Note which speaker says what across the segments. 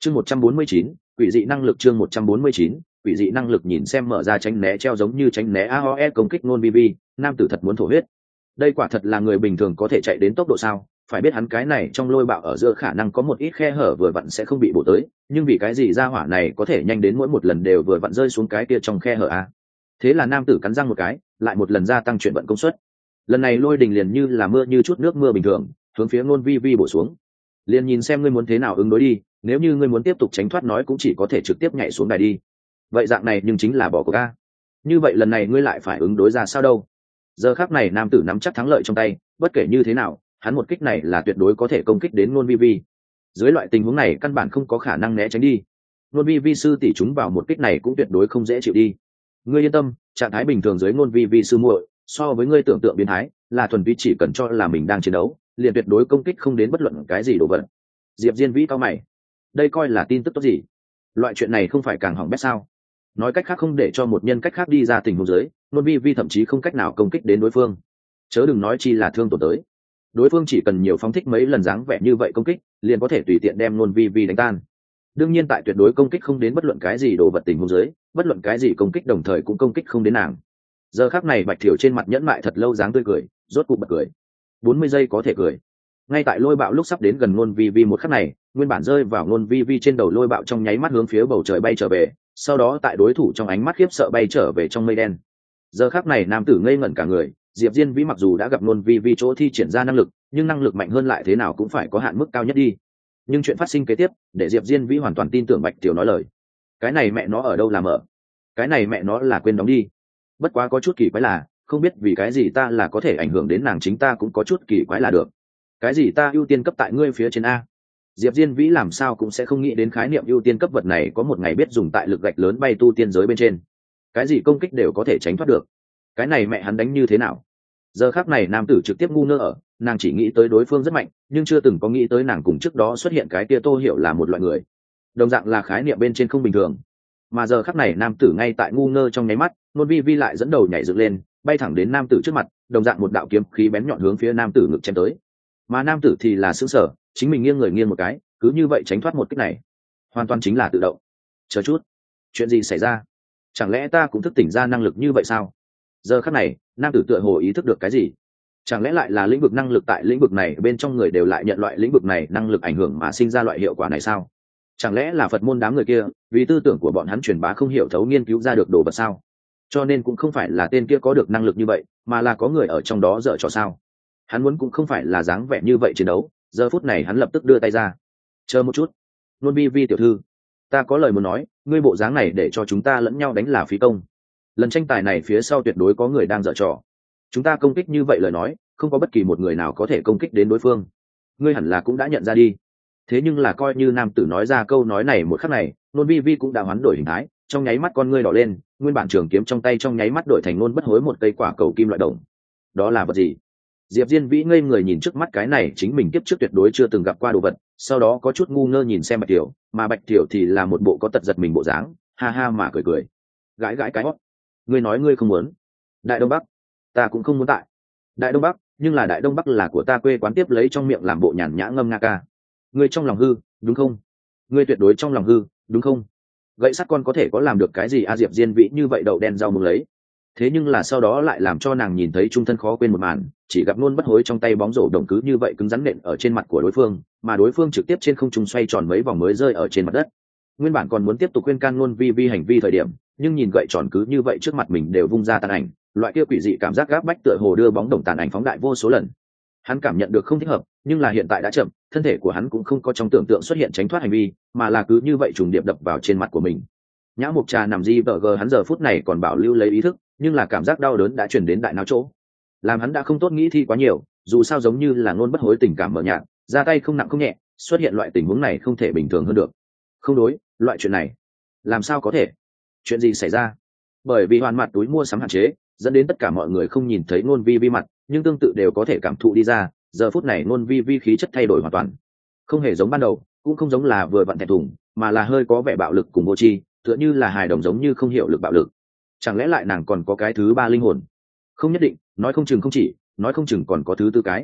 Speaker 1: Chương 149, quỷ dị năng lực. Chương 149, quỷ dị năng lực. Nhìn xem mở ra tránh né treo giống như tránh né AOE công kích Nôn Vi, nam tử thật muốn thổ huyết. Đây quả thật là người bình thường có thể chạy đến tốc độ sao? Phải biết hắn cái này trong lôi bạo ở giữa khả năng có một ít khe hở vừa vặn sẽ không bị bổ tới, nhưng vì cái gì ra hỏa này có thể nhanh đến mỗi một lần đều vừa vặn rơi xuống cái kia trong khe hở a? Thế là nam tử cắn răng một cái, lại một lần gia tăng chuyển vận công suất. Lần này lôi đình liền như là mưa như chút nước mưa bình thường, hướng phía Nôn Vi bổ xuống. Liền nhìn xem ngươi muốn thế nào ứng đối đi, nếu như ngươi muốn tiếp tục tránh thoát nói cũng chỉ có thể trực tiếp nhảy xuống đài đi. Vậy dạng này nhưng chính là bỏ cuộc a. Như vậy lần này ngươi lại phải ứng đối ra sao đâu? Giờ khắc này nam tử nắm chắc thắng lợi trong tay, bất kể như thế nào hắn một kích này là tuyệt đối có thể công kích đến Nôn Vi. Dưới loại tình huống này căn bản không có khả năng né tránh đi. Nôn Vi sư tỷ chúng vào một kích này cũng tuyệt đối không dễ chịu đi. Ngươi yên tâm, trạng thái bình thường dưới Nôn Vi sư muội so với ngươi tưởng tượng biến thái là thuần vi chỉ cần cho là mình đang chiến đấu liền tuyệt đối công kích không đến bất luận cái gì đồ vật. Diệp Diên Vĩ cao mày, đây coi là tin tức tốt gì? Loại chuyện này không phải càng hỏng bét sao? Nói cách khác không để cho một nhân cách khác đi ra tình huống dưới, Nôn Vi thậm chí không cách nào công kích đến đối phương, chớ đừng nói chi là thương tổn tới. Đối phương chỉ cần nhiều phóng thích mấy lần dáng vẻ như vậy công kích liền có thể tùy tiện đem Nôn Vi đánh tan. Đương nhiên tại tuyệt đối công kích không đến bất luận cái gì đồ vật tình huống dưới, bất luận cái gì công kích đồng thời cũng công kích không đến nàng. Giờ khắc này Bạch Thiểu trên mặt nhẫn mại thật lâu dáng tươi cười, rốt cục bật cười. 40 giây có thể cười. Ngay tại lôi bạo lúc sắp đến gần Nôn Vi một khắc này, nguyên bản rơi vào Nôn Vi trên đầu lôi bạo trong nháy mắt hướng phía bầu trời bay trở về, sau đó tại đối thủ trong ánh mắt khiếp sợ bay trở về trong mây đen. Giờ khắc này nam tử ngây ngẩn cả người, Diệp Diên Vĩ mặc dù đã gặp Nôn Vi chỗ thi triển ra năng lực, nhưng năng lực mạnh hơn lại thế nào cũng phải có hạn mức cao nhất đi. Nhưng chuyện phát sinh kế tiếp, để Diệp Diên Vĩ hoàn toàn tin tưởng Bạch Tiểu nói lời. Cái này mẹ nó ở đâu làm ở? Cái này mẹ nó là quên đóng đi. Bất quá có chút kỳ quái là, không biết vì cái gì ta là có thể ảnh hưởng đến nàng, chính ta cũng có chút kỳ quái là được. Cái gì ta ưu tiên cấp tại ngươi phía trên a? Diệp Diên Vĩ làm sao cũng sẽ không nghĩ đến khái niệm ưu tiên cấp vật này có một ngày biết dùng tại lực gạch lớn bay tu tiên giới bên trên. Cái gì công kích đều có thể tránh thoát được. Cái này mẹ hắn đánh như thế nào? Giờ khắc này nam tử trực tiếp ngu ngơ ở, nàng chỉ nghĩ tới đối phương rất mạnh, nhưng chưa từng có nghĩ tới nàng cùng trước đó xuất hiện cái kia Tô Hiểu là một loại người. Đồng dạng là khái niệm bên trên không bình thường. Mà giờ khắc này nam tử ngay tại ngu ngơ trong nháy mắt, Nôn Vi lại dẫn đầu nhảy dựng lên, bay thẳng đến nam tử trước mặt, đồng dạng một đạo kiếm khí bén nhọn hướng phía nam tử ngực chém tới. Mà nam tử thì là sững sờ, chính mình nghiêng người nghiêng một cái, cứ như vậy tránh thoát một kích này, hoàn toàn chính là tự động. Chờ chút, chuyện gì xảy ra? Chẳng lẽ ta cũng thức tỉnh ra năng lực như vậy sao? Giờ khắc này, nam tử tựa hồ ý thức được cái gì. Chẳng lẽ lại là lĩnh vực năng lực tại lĩnh vực này bên trong người đều lại nhận loại lĩnh vực này năng lực ảnh hưởng mà sinh ra loại hiệu quả này sao? Chẳng lẽ là Phật môn đám người kia vì tư tưởng của bọn hắn truyền bá không hiểu thấu nghiên cứu ra được đồ vật sao? Cho nên cũng không phải là tên kia có được năng lực như vậy, mà là có người ở trong đó dở trò sao? Hắn muốn cũng không phải là dáng vẻ như vậy chiến đấu. Giờ phút này hắn lập tức đưa tay ra. Chờ một chút, Nôn Vi tiểu thư, ta có lời muốn nói, ngươi bộ dáng này để cho chúng ta lẫn nhau đánh là phí công. Lần tranh tài này phía sau tuyệt đối có người đang dở trò. Chúng ta công kích như vậy lời nói, không có bất kỳ một người nào có thể công kích đến đối phương. Ngươi hẳn là cũng đã nhận ra đi. Thế nhưng là coi như nam tử nói ra câu nói này một khắc này, Nôn Vi cũng đã hoán đổi hình thái, trong nháy mắt con ngươi đỏ lên, nguyên bản trường kiếm trong tay trong nháy mắt đổi thành Nôn Bất Hối một cây quả cầu kim loại đồng. Đó là vật gì? Diệp Diên Vĩ ngây người nhìn trước mắt cái này chính mình kiếp trước tuyệt đối chưa từng gặp qua đồ vật, sau đó có chút ngu ngơ nhìn xem Bạch Tiểu, mà Bạch Tiểu thì là một bộ có tật giật mình bộ dáng, ha ha mà cười cười, gãi gãi cái hót. Ngươi nói ngươi không muốn? Đại Đông Bắc, ta cũng không muốn tại Đại Đông Bắc, nhưng là Đại Đông Bắc là của ta quê quán, tiếp lấy trong miệng làm bộ nhàn nhã ngâm nga ca. Ngươi trong lòng hư, đúng không? Ngươi tuyệt đối trong lòng hư, đúng không? Gậy sắt con có thể có làm được cái gì a? Diệp Diên Vĩ như vậy đậu đen rau muống lấy. Thế nhưng là sau đó lại làm cho nàng nhìn thấy trung thân khó quên một màn, chỉ gặp Nôn Bất Hối trong tay bóng rổ đồng cứ như vậy cứng rắn nện ở trên mặt của đối phương, mà đối phương trực tiếp trên không trung xoay tròn mấy vòng mới rơi ở trên mặt đất. Nguyên bản còn muốn tiếp tục khuyên can Nôn Vi hành vi thời điểm, nhưng nhìn gậy tròn cứ như vậy trước mặt mình đều vung ra tàn ảnh, loại kia quỷ dị cảm giác gáp bách tựa hồ đưa bóng đồng tàn ảnh phóng đại vô số lần. Hắn cảm nhận được không thích hợp, nhưng là hiện tại đã chậm, thân thể của hắn cũng không có trong tưởng tượng xuất hiện tránh thoát hành vi, mà là cứ như vậy trùng điệp đập vào trên mặt của mình. Nhã Mục Trà nằm di vợ gờ, hắn giờ phút này còn bảo lưu lấy ý thức, nhưng là cảm giác đau đớn đã chuyển đến đại não chỗ, làm hắn đã không tốt nghĩ thi quá nhiều, dù sao giống như là Nôn Bất Hối tình cảm mờ nhạt, ra tay không nặng không nhẹ, xuất hiện loại tình huống này không thể bình thường hơn được. Không đối, loại chuyện này làm sao có thể? Chuyện gì xảy ra? Bởi vì hoàn mặt túi mua sắm hạn chế, dẫn đến tất cả mọi người không nhìn thấy Nôn Vi mặt, nhưng tương tự đều có thể cảm thụ đi ra. Giờ phút này Nôn Vi khí chất thay đổi hoàn toàn, không hề giống ban đầu, cũng không giống là vừa vặn thẹn thùng, mà là hơi có vẻ bạo lực cùng vô tri, tựa như là hài đồng giống như không hiểu lực bạo lực. Chẳng lẽ lại nàng còn có cái thứ ba linh hồn? Không nhất định, nói không chừng không chỉ, nói không chừng còn có thứ tư cái.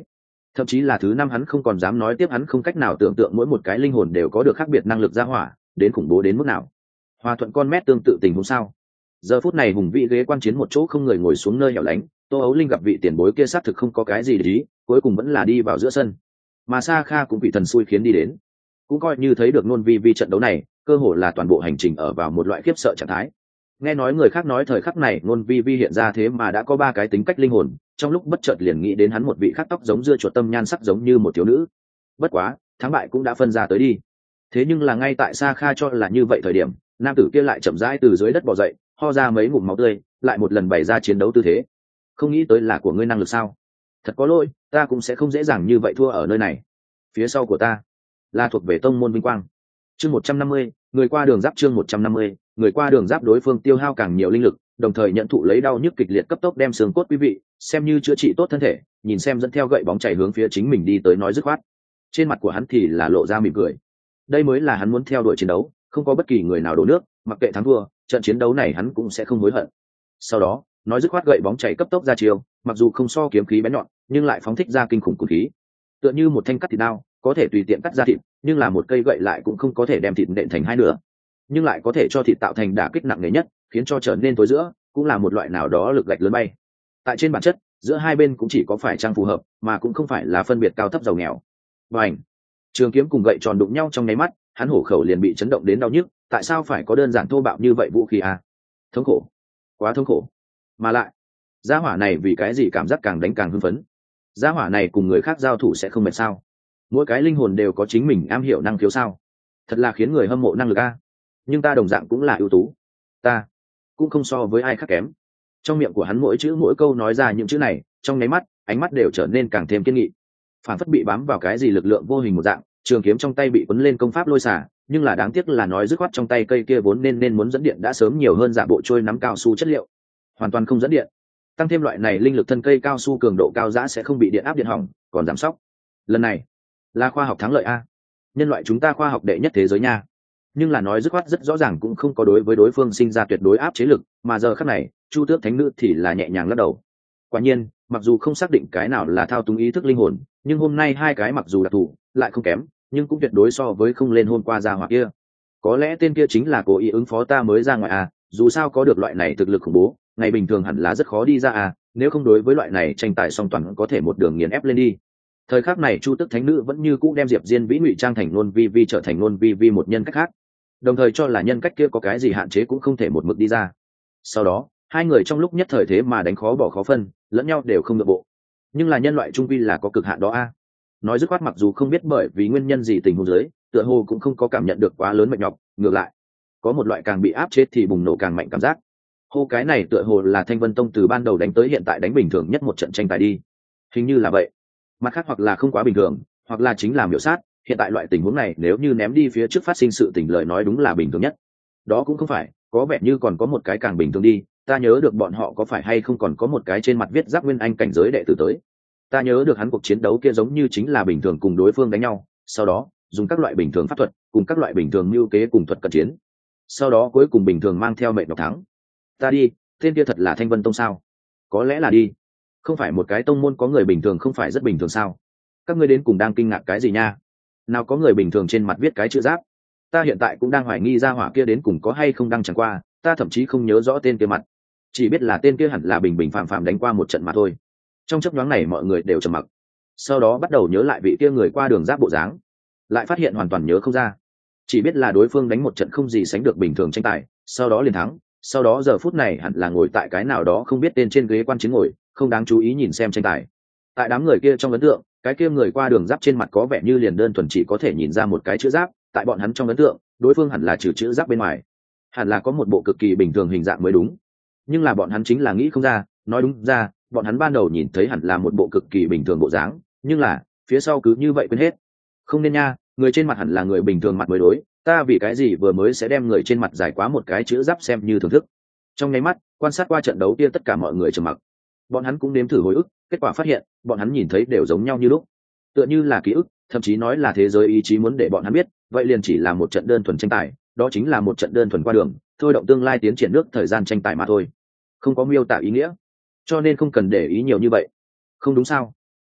Speaker 1: thậm chí là thứ năm hắn không còn dám nói tiếp, hắn không cách nào tưởng tượng mỗi một cái linh hồn đều có được khác biệt năng lực ra hỏa đến khủng bố đến mức nào. Hòa thuận con mét tương tự tình huống sao? Giờ phút này hùng vĩ ghế quan chiến một chỗ không người ngồi xuống nơi hẻo lánh, Tô Ấu Linh gặp vị tiền bối kia xác thực không có cái gì để ý, cuối cùng vẫn là đi vào giữa sân. Mà Sa Kha cũng bị thần xui khiến đi đến, cũng coi như thấy được Nôn Vi Vi trận đấu này, cơ hồ là toàn bộ hành trình ở vào một loại khiếp sợ trạng thái. Nghe nói người khác nói thời khắc này Nôn Vi Vi hiện ra thế mà đã có 3 cái tính cách linh hồn, trong lúc bất chợt liền nghĩ đến hắn một vị khác tóc giống dưa chuột, tâm nhan sắc giống như một thiếu nữ. Bất quá, thắng bại cũng đã phân ra tới đi. Thế nhưng là ngay tại Sa Kha cho là như vậy thời điểm, nam tử kia lại chậm rãi từ dưới đất bò dậy, ho ra mấy ngụm máu tươi, lại một lần bày ra chiến đấu tư thế. Không nghĩ tới là của ngươi năng lực sao? Thật có lỗi, ta cũng sẽ không dễ dàng như vậy thua ở nơi này. Phía sau của ta là thuộc về tông môn vinh quang. Chương 150, người qua đường giáp. Chương 150, người qua đường giáp. Đối phương tiêu hao càng nhiều linh lực, đồng thời nhận thụ lấy đau nhức kịch liệt, cấp tốc đem xương cốt quý vị xem như chữa trị tốt thân thể, nhìn xem dẫn theo gậy bóng chảy hướng phía chính mình đi tới nói dứt khoát. Trên mặt của hắn thì là lộ ra mỉm cười. Đây mới là hắn muốn theo đuổi chiến đấu, không có bất kỳ người nào đổ nước, mặc kệ thắng thua, trận chiến đấu này hắn cũng sẽ không hối hận. Sau đó, nói dứt khoát gậy bóng chảy cấp tốc ra chiều, mặc dù không so kiếm khí bén nhọn, nhưng lại phóng thích ra kinh khủng cột khí. Tựa như một thanh cắt thịt đao, có thể tùy tiện cắt ra thịt, nhưng là một cây gậy lại cũng không có thể đem thịt nện thành hai nửa, nhưng lại có thể cho thịt tạo thành đả kích nặng nề nhất, khiến cho trở nên tối giữa, cũng là một loại nào đó lực gạch lớn bay. Tại trên bản chất, giữa hai bên cũng chỉ có phải trang phù hợp, mà cũng không phải là phân biệt cao thấp giàu nghèo. Bành! Trường kiếm cùng gậy tròn đụng nhau trong nháy mắt, hắn hổ khẩu liền bị chấn động đến đau nhức. Tại sao phải có đơn giản thô bạo như vậy vũ khí à? Thống khổ, quá thống khổ. Mà lại, gia hỏa này vì cái gì cảm giác càng đánh càng hưng phấn? Gia hỏa này cùng người khác giao thủ sẽ không mệt sao? Mỗi cái linh hồn đều có chính mình am hiểu năng khiếu sao? Thật là khiến người hâm mộ năng lực a. Nhưng ta đồng dạng cũng là ưu tú, ta cũng không so với ai khác kém. Trong miệng của hắn mỗi chữ mỗi câu nói ra những chữ này, trong nháy mắt ánh mắt đều trở nên càng thêm kiên nghị, phản phất bị bám vào cái gì lực lượng vô hình một dạng. Trường kiếm trong tay bị quấn lên công pháp lôi xả, nhưng là đáng tiếc là nói dứt khoát trong tay cây kia vốn nên muốn dẫn điện đã sớm nhiều hơn giả bộ trôi nắm cao su chất liệu, hoàn toàn không dẫn điện. Tăng thêm loại này linh lực thân cây cao su cường độ cao giá sẽ không bị điện áp điện hỏng, còn giảm sóc. Lần này là khoa học thắng lợi a, nhân loại chúng ta khoa học đệ nhất thế giới nha. Nhưng là nói dứt khoát rất rõ ràng cũng không có đối với đối phương sinh ra tuyệt đối áp chế lực, mà giờ khắc này Chu Tước Thánh Nữ thì là nhẹ nhàng lắc đầu. Quả nhiên, mặc dù không xác định cái nào là thao túng ý thức linh hồn, nhưng hôm nay hai cái mặc dù đặc thù lại không kém, nhưng cũng tuyệt đối so với không lên hôm qua ra hỏa kia. Có lẽ tên kia chính là cố ý ứng phó ta mới ra ngoài à, dù sao có được loại này thực lực khủng bố, ngày bình thường hẳn là rất khó đi ra à, nếu không đối với loại này tranh tài song toàn có thể một đường nghiền ép lên đi. Thời khắc này Chu Tước Thánh Nữ vẫn như cũ đem Diệp Diên Vĩ ngụy trang thành Nôn Vi Vi, trở thành Nôn Vi Vi một nhân cách khác, đồng thời cho là nhân cách kia có cái gì hạn chế cũng không thể một mực đi ra. Sau đó hai người trong lúc nhất thời thế mà đánh khó bỏ khó phân, lẫn nhau đều không nhượng bộ. Nhưng là nhân loại trung vi là có cực hạn đó a. Nói dứt khoát mặc dù không biết bởi vì nguyên nhân gì tình huống dưới, tựa hồ cũng không có cảm nhận được quá lớn mệt nhọc, ngược lại có một loại càng bị áp chế thì bùng nổ càng mạnh cảm giác. Hô, cái này tựa hồ là Thanh Vân Tông từ ban đầu đánh tới hiện tại đánh bình thường nhất một trận tranh tài đi. Hình như là vậy. Mặt khác hoặc là không quá bình thường, hoặc là chính là miểu sát. Hiện tại loại tình huống này nếu như ném đi phía trước phát sinh sự tình lời nói đúng là bình thường nhất. Đó cũng không phải, có vẻ như còn có một cái càng bình thường đi. Ta nhớ được bọn họ có phải hay không còn có một cái trên mặt viết Giáp Nguyên Anh cảnh giới đệ tử tới. Ta nhớ được hắn cuộc chiến đấu kia giống như chính là bình thường cùng đối phương đánh nhau, sau đó dùng các loại bình thường pháp thuật cùng các loại bình thường mưu kế cùng thuật cận chiến, sau đó cuối cùng bình thường mang theo mệnh ngọc thắng. Ta đi, tên kia thật là Thanh Vân Tông sao? Có lẽ là đi. Không phải một cái tông môn có người bình thường không phải rất bình thường sao? Các ngươi đến cùng đang kinh ngạc cái gì nha? Nào có người bình thường trên mặt viết cái chữ Giáp? Ta hiện tại cũng đang hoài nghi ra hỏa kia đến cùng có hay không đăng chẳng qua, ta thậm chí không nhớ rõ tên kia mặt, chỉ biết là tên kia hẳn là bình bình phàm phàm đánh qua một trận mà thôi. Trong chốc nhoáng này mọi người đều trầm mặc, sau đó bắt đầu nhớ lại vị kia người qua đường Giáp bộ dáng, lại phát hiện hoàn toàn nhớ không ra, chỉ biết là đối phương đánh một trận không gì sánh được bình thường tranh tài, sau đó liền thắng. Sau đó giờ phút này hẳn là ngồi tại cái nào đó không biết tên trên ghế quan chiến ngồi, không đáng chú ý nhìn xem tranh tài. Tại đám người kia trong ấn tượng, cái kia người qua đường Giáp trên mặt có vẻ như liền đơn thuần chỉ có thể nhìn ra một cái chữ Giáp. Tại bọn hắn trong ấn tượng, đối phương hẳn là trừ chữ Giáp bên ngoài, hẳn là có một bộ cực kỳ bình thường hình dạng mới đúng. Nhưng là bọn hắn chính là nghĩ không ra, nói đúng ra, bọn hắn ban đầu nhìn thấy hẳn là một bộ cực kỳ bình thường bộ dáng, nhưng là phía sau cứ như vậy quên hết. Không nên nha, người trên mặt hẳn là người bình thường mặt mới đối, ta vì cái gì vừa mới sẽ đem người trên mặt giải quá một cái chữ Giáp xem như thưởng thức. Trong nháy mắt quan sát qua trận đấu kia, tất cả mọi người trầm mặc. Bọn hắn cũng nếm thử hồi ức, kết quả phát hiện bọn hắn nhìn thấy đều giống nhau như lúc, tựa như là ký ức, thậm chí nói là thế giới ý chí muốn để bọn hắn biết, vậy liền chỉ là một trận đơn thuần tranh tài, đó chính là một trận đơn thuần qua đường, thôi động tương lai tiến triển nước thời gian tranh tài mà thôi, không có miêu tả ý nghĩa, cho nên không cần để ý nhiều như vậy. Không đúng sao?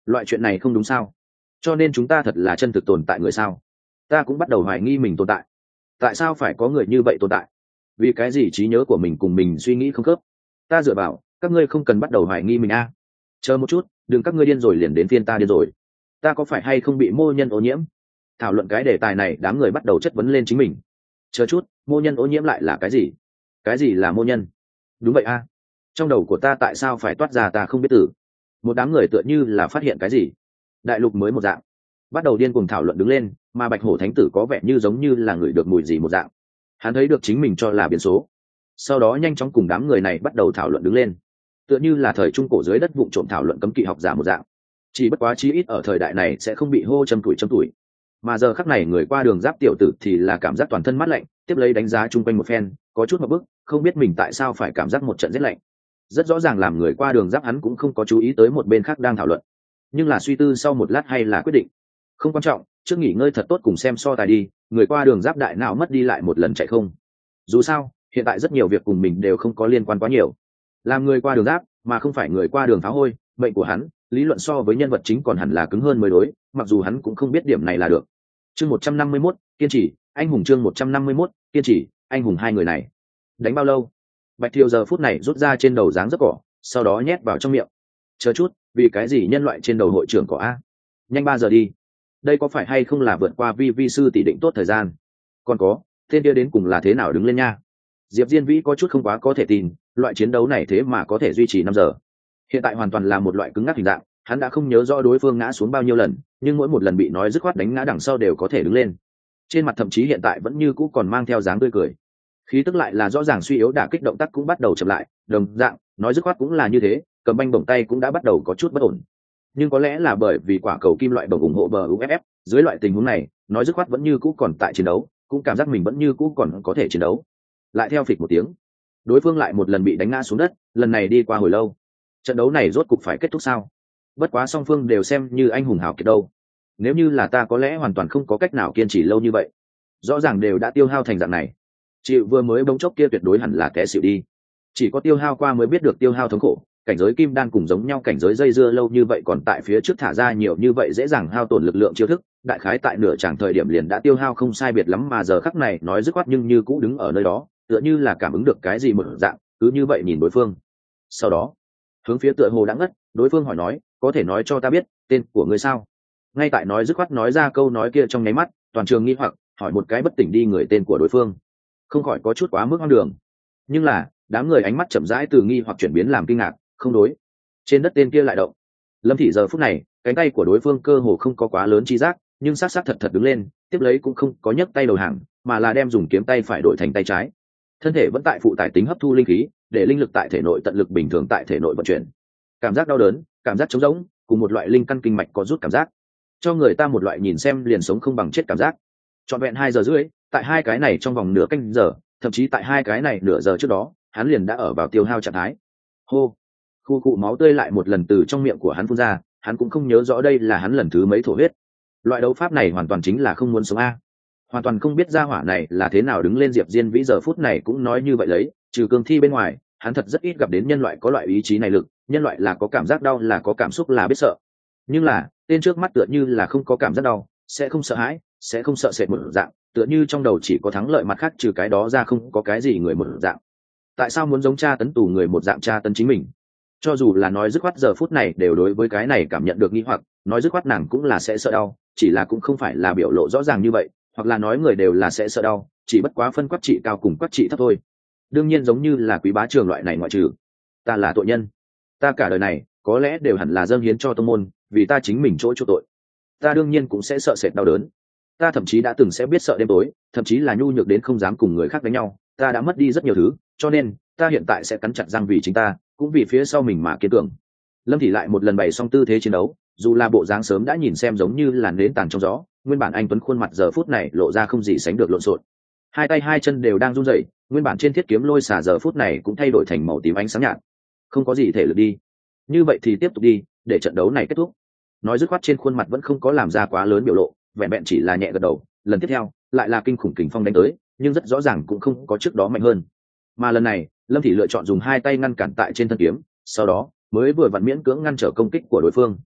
Speaker 1: loại chuyện này không đúng sao? Cho nên chúng ta thật là chân thực tồn tại người sao? Ta cũng bắt đầu hoài nghi mình tồn tại. Tại sao phải có người như vậy tồn tại? Vì cái gì trí nhớ của mình cùng mình suy nghĩ không khớp? Ta dựa vào, các ngươi không cần bắt đầu hoài nghi mình a. Chờ một chút, đừng các ngươi điên rồi liền đến phiên ta điên rồi. Ta có phải hay không bị mô nhân ô nhiễm? Thảo luận cái đề tài này, đám người bắt đầu chất vấn lên chính mình. Chờ chút, mô nhân ô nhiễm lại là cái gì? Cái gì là mô nhân? Đúng vậy a. Trong đầu của ta tại sao phải toát ra ta không biết từ? Một đám người tựa như là phát hiện cái gì đại lục mới một dạng, bắt đầu điên cuồng thảo luận đứng lên, mà bạch hổ thánh tử có vẻ như giống như là người được mùi gì một dạng. Hắn thấy được chính mình cho là biến số, sau đó nhanh chóng cùng đám người này bắt đầu thảo luận đứng lên, tựa như là thời trung cổ dưới đất vụng trộm thảo luận cấm kỵ học giả một dạng. Chỉ bất quá chí ít ở thời đại này sẽ không bị hô châm tuổi, mà giờ khắc này người qua đường giáp tiểu tử thì là cảm giác toàn thân mát lạnh, tiếp lấy đánh giá chung quanh một phen, có chút một bức, không biết mình tại sao phải cảm giác một trận rét lạnh. Rất rõ ràng làm người qua đường giáp hắn cũng không có chú ý tới một bên khác đang thảo luận, nhưng là suy tư sau một lát hay là quyết định không quan trọng, trước nghỉ ngơi thật tốt cùng xem so tài đi. Người qua đường giáp đại não mất đi lại một lần chạy không, dù sao hiện tại rất nhiều việc cùng mình đều không có liên quan quá nhiều. Làm người qua đường giáp mà không phải người qua đường phá hôi, mệnh của hắn lý luận so với nhân vật chính còn hẳn là cứng hơn mới đối, mặc dù hắn cũng không biết điểm này là được. Chương 151, kiên trì anh hùng. Chương 151, kiên trì anh hùng. Hai người này đánh bao lâu? Bạch Thiều giờ phút này rút ra trên đầu dáng rất cỏ, sau đó nhét vào trong miệng. Chờ chút, vì cái gì nhân loại trên đầu hội trưởng cỏ a? Nhanh 3 giờ đi. Đây có phải hay không là vượt qua vi sư tỷ định tốt thời gian? Còn có, tên kia đến cùng là thế nào đứng lên nha? Diệp Diên Vĩ có chút không quá có thể tin, loại chiến đấu này thế mà có thể duy trì 5 giờ. Hiện tại hoàn toàn là một loại cứng ngắc hình dạng, hắn đã không nhớ rõ đối phương ngã xuống bao nhiêu lần, nhưng mỗi một lần bị nói dứt khoát đánh ngã đằng sau đều có thể đứng lên. Trên mặt thậm chí hiện tại vẫn như cũ còn mang theo dáng tươi cười. Khí tức lại là rõ ràng suy yếu, đả kích động tác cũng bắt đầu chậm lại, đồng dạng, nói dứt khoát cũng là như thế, cầm banh bổng tay cũng đã bắt đầu có chút bất ổn. Nhưng có lẽ là bởi vì quả cầu kim loại bổng ủng hộ bờ UFF, dưới loại tình huống này, nói dứt khoát vẫn như cũ còn tại chiến đấu, cũng cảm giác mình vẫn như cũ còn có thể chiến đấu. Lại theo phịch một tiếng, đối phương lại một lần bị đánh ngã xuống đất, lần này đi qua hồi lâu. Trận đấu này rốt cục phải kết thúc sao? Bất quá song phương đều xem như anh hùng hào kiệt đâu. Nếu như là ta có lẽ hoàn toàn không có cách nào kiên trì lâu như vậy. Rõ ràng đều đã tiêu hao thành dạng này. Chịu vừa mới bỗng chốc kia tuyệt đối hẳn là té xỉu đi. Chỉ có tiêu hao qua mới biết được tiêu hao thống khổ, cảnh giới kim đan cùng giống nhau cảnh giới dây dưa lâu như vậy còn tại phía trước thả ra nhiều như vậy dễ dàng hao tổn lực lượng chiêu thức, đại khái tại nửa chàng thời điểm liền đã tiêu hao không sai biệt lắm, mà giờ khắc này nói dứt khoát nhưng như cũ đứng ở nơi đó, tựa như là cảm ứng được cái gì một dạng, cứ như vậy nhìn đối phương. Sau đó, hướng phía tựa hồ đã ngất, đối phương hỏi nói, có thể nói cho ta biết tên của ngươi sao? Ngay tại nói dứt khoát nói ra câu nói kia trong nháy mắt, toàn trường nghi hoặc hỏi một cái bất tỉnh đi người tên của đối phương, không khỏi có chút quá mức hoang đường. Nhưng là đám người ánh mắt chậm rãi từ nghi hoặc chuyển biến làm kinh ngạc, không đối, trên đất tên kia lại động. Lâm Thị giờ phút này cánh tay của đối phương cơ hồ không có quá lớn chi giác, nhưng sát sát thật thật đứng lên, tiếp lấy cũng không có nhấc tay đầu hàng, mà là đem dùng kiếm tay phải đổi thành tay trái. Thân thể vẫn tại phụ tải tính hấp thu linh khí, để linh lực tại thể nội tận lực bình thường tại thể nội vận chuyển. Cảm giác đau đớn, cảm giác trống rỗng, cùng một loại linh căn kinh mạch có rút cảm giác, cho người ta một loại nhìn xem liền sống không bằng chết cảm giác. Trọn vẹn 2 giờ rưỡi, tại hai cái này trong vòng nửa canh giờ, thậm chí tại hai cái này nửa giờ trước đó, hắn liền đã ở vào tiêu hao trạng thái. Hô, khu cụ máu tươi lại một lần từ trong miệng của hắn phun ra, hắn cũng không nhớ rõ đây là hắn lần thứ mấy thổ huyết. Loại đấu pháp này hoàn toàn chính là không muốn sống a, hoàn toàn không biết gia hỏa này là thế nào đứng lên. Diệp Diên Vĩ giờ phút này cũng nói như vậy lấy, trừ cương thi bên ngoài, hắn thật rất ít gặp đến nhân loại có loại ý chí này lực, nhân loại là có cảm giác đau, là có cảm xúc, là biết sợ. Nhưng là tên trước mắt tựa như là không có cảm giác đau, sẽ không sợ hãi, sẽ không sợ sệt một dạng, tựa như trong đầu chỉ có thắng lợi, mặt khác trừ cái đó ra không có cái gì người một dạng. Tại sao muốn giống tra tấn tù người một dạng tra tấn chính mình? Cho dù là nói dứt khoát giờ phút này đều đối với cái này cảm nhận được nghi hoặc, nói dứt khoát nàng cũng là sẽ sợ đau, chỉ là cũng không phải là biểu lộ rõ ràng như vậy, hoặc là nói người đều là sẽ sợ đau, chỉ bất quá phân quắc trị cao cùng quắc trị thấp thôi. Đương nhiên giống như là Quý Bá Trường loại này ngoại trừ. Ta là tội nhân, ta cả đời này có lẽ đều hẳn là dâng hiến cho tông môn, vì ta chính mình chỗ tội. Ta đương nhiên cũng sẽ sợ sệt đau đớn, ta thậm chí đã từng sẽ biết sợ đêm tối, thậm chí là nhu nhược đến không dám cùng người khác đánh nhau. Ta đã mất đi rất nhiều thứ, cho nên ta hiện tại sẽ cắn chặt răng vì chính ta, cũng vì phía sau mình mà kiên cường. Lâm Thị lại một lần bày xong tư thế chiến đấu, dù là bộ dáng sớm đã nhìn xem giống như là nến tàn trong gió, nguyên bản anh tuấn khuôn mặt giờ phút này lộ ra không gì sánh được lộn xộn, hai tay hai chân đều đang run rẩy, nguyên bản trên thiết kiếm lôi xả giờ phút này cũng thay đổi thành màu tím ánh sáng nhạt. Không có gì thể lực đi, như vậy thì tiếp tục đi, để trận đấu này kết thúc. Nói dứt khoát trên khuôn mặt vẫn không có làm ra quá lớn biểu lộ, vẹn vẹn chỉ là nhẹ gật đầu. Lần tiếp theo lại là kinh khủng kình phong đánh tới, nhưng rất rõ ràng cũng không có trước đó mạnh hơn, mà lần này Lâm Thị lựa chọn dùng hai tay ngăn cản tại trên thân kiếm, sau đó mới vừa vặn miễn cưỡng ngăn trở công kích của đối phương.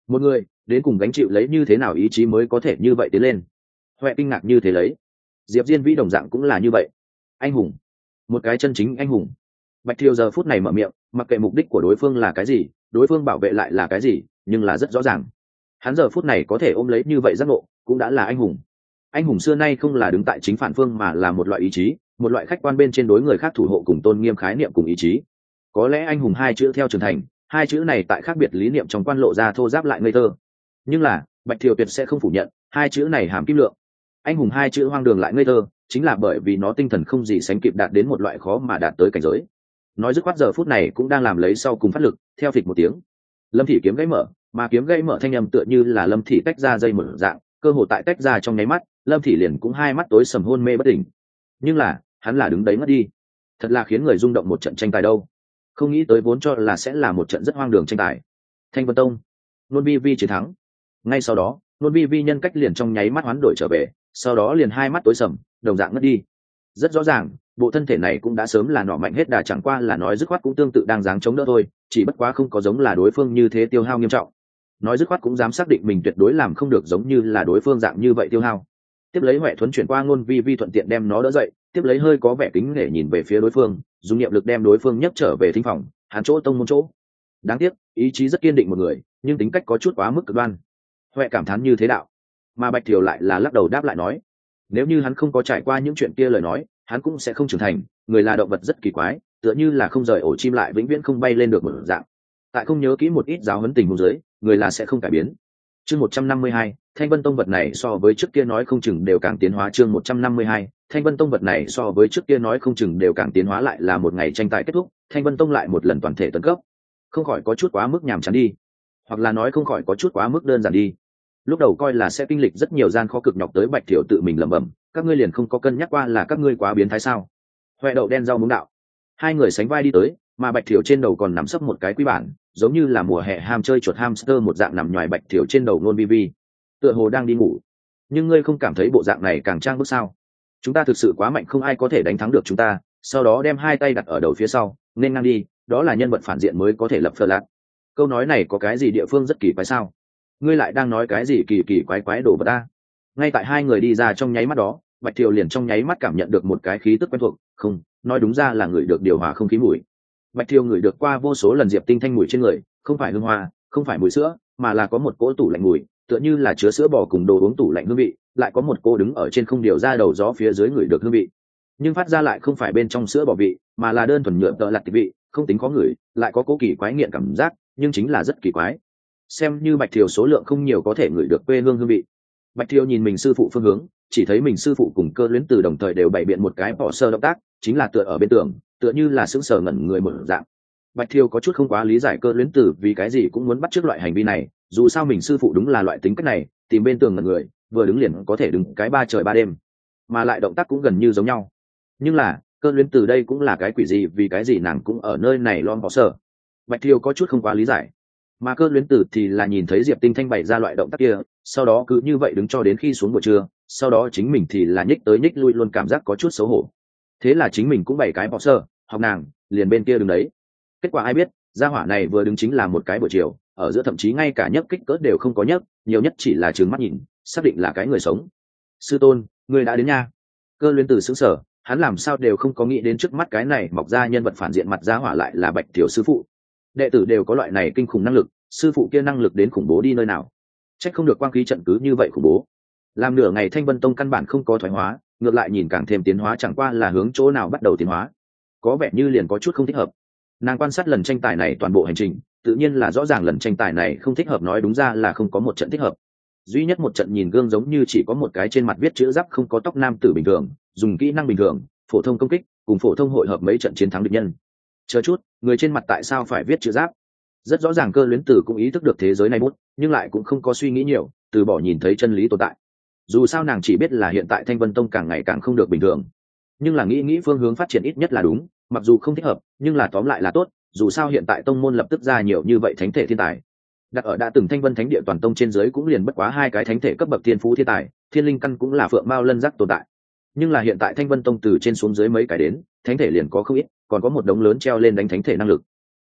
Speaker 1: một người đến cùng gánh chịu lấy như thế nào ý chí mới có thể như vậy tiến lên. Huệ kinh ngạc như thế lấy. Diệp Diên Vĩ đồng dạng cũng là như vậy. Anh hùng, một cái chân chính anh hùng. Bạch Thiều giờ phút này mở miệng, mặc kệ mục đích của đối phương là cái gì, đối phương bảo vệ lại là cái gì, nhưng là rất rõ ràng. Hắn giờ phút này có thể ôm lấy như vậy giác ngộ, cũng đã là anh hùng. Anh hùng xưa nay không là đứng tại chính phản phương mà là một loại ý chí, một loại khách quan bên trên đối người khác thủ hộ cùng tôn nghiêm khái niệm cùng ý chí. Có lẽ anh hùng hai chữ theo trưởng thành, hai chữ này tại khác biệt lý niệm trong quan lộ ra thô giáp lại ngây thơ. Nhưng là, Bạch Thiều tuyệt sẽ không phủ nhận, hai chữ này hàm kim lượng. Anh hùng hai chữ hoang đường lại ngây thơ, chính là bởi vì nó tinh thần không gì sánh kịp đạt đến một loại khó mà đạt tới cảnh giới. Nói dứt khoát giờ phút này cũng đang làm lấy sau cùng phát lực, theo phịch một tiếng, Lâm Thị kiếm gãy mở, mà kiếm gãy mở thanh âm tựa như là Lâm Thị tách ra dây mở dạng, cơ hồ tại tách ra trong nháy mắt, Lâm Thị liền cũng hai mắt tối sầm hôn mê bất tỉnh. Nhưng là, hắn là đứng đấy mất đi. Thật là khiến người rung động một trận tranh tài đâu. Không nghĩ tới vốn cho là sẽ là một trận rất hoang đường tranh tài. Thanh Vân Tông, Nôn Vi Vi chiến thắng. Ngay sau đó, Nôn Vi Vi nhân cách liền trong nháy mắt hoán đổi trở về, sau đó liền hai mắt tối sầm, đồng dạng ngất đi. Rất rõ ràng, bộ thân thể này cũng đã sớm là nọ mạnh hết đà, chẳng qua là nói dứt khoát cũng tương tự đang dáng chống đỡ thôi, chỉ bất quá không có giống là đối phương như thế tiêu hao nghiêm trọng. Nói dứt khoát cũng dám xác định mình tuyệt đối làm không được giống như là đối phương dạng như vậy tiêu hao. Tiếp lấy Huệ Thuấn chuyển qua Nôn Vi Vi thuận tiện đem nó đỡ dậy, tiếp lấy hơi có vẻ kính nể nhìn về phía đối phương, dùng niệm lực đem đối phương nhấc trở về thính phòng, hắn chỗ tông môn chỗ. Đáng tiếc, ý chí rất kiên định một người, nhưng tính cách có chút quá mức cực đoan. Huệ cảm thán như thế đạo, mà Bạch Thiều lại là lắc đầu đáp lại nói, nếu như hắn không có trải qua những chuyện kia lời nói, hắn cũng sẽ không trưởng thành. Người là động vật rất kỳ quái, tựa như là không rời ổ chim lại vĩnh viễn không bay lên được một dạng. Tại không nhớ kỹ một ít giáo huấn tình huống dưới, người là sẽ không cải biến. Chương 152, Thanh Vân Tông vật này so với trước kia nói không chừng đều càng tiến hóa. Chương 152, Thanh Vân Tông vật này so với trước kia nói không chừng đều càng tiến hóa. Lại là một ngày tranh tài kết thúc, Thanh Vân Tông lại một lần toàn thể tấn cấp. Không khỏi có chút quá mức nhàm chán đi, hoặc là nói không khỏi có chút quá mức đơn giản đi. Lúc đầu coi là sẽ kinh lịch rất nhiều gian khó cực nhọc tới Bạch Thiểu tự mình lẩm bẩm, các ngươi liền không có cân nhắc qua là các ngươi quá biến thái sao? Huệ đậu đen rau muống đạo. Hai người sánh vai đi tới, mà Bạch Thiểu trên đầu còn nằm sấp một cái quý bản, giống như là mùa hè ham chơi chuột hamster một dạng nằm nhòi Bạch Thiểu trên đầu Nôn Vi Vi, tựa hồ đang đi ngủ. Nhưng ngươi không cảm thấy bộ dạng này càng trang bức sao? Chúng ta thực sự quá mạnh, không ai có thể đánh thắng được chúng ta. Sau đó đem hai tay đặt ở đầu phía sau, nên ngang đi, đó là nhân vật phản diện mới có thể lập phờ lạc. Câu nói này có cái gì địa phương rất kỳ quái sao? Ngươi lại đang nói cái gì kỳ kỳ quái quái đồ vật ta? Ngay tại hai người đi ra trong nháy mắt đó, Bạch Thiều liền trong nháy mắt cảm nhận được một cái khí tức quen thuộc, không, nói đúng ra là ngửi được điều hòa không khí mùi. Bạch Thiều ngửi được qua vô số lần Diệp Tinh Thanh mùi trên người, không phải hương hoa, không phải mùi sữa, mà là có một cỗ tủ lạnh mùi, tựa như là chứa sữa bò cùng đồ uống tủ lạnh hương vị, lại có một cô đứng ở trên không điều ra đầu gió phía dưới ngửi được hương vị. Nhưng phát ra lại không phải bên trong sữa bò vị, mà là đơn thuần nhựa tợ lặt vị, không tính có ngửi, lại có cố kỳ quái nghiện cảm giác, nhưng chính là rất kỳ quái. Xem như Bạch Thiều số lượng không nhiều có thể ngửi được quê hương hương vị. Bạch Thiều nhìn mình sư phụ phương hướng, chỉ thấy mình sư phụ cùng Cơ Luyến Từ đồng thời đều bày biện một cái bỏ sơ động tác, chính là tựa ở bên tường, tựa như là sững sờ ngẩn người mở dạng. Bạch Thiều có chút không quá lý giải Cơ Luyến Từ vì cái gì cũng muốn bắt chước loại hành vi này, dù sao mình sư phụ đúng là loại tính cách này, tìm bên tường ngẩn người, vừa đứng liền có thể đứng cái ba trời ba đêm, mà lại động tác cũng gần như giống nhau. Nhưng là, Cơ Luyến Từ đây cũng là cái quỷ gì, vì cái gì nàng cũng ở nơi này lon bỏ sơ. Bạch Thiều có chút không quá lý giải. Mà Cơ Luyến Tử thì là nhìn thấy Diệp Tinh Thanh bày ra loại động tác kia, sau đó cứ như vậy đứng cho đến khi xuống buổi trưa, sau đó chính mình thì là nhích tới nhích lui, luôn cảm giác có chút xấu hổ. Thế là chính mình cũng bày cái bỏ sơ, học nàng, liền bên kia đứng đấy. Kết quả ai biết, gia hỏa này vừa đứng chính là một cái buổi chiều, ở giữa thậm chí ngay cả nhấc kích cỡ đều không có nhấc, nhiều nhất chỉ là trừng mắt nhìn, xác định là cái người sống. Sư tôn, ngươi đã đến nha. Cơ Luyến Tử sững sờ, hắn làm sao đều không có nghĩ đến trước mắt cái này mọc ra nhân vật phản diện mặt gia hỏa lại là Bạch Tiểu sư phụ. Đệ tử đều có loại này kinh khủng năng lực, sư phụ kia năng lực đến khủng bố đi nơi nào? Trách không được quang khí trận cứ như vậy khủng bố. Làm nửa ngày Thanh Vân Tông căn bản không có thoái hóa, ngược lại nhìn càng thêm tiến hóa, chẳng qua là hướng chỗ nào bắt đầu tiến hóa, có vẻ như liền có chút không thích hợp. Nàng quan sát lần tranh tài này toàn bộ hành trình, tự nhiên là rõ ràng lần tranh tài này không thích hợp, nói đúng ra là không có một trận thích hợp. Duy nhất một trận nhìn gương giống như chỉ có một cái trên mặt viết chữ giáp không có tóc nam tử bình thường, dùng kỹ năng bình thường, phổ thông công kích, cùng phổ thông hội hợp mấy trận chiến thắng địch nhân. Chờ chút, người trên mặt tại sao phải viết chữ giáp? Rất rõ ràng Cơ Luyến Tử cũng ý thức được thế giới này bút, nhưng lại cũng không có suy nghĩ nhiều, từ bỏ nhìn thấy chân lý tồn tại. Dù sao nàng chỉ biết là hiện tại Thanh Vân Tông càng ngày càng không được bình thường, nhưng là nghĩ phương hướng phát triển ít nhất là đúng, mặc dù không thích hợp, nhưng là tóm lại là tốt. Dù sao hiện tại tông môn lập tức ra nhiều như vậy thánh thể thiên tài, đặt ở đã từng Thanh Vân Thánh Địa toàn tông trên dưới cũng liền bất quá hai cái thánh thể cấp bậc thiên phú thiên tài, Thiên Linh Căn cũng là Phượng Mao Lân Giác tồn tại. Nhưng là hiện tại Thanh Vân Tông từ trên xuống dưới mấy cái đến, thánh thể liền có không ít, còn có một đống lớn treo lên đánh thánh thể năng lực.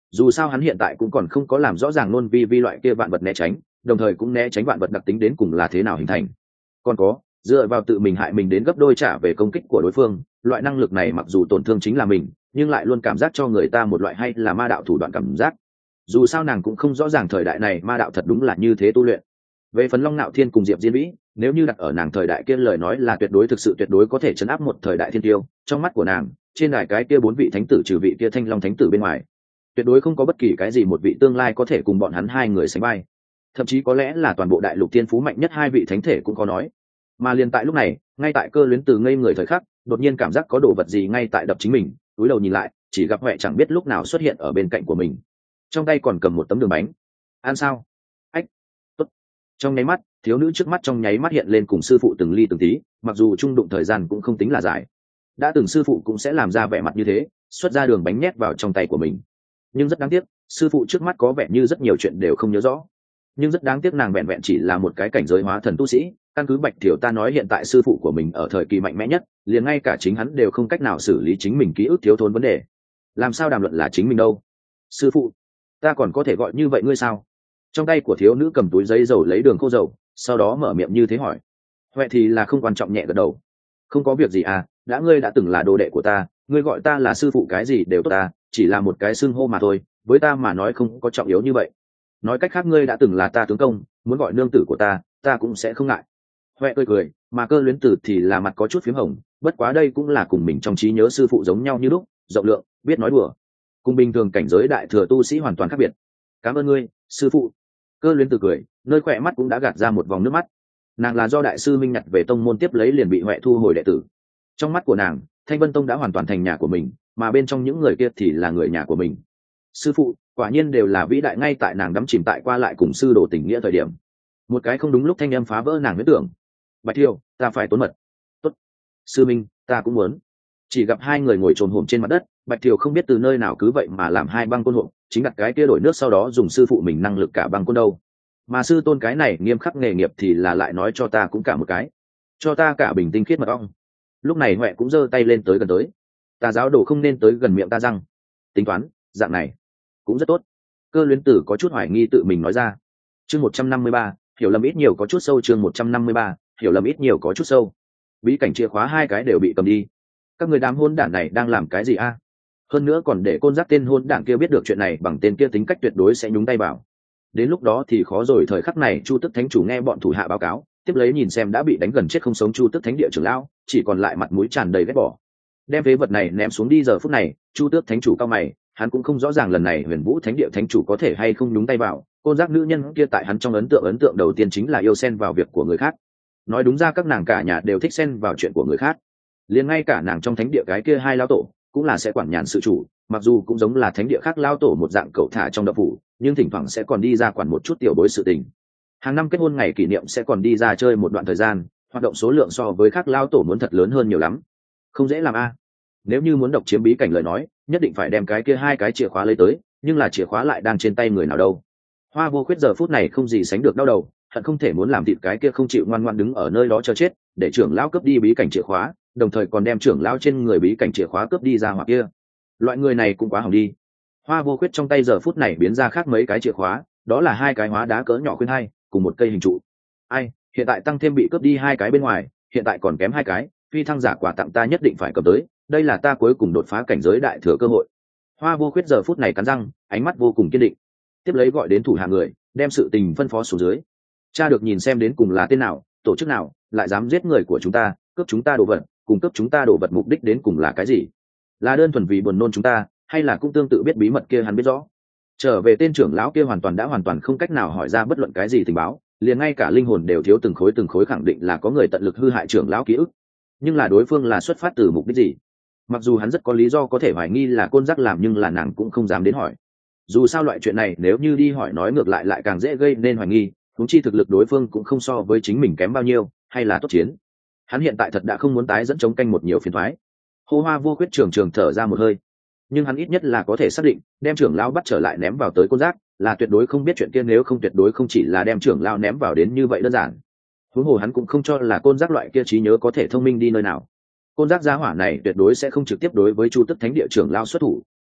Speaker 1: dù sao hắn hiện tại cũng còn không có làm rõ ràng nôn vi vi loại kia vạn vật né tránh, đồng thời cũng né tránh vạn vật đặc tính đến cùng là thế nào hình thành. Còn có, dựa vào tự mình hại mình đến gấp đôi trả về công kích của đối phương, loại năng lực này mặc dù tổn thương chính là mình, nhưng lại luôn cảm giác cho người ta một loại hay là ma đạo thủ đoạn cảm giác. Dù sao nàng cũng không rõ ràng thời đại này ma đạo thật đúng là như thế tu luyện. Về phần Long Nạo Thiên cùng Diệp Diên Vĩ, nếu như đặt ở nàng thời đại kia lời nói là tuyệt đối thực sự tuyệt đối có thể chấn áp một thời đại thiên tiêu. Trong mắt của nàng, trên đài cái kia 4 vị thánh tử trừ vị kia Thanh Long thánh tử bên ngoài, tuyệt đối không có bất kỳ cái gì một vị tương lai có thể cùng bọn hắn hai người sánh vai. Thậm chí có lẽ là toàn bộ đại lục thiên phú mạnh nhất hai vị thánh thể cũng có nói. Mà liền tại lúc này, ngay tại Cơ Luyến Từ ngây người thời khắc, đột nhiên cảm giác có đồ vật gì ngay tại đập chính mình, cúi đầu nhìn lại, chỉ gặp Huệ chẳng biết lúc nào xuất hiện ở bên cạnh của mình, trong tay còn cầm một tấm đường bánh. Ăn sao? Ách, tốt. Trong nháy mắt, thiếu nữ trước mắt trong nháy mắt hiện lên cùng sư phụ từng ly từng tí, mặc dù trung đụng thời gian cũng không tính là dài. Đã từng sư phụ cũng sẽ làm ra vẻ mặt như thế, xuất ra đường bánh nhét vào trong tay của mình. Nhưng rất đáng tiếc, sư phụ trước mắt có vẻ như rất nhiều chuyện đều không nhớ rõ. Nhưng rất đáng tiếc nàng vẹn vẹn chỉ là một cái cảnh giới hóa thần tu sĩ, căn cứ Bạch Thiểu ta nói hiện tại sư phụ của mình ở thời kỳ mạnh mẽ nhất, liền ngay cả chính hắn đều không cách nào xử lý chính mình ký ức thiếu thốn vấn đề. Làm sao đàm luận là chính mình đâu? Sư phụ, ta còn có thể gọi như vậy ngươi sao? Trong tay của thiếu nữ cầm túi giấy dầu lấy đường khô dầu, sau đó mở miệng như thế hỏi. Huệ thì là không quan trọng nhẹ gật đầu. Không có việc gì à, ngươi đã từng là đồ đệ của ta, ngươi gọi ta là sư phụ cái gì đều tốt ta, chỉ là một cái xưng hô mà thôi, với ta mà nói không có trọng yếu như vậy. Nói cách khác ngươi đã từng là ta tướng công, muốn gọi nương tử của ta cũng sẽ không ngại. Huệ cười, mà Cơ Luyến Tử thì là mặt có chút phím hồng, bất quá đây cũng là cùng mình trong trí nhớ sư phụ giống nhau như lúc, rộng lượng, biết nói đùa, cùng bình thường cảnh giới đại thừa tu sĩ hoàn toàn khác biệt. Cảm ơn ngươi, sư phụ. Cơ Luyến Tử cười, nơi khỏe mắt cũng đã gạt ra một vòng nước mắt. Nàng là do đại sư minh nhặt về tông môn tiếp lấy liền bị Huệ thu hồi đệ tử. Trong mắt của nàng, Thanh Vân Tông đã hoàn toàn thành nhà của mình, mà bên trong những người kia thì là người nhà của mình. Sư phụ, quả nhiên đều là vĩ đại. Ngay tại nàng đắm chìm tại qua lại cùng sư đồ tình nghĩa thời điểm, một cái không đúng lúc thanh âm phá vỡ nàng huyễn tưởng. Bạch Thiều, ta phải tốn mật. Tốt. Sư minh, ta cũng muốn. Chỉ gặp hai người ngồi trồm hổm trên mặt đất, Bạch Thiều không biết từ nơi nào cứ vậy mà làm hai băng côn hộp, chính đặt cái kia đổi nước sau đó dùng sư phụ mình năng lực cả băng côn đâu. Mà sư tôn cái này nghiêm khắc nghề nghiệp thì là lại nói cho ta cũng cả một cái, cho ta cả bình tinh khiết mật ong. Lúc này Huệ cũng giơ tay lên tới gần tới. Tà giáo đồ không nên tới gần miệng ta răng. Tính toán, dạng này cũng rất tốt. Cơ Luyến Tử có chút hoài nghi tự mình nói ra. Chương 153, hiểu lầm ít nhiều có chút sâu. Chương 153, hiểu lầm ít nhiều có chút sâu. Bí cảnh chìa khóa hai cái đều bị cầm đi. Các người đám hôn đản này đang làm cái gì a? Hơn nữa còn để Côn Giác tên hôn đản kia biết được chuyện này, bằng tên kia tính cách tuyệt đối sẽ nhúng tay vào. Đến lúc đó thì khó rồi. Thời khắc này Chu Tức Thánh chủ nghe bọn thủ hạ báo cáo, tiếp lấy nhìn xem đã bị đánh gần chết không sống Chu Tức Thánh địa trưởng lão, chỉ còn lại mặt mũi tràn đầy ghét bỏ. Đem phế vật này ném xuống đi. Giờ phút này Chu Tước Thánh chủ cao mày, hắn cũng không rõ ràng lần này Huyền Vũ Thánh địa thánh chủ có thể hay không nhúng tay vào. Côn Giác nữ nhân kia tại hắn trong ấn tượng đầu tiên chính là yêu xen vào việc của người khác. Nói đúng ra các nàng cả nhà đều thích xen vào chuyện của người khác, liền ngay cả nàng trong thánh địa cái kia hai lao tổ cũng là sẽ quản nhàn sự chủ, mặc dù cũng giống là thánh địa khác lao tổ một dạng cậu thả trong đậu phủ, nhưng thỉnh thoảng sẽ còn đi ra quản một chút tiểu bối sự tình. Hàng năm kết hôn ngày kỷ niệm sẽ còn đi ra chơi một đoạn thời gian, hoạt động số lượng so với khác lao tổ muốn thật lớn hơn nhiều lắm, không dễ làm a. Nếu như muốn độc chiếm bí cảnh lời nói, nhất định phải đem cái kia hai cái chìa khóa lấy tới, nhưng là chìa khóa lại đang trên tay người nào đâu. Hoa Vô Khuyết giờ phút này không gì sánh được đau đầu, hận không thể muốn làm thịt cái kia không chịu ngoan ngoãn đứng ở nơi đó chờ chết, để trưởng lão cướp đi bí cảnh chìa khóa, đồng thời còn đem trưởng lão trên người bí cảnh chìa khóa cướp đi ra hoặc kia. Loại người này cũng quá hỏng đi. Hoa Vô Khuyết trong tay giờ phút này biến ra khác mấy cái chìa khóa, đó là hai cái hóa đá cỡ nhỏ khuyên hai, cùng một cây hình trụ. Ai, hiện tại tăng thêm bị cướp đi hai cái bên ngoài, hiện tại còn kém hai cái, phi thăng giả quà tặng ta nhất định phải cầm tới, đây là ta cuối cùng đột phá cảnh giới đại thừa cơ hội. Hoa Vô Khuyết giờ phút này cắn răng, ánh mắt vô cùng kiên định. Tiếp lấy gọi đến thủ hạ người, đem sự tình phân phó xuống dưới. Cha được nhìn xem đến cùng là tên nào, tổ chức nào lại dám giết người của chúng ta, cướp chúng ta đồ vật, cung cấp chúng ta đồ vật mục đích đến cùng là cái gì? Là đơn thuần vì buồn nôn chúng ta, hay là cũng tương tự biết bí mật kia hắn biết rõ? Trở về tên trưởng lão kia hoàn toàn không cách nào hỏi ra bất luận cái gì tình báo, liền ngay cả linh hồn đều thiếu từng khối khẳng định là có người tận lực hư hại trưởng lão ký ức. Nhưng là đối phương là xuất phát từ mục đích gì? Mặc dù hắn rất có lý do có thể hoài nghi là Côn Giác làm, nhưng là nàng cũng không dám đến hỏi. Dù sao loại chuyện này nếu như đi hỏi nói ngược lại càng dễ gây nên hoài nghi, huống chi thực lực đối phương cũng không so với chính mình kém bao nhiêu, hay là tốt chiến. Hắn hiện tại thật đã không muốn tái dẫn chống canh một nhiều phiền thoái. Hô Hoa Vô Khuyết trường thở ra một hơi, nhưng hắn ít nhất là có thể xác định đem trưởng lão bắt trở lại ném vào tới Côn Giác là tuyệt đối không biết chuyện kia, nếu không tuyệt đối không chỉ là đem trưởng lão ném vào đến như vậy đơn giản. Huống hồ hắn cũng không cho là Côn Giác loại kia trí nhớ có thể thông minh đi nơi nào. Côn Giác gia hỏa này tuyệt đối sẽ không trực tiếp đối với Chu Tức Thánh địa trưởng lão xuất thủ,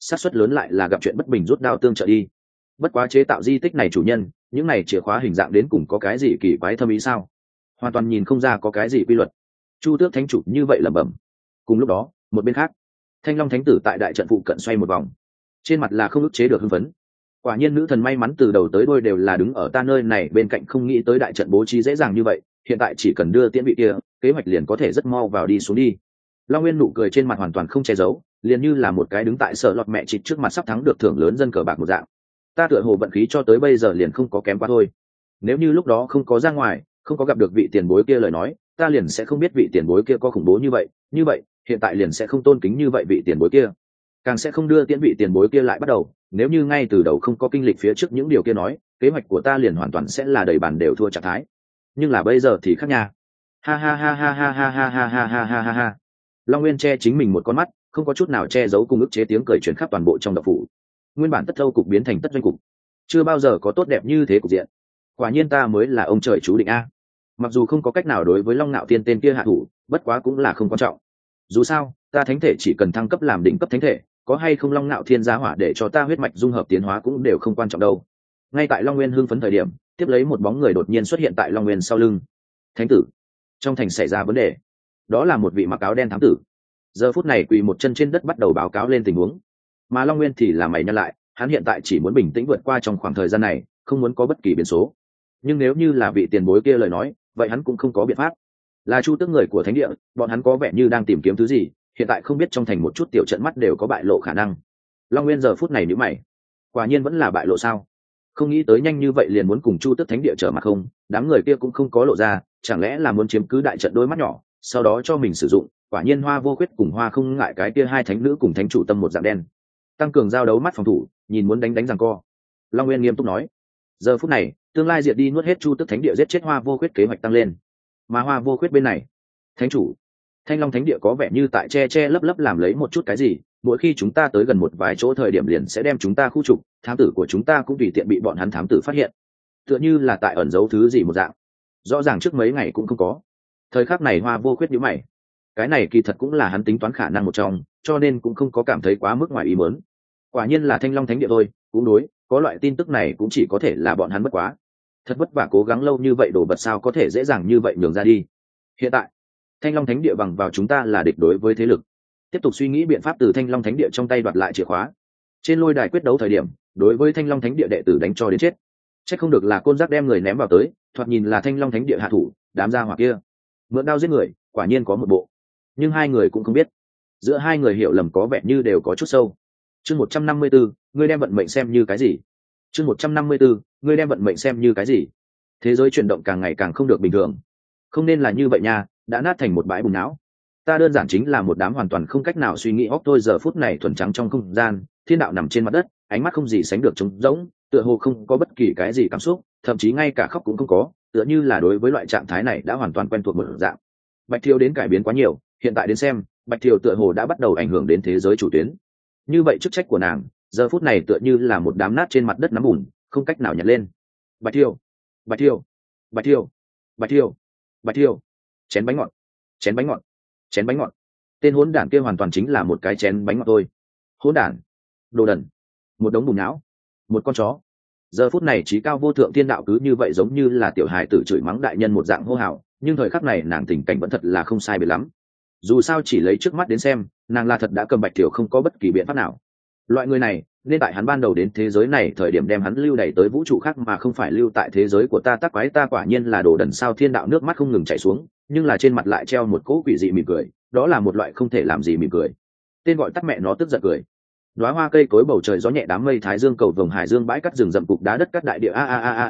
Speaker 1: xác suất lớn lại là gặp chuyện bất bình rút đao tương trợ đi. Bất quá chế tạo di tích này chủ nhân, những này chìa khóa hình dạng đến cùng có cái gì kỳ quái thâm ý sao? Hoàn toàn nhìn không ra có cái gì quy luật. Chu Tước thánh chủ như vậy lẩm bẩm. Cùng lúc đó, một bên khác, Thanh Long thánh tử tại đại trận phụ cận xoay một vòng, trên mặt là không ức chế được hưng phấn. Quả nhiên nữ thần may mắn từ đầu tới đuôi đều là đứng ở ta nơi này bên cạnh, không nghĩ tới đại trận bố trí dễ dàng như vậy, hiện tại chỉ cần đưa tiễn vị kia, kế hoạch liền có thể rất mau vào đi xuống đi. Long Nguyên nụ cười trên mặt hoàn toàn không che giấu, liền như là một cái đứng tại sở lọt mẹ chịt trước mặt sắp thắng được thưởng lớn dân cờ bạc một dạng. Ta tựa hồ vận khí cho tới bây giờ liền không có kém quá thôi. Nếu như lúc đó không có ra ngoài, không có gặp được vị tiền bối kia lời nói, ta liền sẽ không biết vị tiền bối kia có khủng bố như vậy hiện tại liền sẽ không tôn kính như vậy vị tiền bối kia, càng sẽ không đưa tiễn vị tiền bối kia lại bắt đầu. Nếu như ngay từ đầu không có kinh lịch phía trước những điều kia nói, kế hoạch của ta liền hoàn toàn sẽ là đầy bàn đều thua trạng thái. Nhưng là bây giờ thì khác nha. Ha ha ha ha ha ha ha ha ha ha ha ha ha. Long Nguyên che chính mình một con mắt, không có chút nào che giấu, cùng ức chế tiếng cười truyền khắp toàn bộ trong đậu phủ. Nguyên bản tất thâu cục biến thành tất doanh cục, chưa bao giờ có tốt đẹp như thế cục diện. Quả nhiên ta mới là ông trời chú định a. Mặc dù không có cách nào đối với Long Nạo Thiên tên kia hạ thủ, bất quá cũng là không quan trọng. Dù sao, ta thánh thể chỉ cần thăng cấp làm đỉnh cấp thánh thể, có hay không Long Nạo Thiên giá hỏa để cho ta huyết mạch dung hợp tiến hóa cũng đều không quan trọng đâu. Ngay tại Long Nguyên hưng phấn thời điểm, tiếp lấy một bóng người đột nhiên xuất hiện tại Long Nguyên sau lưng. Thánh tử, trong thành xảy ra vấn đề. Đó là một vị mặc áo đen thám tử. Giờ phút này quỳ một chân trên đất bắt đầu báo cáo lên tình huống. Mà Long Nguyên thì là mày nhăn lại, hắn hiện tại chỉ muốn bình tĩnh vượt qua trong khoảng thời gian này, không muốn có bất kỳ biến số. Nhưng nếu như là vị tiền bối kia lời nói, vậy hắn cũng không có biện pháp. Là Chu Tước người của thánh địa, bọn hắn có vẻ như đang tìm kiếm thứ gì, hiện tại không biết trong thành một chút tiểu trận mắt đều có bại lộ khả năng. Long Nguyên giờ phút này nhíu mày, quả nhiên vẫn là bại lộ sao? Không nghĩ tới nhanh như vậy liền muốn cùng Chu Tước thánh địa trở mặt không, đám người kia cũng không có lộ ra, chẳng lẽ là muốn chiếm cứ đại trận đôi mắt nhỏ, sau đó cho mình sử dụng. Quả nhiên Hoa Vô Khuyết cùng Hoa không ngại cái kia hai thánh nữ cùng thánh chủ tâm một dạng đen, tăng cường giao đấu mắt phòng thủ, nhìn muốn đánh giằng co. Long Nguyên nghiêm túc nói, giờ phút này tương lai diệt đi nuốt hết Chu Tước thánh địa giết chết Hoa Vô Khuyết kế hoạch tăng lên. Mà Hoa Vô Khuyết bên này, thánh chủ Thanh Long thánh địa có vẻ như tại che lấp lấp làm lấy một chút cái gì, mỗi khi chúng ta tới gần một vài chỗ thời điểm liền sẽ đem chúng ta khu trục, thám tử của chúng ta cũng tùy tiện bị bọn hắn thám tử phát hiện, tựa như là tại ẩn giấu thứ gì một dạng. Rõ ràng trước mấy ngày cũng không có. Thời khắc này Hoa Vô Khuyết nhíu mày, cái này kỳ thật cũng là hắn tính toán khả năng một trong, cho nên cũng không có cảm thấy quá mức ngoài ý muốn. Quả nhiên là Thanh Long thánh địa thôi, cũng đối, có loại tin tức này cũng chỉ có thể là bọn hắn bất quá. Thật vất vả cố gắng lâu như vậy đồ vật sao có thể dễ dàng như vậy nhường ra đi. Hiện tại Thanh Long thánh địa bằng vào chúng ta là địch đối với thế lực, tiếp tục suy nghĩ biện pháp từ Thanh Long thánh địa trong tay đoạt lại chìa khóa. Trên lôi đài quyết đấu thời điểm, đối với Thanh Long thánh địa đệ tử đánh cho đến chết. Chắc không được là Côn Giác đem người ném vào tới, thoạt nhìn là Thanh Long thánh địa hạ thủ, đám gia hỏa kia mượn đao giết người, quả nhiên có một bộ. Nhưng hai người cũng không biết, giữa hai người hiểu lầm có vẻ như đều có chút sâu. Chương 154, ngươi đem vận mệnh xem như cái gì? Chương 154, ngươi đem vận mệnh xem như cái gì? Thế giới chuyển động càng ngày càng không được bình thường. Không nên là như vậy nha, đã nát thành một bãi bùn não. Ta đơn giản chính là một đám hoàn toàn không cách nào suy nghĩ óc thôi. Giờ phút này thuần trắng trong không gian, thiên đạo nằm trên mặt đất, ánh mắt không gì sánh được trống rỗng, tựa hồ không có bất kỳ cái gì cảm xúc, thậm chí ngay cả khóc cũng không có, tựa như là đối với loại trạng thái này đã hoàn toàn quen thuộc một dạng. Bạch Thiều đến cải biến quá nhiều, hiện tại đến xem, Bạch Thiều tựa hồ đã bắt đầu ảnh hưởng đến thế giới chủ tuyến. Như vậy chức trách của nàng, giờ phút này tựa như là một đám nát trên mặt đất nắm bùn, không cách nào nhặt lên. Bạch Thiều, Bạch Thiều, Bạch Thiều, Bạch Thiều, Bạch Thiều, chén bánh ngọt, chén bánh ngọt, chén bánh ngọt. Tên hỗn đản kia hoàn toàn chính là một cái chén bánh ngọt thôi. Hỗn đản, đồ đần, một đống bùn não, một con chó. Giờ phút này trí cao vô thượng thiên đạo cứ như vậy giống như là tiểu hài tử chửi mắng đại nhân một dạng hô hào, nhưng thời khắc này nàng tình cảnh vẫn thật là không sai biệt lắm. Dù sao chỉ lấy trước mắt đến xem, nàng là thật đã cầm Bạch Thiều không có bất kỳ biện pháp nào. Loại người này nên tại hắn ban đầu đến thế giới này thời điểm đem hắn lưu đày tới vũ trụ khác mà không phải lưu tại thế giới của ta. Tác quái, ta quả nhiên là đồ đần sao? Thiên đạo nước mắt không ngừng chảy xuống, nhưng là trên mặt lại treo một cỗ quỷ dị mỉm cười, đó là một loại không thể làm gì mỉm cười. Tên gọi tắt mẹ nó tức giận cười. Đóa hoa cây cối bầu trời gió nhẹ đám mây thái dương cầu vồng hải dương bãi cắt rừng rậm cục đá đất cắt đại địa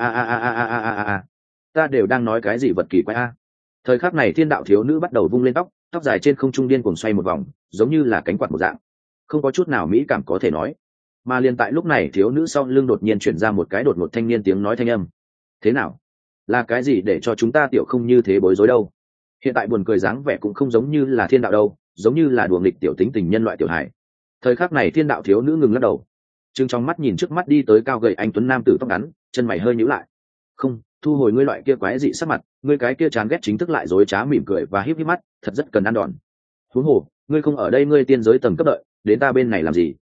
Speaker 1: ta đều đang nói cái gì vật kỳ quái a. Thời khắc này thiên đạo thiếu nữ bắt đầu vung lên tóc, tóc dài trên không trung điên cuồng xoay một vòng, giống như là cánh quạt một dạng, không có chút nào mỹ cảm có thể nói. Mà liền tại lúc này thiếu nữ sau lưng đột nhiên chuyển ra một cái đột ngột thanh niên tiếng nói thanh âm. Thế nào, là cái gì để cho chúng ta tiểu không như thế bối rối đâu? Hiện tại buồn cười dáng vẻ cũng không giống như là thiên đạo đâu, giống như là đùa nghịch tiểu tính tình nhân loại tiểu hài. Thời khắc này thiên đạo thiếu nữ ngừng lắc đầu, trừng trong mắt nhìn trước mắt đi tới cao gầy anh tuấn nam tử tóc ngắn, chân mày hơi nhíu lại. Không, thu hồi ngươi loại kia quái dị sắc mặt, ngươi cái kia chán ghét chính thức lại dối trá mỉm cười và híp híp mắt, thật rất cần ăn đòn. Huống hồ, ngươi không ở đây, ngươi tiên giới tầng cấp đợi, đến ta bên này làm gì?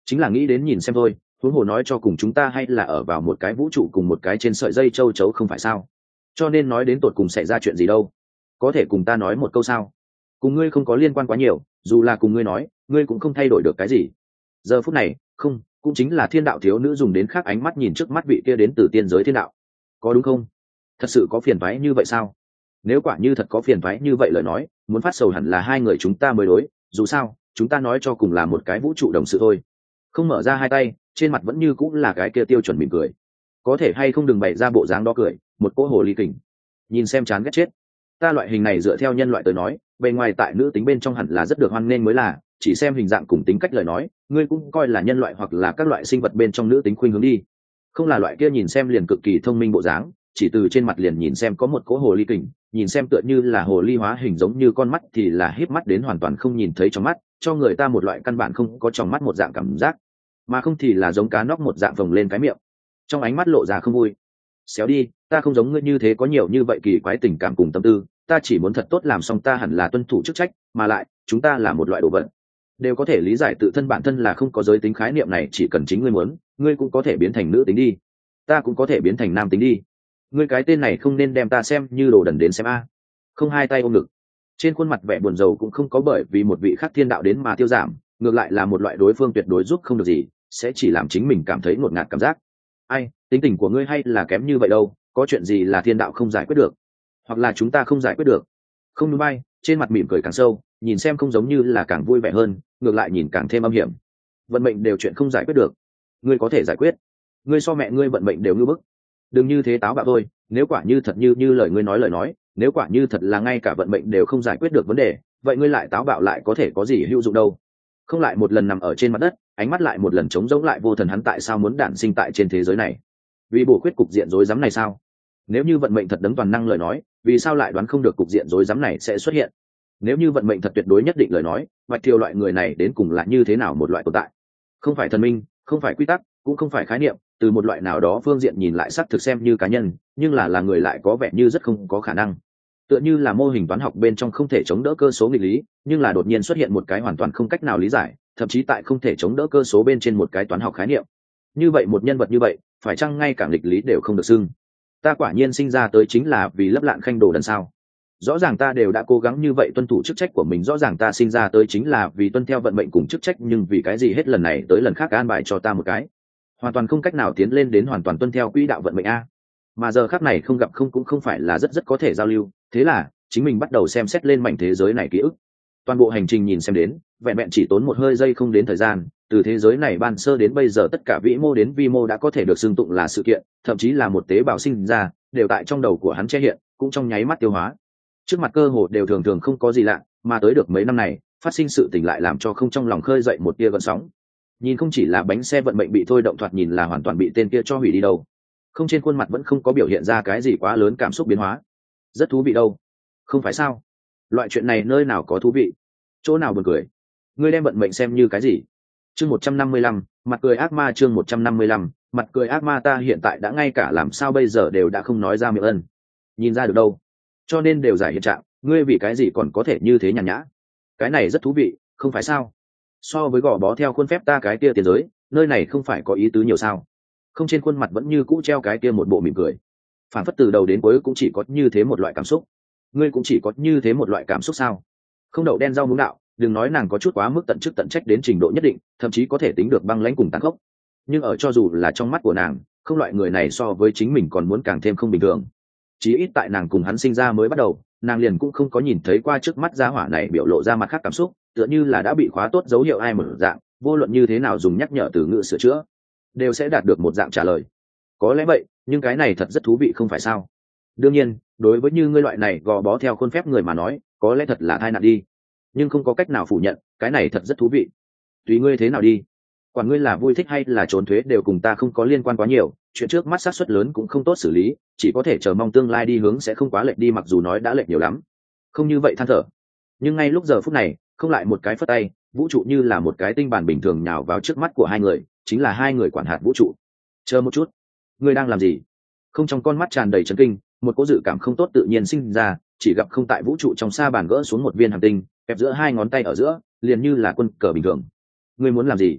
Speaker 1: chính là nghĩ đến nhìn xem thôi, huống hồ nói cho cùng chúng ta hay là ở vào một cái vũ trụ cùng một cái trên sợi dây châu chấu không phải sao? Cho nên nói đến tột cùng xảy ra chuyện gì đâu, có thể cùng ta nói một câu sao? Cùng ngươi không có liên quan quá nhiều, dù là cùng ngươi nói, ngươi cũng không thay đổi được cái gì. Giờ phút này, không, cũng chính là thiên đạo thiếu nữ dùng đến khác ánh mắt nhìn trước mắt vị kia đến từ tiên giới thiên đạo. Có đúng không? Thật sự có phiền toái như vậy sao? Nếu quả như thật có phiền toái như vậy lời nói, muốn phát sầu hẳn là hai người chúng ta mới đối, dù sao, chúng ta nói cho cùng là một cái vũ trụ đồng sự thôi. Không mở ra hai tay, trên mặt vẫn như cũng là cái kia tiêu chuẩn mỉm cười. Có thể hay không đừng bày ra bộ dáng đó cười, một cỗ hồ ly kình. Nhìn xem chán ghét chết. Ta loại hình này dựa theo nhân loại tới nói, bề ngoài tại nữ tính bên trong hẳn là rất được hoan nghênh mới là, chỉ xem hình dạng cùng tính cách lời nói, ngươi cũng coi là nhân loại hoặc là các loại sinh vật bên trong nữ tính khuynh hướng đi. Không là loại kia nhìn xem liền cực kỳ thông minh bộ dáng, chỉ từ trên mặt liền nhìn xem có một cỗ hồ ly kình, nhìn xem tựa như là hồ ly hóa hình giống như con mắt thì là híp mắt đến hoàn toàn không nhìn thấy trong mắt, cho người ta một loại căn bản không có trong mắt một dạng cảm giác, mà không thì là giống cá nóc một dạng phồng lên cái miệng, trong ánh mắt lộ ra không vui. Xéo đi, ta không giống ngươi như thế có nhiều như vậy kỳ quái tình cảm cùng tâm tư, ta chỉ muốn thật tốt làm xong ta hẳn là tuân thủ chức trách, mà lại chúng ta là một loại đồ vật, đều có thể lý giải tự thân bản thân là không có giới tính khái niệm này, chỉ cần chính ngươi muốn, ngươi cũng có thể biến thành nữ tính đi, ta cũng có thể biến thành nam tính đi. Ngươi cái tên này không nên đem ta xem như đồ đần đến xem a. Không, hai tay ôm ngực, trên khuôn mặt vẻ buồn rầu cũng không có bởi vì một vị khác thiên đạo đến mà tiêu giảm, ngược lại là một loại đối phương tuyệt đối giúp không được gì, sẽ chỉ làm chính mình cảm thấy ngột ngạt cảm giác. Ai, tính tình của ngươi hay là kém như vậy đâu, có chuyện gì là thiên đạo không giải quyết được, hoặc là chúng ta không giải quyết được? Không, núi bay, trên mặt mỉm cười càng sâu, nhìn xem không giống như là càng vui vẻ hơn, ngược lại nhìn càng thêm âm hiểm. Vận mệnh đều chuyện không giải quyết được, ngươi có thể giải quyết? Ngươi so mẹ ngươi vận mệnh đều ngư bức. Đừng như thế táo bạo thôi, nếu quả như thật như lời ngươi nói lời nói, nếu quả như thật là ngay cả vận mệnh đều không giải quyết được vấn đề, vậy ngươi lại táo bạo lại có thể có gì hữu dụng đâu? Không lại một lần nằm ở trên mặt đất, ánh mắt lại một lần trống rỗng lại vô thần, hắn tại sao muốn đản sinh tại trên thế giới này? Vì bổ khuyết cục diện rối rắm này sao? Nếu như vận mệnh thật đấng toàn năng lời nói, vì sao lại đoán không được cục diện rối rắm này sẽ xuất hiện? Nếu như vận mệnh thật tuyệt đối nhất định lời nói, Bạch Thiều loại người này đến cùng là như thế nào một loại tồn tại? Không phải thần minh, không phải quy tắc, cũng không phải khái niệm, từ một loại nào đó phương diện nhìn lại xác thực xem như cá nhân, nhưng là người lại có vẻ như rất không có khả năng. Tựa như là mô hình toán học bên trong không thể chống đỡ cơ số nghịch lý, nhưng là đột nhiên xuất hiện một cái hoàn toàn không cách nào lý giải, thậm chí tại không thể chống đỡ cơ số bên trên một cái toán học khái niệm. Như vậy một nhân vật như vậy, phải chăng ngay cả nghịch lý đều không được xưng? Ta quả nhiên sinh ra tới chính là vì lấp lạn khanh đồ đần sao? Rõ ràng ta đều đã cố gắng như vậy tuân thủ chức trách của mình, rõ ràng ta sinh ra tới chính là vì tuân theo vận mệnh cùng chức trách, nhưng vì cái gì hết lần này tới lần khác an bài cho ta một cái hoàn toàn không cách nào tiến lên đến hoàn toàn tuân theo quỹ đạo vận mệnh a. Mà giờ khác này không gặp không cũng không phải là rất có thể giao lưu, thế là chính mình bắt đầu xem xét lên mảnh thế giới này ký ức. Toàn bộ hành trình nhìn xem đến vẹn vẹn chỉ tốn một hơi giây không đến thời gian, từ thế giới này ban sơ đến bây giờ tất cả vĩ mô đến vi mô đã có thể được xưng tụng là sự kiện, thậm chí là một tế bào sinh ra đều tại trong đầu của hắn che hiện, cũng trong nháy mắt tiêu hóa. Trước mặt cơ hồ đều thường thường không có gì lạ, mà tới được mấy năm này phát sinh sự tình lại làm cho không trong lòng khơi dậy một tia gợn sóng. Nhìn không chỉ là bánh xe vận mệnh bị thôi động, thoạt nhìn là hoàn toàn bị tên kia cho hủy đi đâu. Không, trên khuôn mặt vẫn không có biểu hiện ra cái gì quá lớn cảm xúc biến hóa. Rất thú vị đâu, không phải sao? Loại chuyện này nơi nào có thú vị, chỗ nào buồn cười? Ngươi đem vận mệnh xem như cái gì? Chương 155, mặt cười ác ma. Chương 155, mặt cười ác ma. Ta hiện tại đã ngay cả làm sao bây giờ đều đã không nói ra miệng ân. Nhìn ra được đâu, cho nên đều giải hiện trạng. Ngươi vì cái gì còn có thể như thế nhàn nhã? Cái này rất thú vị, không phải sao? So với gò bó theo khuôn phép ta cái kia tiền giới, nơi này không phải có ý tứ nhiều sao? Không, trên khuôn mặt vẫn như cũ treo cái kia một bộ mỉm cười, phản phất từ đầu đến cuối cũng chỉ có như thế một loại cảm xúc. Ngươi cũng chỉ có như thế một loại cảm xúc sao? Không, đậu đen rau muống đạo, đừng nói nàng có chút quá mức tận chức tận trách đến trình độ nhất định, thậm chí có thể tính được băng lãnh cùng tàn khốc, nhưng ở cho dù là trong mắt của nàng, không, loại người này so với chính mình còn muốn càng thêm không bình thường. Chí ít tại nàng cùng hắn sinh ra mới bắt đầu, nàng liền cũng không có nhìn thấy qua trước mắt gia hỏa này biểu lộ ra mặt khác cảm xúc, tựa như là đã bị khóa tốt dấu hiệu ai mở dạng, vô luận như thế nào dùng nhắc nhở từ ngữ sửa chữa đều sẽ đạt được một dạng trả lời. Có lẽ vậy, nhưng cái này thật rất thú vị không phải sao? Đương nhiên, đối với như ngươi loại này gò bó theo khuôn phép người mà nói, có lẽ thật là tai nạn đi, nhưng không có cách nào phủ nhận, cái này thật rất thú vị. Tùy ngươi thế nào đi, quản ngươi là vui thích hay là trốn thuế đều cùng ta không có liên quan quá nhiều, chuyện trước mắt xác suất lớn cũng không tốt xử lý, chỉ có thể chờ mong tương lai đi hướng sẽ không quá lệch đi, mặc dù nói đã lệch nhiều lắm. Không như vậy than thở, nhưng ngay lúc giờ phút này, không lại một cái phất tay, vũ trụ như là một cái tinh bản bình thường nhào vào trước mắt của hai người, chính là hai người quản hạt vũ trụ. Chờ một chút, ngươi đang làm gì? Không, trong con mắt tràn đầy chấn kinh, một cỗ dự cảm không tốt tự nhiên sinh ra, chỉ gặp không tại vũ trụ trong sa bàn gỡ xuống một viên hành tinh, kẹp giữa hai ngón tay ở giữa, liền như là quân cờ bình thường. Ngươi muốn làm gì?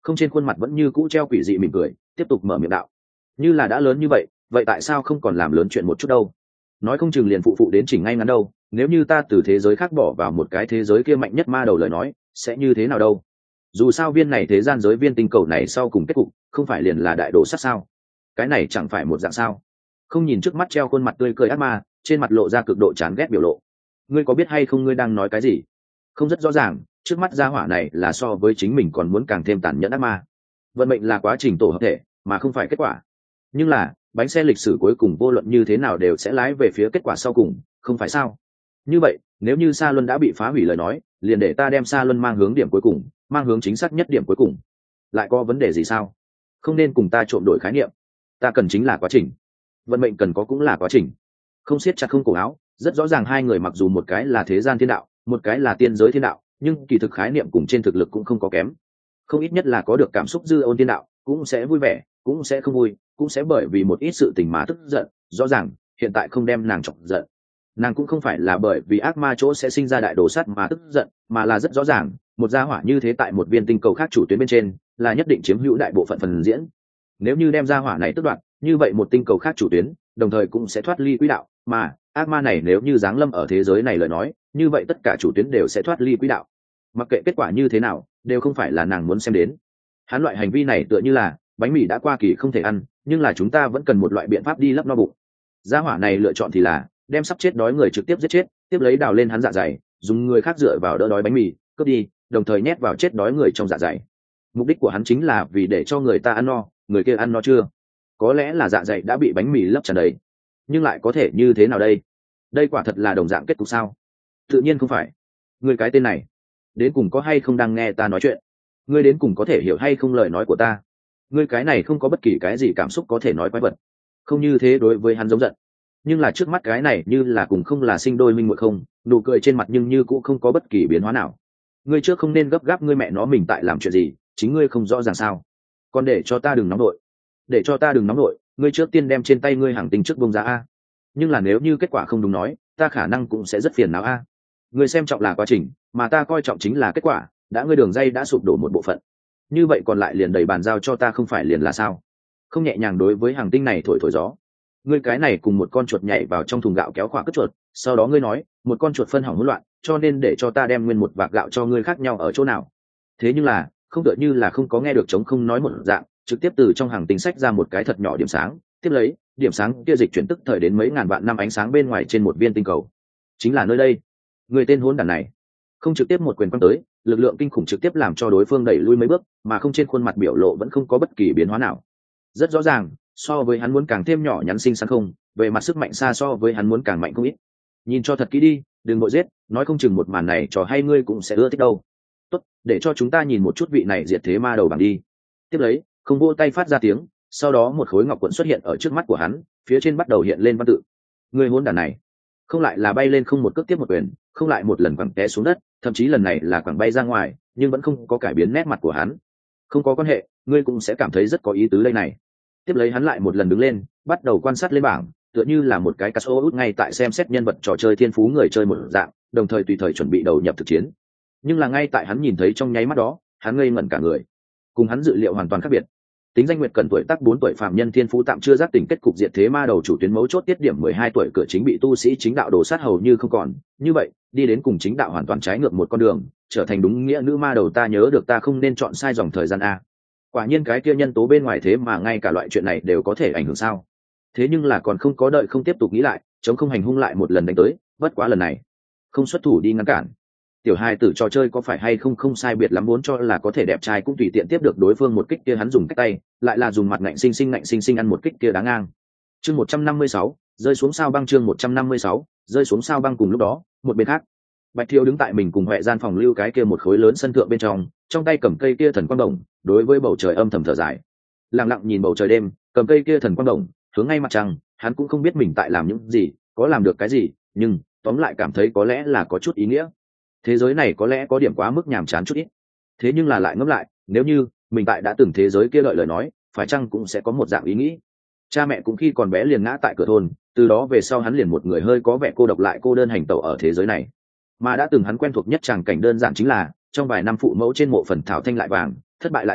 Speaker 1: không trên khuôn mặt vẫn như cũ treo quỷ dị mỉm cười, tiếp tục mở miệng đạo: như là đã lớn như vậy, vậy tại sao không còn làm lớn chuyện một chút đâu? Nói không chừng liền phụ đến chỉnh ngay ngắn đâu. Nếu như ta từ thế giới khác bỏ vào một cái thế giới kia mạnh nhất ma đầu lời nói, sẽ như thế nào đâu? Dù sao viên này thế gian giới viên tinh cầu này sau cùng kết cục không phải liền là đại đồ sát sao? Cái này chẳng phải một dạng sao? Không nhìn trước mắt treo khuôn mặt tươi cười ác ma, trên mặt lộ ra cực độ chán ghét biểu lộ. Ngươi có biết hay không ngươi đang nói cái gì? Không rất rõ ràng, trước mắt gia hỏa này là so với chính mình còn muốn càng thêm tàn nhẫn ác ma. Vận mệnh là quá trình tổ hợp thể, mà không phải kết quả. Nhưng là bánh xe lịch sử cuối cùng vô luận như thế nào đều sẽ lái về phía kết quả sau cùng, không phải sao? Như vậy, nếu như Sa Luân đã bị phá hủy lời nói, liền để ta đem Sa Luân mang hướng điểm cuối cùng, mang hướng chính xác nhất điểm cuối cùng. Lại có vấn đề gì sao? Không nên cùng ta trộn đổi khái niệm. Ta cần chính là quá trình. Vận mệnh cần có cũng là quá trình. Không siết chặt không cổ áo, rất rõ ràng hai người mặc dù một cái là thế gian thiên đạo, một cái là tiên giới thiên đạo, nhưng kỳ thực khái niệm cùng trên thực lực cũng không có kém. Không ít nhất là có được cảm xúc dư ôn thiên đạo, cũng sẽ vui vẻ, cũng sẽ không vui, cũng sẽ bởi vì một ít sự tình mà tức giận. Rõ ràng hiện tại không đem nàng chọc giận, nàng cũng không phải là bởi vì ác ma chỗ sẽ sinh ra đại đồ sắt mà tức giận, mà là rất rõ ràng một gia hỏa như thế tại một viên tinh cầu khác chủ tuyến bên trên là nhất định chiếm hữu đại bộ phận phần diễn. Nếu như đem gia hỏa này tước đoạt, như vậy một tinh cầu khác chủ tuyến đồng thời cũng sẽ thoát ly quỹ đạo, mà ác ma này nếu như giáng lâm ở thế giới này lời nói, như vậy tất cả chủ tuyến đều sẽ thoát ly quỹ đạo. Mặc kệ kết quả như thế nào, đều không phải là nàng muốn xem đến. Hắn loại hành vi này tựa như là bánh mì đã qua kỳ không thể ăn, nhưng là chúng ta vẫn cần một loại biện pháp đi lấp no bụng. Gia hỏa này lựa chọn thì là đem sắp chết đói người trực tiếp giết chết, tiếp lấy đào lên hắn dạ dày, dùng người khác dựa vào đỡ đói bánh mì cướp đi, đồng thời nhét vào chết đói người trong dạ dày. Mục đích của hắn chính là vì để cho người ta ăn no, người kia ăn no chưa, có lẽ là dạ dày đã bị bánh mì lấp tràn đầy, nhưng lại có thể như thế nào đây? Đây quả thật là đồng dạng kết cục sao? Tự nhiên không phải. Người cái tên này đến cùng có hay không đang nghe ta nói chuyện? Ngươi đến cùng có thể hiểu hay không lời nói của ta? Ngươi cái này không có bất kỳ cái gì cảm xúc có thể nói quái vật. Không như thế đối với hắn giống giận, nhưng là trước mắt cái này như là cùng không là sinh đôi minh muội không, nụ cười trên mặt nhưng như cũng không có bất kỳ biến hóa nào. Ngươi trước không nên gấp gáp, ngươi mẹ nó mình tại làm chuyện gì, chính ngươi không rõ ràng sao? Còn để cho ta đừng nóng nội, để cho ta đừng nóng nội, ngươi trước tiên đem trên tay ngươi hàng tinh trước bông ra a. Nhưng là nếu như kết quả không đúng nói, ta khả năng cũng sẽ rất phiền não a. Ngươi xem trọng là quá trình, mà ta coi trọng chính là kết quả, đã ngươi đường dây đã sụp đổ một bộ phận, như vậy còn lại liền đẩy bàn giao cho ta không phải liền là sao? Không nhẹ nhàng đối với hàng tinh này thổi thổi gió. Ngươi cái này cùng một con chuột nhảy vào trong thùng gạo kéo khỏa cất chuột, sau đó ngươi nói một con chuột phân hỏng hỗn loạn, cho nên để cho ta đem nguyên một vạc gạo cho ngươi khác nhau ở chỗ nào? Thế nhưng là không tựa như là không có nghe được trống không nói một dạng, trực tiếp từ trong hàng tinh sách ra một cái thật nhỏ điểm sáng, tiếp lấy điểm sáng kia dịch chuyển tức thời đến mấy ngàn vạn năm ánh sáng bên ngoài trên một viên tinh cầu. Chính là nơi đây. Người tên hỗn đản này không trực tiếp một quyền quăng tới, lực lượng kinh khủng trực tiếp làm cho đối phương đẩy lui mấy bước, mà không trên khuôn mặt biểu lộ vẫn không có bất kỳ biến hóa nào. Rất rõ ràng, so với hắn muốn càng thêm nhỏ nhắn xinh xắn không, về mặt sức mạnh xa so với hắn muốn càng mạnh không ít. Nhìn cho thật kỹ đi, đừng vội giết, nói không chừng một màn này trò hay ngươi cũng sẽ ưa thích đâu. Tốt, để cho chúng ta nhìn một chút vị này diệt thế ma đầu bảng đi. Tiếp lấy, không vỗ tay phát ra tiếng, sau đó một khối ngọc cuộn xuất hiện ở trước mắt của hắn, phía trên bắt đầu hiện lên văn tự. Người hỗn đản này, không lại là bay lên không một cước tiếp một quyền, không lại một lần quẳng té xuống đất, thậm chí lần này là quẳng bay ra ngoài, nhưng vẫn không có cải biến nét mặt của hắn. Không có quan hệ, ngươi cũng sẽ cảm thấy rất có ý tứ đây này. Tiếp lấy hắn lại một lần đứng lên, bắt đầu quan sát lên bảng, tựa như là một cái caso út ngay tại xem xét nhân vật trò chơi thiên phú người chơi một dạng, đồng thời tùy thời chuẩn bị đầu nhập thực chiến. Nhưng là ngay tại hắn nhìn thấy trong nháy mắt đó, hắn ngây ngẩn cả người. Cùng hắn dự liệu hoàn toàn khác biệt. Tính danh Nguyệt Cẩn tuổi tác 4 tuổi phạm nhân thiên phú tạm chưa giác tỉnh, kết cục diệt thế ma đầu chủ tuyến mấu chốt tiết điểm 12 tuổi cửa chính bị tu sĩ chính đạo đổ sát hầu như không còn, như vậy, đi đến cùng chính đạo hoàn toàn trái ngược một con đường, trở thành đúng nghĩa nữ ma đầu. Ta nhớ được ta không nên chọn sai dòng thời gian a. Quả nhiên cái kia nhân tố bên ngoài thế mà ngay cả loại chuyện này đều có thể ảnh hưởng sao? Thế nhưng là còn không có đợi không tiếp tục nghĩ lại, chống không hành hung lại một lần đánh tới, bất quá lần này không xuất thủ đi ngăn cản. Tiểu hai tử trò chơi có phải hay không không sai biệt lắm, muốn cho là có thể đẹp trai cũng tùy tiện tiếp được đối phương một kích kia, hắn dùng cách tay, lại là dùng mặt ngạnh sinh sinh ăn một kích kia đáng ngang. Chương 156, rơi xuống sao băng. Chương 156, rơi xuống sao băng. Cùng lúc đó, một bên khác, Bạch Thiếu đứng tại mình cùng Huệ gian phòng lưu cái kia một khối lớn sân thượng bên trong tay cầm cây kia thần quang đồng, đối với bầu trời âm thầm thở dài. Lặng lặng nhìn bầu trời đêm, cầm cây kia thần quang đồng, hướng ngay mặt trăng, hắn cũng không biết mình tại làm những gì, có làm được cái gì, nhưng tóm lại cảm thấy có lẽ là có chút ý nghĩa. Thế giới này có lẽ có điểm quá mức nhàm chán chút ít, thế nhưng là lại ngẫm lại, nếu như mình tại đã từng thế giới kia lợi lời nói, phải chăng cũng sẽ có một dạng ý nghĩ. Cha mẹ cũng khi còn bé liền ngã tại cửa thôn, từ đó về sau hắn liền một người hơi có vẻ cô độc lại cô đơn hành tẩu ở thế giới này. Mà đã từng hắn quen thuộc nhất tràng cảnh đơn giản chính là trong vài năm phụ mẫu trên mộ phần thảo thanh lại vàng, thất bại lại xanh,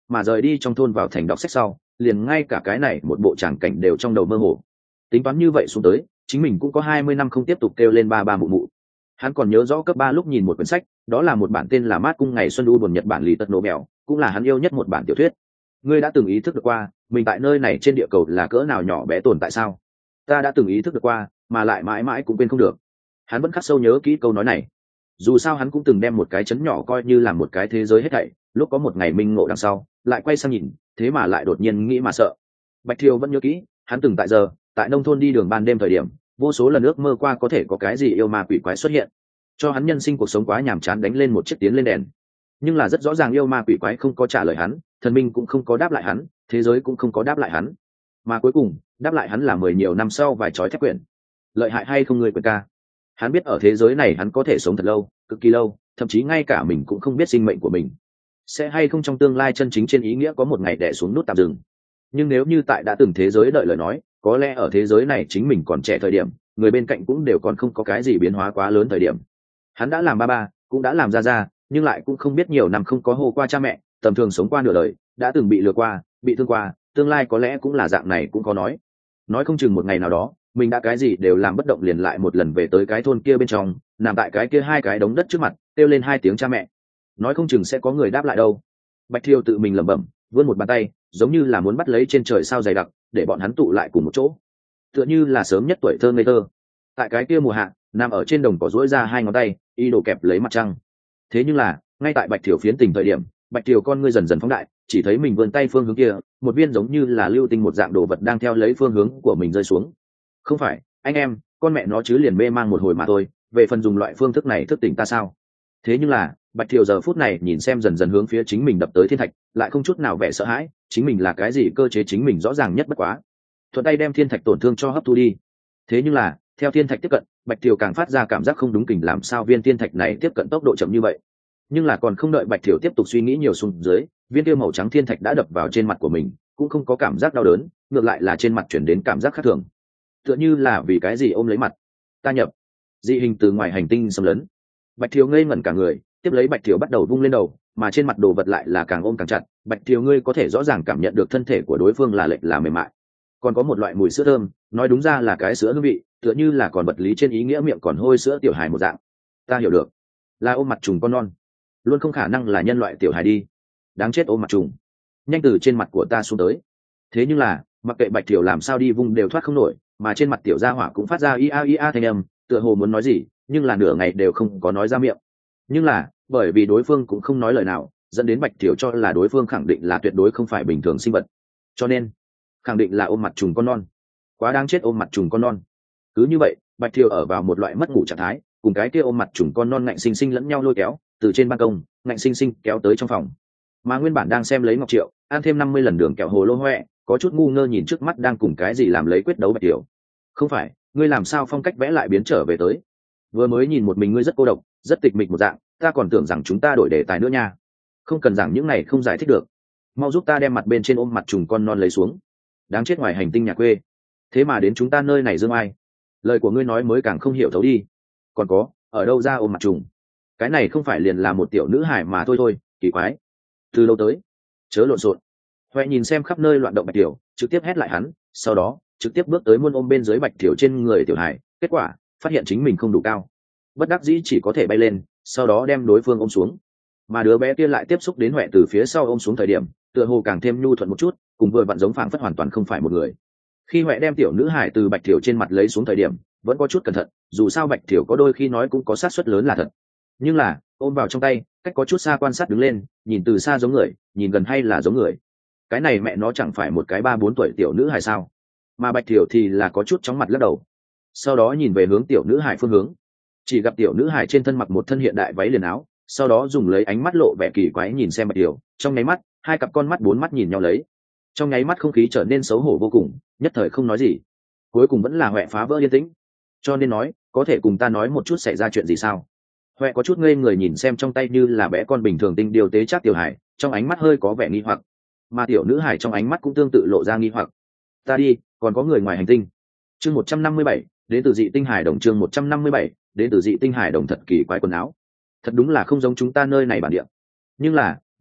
Speaker 1: mà rời đi trong thôn vào thành đọc sách sau liền ngay cả cái này một bộ tràng cảnh đều trong đầu mơ hồ. Tính toán như vậy xuống tới chính mình cũng có 20 năm không tiếp tục kêu lên ba ba mụ mụ. Hắn còn nhớ rõ cấp 3 lúc nhìn một quyển sách, đó là một bản tên là Mát cung ngày xuân u buồn Nhật Bản lì tật nổ mèo, cũng là hắn yêu nhất một bản tiểu thuyết. Ngươi đã từng ý thức được qua mình tại nơi này trên địa cầu là cỡ nào nhỏ bé tồn tại sao? Ta đã từng ý thức được qua, mà lại mãi mãi cũng quên không được. Hắn vẫn khắc sâu nhớ kỹ câu nói này. Dù sao hắn cũng từng đem một cái chấn nhỏ coi như là một cái thế giới hết thảy, lúc có một ngày minh ngộ đằng sau lại quay sang nhìn, thế mà lại đột nhiên nghĩ mà sợ. Bạch Thiều vẫn nhớ kỹ, hắn từng tại nông thôn đi đường ban đêm thời điểm, vô số lần ước mơ qua có thể có cái gì yêu ma quỷ quái xuất hiện, cho hắn nhân sinh cuộc sống quá nhàm chán đánh lên một chiếc tiến lên đèn. Nhưng là rất rõ ràng yêu ma quỷ quái không có trả lời hắn, thần minh cũng không có đáp lại hắn, thế giới cũng không có đáp lại hắn, mà cuối cùng đáp lại hắn là 10 nhiều năm sau vài chói thép quyển. Lợi hại hay không người quyển ca? Hắn biết ở thế giới này hắn có thể sống thật lâu, cực kỳ lâu, thậm chí ngay cả mình cũng không biết sinh mệnh của mình sẽ hay không trong tương lai chân chính trên ý nghĩa có một ngày đè xuống nút tạm dừng. Nhưng nếu như tại đã từng thế giới đợi lời nói, có lẽ ở thế giới này chính mình còn trẻ thời điểm, người bên cạnh cũng đều còn không có cái gì biến hóa quá lớn thời điểm. Hắn đã làm ba ba, cũng đã làm ra, nhưng lại cũng không biết nhiều năm không có hô qua cha mẹ, tầm thường sống qua nửa đời, đã từng bị lừa qua, bị thương qua, tương lai có lẽ cũng là dạng này cũng có nói không chừng một ngày nào đó mình đã cái gì đều làm bất động liền lại một lần về tới cái thôn kia bên trong, nằm tại cái kia hai cái đống đất trước mặt kêu lên 2 tiếng cha mẹ, nói không chừng sẽ có người đáp lại đâu. Bạch Thiều tự mình lẩm bẩm, vươn một bàn tay giống như là muốn bắt lấy trên trời sao dày đặc để bọn hắn tụ lại cùng một chỗ, tựa như là sớm nhất tuổi thơ ngây thơ. Tại cái kia mùa hạ nằm ở trên đồng cỏ duỗi ra 2 ngón tay y đồ kẹp lấy mặt trăng. Thế nhưng là ngay tại Bạch Thiều phiến tình thời điểm, Bạch Thiều con ngươi dần dần phóng đại, chỉ thấy mình vươn tay phương hướng kia, một viên giống như là lưu tinh một dạng đồ vật đang theo lấy phương hướng của mình rơi xuống. Không phải anh em, con mẹ nó chứ liền mê mang một hồi mà thôi, về phần dùng loại phương thức này thức tỉnh ta sao? Thế nhưng là Bạch Thiều giờ phút này nhìn xem dần dần hướng phía chính mình đập tới thiên thạch, lại không chút nào vẻ sợ hãi, chính mình là cái gì cơ chế chính mình rõ ràng nhất bất quá. Thuận tay đem thiên thạch tổn thương cho hấp thu đi. Thế nhưng là theo thiên thạch tiếp cận, Bạch Thiều càng phát ra cảm giác không đúng, kình làm sao viên thiên thạch này tiếp cận tốc độ chậm như vậy. Nhưng là còn không đợi Bạch Thiều tiếp tục suy nghĩ nhiều xuống dưới, viên tiêu màu trắng thiên thạch đã đập vào trên mặt của mình, cũng không có cảm giác đau đớn, ngược lại là trên mặt chuyển đến cảm giác khác thường, tựa như là vì cái gì ôm lấy mặt. Ta nhập dị hình từ ngoài hành tinh xâm lấn. Bạch Thiều ngây ngẩn cả người, tiếp lấy Bạch Thiều bắt đầu vung lên đầu, mà trên mặt đồ vật lại là càng ôm càng chặt. Bạch Thiều ngươi có thể rõ ràng cảm nhận được thân thể của đối phương là lệch là mềm mại, còn có một loại mùi sữa thơm, nói đúng ra là cái sữa hương vị, tựa như là còn vật lý trên ý nghĩa miệng còn hôi sữa tiểu hài một dạng. Ta hiểu được, là ôm mặt trùng con non, luôn không khả năng là nhân loại tiểu hài đi. Đáng chết, ôm mặt trùng, nhanh từ trên mặt của ta xuống tới. Thế nhưng là mặc kệ Bạch Thiều làm sao đi vung đều thoát không nổi, mà trên mặt tiểu gia hỏa cũng phát ra ia thanh âm, tựa hồ muốn nói gì nhưng là nửa ngày đều không có nói ra miệng. Nhưng là bởi vì đối phương cũng không nói lời nào, dẫn đến Bạch Thiều cho là đối phương khẳng định là tuyệt đối không phải bình thường sinh vật, cho nên khẳng định là ôm mặt trùng con non. Quá đáng chết, ôm mặt trùng con non. Cứ như vậy Bạch Thiều ở vào một loại mất ngủ trạng thái, cùng cái kia ôm mặt trùng con non ngạnh sinh sinh lẫn nhau lôi kéo từ trên ban công, ngạnh sinh sinh kéo tới trong phòng. Mà nguyên bản đang xem lấy Ngọc Triệu ăn thêm 50 lần đường kẹo hồ lô hoẹ, có chút ngu ngơ nhìn trước mắt đang cùng cái gì làm lấy quyết đấu Bạch Thiều. Không phải, ngươi làm sao phong cách vẽ lại biến trở về tới? Vừa mới nhìn một mình ngươi rất cô độc, rất tịch mịch một dạng, ta còn tưởng rằng chúng ta đổi đề tài nữa nha. Không cần giảng những này không giải thích được, mau giúp ta đem mặt bên trên ôm mặt trùng con non lấy xuống. Đáng chết, ngoài hành tinh nhà quê thế mà đến chúng ta nơi này dương ai. Lời của ngươi nói mới càng không hiểu thấu đi. Còn có, ở đâu ra ôm mặt trùng? Cái này không phải liền là một tiểu nữ hải mà thôi, kỳ quái. Từ lâu tới, chớ lộn xộn. Huệ nhìn xem khắp nơi loạn động Bạch Thiều, trực tiếp hét lại hắn, sau đó trực tiếp bước tới muôn ôm bên dưới Bạch Thiều trên người tiểu hải, kết quả phát hiện chính mình không đủ cao, bất đắc dĩ chỉ có thể bay lên, sau đó đem đối phương ôm xuống. Mà đứa bé kia lại tiếp xúc đến Huệ từ phía sau ôm xuống thời điểm, tựa hồ càng thêm nhu thuận một chút, cùng vừa vặn giống phảng phất hoàn toàn không phải một người. Khi Huệ đem tiểu nữ hải từ Bạch Thiều trên mặt lấy xuống thời điểm, vẫn có chút cẩn thận, dù sao Bạch Thiều có đôi khi nói cũng có sát suất lớn là thật. Nhưng là ôm vào trong tay, cách có chút xa quan sát đứng lên, nhìn từ xa giống người, nhìn gần hay là giống người. Cái này mẹ nó chẳng phải một cái 3-4 tuổi tiểu nữ hải sao? Mà Bạch Thiều thì là có chút chóng mặt lắc đầu, sau đó nhìn về hướng tiểu nữ hải phương hướng, chỉ gặp tiểu nữ hải trên thân mặc một thân hiện đại váy liền áo, sau đó dùng lấy ánh mắt lộ vẻ kỳ quái nhìn xem Bạch Thiều, trong nháy mắt 2 cặp con mắt 4 mắt nhìn nhau lấy, trong nháy mắt không khí trở nên xấu hổ vô cùng, nhất thời không nói gì. Cuối cùng vẫn là Huệ phá vỡ yên tĩnh, cho nên nói, có thể cùng ta nói một chút xảy ra chuyện gì sao? Huệ có chút ngây người nhìn xem trong tay như là bé con bình thường tinh điều tế chắc tiểu hải, trong ánh mắt hơi có vẻ nghi hoặc, mà tiểu nữ hải trong ánh mắt cũng tương tự lộ ra nghi hoặc. Ta đi, còn có người ngoài hành tinh. Chương 157, đến từ dị tinh hải đồng. Chương 157, đến từ dị tinh hải đồng. Thật kỳ quái quần áo, thật đúng là không giống chúng ta nơi này bản địa. Nhưng là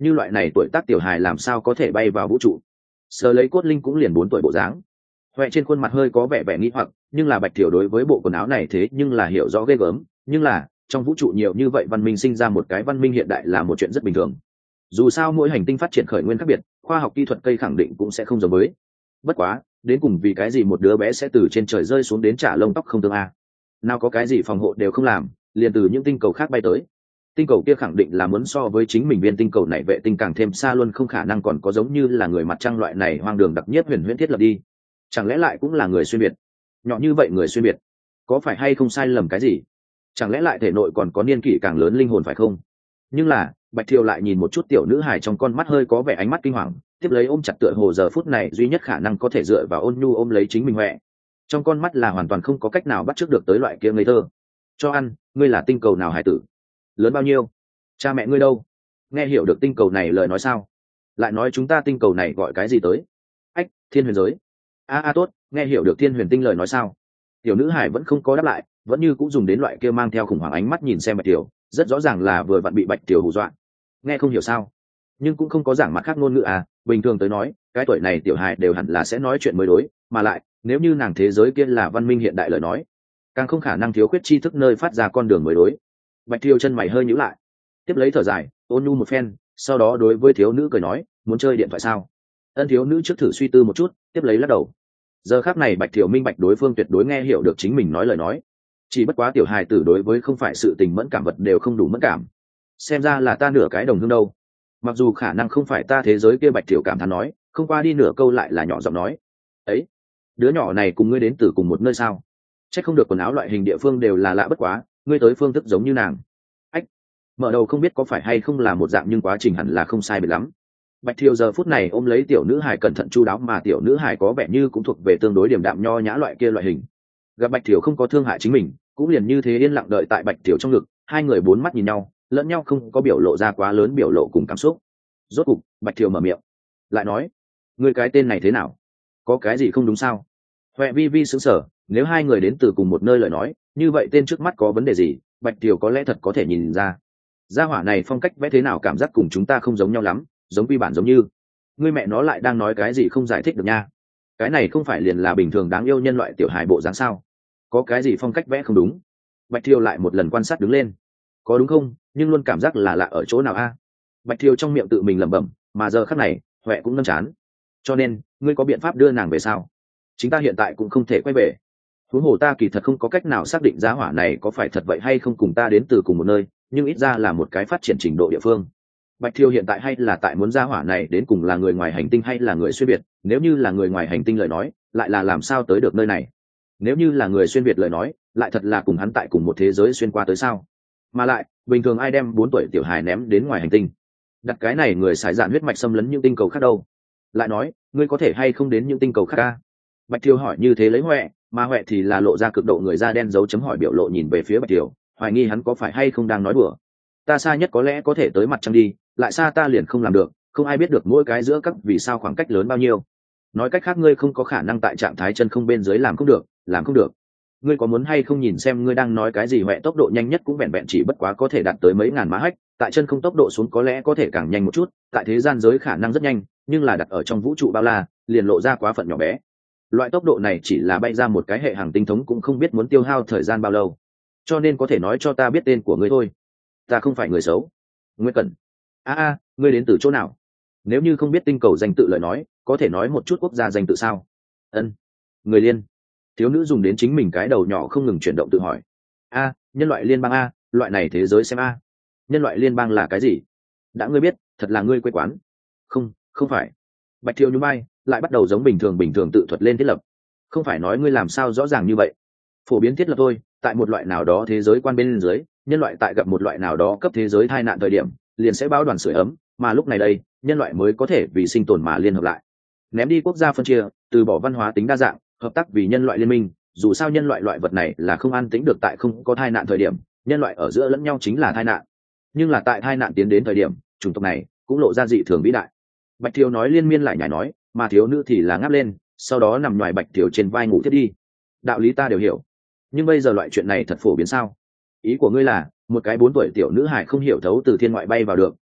Speaker 1: như loại này tuổi tác tiểu hài làm sao có thể bay vào vũ trụ. Sờ lấy cốt linh cũng liền 4 tuổi bộ dáng. Huệ trên khuôn mặt hơi có vẻ vẻ nghi hoặc, nhưng là Bạch Thiểu đối với bộ quần áo này thế nhưng là hiểu rõ ghê gớm, nhưng là trong vũ trụ nhiều như vậy văn minh sinh ra một cái văn minh hiện đại là một chuyện rất bình thường. Dù sao mỗi hành tinh phát triển khởi nguyên khác biệt, khoa học kỹ thuật cây khẳng định cũng sẽ không giống với. Bất quá, đến cùng vì cái gì một đứa bé sẽ từ trên trời rơi xuống đến trả lông tóc không tương a? Nào có cái gì phòng hộ đều không làm, liền từ những tinh cầu khác bay tới. Tinh cầu kia khẳng định là muốn so với chính mình viên tinh cầu này vệ tinh càng thêm xa, luôn không khả năng còn có giống như là người mặt trăng loại này hoang đường đặc nhất huyền huyễn thiết lập đi. Chẳng lẽ lại cũng là người xuyên việt? Nhỏ như vậy người xuyên việt, có phải hay không sai lầm cái gì? Chẳng lẽ lại thể nội còn có niên kỷ càng lớn linh hồn phải không? Nhưng là Bạch Thiều lại nhìn một chút tiểu nữ hài trong con mắt hơi có vẻ ánh mắt kinh hoàng, tiếp lấy ôm chặt tựa hồ giờ phút này duy nhất khả năng có thể dựa vào ôn nhu ôm lấy chính mình Huệ. Trong con mắt là hoàn toàn không có cách nào bắt chước được tới loại kia ngây thơ. Cho ăn, ngươi là tinh cầu nào hải tử? Lớn bao nhiêu? Cha mẹ ngươi đâu? Nghe hiểu được tinh cầu này lời nói sao? Lại nói chúng ta tinh cầu này gọi cái gì tới? Ách, thiên huyền giới. Tốt, nghe hiểu được thiên huyền tinh lời nói sao? Tiểu nữ hải vẫn không có đáp lại, vẫn như cũng dùng đến loại kia mang theo khủng hoảng ánh mắt nhìn xem Bạch Tiểu, rất rõ ràng là vừa vặn bị Bạch Tiểu hù dọa. Nghe không hiểu sao? Nhưng cũng không có giảng mặt khác ngôn ngữ à, bình thường tới nói, cái tuổi này tiểu hài đều hẳn là sẽ nói chuyện mới đối, mà lại, nếu như nàng thế giới kia là văn minh hiện đại lời nói, càng không khả năng thiếu khuyết tri thức nơi phát ra con đường mới đối. Bạch Thiều chân mày hơi nhíu lại, tiếp lấy thở dài, ôn nhu một phen, sau đó đối với thiếu nữ cười nói, muốn chơi điện thoại sao? Ân thiếu nữ trước thử suy tư một chút, tiếp lấy lắc đầu. Giờ khắc này Bạch Thiều minh bạch đối phương tuyệt đối nghe hiểu được chính mình nói lời nói, chỉ bất quá tiểu hài tử đối với không phải sự tình mẫn cảm vật đều không đủ mẫn cảm. Xem ra là ta nửa cái đồng hương đâu. Mặc dù khả năng không phải ta thế giới kia, Bạch Thiều cảm thán nói, không qua đi nửa câu lại là nhỏ giọng nói, ấy, đứa nhỏ này cùng ngươi đến từ cùng một nơi sao? Chắc không được quần áo loại hình địa phương đều là lạ bất quá, ngươi tới phương thức giống như nàng. Ách, mở đầu không biết có phải hay không là một dạng, nhưng quá trình hẳn là không sai biệt lắm. Bạch Thiều giờ phút này ôm lấy tiểu nữ hài cẩn thận chu đáo, mà tiểu nữ hài có vẻ như cũng thuộc về tương đối điềm đạm nho nhã loại kia loại hình. Gặp Bạch Thiều không có thương hại chính mình, cũng liền như thế yên lặng đợi tại Bạch Thiều trong ngực, hai người bốn mắt nhìn nhau, lẫn nhau không có biểu lộ ra quá lớn biểu lộ cùng cảm xúc. Rốt cục Bạch Thiều mở miệng, lại nói, ngươi cái tên này thế nào? Có cái gì không đúng sao? Huệ vi vi sững sờ, nếu hai người đến từ cùng một nơi lời nói, như vậy tên trước mắt có vấn đề gì? Bạch Thiều có lẽ thật có thể nhìn ra. Gia hỏa này phong cách vẽ thế nào cảm giác cùng chúng ta không giống nhau lắm, giống quy bản giống như. Ngươi mẹ nó lại đang nói cái gì không giải thích được nha. Cái này không phải liền là bình thường đáng yêu nhân loại tiểu hài bộ dáng sao? Có cái gì phong cách vẽ không đúng? Bạch Thiều lại một lần quan sát đứng lên. Có đúng không? Nhưng luôn cảm giác là lạ ở chỗ nào a? Bạch Thiều trong miệng tự mình lẩm bẩm, mà giờ khắc này, Huệ cũng nâng chán. Cho nên, ngươi có biện pháp đưa nàng về sao? Chính ta hiện tại cũng không thể quay về. Huống hồ ta kỳ thật không có cách nào xác định gia hỏa này có phải thật vậy hay không cùng ta đến từ cùng một nơi, nhưng ít ra là một cái phát triển trình độ địa phương. Bạch Thiều hiện tại hay là tại muốn gia hỏa này đến cùng là người ngoài hành tinh hay là người xuyên việt, nếu như là người ngoài hành tinh lời nói, lại là làm sao tới được nơi này? Nếu như là người xuyên việt lời nói, lại thật là cùng hắn tại cùng một thế giới xuyên qua tới sao? Mà lại, bình thường ai đem 4 tuổi tiểu hài ném đến ngoài hành tinh? Đặt cái này người xài dạn huyết mạch xâm lấn những tinh cầu khác đâu? Lại nói, ngươi có thể hay không đến những tinh cầu khác a? Bạch Thiều hỏi như thế lấy Huệ, mà Huệ thì là lộ ra cực độ người da đen dấu chấm hỏi biểu lộ nhìn về phía Bạch Thiều, hoài nghi hắn có phải hay không đang nói đùa. Ta xa nhất có lẽ có thể tới mặt trăng đi, lại xa ta liền không làm được, không ai biết được mỗi cái giữa các vì sao khoảng cách lớn bao nhiêu. Nói cách khác ngươi không có khả năng tại trạng thái chân không bên dưới làm không được, làm không được. Ngươi có muốn hay không nhìn xem ngươi đang nói cái gì? Huệ tốc độ nhanh nhất cũng vẹn vẹn chỉ bất quá có thể đạt tới mấy ngàn mã hách, tại chân không tốc độ xuống có lẽ có thể càng nhanh một chút, tại thế gian giới khả năng rất nhanh, nhưng là đặt ở trong vũ trụ bao la, liền lộ ra quá phận nhỏ bé. Loại tốc độ này chỉ là bay ra một cái hệ hành tinh thống cũng không biết muốn tiêu hao thời gian bao lâu. Cho nên có thể nói cho ta biết tên của ngươi thôi. Ta không phải người xấu. Ngươi Cẩn. Ngươi đến từ chỗ nào? Nếu như không biết tinh cầu danh tự lời nói, có thể nói một chút quốc gia danh tự sao? Ân. Người Liên. Thiếu nữ dùng đến chính mình cái đầu nhỏ không ngừng chuyển động tự hỏi. Nhân loại liên bang a, loại này thế giới xem a. Nhân loại liên bang là cái gì? Đã ngươi biết, thật là ngươi quê quán. Không phải. Bạch Thiều nhún vai, lại bắt đầu giống bình thường tự thuật lên thiết lập. Không phải nói ngươi làm sao rõ ràng như vậy? Phổ biến thiết lập thôi, tại một loại nào đó thế giới quan bên dưới, nhân loại tại gặp một loại nào đó cấp thế giới tai nạn thời điểm, liền sẽ báo đoàn sưởi ấm, mà lúc này đây, nhân loại mới có thể vì sinh tồn mà liên hợp lại. Ném đi quốc gia phân chia, từ bỏ văn hóa tính đa dạng, hợp tác vì nhân loại liên minh, dù sao nhân loại loại vật này là không an tĩnh được, tại không có tai nạn thời điểm, nhân loại ở giữa lẫn nhau chính là tai nạn. Nhưng là tại tai nạn tiến đến thời điểm, chủng tộc này cũng lộ ra dị thường vĩ đại. Bạch Thiều nói liên miên lại nhảy nói, mà thiếu nữ thì là ngáp lên, sau đó nằm ngoài Bạch Thiều trên vai ngủ tiếp đi. Đạo lý ta đều hiểu, nhưng bây giờ loại chuyện này thật phổ biến sao? Ý của ngươi là một cái 4 tuổi tiểu nữ hài không hiểu thấu từ thiên ngoại bay vào được,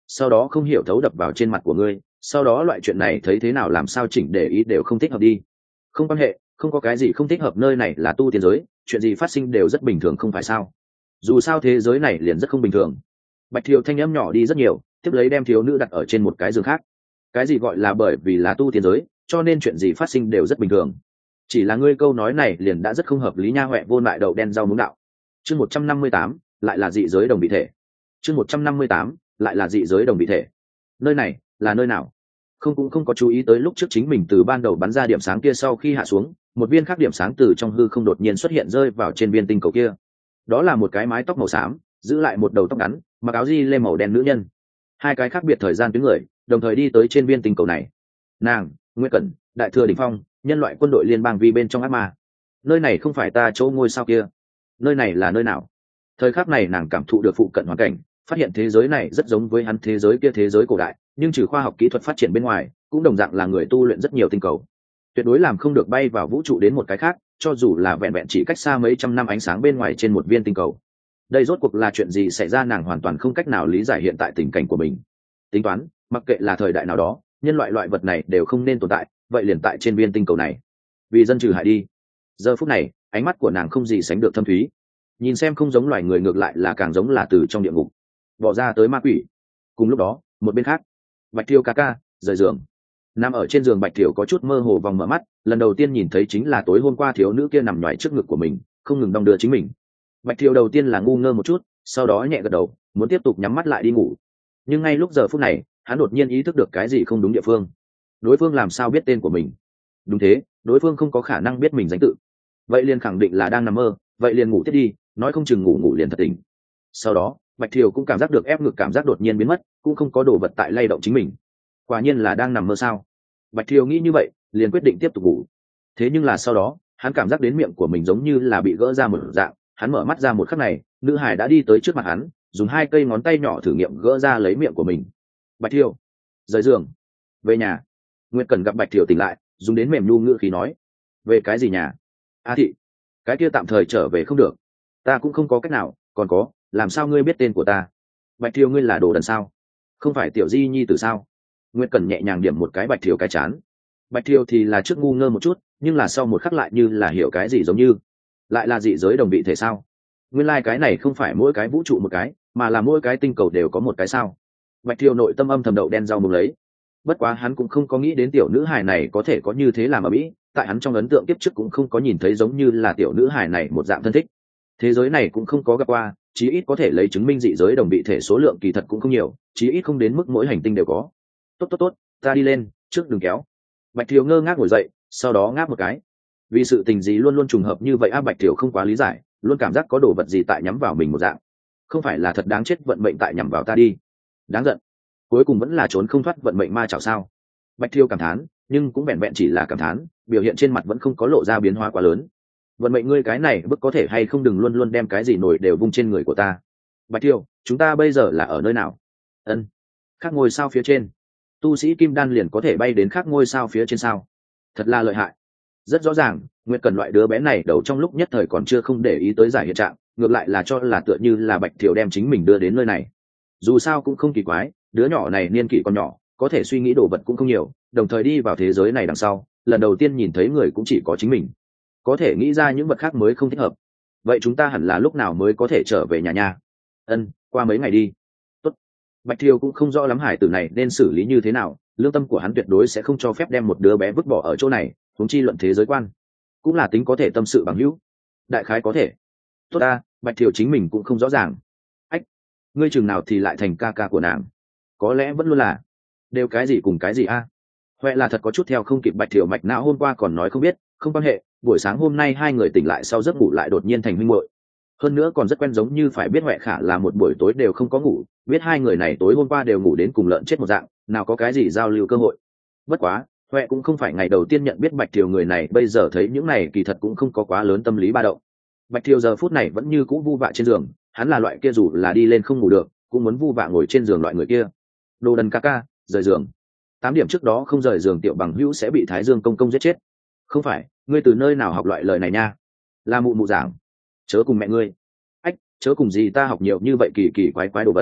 Speaker 1: sau đó không hiểu thấu đập vào trên mặt của ngươi, sau đó loại chuyện này thấy thế nào làm sao chỉnh để ý đều không thích hợp đi. Không quan hệ, không có cái gì không thích hợp, nơi này là tu tiên giới, chuyện gì phát sinh đều rất bình thường không phải sao? Dù sao thế giới này liền rất không bình thường. Bạch Thiều thanh âm nhỏ đi rất nhiều, tiếp lấy đem thiếu nữ đặt ở trên một cái giường khác. Cái gì gọi là bởi vì là tu tiên giới, cho nên chuyện gì phát sinh đều rất bình thường. Chỉ là ngươi câu nói này liền đã rất không hợp lý nha. Huệ vô lại đậu đen rau muống đạo. Chương 158, lại là dị giới đồng vị thể. Chương 158, lại là dị giới đồng vị thể. Nơi này là nơi nào? Không, cũng không có chú ý tới lúc trước chính mình từ ban đầu bắn ra điểm sáng kia sau khi hạ xuống, một viên khác điểm sáng từ trong hư không đột nhiên xuất hiện rơi vào trên viên tinh cầu kia. Đó là một cái mái tóc màu xám, giữ lại một đầu tóc ngắn, mặc áo di lê màu đen nữ nhân. Hai cái khác biệt thời gian tuyến người, đồng thời đi tới trên viên tinh cầu này. Nàng, Nguyễn Cẩn, Đại Thừa Đỉnh Phong, nhân loại quân đội liên bang vi bên trong ác ma. Nơi này không phải ta chỗ ngôi sao kia. Nơi này là nơi nào? Thời khắc này nàng cảm thụ được phụ cận hoàn cảnh, phát hiện thế giới này rất giống với hắn thế giới kia, thế giới cổ đại, nhưng trừ khoa học kỹ thuật phát triển bên ngoài, cũng đồng dạng là người tu luyện rất nhiều tinh cầu. Tuyệt đối làm không được bay vào vũ trụ đến một cái khác, cho dù là vẹn vẹn chỉ cách xa mấy trăm năm ánh sáng bên ngoài trên một viên tinh cầu. Đây rốt cuộc là chuyện gì xảy ra, nàng hoàn toàn không cách nào lý giải hiện tại tình cảnh của mình. Tính toán, mặc kệ là thời đại nào đó, nhân loại loại vật này đều không nên tồn tại, vậy liền tại trên viên tinh cầu này, vì dân trừ hại đi. Giờ phút này, ánh mắt của nàng không gì sánh được thâm thúy, nhìn xem không giống loài người, ngược lại là càng giống là từ trong địa ngục bỏ ra tới ma quỷ. Cùng lúc đó, một bên khác, Bạch Thiều ca ca rời giường, nằm ở trên giường. Bạch Thiều có chút mơ hồ vòng mở mắt, lần đầu tiên nhìn thấy chính là tối hôm qua thiếu nữ kia nằm nhoài trước ngực của mình, không ngừng đong đưa chính mình. Bạch Thiều đầu tiên là ngu ngơ một chút, sau đó nhẹ gật đầu, muốn tiếp tục nhắm mắt lại đi ngủ. Nhưng ngay lúc giờ phút này, hắn đột nhiên ý thức được cái gì không đúng địa phương. Đối phương làm sao biết tên của mình? Đúng thế, đối phương không có khả năng biết mình danh tự. Vậy liền khẳng định là đang nằm mơ, vậy liền ngủ tiếp đi, nói không chừng ngủ ngủ liền thật tỉnh. Sau đó, Bạch Thiều cũng cảm giác được ép ngực cảm giác đột nhiên biến mất, cũng không có đồ vật tại lay động chính mình. Quả nhiên là đang nằm mơ sao? Bạch Thiều nghĩ như vậy, liền quyết định tiếp tục ngủ. Thế nhưng là sau đó, hắn cảm giác đến miệng của mình giống như là bị gỡ ra một dạng, hắn mở mắt ra một khắc này, nữ hải đã đi tới trước mặt hắn, dùng hai cây ngón tay nhỏ thử nghiệm gỡ ra lấy miệng của mình. Bạch Thiều, rời giường, về nhà. Nguyệt Cần gặp Bạch Thiều tỉnh lại, dùng đến mềm nhu ngữ khí nói: về cái gì nhà? A thị, cái kia tạm thời trở về không được, ta cũng không có cách nào. Còn có, làm sao ngươi biết tên của ta? Bạch Thiều, ngươi là đồ đần sao? Không phải Tiểu Di nhi tử sao? Nguyệt Cần nhẹ nhàng điểm một cái Bạch Thiều cái chán. Bạch Thiều thì là trước ngu ngơ một chút, nhưng là sau một khắc lại như là hiểu cái gì, giống như lại là dị giới đồng vị thể sao? Nguyên lai cái này không phải mỗi cái vũ trụ một cái, mà là mỗi cái tinh cầu đều có một cái sao? Bạch Thiều nội tâm âm thầm đậu đen rau muống lấy. Bất quá hắn cũng không có nghĩ đến tiểu nữ hài này có thể có như thế làm ở mỹ, tại hắn trong ấn tượng kiếp trước cũng không có nhìn thấy giống như là tiểu nữ hài này một dạng thân thích. Thế giới này cũng không có gặp qua, chí ít có thể lấy chứng minh dị giới đồng vị thể số lượng kỳ thật cũng không nhiều, chí ít không đến mức mỗi hành tinh đều có. Tốt, ta đi lên, trước đừng kéo. Bạch Thiều ngơ ngác ngồi dậy, sau đó ngáp một cái. Vì sự tình gì luôn luôn trùng hợp như vậy a? Bạch Thiều không quá lý giải, luôn cảm giác có đồ vật gì tại nhắm vào mình một dạng. Không phải là thật đáng chết vận mệnh tại nhắm vào ta đi. Đáng giận, cuối cùng vẫn là trốn không thoát vận mệnh ma chảo sao? Bạch Thiều cảm thán, nhưng cũng vẹn vẹn chỉ là cảm thán, biểu hiện trên mặt vẫn không có lộ ra biến hóa quá lớn. Vận mệnh ngươi cái này bức có thể hay không đừng luôn luôn đem cái gì nổi đều vung trên người của ta. Bạch Thiều, chúng ta bây giờ là ở nơi nào? Ân, khác ngôi sao phía trên. Tu sĩ kim đan liền có thể bay đến khác ngôi sao phía trên sao? Thật là lợi hại. Rất rõ ràng, Nguyệt Cần loại đứa bé này đầu trong lúc nhất thời còn chưa không để ý tới giải hiện trạng, ngược lại là cho là tựa như là Bạch Thiều đem chính mình đưa đến nơi này. Dù sao cũng không kỳ quái, đứa nhỏ này niên kỷ còn nhỏ, có thể suy nghĩ đồ vật cũng không nhiều, đồng thời đi vào thế giới này đằng sau, lần đầu tiên nhìn thấy người cũng chỉ có chính mình, có thể nghĩ ra những vật khác mới không thích hợp. Vậy chúng ta hẳn là lúc nào mới có thể trở về nhà nha? Ân, qua mấy ngày đi. Tốt. Bạch Thiều cũng không rõ lắm hải tử này nên xử lý như thế nào, lương tâm của hắn tuyệt đối sẽ không cho phép đem một đứa bé vứt bỏ ở chỗ này, huống chi luận thế giới quan, cũng là tính có thể tâm sự bằng hữu. Đại khái có thể. Tốt ta, Bạch Thiều chính mình cũng không rõ ràng. Ách, ngươi chừng nào thì lại thành ca ca của nàng? Có lẽ vẫn luôn là đều cái gì cùng cái gì a? Huệ là thật có chút theo không kịp. Bạch Thiều mạch não hôm qua còn nói không biết, không quan hệ, buổi sáng hôm nay hai người tỉnh lại sau giấc ngủ lại đột nhiên thành huynh muội, hơn nữa còn rất quen, giống như phải biết Huệ Khả là một buổi tối đều không có ngủ, biết hai người này tối hôm qua đều ngủ đến cùng lợn chết một dạng, nào có cái gì giao lưu cơ hội. Bất quá Huệ cũng không phải ngày đầu tiên nhận biết Bạch Thiều, người này bây giờ thấy những này kỳ thật cũng không có quá lớn tâm lý ba động. Bạch Thiều giờ phút này vẫn như cũ vu vạ trên giường, hắn là loại kia dù là đi lên không ngủ được cũng muốn vu vạ ngồi trên giường loại người kia. Đồ đần ca ca, rời giường. 8 điểm trước đó không rời giường tiểu bằng hữu sẽ bị Thái Dương công công giết chết. Không phải, ngươi từ nơi nào học loại lời này nha? Là mụ mụ giảng. Chớ cùng mẹ ngươi. Ách, chớ cùng gì, ta học nhiều như vậy kỳ kỳ quái quái đồ vật.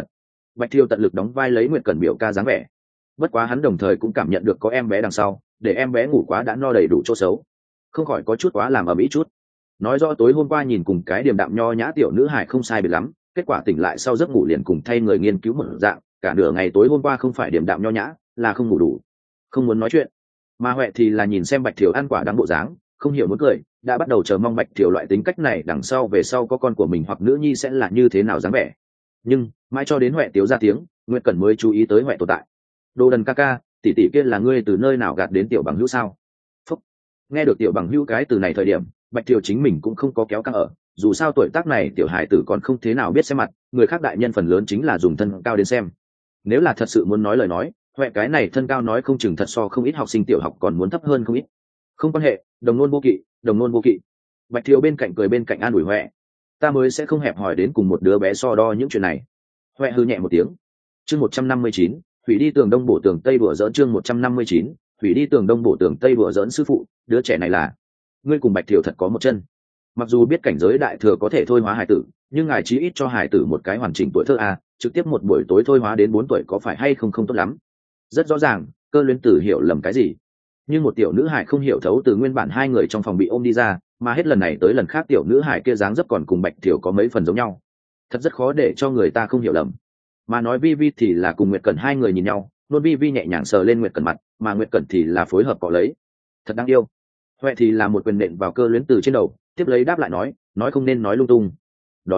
Speaker 1: Bạch Thiều tận lực đóng vai lấy Nguyệt Cẩn biểu ca dáng vẻ, bất quá hắn đồng thời cũng cảm nhận được có em bé đằng sau, để em bé ngủ quá đã no đầy đủ chỗ xấu, không khỏi có chút quá làm ở mỹ chút. Nói rõ tối hôm qua nhìn cùng cái điềm đạm nho nhã tiểu nữ hài không sai biệt lắm, kết quả tỉnh lại sau giấc ngủ liền cùng thay người nghiên cứu một dạng, cả nửa ngày tối hôm qua không phải điềm đạm nho nhã, là không ngủ đủ, không muốn nói chuyện. Mà Huệ thì là nhìn xem Bạch Thiều ăn quả đắng bộ dáng, không hiểu muốn cười, đã bắt đầu chờ mong Bạch Thiều loại tính cách này đằng sau về sau có con của mình hoặc nữ nhi sẽ là như thế nào dáng vẻ. Nhưng mãi cho đến Huệ tiếu ra tiếng, Nguyệt Cẩn mới chú ý tới Huệ tồn tại. Đồ đần ca ca, tỷ tỷ kia là ngươi từ nơi nào gạt đến tiểu bằng hữu sao? Phúc. Nghe được tiểu bằng hữu cái từ này thời điểm, Bạch Thiều chính mình cũng không có kéo căng ở, dù sao tuổi tác này tiểu hải tử còn không thế nào biết xem mặt, người khác đại nhân phần lớn chính là dùng thân cao đến xem. Nếu là thật sự muốn nói lời nói, Huệ cái này thân cao nói không chừng thật so không ít học sinh tiểu học còn muốn thấp hơn không ít. Không quan hệ, đồng nôn vô kỵ, đồng nôn vô kỵ. Bạch Thiều bên cạnh cười bên cạnh an ủi Huệ, ta mới sẽ không hẹp hòi đến cùng một đứa bé so đo những chuyện này. Huệ hư nhẹ một tiếng. Chương 159, hủy đi tường đông bổ tường tây đùa dỡn. Chương 159, hủy đi tường đông bổ tường tây đùa dỡn. Sư phụ, đứa trẻ này là ngươi cùng Bạch Thiều thật có một chân. Mặc dù biết cảnh giới đại thừa có thể thôi hóa hải tử, nhưng ngài chí ít cho hải tử một cái hoàn chỉnh tuổi thơ a, trực tiếp một buổi tối thôi hóa đến 4 tuổi có phải hay không không tốt lắm. Rất rõ ràng, Cơ Luyến Tử hiểu lầm cái gì. Nhưng một tiểu nữ hải không hiểu thấu từ nguyên bản hai người trong phòng bị ôm đi ra, mà hết lần này tới lần khác tiểu nữ hải kia dáng dấp còn cùng Bạch Thiều có mấy phần giống nhau. Thật rất khó để cho người ta không hiểu lầm. Mà nói Vi Vi thì là cùng Nguyệt Cẩn hai người nhìn nhau, luôn Vi Vi nhẹ nhàng sờ lên Nguyệt Cẩn mặt, mà Nguyệt Cẩn thì là phối hợp cọ lấy. Thật đáng yêu. Huệ thì là một quyền nện vào Cơ Luyến Tử trên đầu, tiếp lấy đáp lại nói không nên nói lung tung. Đó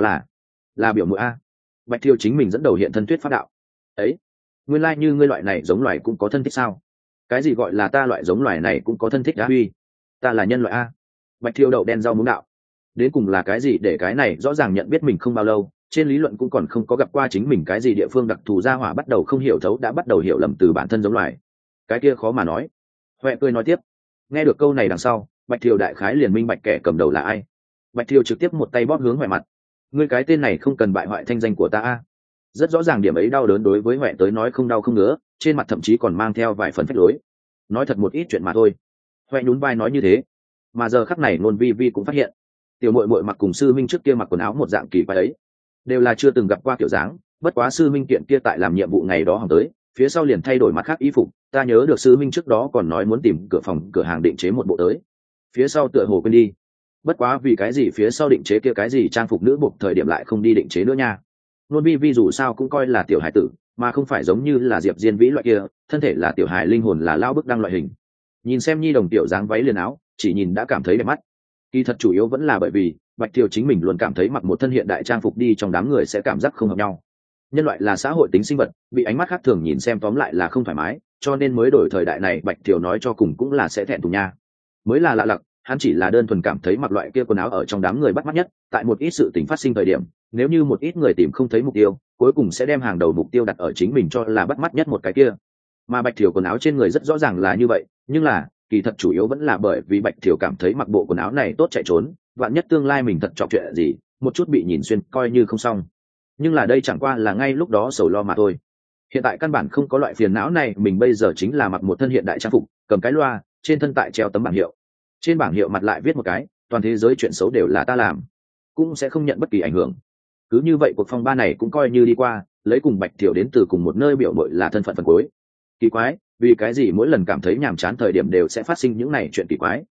Speaker 1: là biểu muội a. Bạch Thiều chính mình dẫn đầu hiện thân thuyết pháp đạo. Ấy, nguyên lai như ngươi loại này giống loài cũng có thân thích sao? Cái gì gọi là ta loại giống loài này cũng có thân thích á? Huy, ta là nhân loại a. Bạch Thiều đậu đen rau muống đạo. Đến cùng là cái gì để cái này rõ ràng nhận biết mình không bao lâu, trên lý luận cũng còn không có gặp qua chính mình cái gì địa phương đặc thù ra hỏa bắt đầu không hiểu thấu đã bắt đầu hiểu lầm từ bản thân giống loài. Cái kia khó mà nói. Huệ cười nói tiếp. Nghe được câu này đằng sau, Bạch Thiều đại khái liền minh bạch kẻ cầm đầu là ai. Bạch Thiều trực tiếp một tay bóp hướng Huệ mặt. Ngươi cái tên này không cần bại hoại thanh danh của ta a. Rất rõ ràng điểm ấy đau đớn đối với Huệ tới nói không đau không ngứa, trên mặt thậm chí còn mang theo vài phần phách lối. Nói thật một ít chuyện mà thôi. Huệ nhún vai nói như thế. Mà giờ khắc này Nôn Vi Vi cũng phát hiện, tiểu muội muội mặc cùng sư minh trước kia mặc quần áo một dạng kỳ quái ấy, đều là chưa từng gặp qua kiểu dáng. Bất quá sư minh kiện kia tại làm nhiệm vụ ngày đó hỏng tới, phía sau liền thay đổi mặt khác y phục. Ta nhớ được sư minh trước đó còn nói muốn tìm cửa hàng định chế một bộ tới, phía sau tựa hồ quên đi. Bất quá vì cái gì phía sau định chế kia cái gì trang phục nữ buộc thời điểm lại không đi định chế nữa nha. Nôn Vi Vi dù sao cũng coi là tiểu hải tử, mà không phải giống như là Diệp Diên Vĩ loại kia, thân thể là tiểu hải linh hồn là lao bức đăng loại hình. Nhìn xem nhi đồng tiểu dáng váy liền áo, chỉ nhìn đã cảm thấy đẹp mắt. Kỳ thật chủ yếu vẫn là bởi vì Bạch Thiều chính mình luôn cảm thấy mặc một thân hiện đại trang phục đi trong đám người sẽ cảm giác không hợp nhau. Nhân loại là xã hội tính sinh vật, bị ánh mắt khác thường nhìn xem tóm lại là không thoải mái, cho nên mới đổi thời đại này Bạch Thiều nói cho cùng cũng là sẽ thẹn thùng nha. Mới là lạ lặc, hắn chỉ là đơn thuần cảm thấy mặc loại kia quần áo ở trong đám người bắt mắt nhất, tại một ít sự tình phát sinh thời điểm, nếu như một ít người tìm không thấy mục tiêu, cuối cùng sẽ đem hàng đầu mục tiêu đặt ở chính mình cho là bắt mắt nhất một cái kia. Mà Bạch Thiều quần áo trên người rất rõ ràng là như vậy, nhưng là kỳ thật chủ yếu vẫn là bởi vì Bạch Thiều cảm thấy mặc bộ quần áo này tốt chạy trốn, vạn nhất tương lai mình thật chọc chuyện gì, một chút bị nhìn xuyên coi như không xong. Nhưng là đây chẳng qua là ngay lúc đó sầu lo mà thôi. Hiện tại căn bản không có loại phiền não này, mình bây giờ chính là mặc một thân hiện đại trang phục, cầm cái loa, trên thân tại treo tấm bảng hiệu. Trên bảng hiệu mặt lại viết một cái, toàn thế giới chuyện xấu đều là ta làm, cũng sẽ không nhận bất kỳ ảnh hưởng. Cứ như vậy cuộc phong ba này cũng coi như đi qua, lấy cùng Bạch Thiều đến từ cùng một nơi biểu mội là thân phận phần cuối. Kỳ quái, vì cái gì mỗi lần cảm thấy nhàm chán thời điểm đều sẽ phát sinh những này chuyện kỳ quái.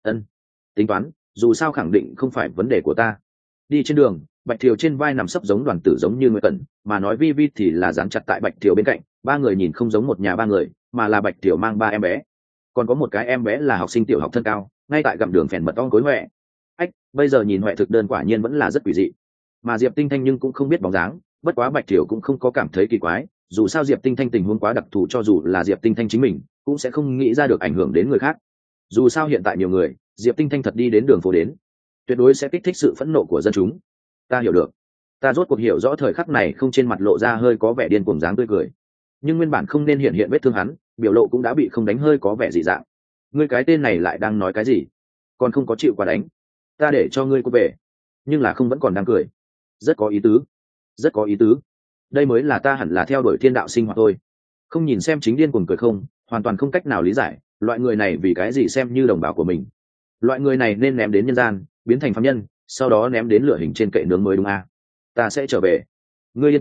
Speaker 1: Tính toán, dù sao khẳng định không phải vấn đề của ta. Đi trên đường, Bạch Thiều trên vai nằm sấp giống Đoàn Tử giống như Nguyệt Cẩn, mà nói Vi Vi thì là dán chặt tại Bạch Thiều bên cạnh. Ba người nhìn không giống một nhà ba người, mà là Bạch Thiều mang ba em bé, còn có một cái em bé là học sinh tiểu học thân cao, ngay tại gặm đường phèn mật ong cối Huệ. Bây giờ nhìn Huệ thực đơn quả nhiên vẫn là rất quỷ dị. Mà Diệp Tinh Thanh nhưng cũng không biết bóng dáng, bất quá Bạch Thiều cũng không có cảm thấy kỳ quái, dù sao Diệp Tinh Thanh tình huống quá đặc thù, cho dù là Diệp Tinh Thanh chính mình cũng sẽ không nghĩ ra được ảnh hưởng đến người khác. Dù sao hiện tại nhiều người, Diệp Tinh Thanh thật đi đến đường phố đến, tuyệt đối sẽ kích thích sự phẫn nộ của dân chúng. Ta hiểu được, ta rốt cuộc hiểu rõ thời khắc này không trên mặt lộ ra hơi có vẻ điên cuồng dáng tươi cười, nhưng nguyên bản không nên hiện vết thương hắn, biểu lộ cũng đã bị không đánh hơi có vẻ dị dạng. Ngươi cái tên này lại đang nói cái gì? Còn không có chịu quả đánh, ta để cho ngươi cô về, nhưng là không vẫn còn đang cười. Rất có ý tứ, rất có ý tứ. Đây mới là ta hẳn là theo đuổi thiên đạo sinh hoạt thôi. Không nhìn xem chính điên cuồng cười không, hoàn toàn không cách nào lý giải loại người này vì cái gì xem như đồng bào của mình. Loại người này nên ném đến nhân gian, biến thành phàm nhân, sau đó ném đến lửa hình trên kệ nướng mới đúng à? Ta sẽ trở về, ngươi yên tâm,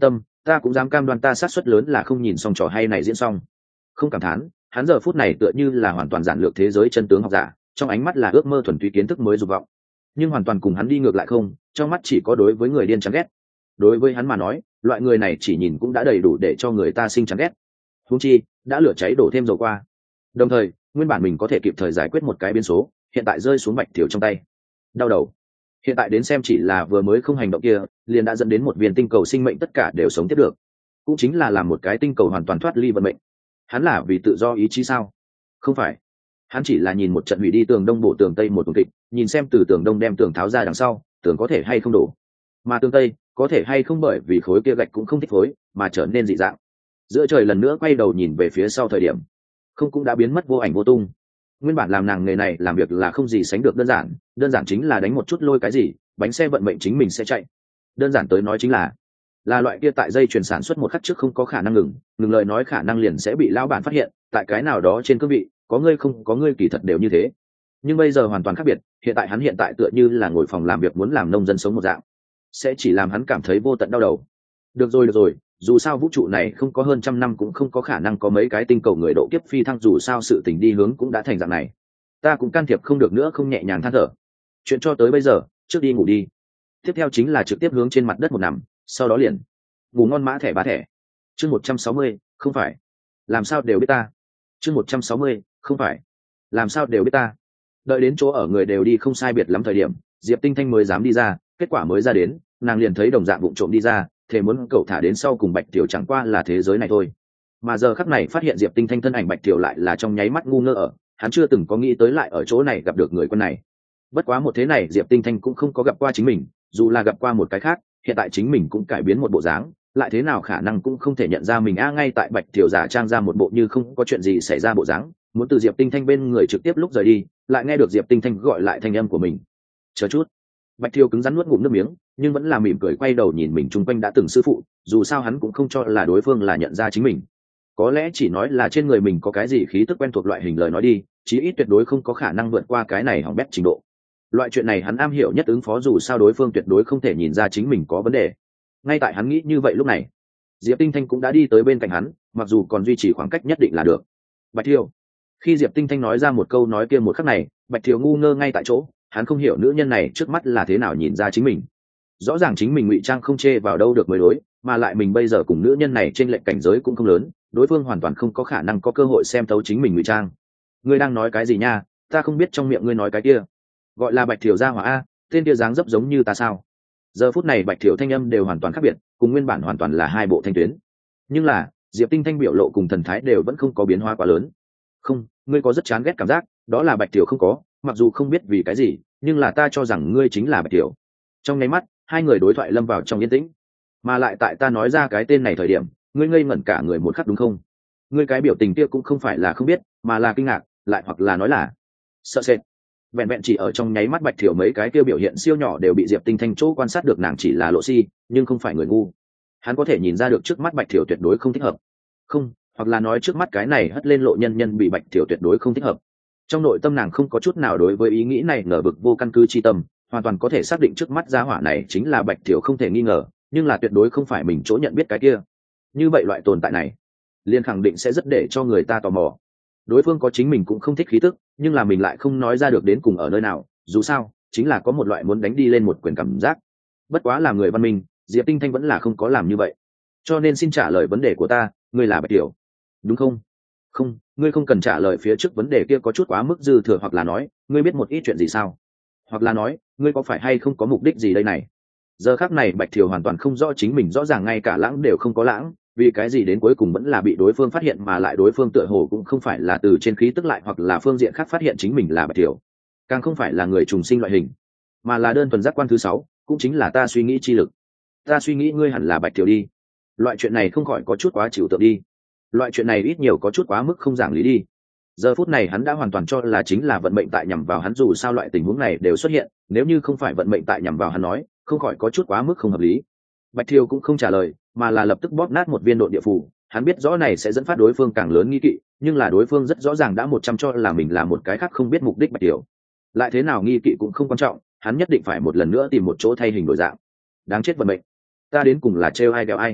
Speaker 1: ta cũng dám cam đoan ta sát suất lớn là không nhìn xong trò hay này diễn xong. Không cảm thán, hắn giờ phút này tựa như là hoàn toàn giản lược thế giới chân tướng học giả, trong ánh mắt là ước mơ thuần túy kiến thức mới dục vọng, nhưng hoàn toàn cùng hắn đi ngược lại không, trong mắt chỉ có đối với người điên chán ghét. Đối với hắn mà nói, loại người này chỉ nhìn cũng đã đầy đủ để cho người ta sinh chán ghét, huống chi đã lửa cháy đổ thêm dầu qua. Đồng thời nguyên bản mình có thể kịp thời giải quyết một cái biến số, hiện tại rơi xuống Bạch Thiểu trong tay, đau đầu. Hiện tại đến xem chỉ là vừa mới không hành động kia liền đã dẫn đến một viên tinh cầu sinh mệnh tất cả đều sống tiếp được, cũng chính là làm một cái tinh cầu hoàn toàn thoát ly vận mệnh. Hắn là vì tự do ý chí sao? Không phải, hắn chỉ là nhìn một trận hủy đi tường đông bổ tường tây một tuần kịch, nhìn xem từ tường đông đem tường tháo ra đằng sau tường có thể hay không đổ, mà tường tây có thể hay không bởi vì khối kia gạch cũng không thích khối mà trở nên dị dạng. Giữa trời lần nữa quay đầu nhìn về phía sau thời điểm, không cũng đã biến mất vô ảnh vô tung. Nguyên bản làm nàng nghề này làm việc là không gì sánh được đơn giản chính là đánh một chút lôi cái gì bánh xe vận mệnh chính mình sẽ chạy. Đơn giản tới nói chính là loại kia tại dây chuyền sản xuất một khắc trước không có khả năng ngừng lời nói khả năng liền sẽ bị lão bản phát hiện, tại cái nào đó trên cương vị có ngươi không có ngươi kỳ thật đều như thế. Nhưng bây giờ hoàn toàn khác biệt, hắn hiện tại tựa như là ngồi phòng làm việc muốn làm nông dân sống một dạng, sẽ chỉ làm hắn cảm thấy vô tận đau đầu. Được rồi, dù sao vũ trụ này không có hơn trăm năm cũng không có khả năng có mấy cái tinh cầu người độ kiếp phi thăng, dù sao sự tình đi hướng cũng đã thành dạng này, ta cũng can thiệp không được nữa, không nhẹ nhàng than thở. Chuyện cho tới bây giờ, trước đi ngủ đi. Tiếp theo chính là trực tiếp hướng trên mặt đất một nằm, sau đó liền ngủ ngon mã thẻ bá thẻ. Chương 160, không phải làm sao đều biết ta. Chương 160, không phải làm sao đều biết ta. Đợi đến chỗ ở người đều đi không sai biệt lắm thời điểm, Diệp Tinh Thanh mới dám đi ra. Kết quả mới ra đến, nàng liền thấy đồng dạng vụng trộm đi ra, thề muốn cậu thả đến sau cùng Bạch Tiểu chẳng qua là thế giới này thôi. Mà giờ khắc này phát hiện Diệp Tinh Thanh thân ảnh Bạch Tiểu lại là trong nháy mắt ngu ngơ ở, hắn chưa từng có nghĩ tới lại ở chỗ này gặp được người quân này. Bất quá một thế này Diệp Tinh Thanh cũng không có gặp qua chính mình, dù là gặp qua một cái khác, hiện tại chính mình cũng cải biến một bộ dáng, lại thế nào khả năng cũng không thể nhận ra mình ngay tại Bạch Tiểu giả trang ra một bộ như không có chuyện gì xảy ra bộ dáng, muốn từ Diệp Tinh Thanh bên người trực tiếp lúc rời đi, lại nghe được Diệp Tinh Thanh gọi lại thanh âm của mình. Chờ chút. Bạch Thiều cứng rắn nuốt ngụm nước miếng, nhưng vẫn là mỉm cười quay đầu nhìn mình chung quanh đã từng sư phụ, dù sao hắn cũng không cho là đối phương là nhận ra chính mình. Có lẽ chỉ nói là trên người mình có cái gì khí tức quen thuộc loại hình lời nói đi, chí ít tuyệt đối không có khả năng vượt qua cái này hỏng bét trình độ. Loại chuyện này hắn am hiểu nhất ứng phó, dù sao đối phương tuyệt đối không thể nhìn ra chính mình có vấn đề. Ngay tại hắn nghĩ như vậy lúc này, Diệp Tinh Thanh cũng đã đi tới bên cạnh hắn, mặc dù còn duy trì khoảng cách nhất định là được. Bạch Thiều. Khi Diệp Tinh Thanh nói ra một câu nói kia một khắc này, Bạch Thiều ngu ngơ ngay tại chỗ, hắn không hiểu nữ nhân này trước mắt là thế nào nhìn ra chính mình. Rõ ràng chính mình ngụy trang không chê vào đâu được mới đối, mà lại mình bây giờ cùng nữ nhân này trên lệnh cảnh giới cũng không lớn, đối phương hoàn toàn không có khả năng có cơ hội xem thấu chính mình ngụy trang. Ngươi đang nói cái gì nha? Ta không biết trong miệng ngươi nói cái kia. Gọi là Bạch Thiều gia hỏa a, tên kia dáng dấp giống như ta sao? Giờ phút này Bạch Thiều thanh âm đều hoàn toàn khác biệt, cùng nguyên bản hoàn toàn là hai bộ thanh tuyến. Nhưng là Diệp Tinh Thanh biểu lộ cùng thần thái đều vẫn không có biến hóa quá lớn. Không, ngươi có rất chán ghét cảm giác, đó là Bạch Thiều không có, mặc dù không biết vì cái gì, nhưng là ta cho rằng ngươi chính là Bạch Thiều. Trong nháy mắt, hai người đối thoại lâm vào trong yên tĩnh. Mà lại tại ta nói ra cái tên này thời điểm, ngươi ngây ngẩn cả người một khắc đúng không? Ngươi cái biểu tình kia cũng không phải là không biết, mà là kinh ngạc, lại hoặc là nói là sợ sệt. Vẹn vẹn chỉ ở trong nháy mắt Bạch Thiều mấy cái kia biểu hiện siêu nhỏ đều bị Diệp Tinh Thanh chỗ quan sát được, nàng chỉ là lộ si, nhưng không phải người ngu. Hắn có thể nhìn ra được trước mắt Bạch Thiều tuyệt đối không thích hợp. Không, hoặc là nói trước mắt cái này hất lên lộ nhân nhân bị Bạch Thiều tuyệt đối không thích hợp. Trong nội tâm nàng không có chút nào đối với ý nghĩ này ngờ vực vô căn cứ chi tâm, hoàn toàn có thể xác định trước mắt gia hỏa này chính là Bạch Thiều không thể nghi ngờ, nhưng là tuyệt đối không phải mình chỗ nhận biết cái kia. Như vậy loại tồn tại này liền khẳng định sẽ rất để cho người ta tò mò. Đối phương có chính mình cũng không thích khí tức, nhưng là mình lại không nói ra được đến cùng ở nơi nào, dù sao chính là có một loại muốn đánh đi lên một quyền cảm giác. Bất quá là người văn minh, Diệp Tinh Thanh vẫn là không có làm như vậy. Cho nên xin trả lời vấn đề của ta, ngươi là Bạch Thiều đúng không? Không, ngươi không cần trả lời phía trước vấn đề kia có chút quá mức dư thừa, hoặc là nói ngươi biết một ít chuyện gì sao, hoặc là nói ngươi có phải hay không có mục đích gì đây này. Giờ khác này Bạch Thiều hoàn toàn không rõ chính mình, rõ ràng ngay cả lãng đều không có lãng, vì cái gì đến cuối cùng vẫn là bị đối phương phát hiện, mà lại đối phương tựa hồ cũng không phải là từ trên khí tức lại hoặc là phương diện khác phát hiện chính mình là Bạch Thiều, càng không phải là người trùng sinh loại hình, mà là đơn thuần giác quan thứ 6, cũng chính là ta suy nghĩ chi lực. Ta suy nghĩ ngươi hẳn là Bạch Thiều đi. Loại chuyện này không khỏi có chút quá trừu tượng đi. Loại chuyện này ít nhiều có chút quá mức không giảng lý đi. Giờ phút này hắn đã hoàn toàn cho là chính là vận mệnh tại nhằm vào hắn, dù sao loại tình huống này đều xuất hiện, nếu như không phải vận mệnh tại nhằm vào hắn nói, không khỏi có chút quá mức không hợp lý. Bạch Thiều cũng không trả lời, mà là lập tức bóp nát một viên độn địa phù. Hắn biết rõ này sẽ dẫn phát đối phương càng lớn nghi kỵ, nhưng là đối phương rất rõ ràng đã 100 cho là mình là một cái khác không biết mục đích Bạch Thiều. Lại thế nào nghi kỵ cũng không quan trọng, hắn nhất định phải một lần nữa tìm một chỗ thay hình đổi dạng. Đáng chết vận mệnh, ta đến cùng là trêu ai đeo ai.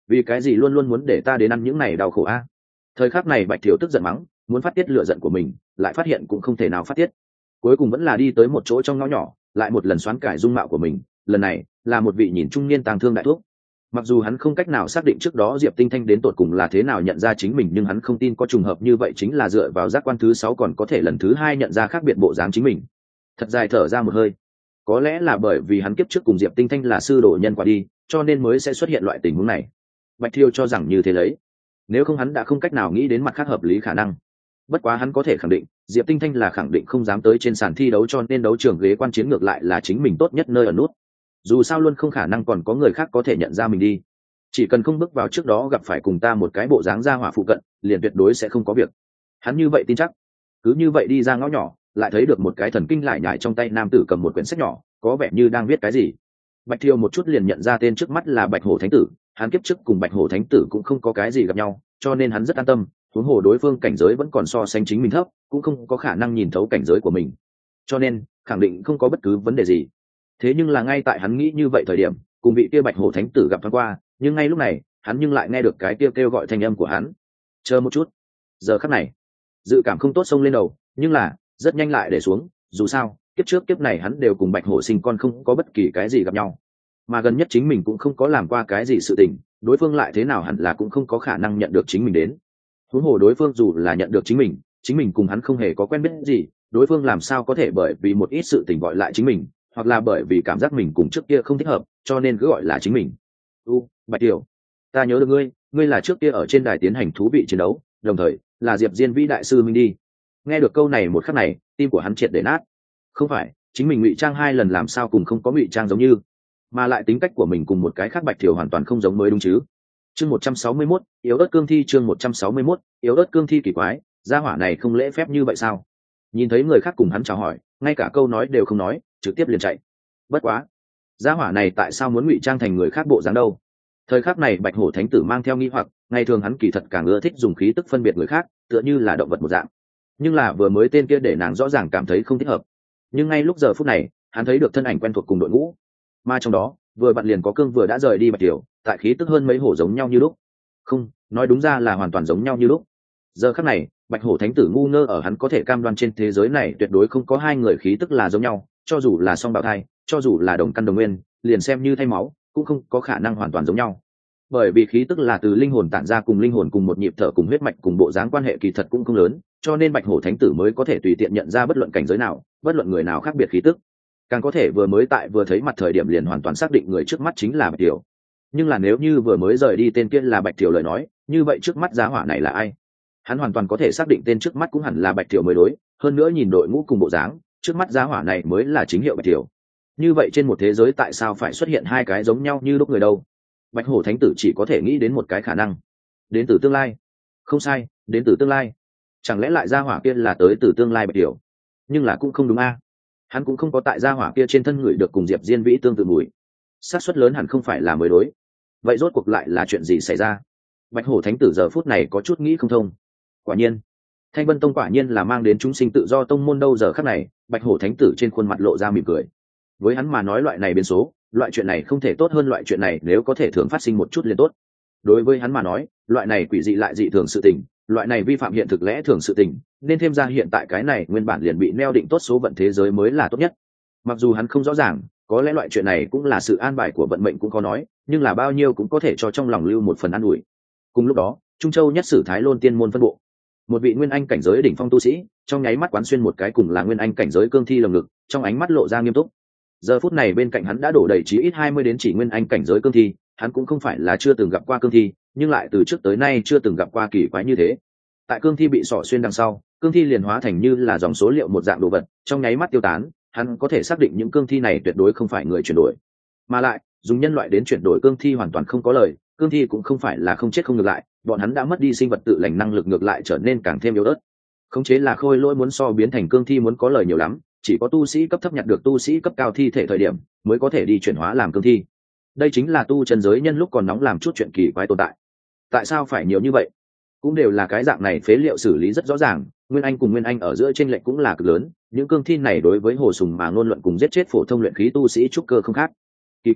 Speaker 1: vì cái gì luôn luôn muốn để ta đến ăn những này đau khổ a? Thời khắc này Bạch Thiều tức giận mắng, muốn phát tiết lửa giận của mình, lại phát hiện cũng không thể nào phát tiết. Cuối cùng vẫn là đi tới một chỗ trong ngõ nhỏ, lại một lần xoán cải dung mạo của mình, lần này là một vị nhìn trung niên tàng thương đại thuốc. Mặc dù hắn không cách nào xác định trước đó Diệp Tinh Thanh đến tột cùng là thế nào nhận ra chính mình, nhưng hắn không tin có trùng hợp như vậy chính là dựa vào giác quan thứ 6 còn có thể lần thứ 2 nhận ra khác biệt bộ dáng chính mình. Thật dài thở ra một hơi. Có lẽ là bởi vì hắn kiếp trước cùng Diệp Tinh Thanh là sư đồ nhân quả đi, cho nên mới sẽ xuất hiện loại tình huống này. Bạch Thiêu cho rằng như thế lấy. Nếu không hắn đã không cách nào nghĩ đến mặt khác hợp lý khả năng. Bất quá hắn có thể khẳng định, Diệp Tinh Thanh là khẳng định không dám tới trên sàn thi đấu, cho nên đấu trường ghế quan chiến ngược lại là chính mình tốt nhất nơi ở nút. Dù sao luôn không khả năng còn có người khác có thể nhận ra mình đi. Chỉ cần không bước vào trước đó gặp phải cùng ta một cái bộ dáng ra hỏa phụ cận, liền tuyệt đối sẽ không có việc. Hắn như vậy tin chắc. Cứ như vậy đi ra ngõ nhỏ, lại thấy được một cái thần kinh lại nhải trong tay nam tử cầm một quyển sách nhỏ, có vẻ như đang viết cái gì. Bạch Thiều một chút liền nhận ra tên trước mắt là Bạch Hổ Thánh Tử. Hắn kiếp trước cùng Bạch Hổ Thánh Tử cũng không có cái gì gặp nhau, cho nên hắn rất an tâm. Huống hồ đối phương cảnh giới vẫn còn so sánh chính mình thấp, cũng không có khả năng nhìn thấu cảnh giới của mình, cho nên khẳng định không có bất cứ vấn đề gì. Thế nhưng là ngay tại hắn nghĩ như vậy thời điểm, cùng vị kia Bạch Hổ Thánh Tử gặp thoáng qua, nhưng ngay lúc này hắn nhưng lại nghe được cái kêu gọi thanh âm của hắn. Chờ một chút. Giờ khắc này dự cảm không tốt xông lên đầu, nhưng là rất nhanh lại để xuống. Dù sao kiếp trước kiếp này hắn đều cùng Bạch Hổ sinh con, không có bất kỳ cái gì gặp nhau, mà gần nhất chính mình cũng không có làm qua cái gì sự tình, đối phương lại thế nào hẳn là cũng không có khả năng nhận được chính mình đến. Huống hồ đối phương dù là nhận được chính mình cùng hắn không hề có quen biết gì, đối phương làm sao có thể bởi vì một ít sự tình gọi lại chính mình, hoặc là bởi vì cảm giác mình cùng trước kia không thích hợp cho nên cứ gọi là chính mình. Bạch Tiểu, ta nhớ được ngươi là trước kia ở trên đài tiến hành thú vị chiến đấu, đồng thời là Diệp Diên vĩ đại sư minh đi. Nghe được câu này một khắc này, tim của hắn triệt để nát. Không phải chính mình ngụy trang 2 lần làm sao cùng không có ngụy trang giống như, mà lại tính cách của mình cùng một cái khác Bạch Thiều hoàn toàn không giống mới đúng chứ. Chương 161, yếu ớt cương thi. Chương 161, yếu ớt cương thi. Kỳ quái, gia hỏa này không lễ phép như vậy sao? Nhìn thấy người khác cùng hắn chào hỏi, ngay cả câu nói đều không nói, trực tiếp liền chạy. Bất quá, gia hỏa này tại sao muốn ngụy trang thành người khác bộ dáng đâu? Thời khắc này Bạch Hổ Thánh Tử mang theo nghi hoặc, ngày thường hắn kỳ thật càng ưa thích dùng khí tức phân biệt người khác, tựa như là động vật một dạng. Nhưng là vừa mới tên kia để nàng rõ ràng cảm thấy không thích hợp. Nhưng ngay lúc giờ phút này, hắn thấy được thân ảnh quen thuộc cùng đội ngũ, mà trong đó vừa bạn liền có cương vừa đã rời đi Bạch Tiểu, tại khí tức hơn mấy hổ giống nhau như lúc. Không, nói đúng ra là hoàn toàn giống nhau như lúc. Giờ khắc này Bạch Hổ Thánh Tử ngu ngơ ở hắn có thể cam đoan trên thế giới này tuyệt đối không có hai người khí tức là giống nhau, cho dù là song bào thai, cho dù là đồng căn đồng nguyên, liền xem như thay máu cũng không có khả năng hoàn toàn giống nhau. Bởi vì khí tức là từ linh hồn tản ra, cùng linh hồn cùng một nhịp thở cùng huyết mạch cùng bộ dáng quan hệ kỳ thật cũng không lớn, cho nên Bạch Hổ Thánh Tử mới có thể tùy tiện nhận ra bất luận cảnh giới nào, bất luận người nào khác biệt khí tức, càng có thể vừa thấy mặt thời điểm liền hoàn toàn xác định người trước mắt chính là Bạch Tiểu. Nhưng là nếu như vừa mới rời đi tên kia là Bạch Tiểu lời nói, như vậy trước mắt giá hỏa này là ai? Hắn hoàn toàn có thể xác định tên trước mắt cũng hẳn là Bạch Tiểu mới đối, hơn nữa nhìn đội ngũ cùng bộ dáng, trước mắt giá hỏa này mới là chính hiệu Bạch Tiểu. Như vậy trên một thế giới tại sao phải xuất hiện hai cái giống nhau như lúc người đâu? Bạch Hổ Thánh Tử chỉ có thể nghĩ đến một cái khả năng, đến từ tương lai. Không sai, đến từ tương lai. Chẳng lẽ lại gia hỏa kia là tới từ tương lai Bạch Tiểu? Nhưng là cũng không đúng a. Hắn cũng không có tại gia hỏa kia trên thân người được cùng Diệp Diên Vĩ tương tự mùi, xác suất lớn hẳn không phải là mới đối. Vậy rốt cuộc lại là chuyện gì xảy ra? Bạch Hổ Thánh Tử giờ phút này có chút nghĩ không thông. Quả nhiên Thanh Vân Tông quả nhiên là mang đến chúng sinh tự do tông môn đâu. Giờ khắc này Bạch Hổ Thánh Tử trên khuôn mặt lộ ra mỉm cười. Với hắn mà nói loại này biến số, loại chuyện này không thể tốt hơn, loại chuyện này nếu có thể thường phát sinh một chút liền tốt. Đối với hắn mà nói, loại này quỷ dị lại dị thường sự tình, loại này vi phạm hiện thực lẽ thường sự tình, nên thêm ra hiện tại cái này nguyên bản liền bị neo định tốt số vận thế giới mới là tốt nhất. Mặc dù hắn không rõ ràng, có lẽ loại chuyện này cũng là sự an bài của vận mệnh cũng khó nói, nhưng là bao nhiêu cũng có thể cho trong lòng lưu một phần an ủi. Cùng lúc đó, Trung Châu Nhất Sử Thái Lôn Tiên môn phân bộ, một vị nguyên anh cảnh giới đỉnh phong tu sĩ, trong nháy mắt quán xuyên một cái cùng là nguyên anh cảnh giới cương thi lồng ngực, trong ánh mắt lộ ra nghiêm túc. Giờ phút này bên cạnh hắn đã đổ đầy chí ít 20 đến chỉ nguyên anh cảnh giới cương thi, hắn cũng không phải là chưa từng gặp qua cương thi, nhưng lại từ trước tới nay chưa từng gặp qua kỳ quái như thế. Tại cương thi bị xỏ xuyên đằng sau, cương thi liền hóa thành như là dòng số liệu một dạng đồ vật, trong nháy mắt tiêu tán. Hắn có thể xác định những cương thi này tuyệt đối không phải người chuyển đổi, mà lại dùng nhân loại đến chuyển đổi cương thi hoàn toàn không có lời. Cương thi cũng không phải là không chết không ngược lại, bọn hắn đã mất đi sinh vật tự lành năng lực, ngược lại trở nên càng thêm yếu ớt. Khống chế là khôi lỗi muốn so biến thành cương thi muốn có lời nhiều lắm, chỉ có tu sĩ cấp thấp nhặt được tu sĩ cấp cao thi thể thời điểm mới có thể đi chuyển hóa làm cương thi. Đây chính là tu chân giới nhân lúc còn nóng làm chút chuyện kỳ quái tồn tại. Tại sao phải nhiều như vậy? Cũng đều là cái dạng này phế liệu xử lý rất rõ ràng, nguyên anh cùng nguyên anh ở giữa chênh lệch cũng là cực lớn. Những cương thi này đối với Hồ Sùng mà ngôn luận cùng giết chết phổ thông luyện khí tu sĩ trúc cơ không khác. Kỳ quái,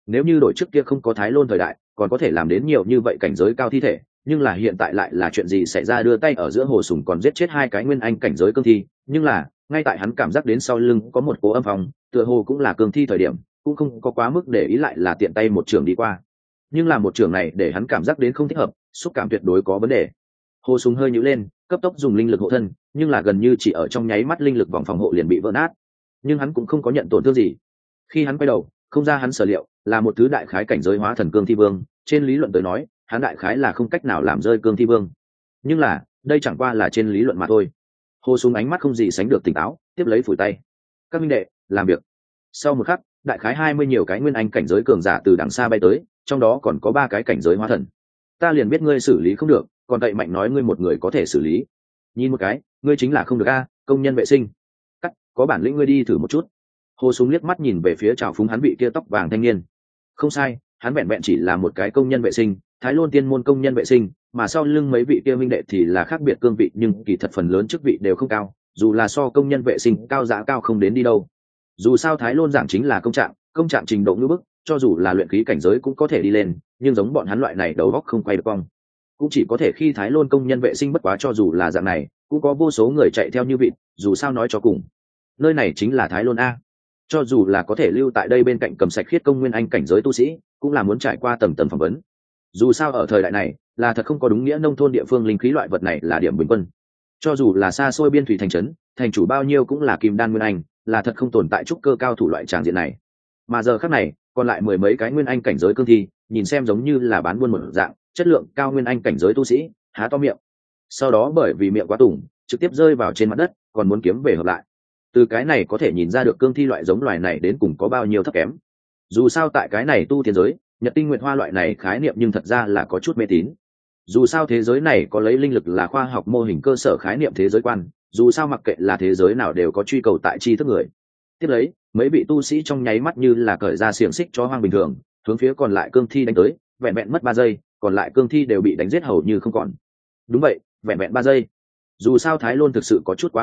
Speaker 1: nếu như đổi trước kia không có Thái Lôn thời đại còn có thể làm đến nhiều như vậy cảnh giới cao thi thể, nhưng là hiện tại lại là chuyện gì xảy ra, đưa tay ở giữa Hồ Sùng còn giết chết 2 cái nguyên anh cảnh giới cương thi, nhưng là ngay tại hắn cảm giác đến sau lưng có một cỗ âm phong, tựa hồ cũng là cương thi thời điểm, cũng không có quá mức để ý, lại là tiện tay một trường đi qua. Nhưng là một trường này để hắn cảm giác đến không thích hợp, xúc cảm tuyệt đối có vấn đề. Hồ Sùng hơi nhíu lên, cấp tốc dùng linh lực hộ thân, nhưng là gần như chỉ ở trong nháy mắt linh lực vòng phòng hộ liền bị vỡ nát, nhưng hắn cũng không có nhận tổn thương gì. Khi hắn quay đầu, không ra hắn sở liệu, là một thứ đại khái cảnh giới hóa thần cương thi vương, trên lý luận tới nói hắn đại khái là không cách nào làm rơi cương thi vương, nhưng là đây chẳng qua là trên lý luận mà thôi. Hồ Sùng ánh mắt không gì sánh được tỉnh táo, tiếp lấy phủi tay. Các minh đệ, làm việc. Sau một khắc, đại khái 20 nhiều cái nguyên anh cảnh giới cường giả từ đằng xa bay tới, trong đó còn có 3 cái cảnh giới hóa thần. Ta liền biết ngươi xử lý không được, còn cậy mạnh nói ngươi một người có thể xử lý. Nhìn một cái, ngươi chính là không được a, công nhân vệ sinh. Cắt, có bản lĩnh ngươi đi thử một chút. Hồ Sùng liếc mắt nhìn về phía trào phúng hắn vị kia tóc vàng thanh niên. Không sai, hắn vẹn vẹn chỉ là một cái công nhân vệ sinh, Thái Lôn tiên môn công nhân vệ sinh, mà sau lưng mấy vị kia minh đệ thì là khác biệt cương vị, nhưng kỳ thật phần lớn chức vị đều không cao, dù là so công nhân vệ sinh cao giá cao không đến đi đâu. Dù sao Thái Lôn giảng chính là công trạng trình độ ngữ bức, cho dù là luyện khí cảnh giới cũng có thể đi lên, nhưng giống bọn hắn loại này đầu óc không quay được cong, cũng chỉ có thể khi Thái Lôn công nhân vệ sinh, bất quá cho dù là dạng này, cũng có vô số người chạy theo như vịt, dù sao nói cho cùng, nơi này chính là Thái Lôn a. Cho dù là có thể lưu tại đây bên cạnh cầm sạch khiết công nguyên anh cảnh giới tu sĩ, cũng là muốn trải qua tầng tầng phỏng vấn. Dù sao ở thời đại này, là thật không có đúng nghĩa nông thôn địa phương linh khí loại vật này là điểm bình quân. Cho dù là xa xôi biên thủy thành trấn, thành chủ bao nhiêu cũng là kim đan nguyên anh, là thật không tồn tại trúc cơ cao thủ loại tràng diện này. Mà giờ khắc này, còn lại 10 mấy cái nguyên anh cảnh giới cương thi, nhìn xem giống như là bán buôn một dạng, chất lượng cao nguyên anh cảnh giới tu sĩ, há to miệng. Sau đó bởi vì miệng quá tủng, trực tiếp rơi vào trên mặt đất, còn muốn kiếm về hợp lại. Từ cái này có thể nhìn ra được cương thi loại giống loài này đến cùng có bao nhiêu thấp kém. Dù sao tại cái này tu tiên giới, nhật tinh nguyệt hoa loại này khái niệm nhưng thật ra là có chút mê tín. Dù sao thế giới này có lấy linh lực là khoa học mô hình cơ sở khái niệm thế giới quan, dù sao mặc kệ là thế giới nào đều có truy cầu tại tri thức người. Tiếp lấy, mấy vị tu sĩ trong nháy mắt như là cởi ra xiềng xích cho hoang bình thường, hướng phía còn lại cương thi đánh tới, vẹn vẹn mất 3 giây, còn lại cương thi đều bị đánh giết hầu như không còn. Đúng vậy, vẹn vẹn 3 giây. Dù sao Thái Lôn thực sự có chút quá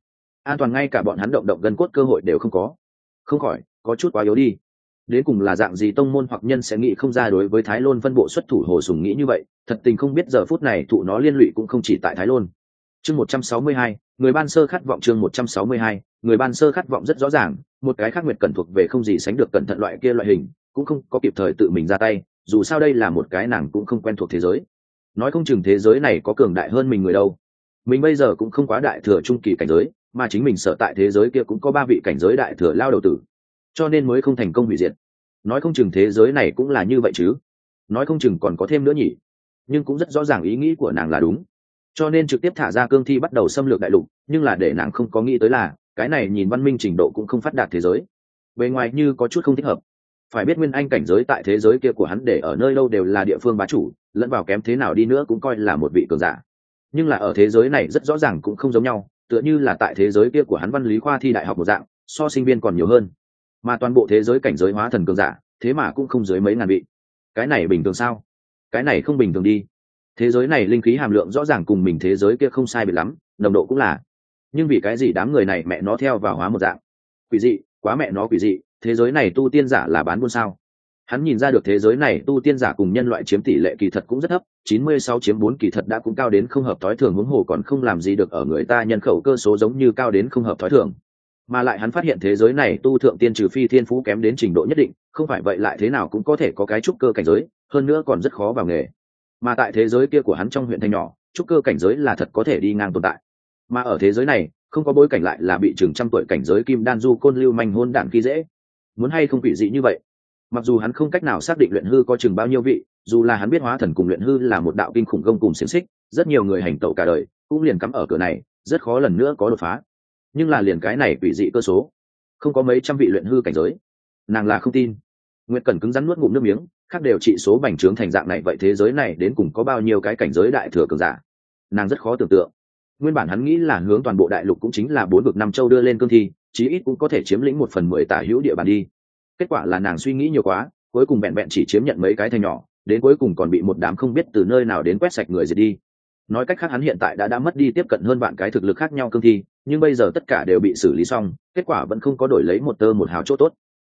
Speaker 1: an toàn ngay cả bọn hắn động gân cốt cơ hội đều không có. Không khỏi có chút quá yếu đi. Đến cùng là dạng gì tông môn hoặc nhân sẽ nghĩ không ra đối với Thái Lôn phân bộ xuất thủ. Hồ Sùng nghĩ như vậy, thật tình không biết giờ phút này thụ nó liên lụy cũng không chỉ tại Thái Lôn. Chương 162, người ban sơ khát vọng. Chương 162, người ban sơ khát vọng rất rõ ràng, một cái khác Nguyệt Cẩn thuộc về không gì sánh được cẩn thận loại kia loại hình, cũng không có kịp thời tự mình ra tay, dù sao đây là một cái nàng cũng không quen thuộc thế giới. Nói không chừng thế giới này có cường đại hơn mình người đâu. Mình bây giờ cũng không quá đại thừa trung kỳ cảnh giới, mà chính mình sợ tại thế giới kia cũng có 3 vị cảnh giới đại thừa lao đầu tử, cho nên mới không thành công hủy diệt. Nói không chừng thế giới này cũng là như vậy chứ, nói không chừng còn có thêm nữa nhỉ. Nhưng cũng rất rõ ràng ý nghĩ của nàng là đúng, cho nên trực tiếp thả ra cương thi bắt đầu xâm lược đại lục. Nhưng là để nàng không có nghĩ tới là cái này nhìn văn minh trình độ cũng không phát đạt thế giới, bề ngoài như có chút không thích hợp. Phải biết nguyên anh cảnh giới tại thế giới kia của hắn để ở nơi đâu đều là địa phương bá chủ, lẫn vào kém thế nào đi nữa cũng coi là một vị cường giả. Nhưng là ở thế giới này rất rõ ràng cũng không giống nhau, tựa như là tại thế giới kia của hắn văn lý khoa thi đại học một dạng, so sinh viên còn nhiều hơn. Mà toàn bộ thế giới cảnh giới hóa thần cường giả thế mà cũng không dưới mấy ngàn vị. Cái này bình thường sao? Cái này không bình thường đi. Thế giới này linh khí hàm lượng rõ ràng cùng mình thế giới kia không sai biệt lắm, nồng độ cũng là. Nhưng vì cái gì đám người này mẹ nó theo vào hóa một dạng? Quỷ dị, quá mẹ nó quỷ dị. Thế giới này tu tiên giả là bán buôn sao? Hắn nhìn ra được thế giới này tu tiên giả cùng nhân loại chiếm tỷ lệ kỳ thật cũng rất thấp, 96/4 kỳ thật đã cũng cao đến không hợp thói thường, huống hồ còn không làm gì được ở người ta nhân khẩu cơ số giống như cao đến không hợp thói thường. Mà lại hắn phát hiện thế giới này tu thượng tiên trừ phi thiên phú kém đến trình độ nhất định, không phải vậy lại thế nào cũng có thể có cái trúc cơ cảnh giới, hơn nữa còn rất khó vào nghề. Mà tại thế giới kia của hắn trong huyện thành nhỏ, trúc cơ cảnh giới là thật có thể đi ngang tồn tại. Mà ở thế giới này, không có bối cảnh lại là bị chừng trăm tuổi cảnh giới kim đan du côn lưu manh hôn đản khi dễ. Muốn hay không quỷ dị như vậy? Mặc dù hắn không cách nào xác định luyện hư có chừng bao nhiêu vị, dù là hắn biết hóa thần cùng luyện hư là một đạo kinh khủng gông cùng xiềng xích, rất nhiều người hành tẩu cả đời cũng liền cắm ở cửa này, rất khó lần nữa có đột phá. Nhưng là liền cái này quỷ dị cơ số, không có mấy trăm vị luyện hư cảnh giới, nàng là không tin. Nguyệt Cẩn cứng rắn nuốt ngụm nước miếng, khác đều trị số bành trướng thành dạng này, vậy thế giới này đến cùng có bao nhiêu cái cảnh giới đại thừa cường giả, nàng rất khó tưởng tượng. Nguyên bản hắn nghĩ là hướng toàn bộ đại lục cũng chính là 4 vực 5 châu đưa lên cương thi, chí ít cũng có thể chiếm lĩnh 1/10 tả hữu địa bàn đi. Kết quả là nàng suy nghĩ nhiều quá, cuối cùng vẹn vẹn chỉ chiếm nhận mấy cái thành nhỏ, đến cuối cùng còn bị một đám không biết từ nơi nào đến quét sạch người diệt đi. Nói cách khác hắn hiện tại đã mất đi tiếp cận hơn vạn cái thực lực khác nhau cương thi, nhưng bây giờ tất cả đều bị xử lý xong, kết quả vẫn không có đổi lấy một tơ một hào chỗ tốt.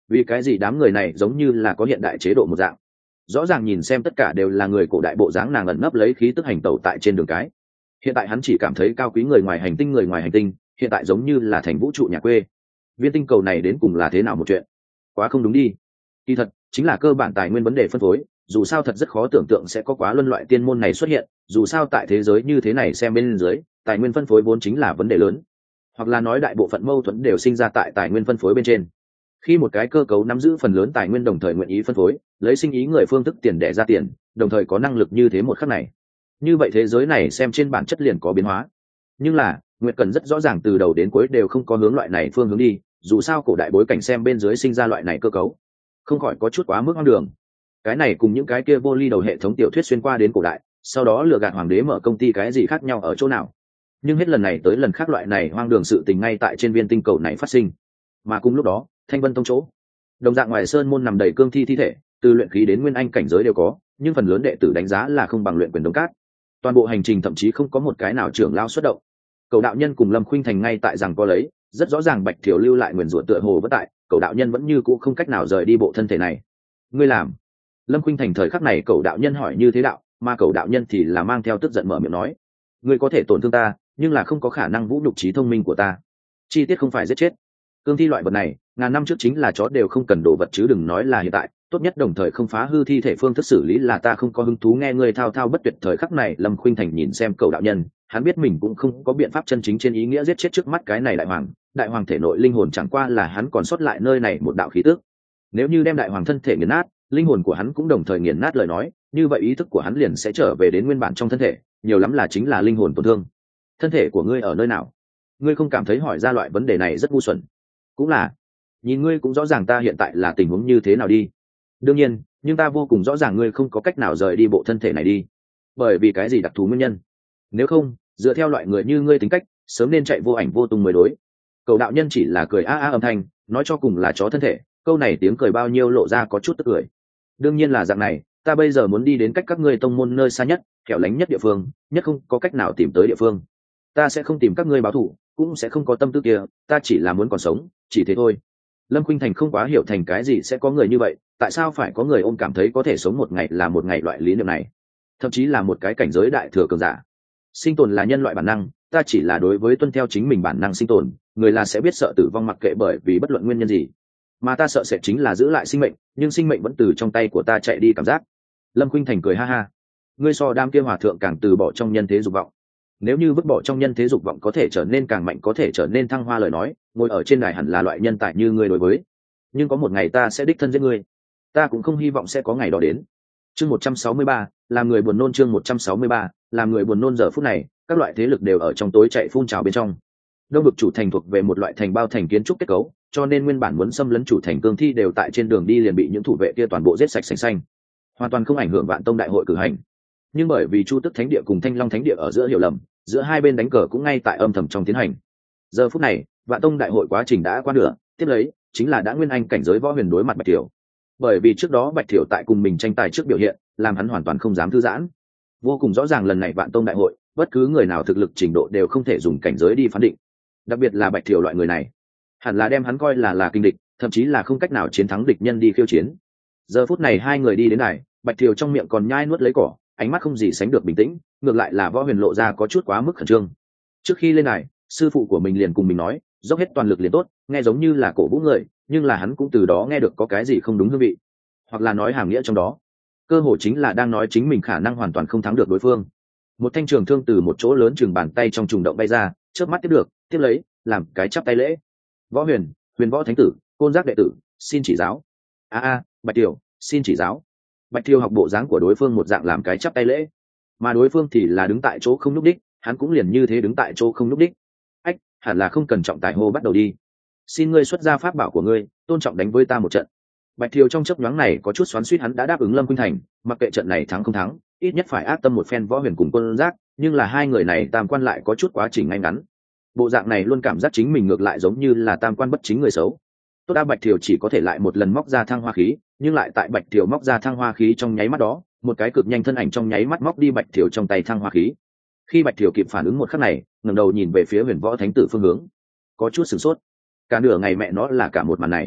Speaker 1: vì cái gì đám người này giống như là có hiện đại chế độ một dạng, rõ ràng nhìn xem tất cả đều là người cổ đại bộ dáng, nàng ẩn nấp lấy khí tức hành tẩu tại trên đường cái. Hiện tại hắn chỉ cảm thấy cao quý người ngoài hành tinh hiện tại giống như là thành vũ trụ nhà quê. Viên tinh cầu này đến cùng là thế nào một chuyện, quá không đúng đi. Kỳ thật chính là cơ bản tài nguyên vấn đề phân phối, dù sao thật rất khó tưởng tượng sẽ có quá luân loại tiên môn này xuất hiện, dù sao tại thế giới như thế này xem bên dưới tài nguyên phân phối vốn chính là vấn đề lớn, hoặc là nói đại bộ phận mâu thuẫn đều sinh ra tại tài nguyên phân phối bên trên. Khi một cái cơ cấu nắm giữ phần lớn tài nguyên đồng thời nguyện ý phân phối, lấy sinh ý người phương thức tiền đẻ ra tiền, đồng thời có năng lực như thế một khắc này, như vậy thế giới này xem trên bản chất liền có biến hóa. Nhưng là Nguyệt Cần rất rõ ràng từ đầu đến cuối đều không có hướng loại này phương hướng đi, dù sao cổ đại bối cảnh xem bên dưới sinh ra loại này cơ cấu không khỏi có chút quá mức hoang đường. Cái này cùng những cái kia vô ly đầu hệ thống tiểu thuyết xuyên qua đến cổ đại sau đó lừa gạt hoàng đế mở công ty cái gì khác nhau ở chỗ nào. Nhưng hết lần này tới lần khác loại này hoang đường sự tình ngay tại trên viên tinh cầu này phát sinh. Mà cùng lúc đó Thanh Vân Tông chỗ đồng dạng ngoài sơn môn nằm đầy cương thi thi thể, từ luyện khí đến nguyên anh cảnh giới đều có, nhưng phần lớn đệ tử đánh giá là không bằng luyện quyền đống cát. Toàn bộ hành trình thậm chí không có một cái nào trưởng lao xuất động. Cầu đạo nhân cùng Lâm Khuynh Thành ngay tại rằng có lấy, rất rõ ràng Bạch Thiểu lưu lại nguyền rủa tựa hồ vất tại, cầu đạo nhân vẫn như cũ không cách nào rời đi bộ thân thể này. Ngươi làm? Lâm Khuynh Thành thời khắc này cầu đạo nhân hỏi như thế đạo, mà cầu đạo nhân thì là mang theo tức giận mở miệng nói: ngươi có thể tổn thương ta, nhưng là không có khả năng vũ nhục trí thông minh của ta. Chi tiết không phải giết chết. Cương thi loại vật này, ngàn năm trước chính là chó đều không cần đồ vật chứ đừng nói là hiện tại, tốt nhất đồng thời không phá hư thi thể phương thức xử lý là ta không có hứng thú nghe ngươi thao thao bất tuyệt. Thời khắc này Lâm Khuynh Thành nhìn xem cầu đạo nhân, hắn biết mình cũng không có biện pháp chân chính trên ý nghĩa giết chết trước mắt cái này đại hoàng thể nội linh hồn chẳng qua là hắn còn sót lại nơi này một đạo khí tức. Nếu như đem đại hoàng thân thể nghiền nát, linh hồn của hắn cũng đồng thời nghiền nát lời nói, như vậy ý thức của hắn liền sẽ trở về đến nguyên bản trong thân thể, nhiều lắm là chính là linh hồn tổn thương. Thân thể của ngươi ở nơi nào? Ngươi không cảm thấy hỏi ra loại vấn đề này rất ngu xuẩn? Cũng là, nhìn ngươi cũng rõ ràng ta hiện tại là tình huống như thế nào đi. Đương nhiên, nhưng ta vô cùng rõ ràng ngươi không có cách nào rời đi bộ thân thể này đi. Bởi vì cái gì đặc thù nguyên nhân? Nếu không, dựa theo loại người như ngươi tính cách, sớm nên chạy vô ảnh vô tung mới đối. Cầu đạo nhân chỉ là cười a a âm thanh, nói cho cùng là chó thân thể, câu này tiếng cười bao nhiêu lộ ra có chút tức cười. Đương nhiên là dạng này, ta bây giờ muốn đi đến cách các ngươi tông môn nơi xa nhất, hẻo lánh nhất địa phương, nhất không có cách nào tìm tới địa phương. Ta sẽ không tìm các ngươi báo thù, cũng sẽ không có tâm tư kia, ta chỉ là muốn còn sống, chỉ thế thôi. Lâm Khuynh Thành không quá hiểu thành cái gì sẽ có người như vậy, tại sao phải có người ôm cảm thấy có thể sống một ngày là một ngày loại lý niệm này, thậm chí là một cái cảnh giới đại thừa cường giả. Sinh tồn là nhân loại bản năng, ta chỉ là đối với tuân theo chính mình bản năng sinh tồn, người là sẽ biết sợ tử vong mặc kệ bởi vì bất luận nguyên nhân gì, mà ta sợ sẽ chính là giữ lại sinh mệnh, nhưng sinh mệnh vẫn từ trong tay của ta chạy đi cảm giác. Lâm Khuynh Thành cười ha ha, ngươi so đam kia hòa thượng càng từ bỏ trong nhân thế dục vọng. Nếu như vứt bỏ trong nhân thế dục vọng có thể trở nên càng mạnh, có thể trở nên thăng hoa lời nói, ngồi ở trên đài hẳn là loại nhân tài như ngươi đối với. Nhưng có một ngày ta sẽ đích thân giết ngươi, ta cũng không hy vọng sẽ có ngày đó đến. Chương 163, làm người buồn nôn. Chương 163, làm người buồn nôn. Giờ phút này, các loại thế lực đều ở trong tối chạy phun trào bên trong. Đông vực chủ thành thuộc về một loại thành bao thành kiến trúc kết cấu, cho nên nguyên bản muốn xâm lấn chủ thành cương thi đều tại trên đường đi liền bị những thủ vệ kia toàn bộ giết sạch sành xanh, hoàn toàn không ảnh hưởng Vạn Tông đại hội cử hành. Nhưng bởi vì Chu Tức Thánh địa cùng Thanh Long Thánh địa ở giữa hiểu lầm, giữa hai bên đánh cờ cũng ngay tại âm thầm trong tiến hành. Giờ phút này, Vạn Tông đại hội quá trình đã qua nửa, tiếp lấy chính là đã nguyên anh cảnh giới võ huyền đối mặt Bạch Thiểu. Bởi vì trước đó Bạch Thiểu tại cùng mình tranh tài trước biểu hiện, làm hắn hoàn toàn không dám thư giãn. Vô cùng rõ ràng lần này Vạn Tông đại hội, bất cứ người nào thực lực trình độ đều không thể dùng cảnh giới đi phán định. Đặc biệt là Bạch Thiểu loại người này, hẳn là đem hắn coi là kinh địch, thậm chí là không cách nào chiến thắng địch nhân đi khiêu chiến. Giờ phút này hai người đi đến này, Bạch Thiểu trong miệng còn nhai nuốt lấy cỏ, ánh mắt không gì sánh được bình tĩnh, ngược lại là võ huyền lộ ra có chút quá mức khẩn trương. Trước khi lên này, sư phụ của mình liền cùng mình nói, dốc hết toàn lực liền tốt, nghe giống như là cổ vũ người, nhưng là hắn cũng từ đó nghe được có cái gì không đúng hương vị, hoặc là nói hàm nghĩa trong đó, cơ hồ chính là đang nói chính mình khả năng hoàn toàn không thắng được đối phương. Một thanh trường thương từ một chỗ lớn chừng bàn tay trong trùng động bay ra, chớp mắt tiếp được, tiếp lấy, làm cái chắp tay lễ. Võ huyền, huyền võ thánh tử, côn giác đệ tử, xin chỉ giáo. Bạch Thiểu, xin chỉ giáo. Bạch Thiểu học bộ dáng của đối phương một dạng làm cái chắp tay lễ, mà đối phương thì là đứng tại chỗ không nhúc đích, hắn cũng liền như thế đứng tại chỗ không nhúc đích. Ách, hẳn là không cần trọng tài hô bắt đầu đi. Xin ngươi xuất ra pháp bảo của ngươi, tôn trọng đánh với ta một trận. Bạch Thiểu trong chớp nhoáng này có chút xoắn xuýt, hắn đã đáp ứng Lâm Khuynh Thành, mặc kệ trận này thắng không thắng, ít nhất phải ác tâm một phen võ huyền cùng côn giác, nhưng là hai người này tam quan lại có chút quá trình ngay ngắn. Bộ dạng này luôn cảm giác chính mình ngược lại giống như là tam quan bất chính người xấu. Tốt đã, Bạch Thiểu chỉ có thể lại một lần móc ra thăng hoa khí, nhưng lại tại Bạch Thiểu móc ra thăng hoa khí trong nháy mắt đó, một cái cực nhanh thân ảnh trong nháy mắt móc đi Bạch Thiểu trong tay thăng hoa khí. Khi Bạch Thiểu kịp phản ứng một khắc này, ngẩng đầu nhìn về phía huyền võ thánh tử phương hướng, có chút sửng sốt. Cả nửa ngày mẹ nó là cả một màn này,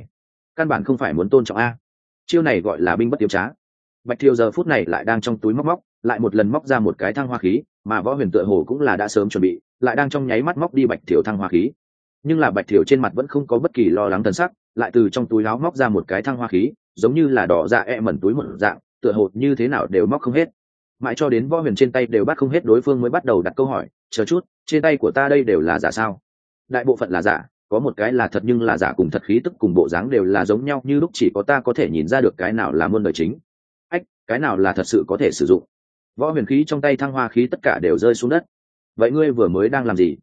Speaker 1: căn bản không phải muốn tôn trọng a. Chiêu này gọi là binh bất tiếm trá. Bạch Thiều giờ phút này lại đang trong túi móc lại một lần móc ra một cái thăng hoa khí, mà Võ Huyền tựa hồ cũng là đã sớm chuẩn bị, lại đang trong nháy mắt móc đi Bạch Thiều thăng hoa khí. Nhưng là Bạch Thiều trên mặt vẫn không có bất kỳ lo lắng thần sắc, lại từ trong túi áo móc ra một cái thăng hoa khí, giống như là đỏ dạ mẩn túi một dạng, tựa hồ như thế nào đều móc không hết. Mãi cho đến Võ Huyền trên tay đều bắt không hết, đối phương mới bắt đầu đặt câu hỏi, chờ chút, trên tay của ta đây đều là giả sao? Đại bộ phận là giả, có một cái là thật, nhưng là giả cùng thật khí tức cùng bộ dáng đều là giống nhau, như lúc chỉ có ta có thể nhìn ra được cái nào là muôn đời chính, cái nào là thật sự có thể sử dụng. Võ Huyền khí trong tay thăng hoa khí tất cả đều rơi xuống đất. Vậy ngươi vừa mới đang làm gì?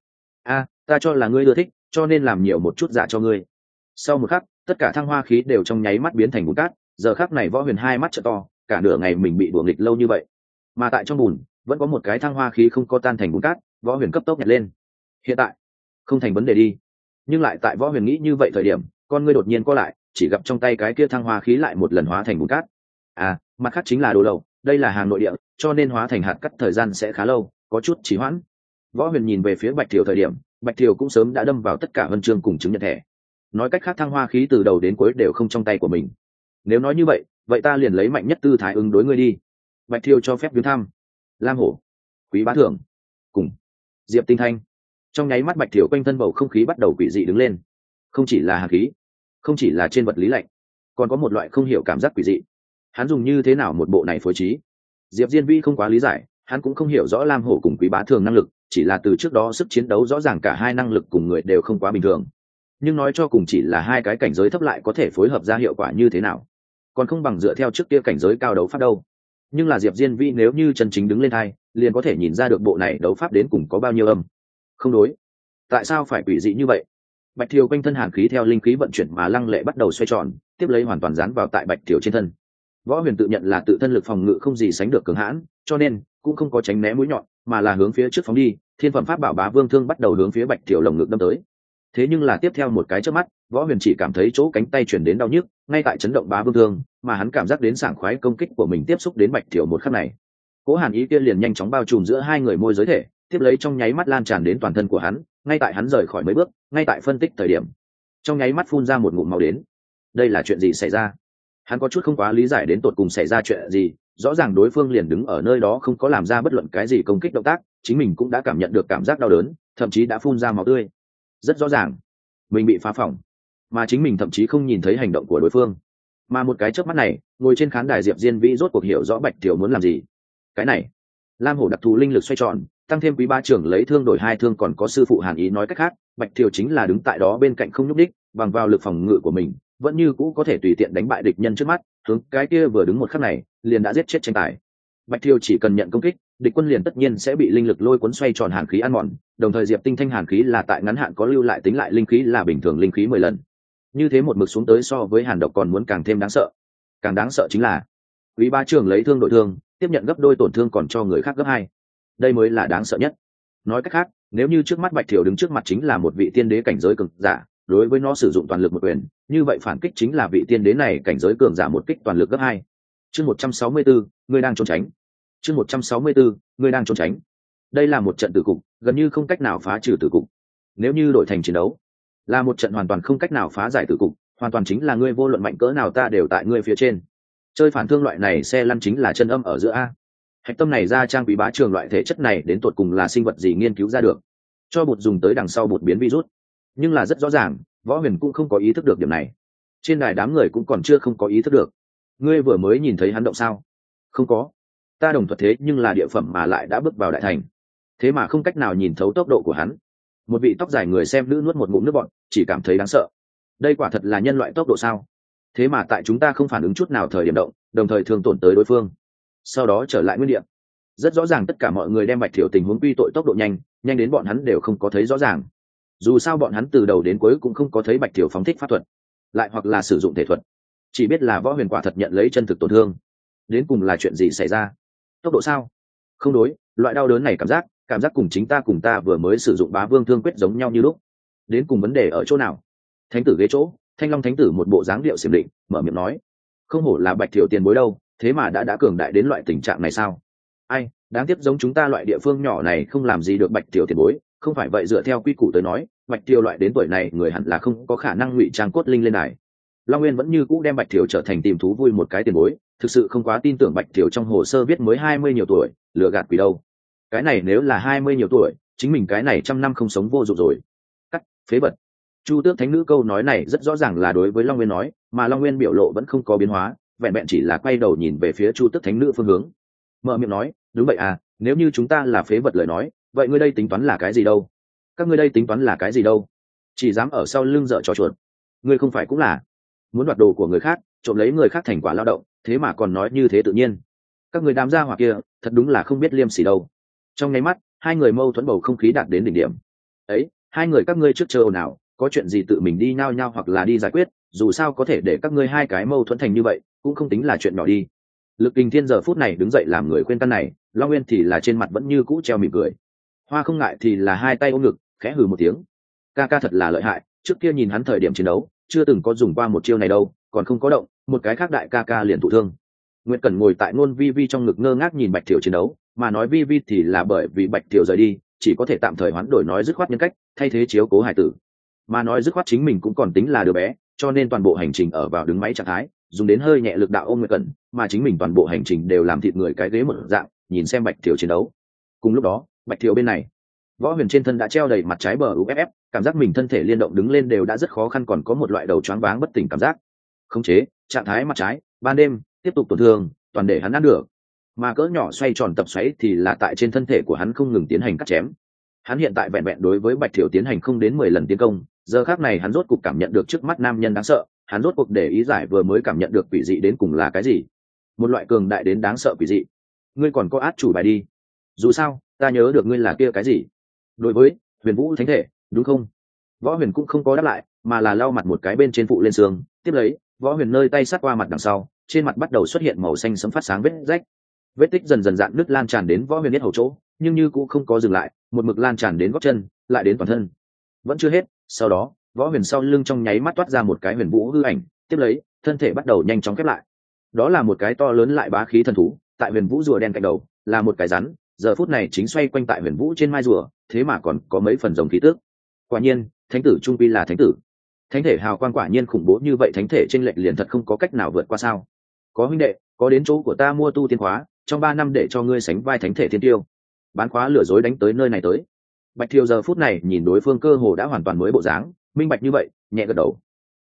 Speaker 1: Ta cho là ngươi ưa thích, cho nên làm nhiều một chút giả cho ngươi. Sau một khắc, tất cả thăng hoa khí đều trong nháy mắt biến thành bùn cát. Giờ khắc này Võ Huyền hai mắt trợ to, cả nửa ngày mình bị đuổi nghịch lâu như vậy, mà tại trong bùn vẫn có một cái thăng hoa khí không có tan thành bùn cát. Võ Huyền cấp tốc nhặt lên. Hiện tại không thành vấn đề đi. Nhưng lại tại Võ Huyền nghĩ như vậy thời điểm, con ngươi đột nhiên co lại, chỉ gặp trong tay cái kia thăng hoa khí lại một lần hóa thành bùn cát. Mặt khác chính là đồ lậu, đây là hàng nội địa, cho nên hóa thành hạt cắt thời gian sẽ khá lâu, có chút trì hoãn. Võ Huyền nhìn về phía Bạch Thiều thời điểm, Bạch Thiều cũng sớm đã đâm vào tất cả huân chương cùng chứng nhận thẻ. Nói cách khác, thăng hoa khí từ đầu đến cuối đều không trong tay của mình. Nếu nói như vậy ta liền lấy mạnh nhất tư thái ứng đối ngươi đi. Bạch Thiều cho phép viếng thăm Lam Hổ, Quý Bá Thường cùng Diệp Tinh Thanh. Trong nháy mắt Bạch Thiều quanh thân bầu không khí bắt đầu quỷ dị đứng lên. Không chỉ là hàn khí, không chỉ là trên vật lý lạnh, còn có một loại không hiểu cảm giác quỷ dị. Hắn dùng như thế nào một bộ này phối trí? Diệp Diên Vi không quá lý giải, hắn cũng không hiểu rõ Lam Hổ cùng Quý Bá Thường năng lực, chỉ là từ trước đó sức chiến đấu rõ ràng cả hai năng lực cùng người đều không quá bình thường. Nhưng nói cho cùng chỉ là hai cái cảnh giới thấp lại có thể phối hợp ra hiệu quả như thế nào, còn không bằng dựa theo trước kia cảnh giới cao đấu pháp đâu. Nhưng là Diệp Diên Vi nếu như chân chính đứng lên hai, liền có thể nhìn ra được bộ này đấu pháp đến cùng có bao nhiêu âm. Không đối, tại sao phải quỷ dị như vậy? Bạch Thiều quanh thân hàn khí theo linh khí vận chuyển mà lăng lệ bắt đầu xoay tròn, tiếp lấy hoàn toàn dán vào tại Bạch Thiều trên thân. Võ Huyền tự nhận là tự thân lực phòng ngự không gì sánh được cường hãn, cho nên cũng không có tránh né mũi nhọn, mà là hướng phía trước phóng đi. Thiên phẩm pháp bảo Bá Vương Thương bắt đầu hướng phía Bạch Thiều lồng ngực đâm tới. Thế nhưng là tiếp theo một cái chớp mắt, Võ Huyền chỉ cảm thấy chỗ cánh tay truyền đến đau nhức, ngay tại chấn động Bá Vương Thương, mà hắn cảm giác đến sảng khoái công kích của mình tiếp xúc đến Bạch Thiều một khắc này. Cố hàn ý kia liền nhanh chóng bao trùm giữa hai người môi giới thể, tiếp lấy trong nháy mắt lan tràn đến toàn thân của hắn, ngay tại hắn rời khỏi mấy bước, ngay tại phân tích thời điểm, trong nháy mắt phun ra một ngụm máu đến. Đây là chuyện gì xảy ra? Hắn có chút không quá lý giải đến tột cùng xảy ra chuyện gì. Rõ ràng đối phương liền đứng ở nơi đó không có làm ra bất luận cái gì công kích động tác, chính mình cũng đã cảm nhận được cảm giác đau đớn, thậm chí đã phun ra máu tươi. Rất rõ ràng mình bị phá phỏng, mà chính mình thậm chí không nhìn thấy hành động của đối phương. Mà một cái chớp mắt này, ngồi trên khán đài Diệp Diên Vĩ rốt cuộc hiểu rõ Bạch Thiều muốn làm gì. Cái này, Lam Hổ đặc thù linh lực xoay tròn, tăng thêm Quý Bá Trưởng lấy thương đổi hai thương, còn có sư phụ Hàn Ý nói cách khác, Bạch Thiều chính là đứng tại đó bên cạnh không nhúc đích, bằng vào lực phòng ngự của mình, vẫn như cũ có thể tùy tiện đánh bại địch nhân trước mắt. Hướng cái kia vừa đứng một khắc này, liền đã giết chết tranh tài. Bạch Thiều chỉ cần nhận công kích, địch quân liền tất nhiên sẽ bị linh lực lôi cuốn xoay tròn hàn khí ăn mòn, đồng thời Diệp Tinh Thanh hàn khí là tại ngắn hạn có lưu lại tính lại linh khí là bình thường linh khí 10 lần. Như thế một mực xuống tới so với hàn độc còn muốn càng thêm đáng sợ. Càng đáng sợ chính là Quý Bá Trường lấy thương đổi thương, tiếp nhận gấp đôi tổn thương còn cho người khác gấp 2. Đây mới là đáng sợ nhất. Nói cách khác, nếu như trước mắt Bạch Thiều đứng trước mặt chính là một vị tiên đế cảnh giới cường giả, đối với nó sử dụng toàn lực một quyền, như vậy phản kích chính là vị tiên đế này cảnh giới cường giả một kích toàn lực gấp 2. Chương 164, ngươi đang trốn tránh. Chương 164, ngươi đang trốn tránh. Đây là một trận tử cục, gần như không cách nào phá trừ tử cục. Nếu như đổi thành chiến đấu, là một trận hoàn toàn không cách nào phá giải tử cục, hoàn toàn chính là ngươi vô luận mạnh cỡ nào ta đều tại ngươi phía trên. Chơi phản thương loại này xe lăn chính là chân âm ở giữa a. Hạch tâm này ra trang Quý Bá Trường loại thể chất này đến tột cùng là sinh vật gì nghiên cứu ra được, cho bột dùng tới đằng sau bột biến virus. Nhưng là rất rõ ràng, Võ Huyền cũng không có ý thức được điểm này. Trên đài đám người cũng còn chưa không có ý thức được. Ngươi vừa mới nhìn thấy hắn động sao? Không có. Ta đồng thuật thế nhưng là địa phẩm mà lại đã bước vào đại thành, thế mà không cách nào nhìn thấu tốc độ của hắn. Một vị tóc dài người xem nữ nuốt một ngụm nước bọt, chỉ cảm thấy đáng sợ. Đây quả thật là nhân loại tốc độ sao? Thế mà tại chúng ta không phản ứng chút nào thời điểm động, đồng thời thương tổn tới đối phương, sau đó trở lại nguyên địa. Rất rõ ràng tất cả mọi người đem Bạch Thiểu tình huống quy tội tốc độ nhanh, nhanh đến bọn hắn đều không có thấy rõ ràng. Dù sao bọn hắn từ đầu đến cuối cũng không có thấy Bạch Thiểu phóng thích pháp thuật, lại hoặc là sử dụng thể thuật, chỉ biết là Võ Huyền quả thật nhận lấy chân thực tổn thương. Đến cùng là chuyện gì xảy ra? Tốc độ sao? Không đối, loại đau đớn này cảm giác cùng cùng ta vừa mới sử dụng Bá Vương Thương quyết giống nhau như lúc. Đến cùng vấn đề ở chỗ nào? Thánh tử ghế chỗ, Thanh Long thánh tử một bộ dáng điệu xiểm định, mở miệng nói: không hổ là Bạch Thiểu tiền bối đâu, thế mà đã cường đại đến loại tình trạng này sao? Ai, đáng tiếc giống chúng ta loại địa phương nhỏ này không làm gì được Bạch Thiểu tiền bối, không phải vậy dựa theo quy củ tới nói, Bạch Thiểu loại đến tuổi này người hẳn là không có khả năng ngụy trang cốt linh lên này. Long Nguyên vẫn như cũ đem Bạch Thiểu trở thành tìm thú vui một cái tiền bối, thực sự không quá tin tưởng Bạch Thiểu trong hồ sơ viết mới 20 nhiều tuổi, lừa gạt quỷ đâu. Cái này nếu là 20 nhiều tuổi, chính mình cái này trăm năm không sống vô dụng rồi. Cắt, phế vật. Chu Tước Thánh Nữ câu nói này rất rõ ràng là đối với Long Nguyên nói, mà Long Nguyên biểu lộ vẫn không có biến hóa, vẹn vẹn chỉ là quay đầu nhìn về phía Chu Tước Thánh Nữ phương hướng. Mở miệng nói, đúng vậy à, nếu như chúng ta là phế vật lời nói, vậy ngươi đây tính toán là cái gì đâu? Các ngươi đây tính toán là cái gì đâu? Chỉ dám ở sau lưng dở trò chuột. Ngươi không phải cũng là muốn đoạt đồ của người khác, trộm lấy người khác thành quả lao động, thế mà còn nói như thế tự nhiên. Các người đám gia hỏa kia, thật đúng là không biết liêm sỉ đâu. Trong nháy mắt, hai người mâu thuẫn bầu không khí đạt đến đỉnh điểm. Ấy, hai người các ngươi trước chờ ồn ào, có chuyện gì tự mình đi nhao nhao hoặc là đi giải quyết, dù sao có thể để các ngươi hai cái mâu thuẫn thành như vậy, cũng không tính là chuyện nhỏ đi. Lực Kình Thiên giờ phút này đứng dậy làm người khuyên can này, Long Nguyên thì là trên mặt vẫn như cũ treo mỉm cười. Hoa Không Ngại thì là hai tay ôm ngực, khẽ hừ một tiếng. Ca ca thật là lợi hại, trước kia nhìn hắn thời điểm chiến đấu, chưa từng có dùng qua một chiêu này đâu, còn không có động, một cái khác đại ca ca liền thụ thương. Nguyệt Cẩn ngồi tại Nôn Vi Vi trong ngực ngơ ngác nhìn Bạch Thiểu chiến đấu, mà nói Vi Vi thì là bởi vì Bạch Thiểu rời đi, chỉ có thể tạm thời hoán đổi nói dứt khoát nhân cách, thay thế chiếu cố hải tử. Mà nói dứt khoát chính mình cũng còn tính là đứa bé, cho nên toàn bộ hành trình ở vào đứng máy trạng thái, dùng đến hơi nhẹ lực đạo ôm Nguyệt Cẩn, mà chính mình toàn bộ hành trình đều làm thịt người cái ghế một dạng, nhìn xem Bạch Thiểu chiến đấu. Cùng lúc đó, Bạch Thiểu bên này, Võ Huyền trên thân đã treo đầy mặt trái bờ UFF, cảm giác mình thân thể liên động đứng lên đều đã rất khó khăn, còn có một loại đầu choáng váng bất tỉnh cảm giác. Khống chế trạng thái mặt trái, ban đêm tiếp tục tổn thương, toàn để hắn ăn được. Mà cỡ nhỏ xoay tròn tập xoáy thì là tại trên thân thể của hắn không ngừng tiến hành cắt chém. Hắn hiện tại vẹn vẹn đối với Bạch Thiểu tiến hành không đến 10 lần tiến công, giờ khắc này hắn rốt cục cảm nhận được trước mắt nam nhân đáng sợ, hắn rốt cuộc để ý giải vừa mới cảm nhận được quỷ dị đến cùng là cái gì. Một loại cường đại đến đáng sợ quỷ dị. Ngươi còn có át chủ bài đi. Dù sao, ta nhớ được ngươi là kia cái gì? Đối với Huyền Vũ Thánh Thể, đúng không? Võ Huyền cũng không có đáp lại, mà là lau mặt một cái bên trên phụ lên xương, tiếp lấy, Võ Huyền nơi tay sát qua mặt đằng sau, trên mặt bắt đầu xuất hiện màu xanh sẫm phát sáng vết rách. Vết tích dần dần dạn nứt lan tràn đến Võ Huyền biết hầu chỗ, nhưng như cũng không có dừng lại, một mực lan tràn đến gót chân, lại đến toàn thân. Vẫn chưa hết, sau đó, Võ Huyền sau lưng trong nháy mắt toát ra một cái huyền vũ hư ảnh, tiếp lấy, thân thể bắt đầu nhanh chóng khép lại. Đó là một cái to lớn lại bá khí thần thú, tại huyền vũ rùa đen cạnh đầu, là một cái rắn, giờ phút này chính xoay quanh tại huyền vũ trên mai rùa, thế mà còn có mấy phần rồng khí tước. Quả nhiên, thánh tử trung quy là thánh tử. Thánh thể hào quang quả nhiên khủng bố như vậy, thánh thể chênh lệch liền thật không có cách nào vượt qua sao? Có huynh đệ, có đến chỗ của ta mua tu tiên khóa, trong 3 năm để cho ngươi sánh vai thánh thể thiên tiêu. Bán khóa lừa dối đánh tới nơi này tới. Bạch Thiều giờ phút này nhìn đối phương cơ hồ đã hoàn toàn mới bộ dáng, minh bạch như vậy, nhẹ gật đầu.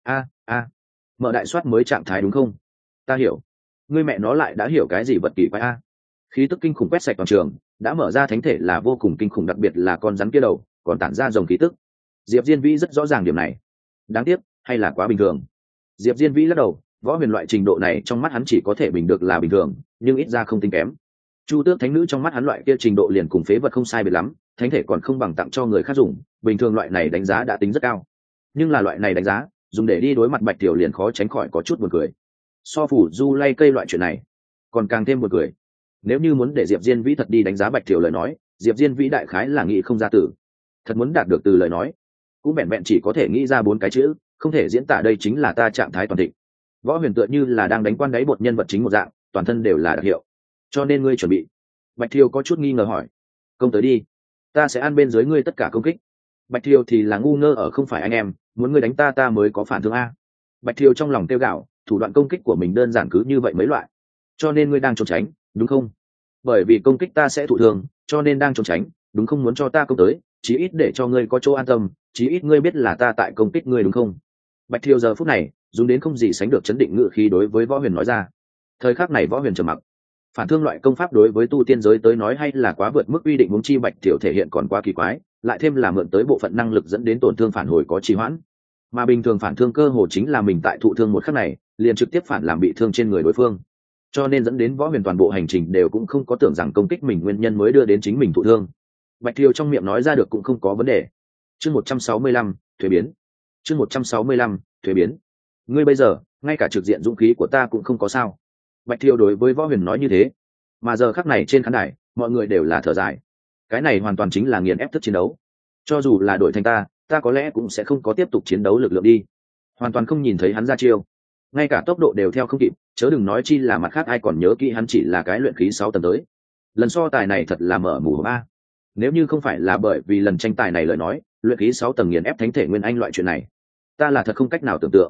Speaker 1: Mở đại soát mới trạng thái đúng không? Ta hiểu. Ngươi mẹ nó lại đã hiểu cái gì vật kỳ quái a? Khí tức kinh khủng quét sạch toàn trường, đã mở ra thánh thể là vô cùng kinh khủng, đặc biệt là con rắn kia đầu, còn tản ra dòng khí tức. Diệp Diên Vĩ rất rõ ràng điểm này. Đáng tiếc, hay là quá bình thường. Diệp Diên Vĩ lắc đầu, Võ Huyền loại trình độ này trong mắt hắn chỉ có thể bình được là bình thường, nhưng ít ra không tính kém. Chu Tước Thánh Nữ trong mắt hắn loại kia trình độ liền cùng phế vật không sai biệt lắm, thánh thể còn không bằng tặng cho người khác dùng, bình thường loại này đánh giá đã tính rất cao. Nhưng là loại này đánh giá, dùng để đi đối mặt Bạch Tiểu liền khó tránh khỏi có chút buồn cười. So phủ du lay cây loại chuyện này, còn càng thêm buồn cười. Nếu như muốn để Diệp Diên Vĩ thật đi đánh giá Bạch Tiểu lời nói, Diệp Diên Vĩ đại khái là nghĩ không ra từ. Thật muốn đạt được từ lời nói, cũng vẹn vẹn chỉ có thể nghĩ ra 4 cái chữ, không thể diễn tả đây chính là ta trạng thái toàn thịnh. Võ Huyền tựa như là đang đánh quan đáy bột nhân vật chính một dạng, toàn thân đều là đặc hiệu. Cho nên ngươi chuẩn bị? Bạch Thiều có chút nghi ngờ hỏi. Công tới đi, ta sẽ ăn bên dưới ngươi tất cả công kích. Bạch Thiều thì là ngu ngơ ở không phải anh em, muốn ngươi đánh ta mới có phản thương a. Bạch Thiều trong lòng tiêu gạo, thủ đoạn công kích của mình đơn giản cứ như vậy mấy loại. Cho nên ngươi đang trốn tránh, đúng không? Bởi vì công kích ta sẽ thụ thương, cho nên đang trốn tránh, đúng không? Muốn cho ta công tới, chí ít để cho ngươi có chỗ an tâm, chí ít ngươi biết là ta tại công kích ngươi đúng không? Bạch Thiều giờ phút này dùng đến không gì sánh được chấn định ngự khí đối với Võ Huyền nói ra. Thời khắc này Võ Huyền trầm mặc. Phản thương loại công pháp đối với tu tiên giới tới nói hay là quá vượt mức quy định, huống chi Bạch Thiều thể hiện còn quá kỳ quái, lại thêm là mượn tới bộ phận năng lực dẫn đến tổn thương phản hồi có trì hoãn. Mà bình thường phản thương cơ hồ chính là mình tại thụ thương một khắc này, liền trực tiếp phản làm bị thương trên người đối phương. Cho nên dẫn đến Võ Huyền toàn bộ hành trình đều cũng không có tưởng rằng công kích mình nguyên nhân mới đưa đến chính mình thụ thương. Bạch Thiều trong miệng nói ra được cũng không có vấn đề. Chương 165, thuế biến. Chương 165, thuế biến. Ngươi bây giờ, ngay cả trực diện dũng khí của ta cũng không có sao. Bạch Thiều đối với Võ Huyền nói như thế. Mà giờ khắc này trên khán đài, mọi người đều là thở dài. Cái này hoàn toàn chính là nghiền ép thức chiến đấu. Cho dù là đổi thành ta có lẽ cũng sẽ không có tiếp tục chiến đấu lực lượng đi. Hoàn toàn không nhìn thấy hắn ra chiêu. Ngay cả tốc độ đều theo không kịp, chớ đừng nói chi là mặt khác ai còn nhớ kỹ hắn chỉ là cái luyện khí 6 tầng tới. Lần so tài này thật là mở mù ba. Nếu như không phải là bởi vì lần tranh tài này lời nói, luyện khí 6 tầng nghiền ép thánh thể nguyên anh loại chuyện này, ta là thật không cách nào tưởng tượng.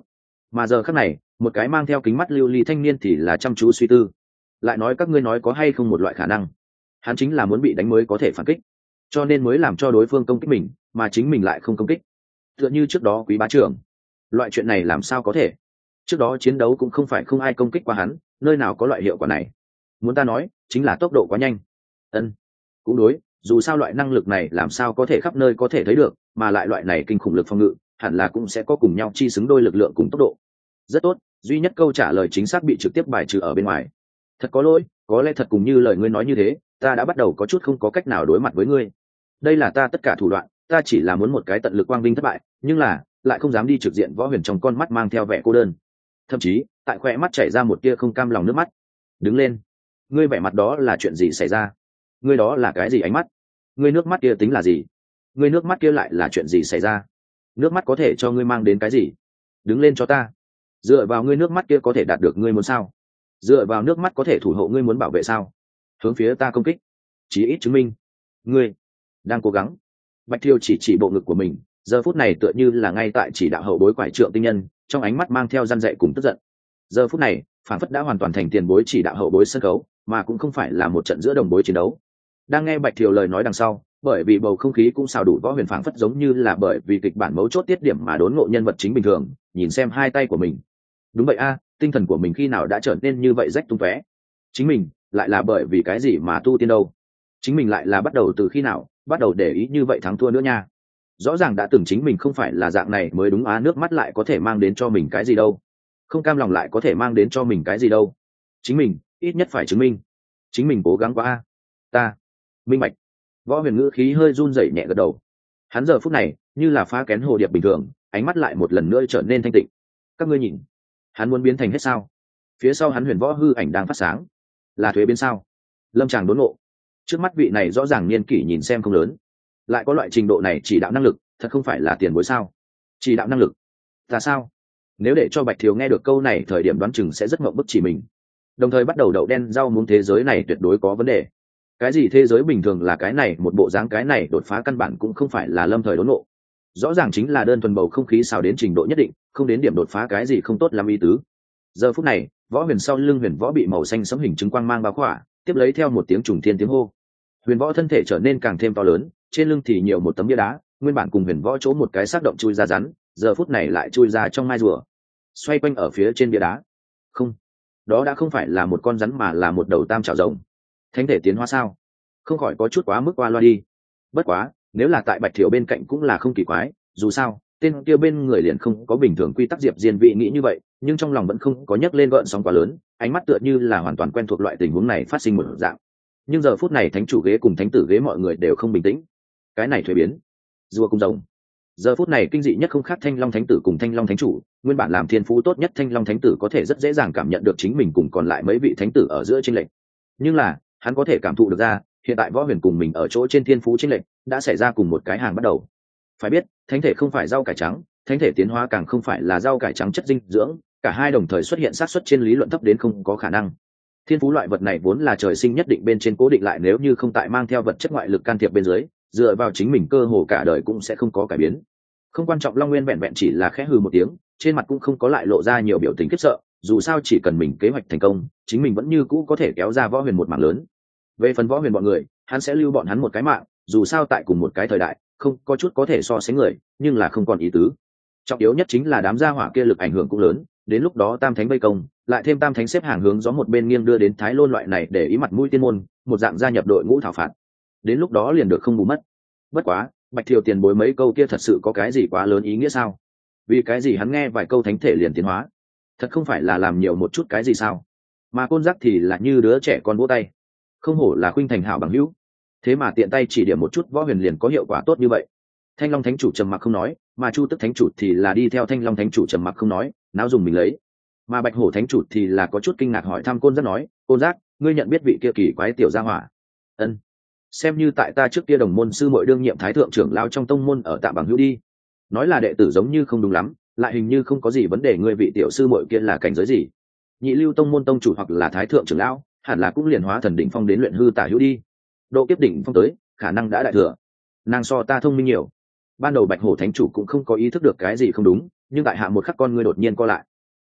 Speaker 1: mà giờ khắc này một cái mang theo kính mắt lưu ly thanh niên thì là chăm chú suy tư. Lại nói các ngươi nói có hay không một loại khả năng hắn chính là muốn bị đánh mới có thể phản kích, cho nên mới làm cho đối phương công kích mình mà chính mình lại không công kích, tựa như trước đó Quý bá trưởng. Loại chuyện này làm sao có thể? Trước đó chiến đấu cũng không phải không ai công kích qua hắn, nơi nào có loại hiệu quả này? Muốn ta nói chính là tốc độ quá nhanh. Ân, cũng đối, dù sao loại năng lực này làm sao có thể khắp nơi có thể thấy được, mà lại loại này kinh khủng lực phòng ngự hẳn là cũng sẽ có cùng nhau chi xứng đôi lực lượng cùng tốc độ. Rất tốt, duy nhất câu trả lời chính xác bị trực tiếp bài trừ ở bên ngoài. Thật có lỗi, có lẽ thật cùng như lời ngươi nói như thế, ta đã bắt đầu có chút không có cách nào đối mặt với ngươi. Đây là ta tất cả thủ đoạn, ta chỉ là muốn một cái tận lực quang vinh thất bại, nhưng là lại không dám đi trực diện. Võ Huyền trong con mắt mang theo vẻ cô đơn, thậm chí tại khóe mắt chảy ra một tia không cam lòng nước mắt. Đứng lên, ngươi vẻ mặt đó là chuyện gì xảy ra? Ngươi đó là cái gì ánh mắt? Ngươi nước mắt kia tính là gì? Ngươi nước mắt kia lại là chuyện gì xảy ra? Nước mắt có thể cho ngươi mang đến cái gì? Đứng lên cho ta. Dựa vào ngươi nước mắt kia có thể đạt được ngươi muốn sao? Dựa vào nước mắt có thể thủ hộ ngươi muốn bảo vệ sao? Hướng phía ta công kích, chí ít chứng minh ngươi đang cố gắng. Bạch Thiều chỉ bộ ngực của mình, giờ phút này tựa như là ngay tại chỉ đạo hậu bối quải trượng tinh nhân, trong ánh mắt mang theo răn dạy cùng tức giận. Giờ phút này phản phất đã hoàn toàn thành tiền bối chỉ đạo hậu bối sân khấu, mà cũng không phải là một trận giữa đồng bối chiến đấu. Đang nghe Bạch Thiều lời nói đằng sau, bởi vì bầu không khí cũng xào đủ, Võ Huyền phảng phất giống như là bởi vì kịch bản mấu chốt tiết điểm mà đốn ngộ nhân vật chính bình thường, nhìn xem hai tay của mình. Đúng vậy a, tinh thần của mình khi nào đã trở nên như vậy rách tung tóe? Chính mình lại là bởi vì cái gì mà tu tiên đâu? Chính mình lại là bắt đầu từ khi nào bắt đầu để ý như vậy thắng thua nữa nha? Rõ ràng đã từng chính mình không phải là dạng này mới đúng á, nước mắt lại có thể mang đến cho mình cái gì đâu? Không cam lòng lại có thể mang đến cho mình cái gì đâu? Chính mình ít nhất phải chứng minh chính mình cố gắng quá a. Ta minh bạch. Võ Huyền ngữ khí hơi run rẩy nhẹ gật đầu. Hắn giờ phút này như là phá kén hồ điệp bình thường, ánh mắt lại một lần nữa trở nên thanh tịnh. Các ngươi nhìn, hắn muốn biến thành hết sao? Phía sau hắn Huyền Võ hư ảnh đang phát sáng, là thuế biến sao? Lâm Tràng đốn ngộ, trước mắt vị này rõ ràng niên kỷ nhìn xem không lớn, lại có loại trình độ này chỉ đạo năng lực, thật không phải là tiền bối sao? Chỉ đạo năng lực, ta sao? Nếu để cho Bạch Thiếu nghe được câu này, thời điểm đoán chừng sẽ rất ngậm bức chỉ mình, đồng thời bắt đầu đậu đen rau muống. Thế giới này tuyệt đối có vấn đề. Cái gì thế giới bình thường là cái này một bộ dáng, cái này đột phá căn bản cũng không phải là lâm thời đốn ngộ, rõ ràng chính là đơn thuần bầu không khí xào đến trình độ nhất định, không đến điểm đột phá cái gì không tốt làm ý tứ. Giờ phút này Võ Huyền sau lưng Huyền Võ bị màu xanh sẫm hình chứng quang mang bao khỏa, tiếp lấy theo một tiếng trùng thiên tiếng hô, Huyền Võ thân thể trở nên càng thêm to lớn, trên lưng thì nhiều một tấm bia đá, nguyên bản cùng Huyền Võ chỗ một cái xác động chui ra rắn, giờ phút này lại chui ra trong mai rùa, xoay quanh ở phía trên bia đá. Không, đó đã không phải là một con rắn mà là một đầu tam trảo rồng. Thánh thể tiến hóa sao? Không khỏi có chút quá mức qua loa đi. Bất quá nếu là tại Bạch Thiểu bên cạnh cũng là không kỳ quái, dù sao tên kia bên người liền không có bình thường quy tắc. Diệp Diên vị nghĩ như vậy, nhưng trong lòng vẫn không có nhấc lên gợn sóng quá lớn, ánh mắt tựa như là hoàn toàn quen thuộc loại tình huống này phát sinh một dạng. Nhưng giờ phút này thánh chủ ghế cùng thánh tử ghế mọi người đều không bình tĩnh. Cái này thuế biến, rùa cùng rồng. Giờ phút này kinh dị nhất không khác Thanh Long thánh tử cùng Thanh Long thánh chủ, nguyên bản làm thiên phú tốt nhất Thanh Long thánh tử có thể rất dễ dàng cảm nhận được chính mình cùng còn lại mấy vị thánh tử ở giữa chênh lệch. Nhưng là hắn có thể cảm thụ được ra, hiện tại Võ Huyền cùng mình ở chỗ trên thiên phú chênh lệch đã xảy ra cùng một cái hàng bắt đầu. Phải biết, thánh thể không phải rau cải trắng, thánh thể tiến hóa càng không phải là rau cải trắng chất dinh dưỡng, cả hai đồng thời xuất hiện xác suất trên lý luận thấp đến không có khả năng. Thiên phú loại vật này vốn là trời sinh nhất định bên trên cố định, lại nếu như không tại mang theo vật chất ngoại lực can thiệp bên dưới, dựa vào chính mình cơ hồ cả đời cũng sẽ không có cải biến. Không quan trọng Long Nguyên vẹn vẹn chỉ là khẽ hừ một tiếng, trên mặt cũng không có lại lộ ra nhiều biểu tình khiếp sợ, dù sao chỉ cần mình kế hoạch thành công, chính mình vẫn như cũ có thể kéo ra Võ Huyền một mảng lớn. Về phần Võ Huyền bọn người, hắn sẽ lưu bọn hắn một cái mạng, dù sao tại cùng một cái thời đại, không có chút có thể so sánh người, nhưng là không còn ý tứ. Trọng yếu nhất chính là đám gia hỏa kia lực ảnh hưởng cũng lớn, đến lúc đó tam thánh vây công, lại thêm tam thánh xếp hàng hướng gió một bên nghiêng đưa đến Thái Lôn loại này để ý mặt mũi tiên môn, một dạng gia nhập đội ngũ thảo phạt. Đến lúc đó liền được không bù mất. Bất quá, Bạch Thiều tiền bối mấy câu kia thật sự có cái gì quá lớn ý nghĩa sao? Vì cái gì hắn nghe vài câu thánh thể liền tiến hóa? Thật không phải là làm nhiều một chút cái gì sao? Mà Côn Giác thì là như đứa trẻ con vỗ tay. Không hổ là khuynh thành hảo bằng hữu, thế mà tiện tay chỉ điểm một chút Võ Huyền liền có hiệu quả tốt như vậy. Thanh Long thánh chủ trầm mặc không nói, mà Chu Tức thánh chủ thì là đi theo Thanh Long thánh chủ trầm mặc không nói, náo dùng mình lấy. Mà Bạch Hổ thánh chủ thì là có chút kinh ngạc hỏi thăm Côn Giác nói, Côn Giác, ngươi nhận biết vị kia kỳ quái tiểu gia hỏa? Ân, xem như tại ta trước kia đồng môn sư muội đương nhiệm thái thượng trưởng lao trong tông môn ở Tạ Bằng Hữu đi. Nói là đệ tử giống như không đúng lắm, lại hình như không có gì vấn đề. Ngươi vị tiểu sư muội kia là cảnh giới gì? Nhị lưu tông môn tông chủ hoặc là thái thượng trưởng lão, hẳn là cũng liền hóa thần đỉnh phong đến luyện hư tả hữu đi. Độ kiếp đỉnh phong tới, khả năng đã đại thừa. Nàng so ta thông minh nhiều. Ban đầu Bạch Hổ thánh chủ cũng không có ý thức được cái gì không đúng, nhưng tại hạ một khắc con ngươi đột nhiên co lại.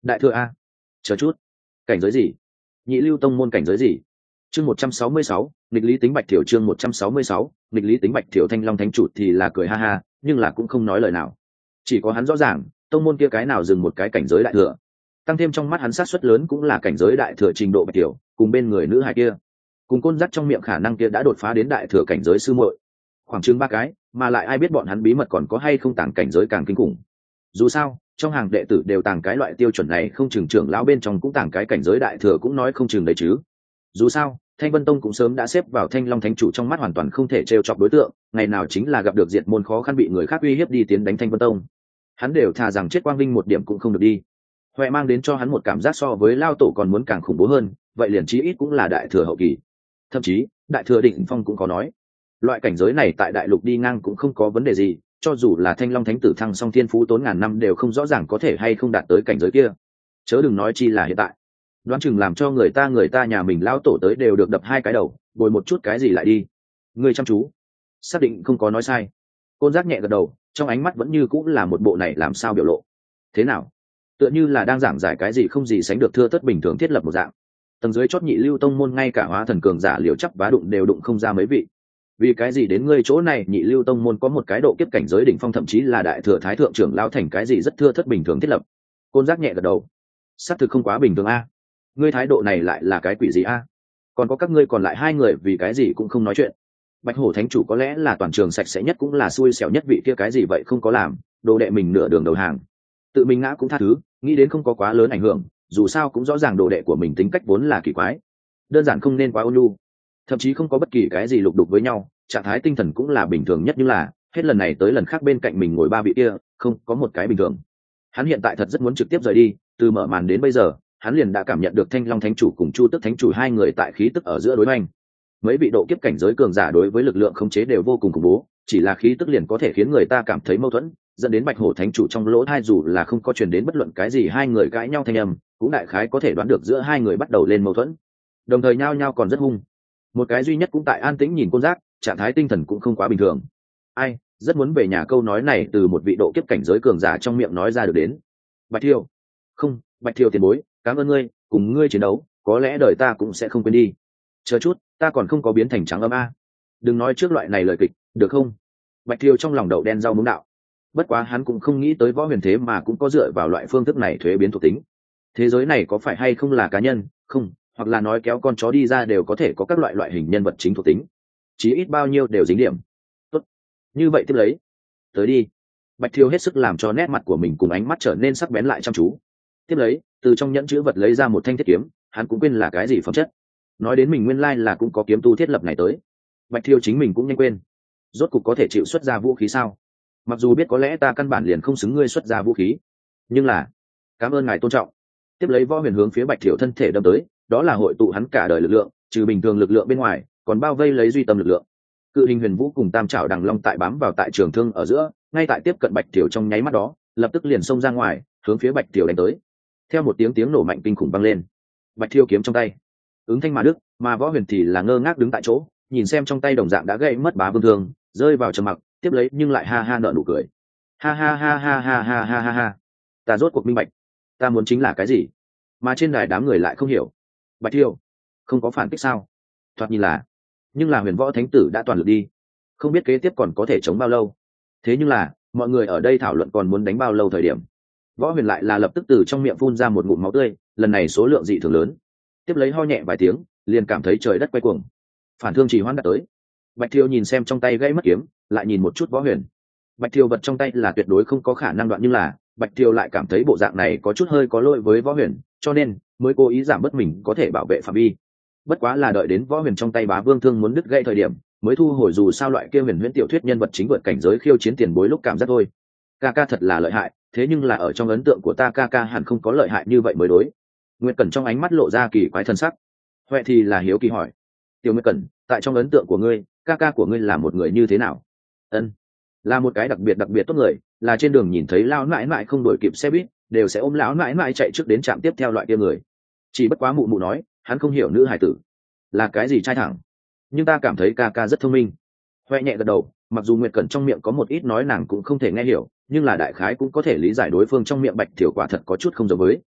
Speaker 1: đại thừa a? Chờ chút, cảnh giới gì? Nhị lưu tông môn cảnh giới gì? Chương 166, nghịch lý tính Bạch Thiểu. Chương 166, nghịch lý tính Bạch Thiểu. Thanh Long thánh chủ thì là cười ha ha, nhưng là cũng không nói lời nào. Chỉ có hắn rõ ràng, tông môn kia cái nào dừng một cái cảnh giới đại thừa, tăng thêm trong mắt hắn sát suất lớn cũng là cảnh giới đại thừa trình độ Bạch Thiểu, cùng bên người nữ hài kia, cùng côn dắt trong miệng khả năng kia đã đột phá đến đại thừa cảnh giới sư muội, khoảng chừng 3 cái, mà lại ai biết bọn hắn bí mật còn có hay không tàng cảnh giới càng kinh khủng. Dù sao, trong hàng đệ tử đều tàng cái loại tiêu chuẩn này, không chừng trưởng lão bên trong cũng tàng cái cảnh giới đại thừa cũng nói không chừng đấy chứ. Dù sao, Thanh Vân Tông cũng sớm đã xếp vào Thanh Long thánh chủ trong mắt hoàn toàn không thể trêu chọc đối tượng, ngày nào chính là gặp được diệt môn khó khăn bị người khác uy hiếp đi tiến đánh Thanh Vân Tông. Hắn đều thà rằng chết quang vinh một điểm cũng không được đi. Huệ mang đến cho hắn một cảm giác so với lao tổ còn muốn càng khủng bố hơn, vậy liền chí ít cũng là đại thừa hậu kỳ. Thậm chí, đại thừa đỉnh phong cũng có nói. Loại cảnh giới này tại đại lục đi ngang cũng không có vấn đề gì, cho dù là Thanh Long thánh tử thăng song thiên phú tốn ngàn năm đều không rõ ràng có thể hay không đạt tới cảnh giới kia. Chớ đừng nói chi là hiện tại. Đoán chừng làm cho người ta nhà mình lao tổ tới đều được đập 2 cái đầu, bồi một chút cái gì lại đi. Người chăm chú, xác định không có nói sai. Côn Giác nhẹ gật đầu, trong ánh mắt vẫn như cũng là một bộ này làm sao biểu lộ. Thế nào? Tựa như là đang giảng giải cái gì không gì sánh được thưa thất bình thường thiết lập một dạng. Tầng dưới chót nhị lưu tông môn ngay cả hóa thần cường giả liều chắc vá đụng đều đụng không ra mấy vị. Vì cái gì đến ngươi chỗ này nhị lưu tông môn có một cái độ kiếp cảnh giới đỉnh phong, thậm chí là đại thừa thái thượng trưởng lao thành cái gì rất thưa thất bình thường thiết lập. Côn Giác nhẹ gật đầu. Xác thực không quá bình thường a. Ngươi thái độ này lại là cái quỷ gì a? Còn có các ngươi còn lại 2 người vì cái gì cũng không nói chuyện. Bạch Hổ thánh chủ có lẽ là toàn trường sạch sẽ nhất cũng là xui xẻo nhất vị kia, cái gì vậy không có làm, đồ đệ mình nửa đường đầu hàng, tự mình ngã cũng tha thứ, nghĩ đến không có quá lớn ảnh hưởng, dù sao cũng rõ ràng đồ đệ của mình tính cách vốn là kỳ quái, đơn giản không nên quá ôn nhu, thậm chí không có bất kỳ cái gì lục đục với nhau, trạng thái tinh thần cũng là bình thường nhất, nhưng là hết lần này tới lần khác bên cạnh mình ngồi 3 vị kia không có một cái bình thường. Hắn hiện tại thật rất muốn trực tiếp rời đi, từ mở màn đến bây giờ hắn liền đã cảm nhận được Thanh Long thánh chủ cùng Chu Tức thánh chủ 2 người tại khí tức ở giữa đối hoành. Mấy vị độ kiếp cảnh giới cường giả đối với lực lượng khống chế đều vô cùng khủng bố, chỉ là khí tức liền có thể khiến người ta cảm thấy mâu thuẫn, dẫn đến Bạch Hổ thánh chủ trong lỗ tai dù là không có truyền đến bất luận cái gì 2 người cãi nhau thanh âm, cũng đại khái có thể đoán được giữa 2 người bắt đầu lên mâu thuẫn, đồng thời nhao nhao còn rất hung. Một cái duy nhất cũng tại an tĩnh nhìn Côn Giác, trạng thái tinh thần cũng không quá bình thường. Ai, rất muốn về nhà câu nói này từ một vị độ kiếp cảnh giới cường giả trong miệng nói ra được đến. Bạch Thiều, không, Bạch Thiều tiền bối, cảm ơn ngươi, cùng ngươi chiến đấu, có lẽ đời ta cũng sẽ không quên đi. Chờ chút, ta còn không có biến thành trắng âm a. Đừng nói trước loại này lời kịch, được không? Bạch Thiều trong lòng đậu đen rau muống đạo. Bất quá hắn cũng không nghĩ tới Võ Huyền thế mà cũng có dựa vào loại phương thức này thuế biến thuộc tính. Thế giới này có phải hay không là cá nhân, không, hoặc là nói kéo con chó đi ra đều có thể có các loại hình nhân vật chính thuộc tính. Chí ít bao nhiêu đều dính điểm. Tốt. Như vậy tiếp lấy. Tới đi. Bạch Thiều hết sức làm cho nét mặt của mình cùng ánh mắt trở nên sắc bén lại chăm chú. Tiếp lấy, từ trong nhẫn chữ vật lấy ra một thanh thiết kiếm, hắn cũng quên là cái gì phẩm chất. Nói đến mình nguyên lai là cũng có kiếm tu thiết lập này tới. Bạch Thiều chính mình cũng nhanh quên. Rốt cục có thể chịu xuất ra vũ khí sao? Mặc dù biết có lẽ ta căn bản liền không xứng ngươi xuất ra vũ khí, nhưng là cảm ơn ngài tôn trọng. Tiếp lấy Võ Huyền hướng phía Bạch Thiều thân thể đâm tới, đó là hội tụ hắn cả đời lực lượng, trừ bình thường lực lượng bên ngoài, còn bao vây lấy duy tâm lực lượng. Cự hình huyền vũ cùng tam trảo đằng long tại bám vào tại trường thương ở giữa, ngay tại tiếp cận Bạch Thiều trong nháy mắt đó, lập tức liền xông ra ngoài, hướng phía Bạch Thiều đánh tới. Theo một tiếng nổ mạnh kinh khủng vang lên, Bạch Thiều kiếm trong tay ứng thanh mà đức, mà Võ Huyền thì là ngơ ngác đứng tại chỗ, nhìn xem trong tay đồng dạng đã gãy mất Bá Vương thương, rơi vào trầm mặc, tiếp lấy nhưng lại ha ha nở nụ cười. Ha ha ha ha ha ha ha ha ha. Ta rốt cuộc minh bạch, ta muốn chính là cái gì? Mà trên đài đám người lại không hiểu. Bạch Thiều không có phản kích sao? Thoạt nhìn là, nhưng là Huyền Võ thánh tử đã toàn lực đi, không biết kế tiếp còn có thể chống bao lâu. Thế nhưng là, mọi người ở đây thảo luận còn muốn đánh bao lâu thời điểm, Võ Huyền lại là lập tức từ trong miệng phun ra một ngụm máu tươi, lần này số lượng dị thường lớn. Tiếp lấy ho nhẹ vài tiếng, liền cảm thấy trời đất quay cuồng. Phản thương trì hoãn đã tới. Bạch Thiều nhìn xem trong tay gãy mất kiếm, lại nhìn một chút Võ Huyền. Bạch Thiều vật trong tay là tuyệt đối không có khả năng đoạn, nhưng là Bạch Thiều lại cảm thấy bộ dạng này có chút hơi có lỗi với Võ Huyền, cho nên mới cố ý giảm bớt mình có thể bảo vệ phạm vi. Bất quá là đợi đến Võ Huyền trong tay Bá Vương thương muốn đứt gãy thời điểm, mới thu hồi, dù sao loại kia huyền huyễn tiểu thuyết nhân vật chính vượt cảnh giới khiêu chiến tiền bối lúc cảm giác thôi. Ca ca thật là lợi hại, thế nhưng là ở trong ấn tượng của ta ca ca hẳn không có lợi hại như vậy mới đối. Nguyệt Cẩn trong ánh mắt lộ ra kỳ quái thân sắc. Huệ thì là hiếu kỳ hỏi, Tiểu Nguyệt Cẩn, tại trong ấn tượng của ngươi, ca ca của ngươi là một người như thế nào? Ân, là một cái đặc biệt tốt người, là trên đường nhìn thấy lão nãi nãi không đuổi kịp xe buýt, đều sẽ ôm lão nãi nãi chạy trước đến trạm tiếp theo loại kia người. Chỉ bất quá mụ mụ nói, hắn không hiểu nữ hải tử là cái gì trai thẳng, nhưng ta cảm thấy ca ca rất thông minh. Huệ nhẹ gật đầu, mặc dù Nguyệt Cẩn trong miệng có một ít nói nàng cũng không thể nghe hiểu, nhưng là đại khái cũng có thể lý giải đối phương trong miệng Bạch Thiều quả thật có chút không giống với.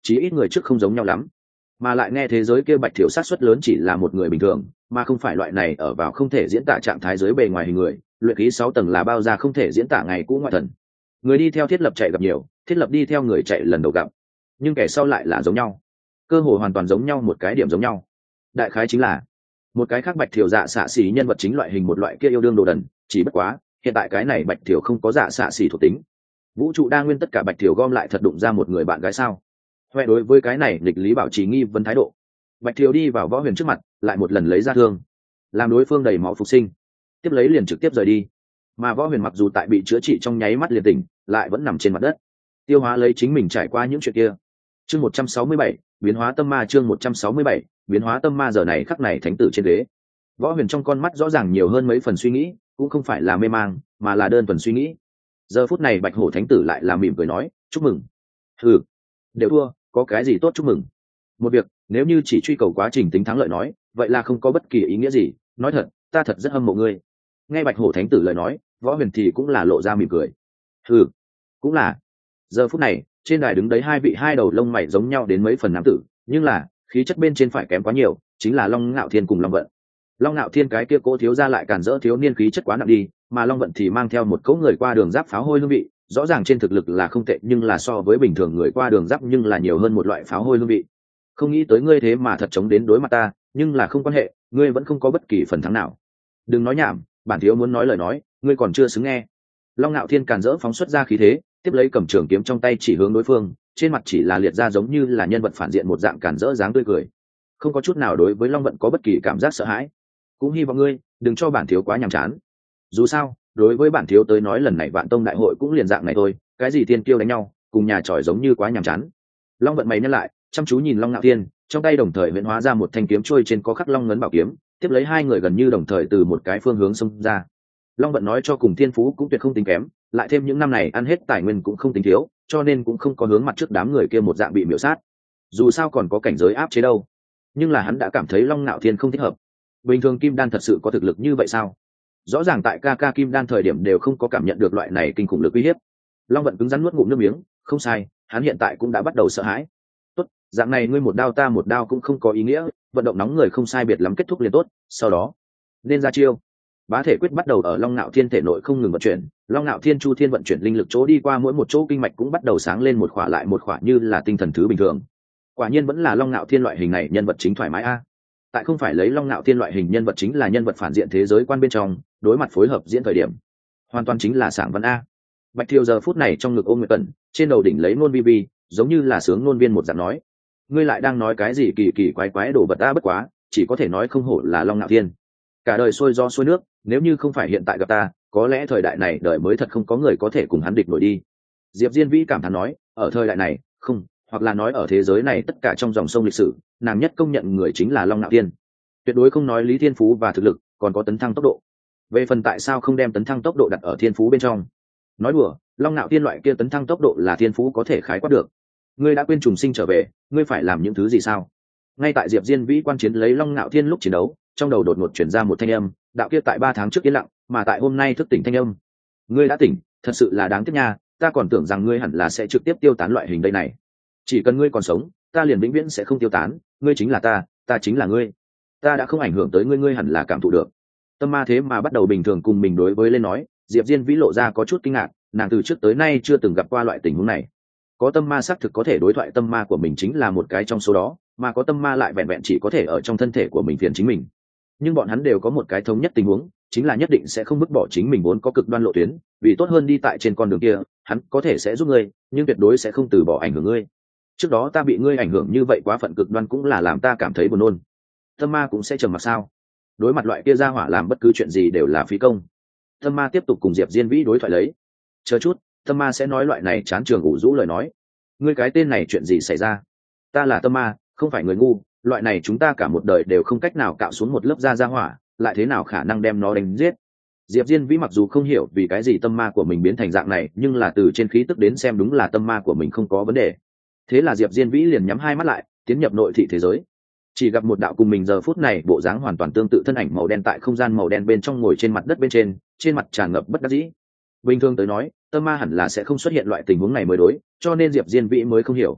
Speaker 1: chí ít người trước không giống nhau lắm, mà lại nghe thế giới kia bạch thiểu sát suất lớn chỉ là một người bình thường, mà không phải loại này ở vào không thể diễn tả trạng thái dưới bề ngoài hình người. Luyện khí 6 tầng là bao ra không thể diễn tả ngày cũ ngoại thần. Người đi theo thiết lập chạy gặp nhiều, thiết lập đi theo người chạy lần đầu gặp, nhưng kẻ sau lại là giống nhau, cơ hội hoàn toàn giống nhau, một cái điểm giống nhau. Đại khái chính là một cái khác bạch thiểu dạ xạ xỉ nhân vật chính loại hình một loại kia yêu đương đồ đần, chỉ bất quá hiện tại cái này bạch thiểu không có dạ xạ xỉ thuộc tính. Vũ trụ đa nguyên tất cả bạch thiểu gom lại thật đụng ra một người bạn gái sao? Huệ đối với cái này nghịch lý bảo trì nghi vấn thái độ. Bạch thiểu đi vào Võ Huyền trước mặt, lại một lần lấy ra thương, làm đối phương đầy máu phục sinh, tiếp lấy liền trực tiếp rời đi. Mà Võ Huyền mặc dù tại bị chữa trị trong nháy mắt liền tỉnh, lại vẫn nằm trên mặt đất tiêu hóa lấy chính mình trải qua những chuyện kia. Chương 167, biến hóa tâm ma. Chương 167, biến hóa tâm ma. Giờ này khắc này thánh tử trên ghế, Võ Huyền trong con mắt rõ ràng nhiều hơn mấy phần suy nghĩ, cũng không phải là mê mang, mà là đơn thuần suy nghĩ. Giờ phút này Bạch Hổ thánh tử lại là mỉm cười nói, chúc mừng. Ừ, đều thua, có cái gì tốt chúc mừng? Một việc, nếu như chỉ truy cầu quá trình tính thắng lợi nói, vậy là không có bất kỳ ý nghĩa gì. Nói thật, ta thật rất hâm mộ ngươi. Nghe Bạch Hổ thánh tử lời nói, Võ Huyền thì cũng là lộ ra mỉm cười. Ừ, cũng là. Giờ phút này trên đài đứng đấy hai vị hai đầu lông mày giống nhau đến mấy phần nam tử, nhưng là khí chất bên trên phải kém quá nhiều, chính là Long Ngạo Thiên cùng Long Vận. Long Ngạo Thiên cái kia cố thiếu ra lại cản rỡ thiếu niên khí chất quá nặng đi, mà Long Vận thì mang theo một cỗ người qua đường giáp pháo hôi hương vị, rõ ràng trên thực lực là không tệ, nhưng là so với bình thường người qua đường giáp nhưng là nhiều hơn một loại pháo hôi hương vị. Không nghĩ tới ngươi thế mà thật chống đến đối mặt ta, nhưng là không quan hệ, ngươi vẫn không có bất kỳ phần thắng nào. Đừng nói nhảm, bản thiếu muốn nói lời nói, ngươi còn chưa xứng nghe. Long Ngạo Thiên càn rỡ phóng xuất ra khí thế, tiếp lấy cầm trường kiếm trong tay chỉ hướng đối phương, trên mặt chỉ là liệt ra giống như là nhân vật phản diện một dạng càn rỡ dáng tươi cười, không có chút nào đối với Long Vận có bất kỳ cảm giác sợ hãi. Cũng hy vọng ngươi đừng cho bản thiếu quá nhàm chán. Dù sao đối với bản thiếu tới nói lần này Vạn Tông đại hội cũng liền dạng này thôi, cái gì thiên kiêu đánh nhau cùng nhà tròi giống như quá nhàm chán. Long Vận mày nhăn lại, chăm chú nhìn Long Ngạo Thiên, trong tay đồng thời huyễn hóa ra một thanh kiếm trôi trên có khắc long ngấn bảo kiếm, tiếp lấy hai người gần như đồng thời từ một cái phương hướng xông ra. Long Vận nói cho cùng thiên phú cũng tuyệt không tính kém, lại thêm những năm này ăn hết tài nguyên cũng không tính thiếu, cho nên cũng không có hướng mặt trước đám người kia một dạng bị miểu sát. Dù sao còn có cảnh giới áp chế đâu. Nhưng là hắn đã cảm thấy Long Nạo Thiên không thích hợp. Bình thường kim đan thật sự có thực lực như vậy sao? Rõ ràng tại ca kim đan thời điểm đều không có cảm nhận được loại này kinh khủng lực uy hiếp. Long Vận cứng rắn nuốt ngụm nước miếng, không sai, hắn hiện tại cũng đã bắt đầu sợ hãi. Tốt, dạng này ngươi một đao ta một đao cũng không có ý nghĩa, vận động nóng người không sai biệt lắm kết thúc liền tốt, sau đó nên ra chiêu. Bá thể quyết bắt đầu ở Long Nạo Thiên thể nội không ngừng vận chuyển, Long Nạo Thiên chu thiên vận chuyển linh lực chỗ đi qua mỗi một chỗ kinh mạch cũng bắt đầu sáng lên một khỏa lại một khỏa như là tinh thần thứ bình thường. Quả nhiên vẫn là Long Nạo Thiên loại hình này nhân vật chính thoải mái a. Tại không phải lấy Long Nạo Thiên loại hình nhân vật chính là nhân vật phản diện thế giới quan bên trong, đối mặt phối hợp diễn thời điểm, hoàn toàn chính là sảng văn a. Bạch Thiều giờ phút này trong ngực ôm Nguyệt Cẩn, trên đầu đỉnh lấy nôn vi vi, giống như là sướng nôn viên một dạng nói: "Ngươi lại đang nói cái gì kỳ kỳ quái quái đồ vật a, bất quá, chỉ có thể nói không hổ là Long Nạo Thiên. Cả đời xuôi gió xuôi nước, nếu như không phải hiện tại gặp ta, có lẽ thời đại này đời mới thật không có người có thể cùng hắn địch nổi đi." Diệp Diên Vĩ cảm thán nói: "Ở thời đại này, không, hoặc là nói ở thế giới này tất cả trong dòng sông lịch sử, nàng nhất công nhận người chính là Long Nạo Thiên. Tuyệt đối không nói Lý Thiên Phú và thực lực, còn có tấn thăng tốc độ. Về phần tại sao không đem tấn thăng tốc độ đặt ở Thiên Phú bên trong? Nói đùa, Long Nạo Thiên loại kia tấn thăng tốc độ là Thiên Phú có thể khái quát được. Ngươi đã quên trùng sinh trở về, ngươi phải làm những thứ gì sao?" Ngay tại Diệp Diên Vĩ quan chiến lấy Long Nạo Thiên lúc chiến đấu, trong đầu đột ngột chuyển ra một thanh âm, đạo kia tại 3 tháng trước yên lặng, mà tại hôm nay thức tỉnh thanh âm. "Ngươi đã tỉnh, thật sự là đáng tiếc nha, ta còn tưởng rằng ngươi hẳn là sẽ trực tiếp tiêu tán loại hình đây này. Chỉ cần ngươi còn sống, ta liền vĩnh viễn sẽ không tiêu tán, ngươi chính là ta chính là ngươi. Ta đã không ảnh hưởng tới ngươi, ngươi hẳn là cảm thụ được." Tâm ma thế mà bắt đầu bình thường cùng mình đối với lên nói, Diệp Diên Vĩ lộ ra có chút kinh ngạc, nàng từ trước tới nay chưa từng gặp qua loại tình huống này. Có tâm ma xác thực có thể đối thoại, tâm ma của mình chính là một cái trong số đó, mà có tâm ma lại vẹn vẹn chỉ có thể ở trong thân thể của mình phiền chính mình. Nhưng bọn hắn đều có một cái thống nhất tình huống, chính là nhất định sẽ không vứt bỏ chính mình vốn có cực đoan lộ tuyến, vì tốt hơn đi tại trên con đường kia, hắn có thể sẽ giúp ngươi, nhưng tuyệt đối sẽ không từ bỏ ảnh hưởng ngươi. Trước đó ta bị ngươi ảnh hưởng như vậy quá phận cực đoan cũng là làm ta cảm thấy buồn nôn. Tâm ma cũng sẽ trầm mặc sao? Đối mặt loại kia ra hỏa làm bất cứ chuyện gì đều là phí công. Tâm ma tiếp tục cùng Diệp Diên Vĩ đối thoại lấy. Chờ chút, tâm ma sẽ nói loại này chán trường ủ rũ lời nói. Ngươi cái tên này chuyện gì xảy ra? Ta là tâm ma, không phải người ngu, loại này chúng ta cả một đời đều không cách nào cạo xuống một lớp da hỏa, lại thế nào khả năng đem nó đánh giết? Diệp Diên Vĩ mặc dù không hiểu vì cái gì tâm ma của mình biến thành dạng này, nhưng là từ trên khí tức đến xem đúng là tâm ma của mình không có vấn đề. Thế là Diệp Diên Vĩ liền nhắm hai mắt lại, tiến nhập nội thị thế giới. Chỉ gặp một đạo cùng mình giờ phút này bộ dáng hoàn toàn tương tự thân ảnh màu đen tại không gian màu đen bên trong ngồi trên mặt đất bên trên mặt tràn ngập bất đắc dĩ. Bình thường tới nói, tâm ma hẳn là sẽ không xuất hiện loại tình huống này mới đối, cho nên Diệp Diên Vĩ mới không hiểu.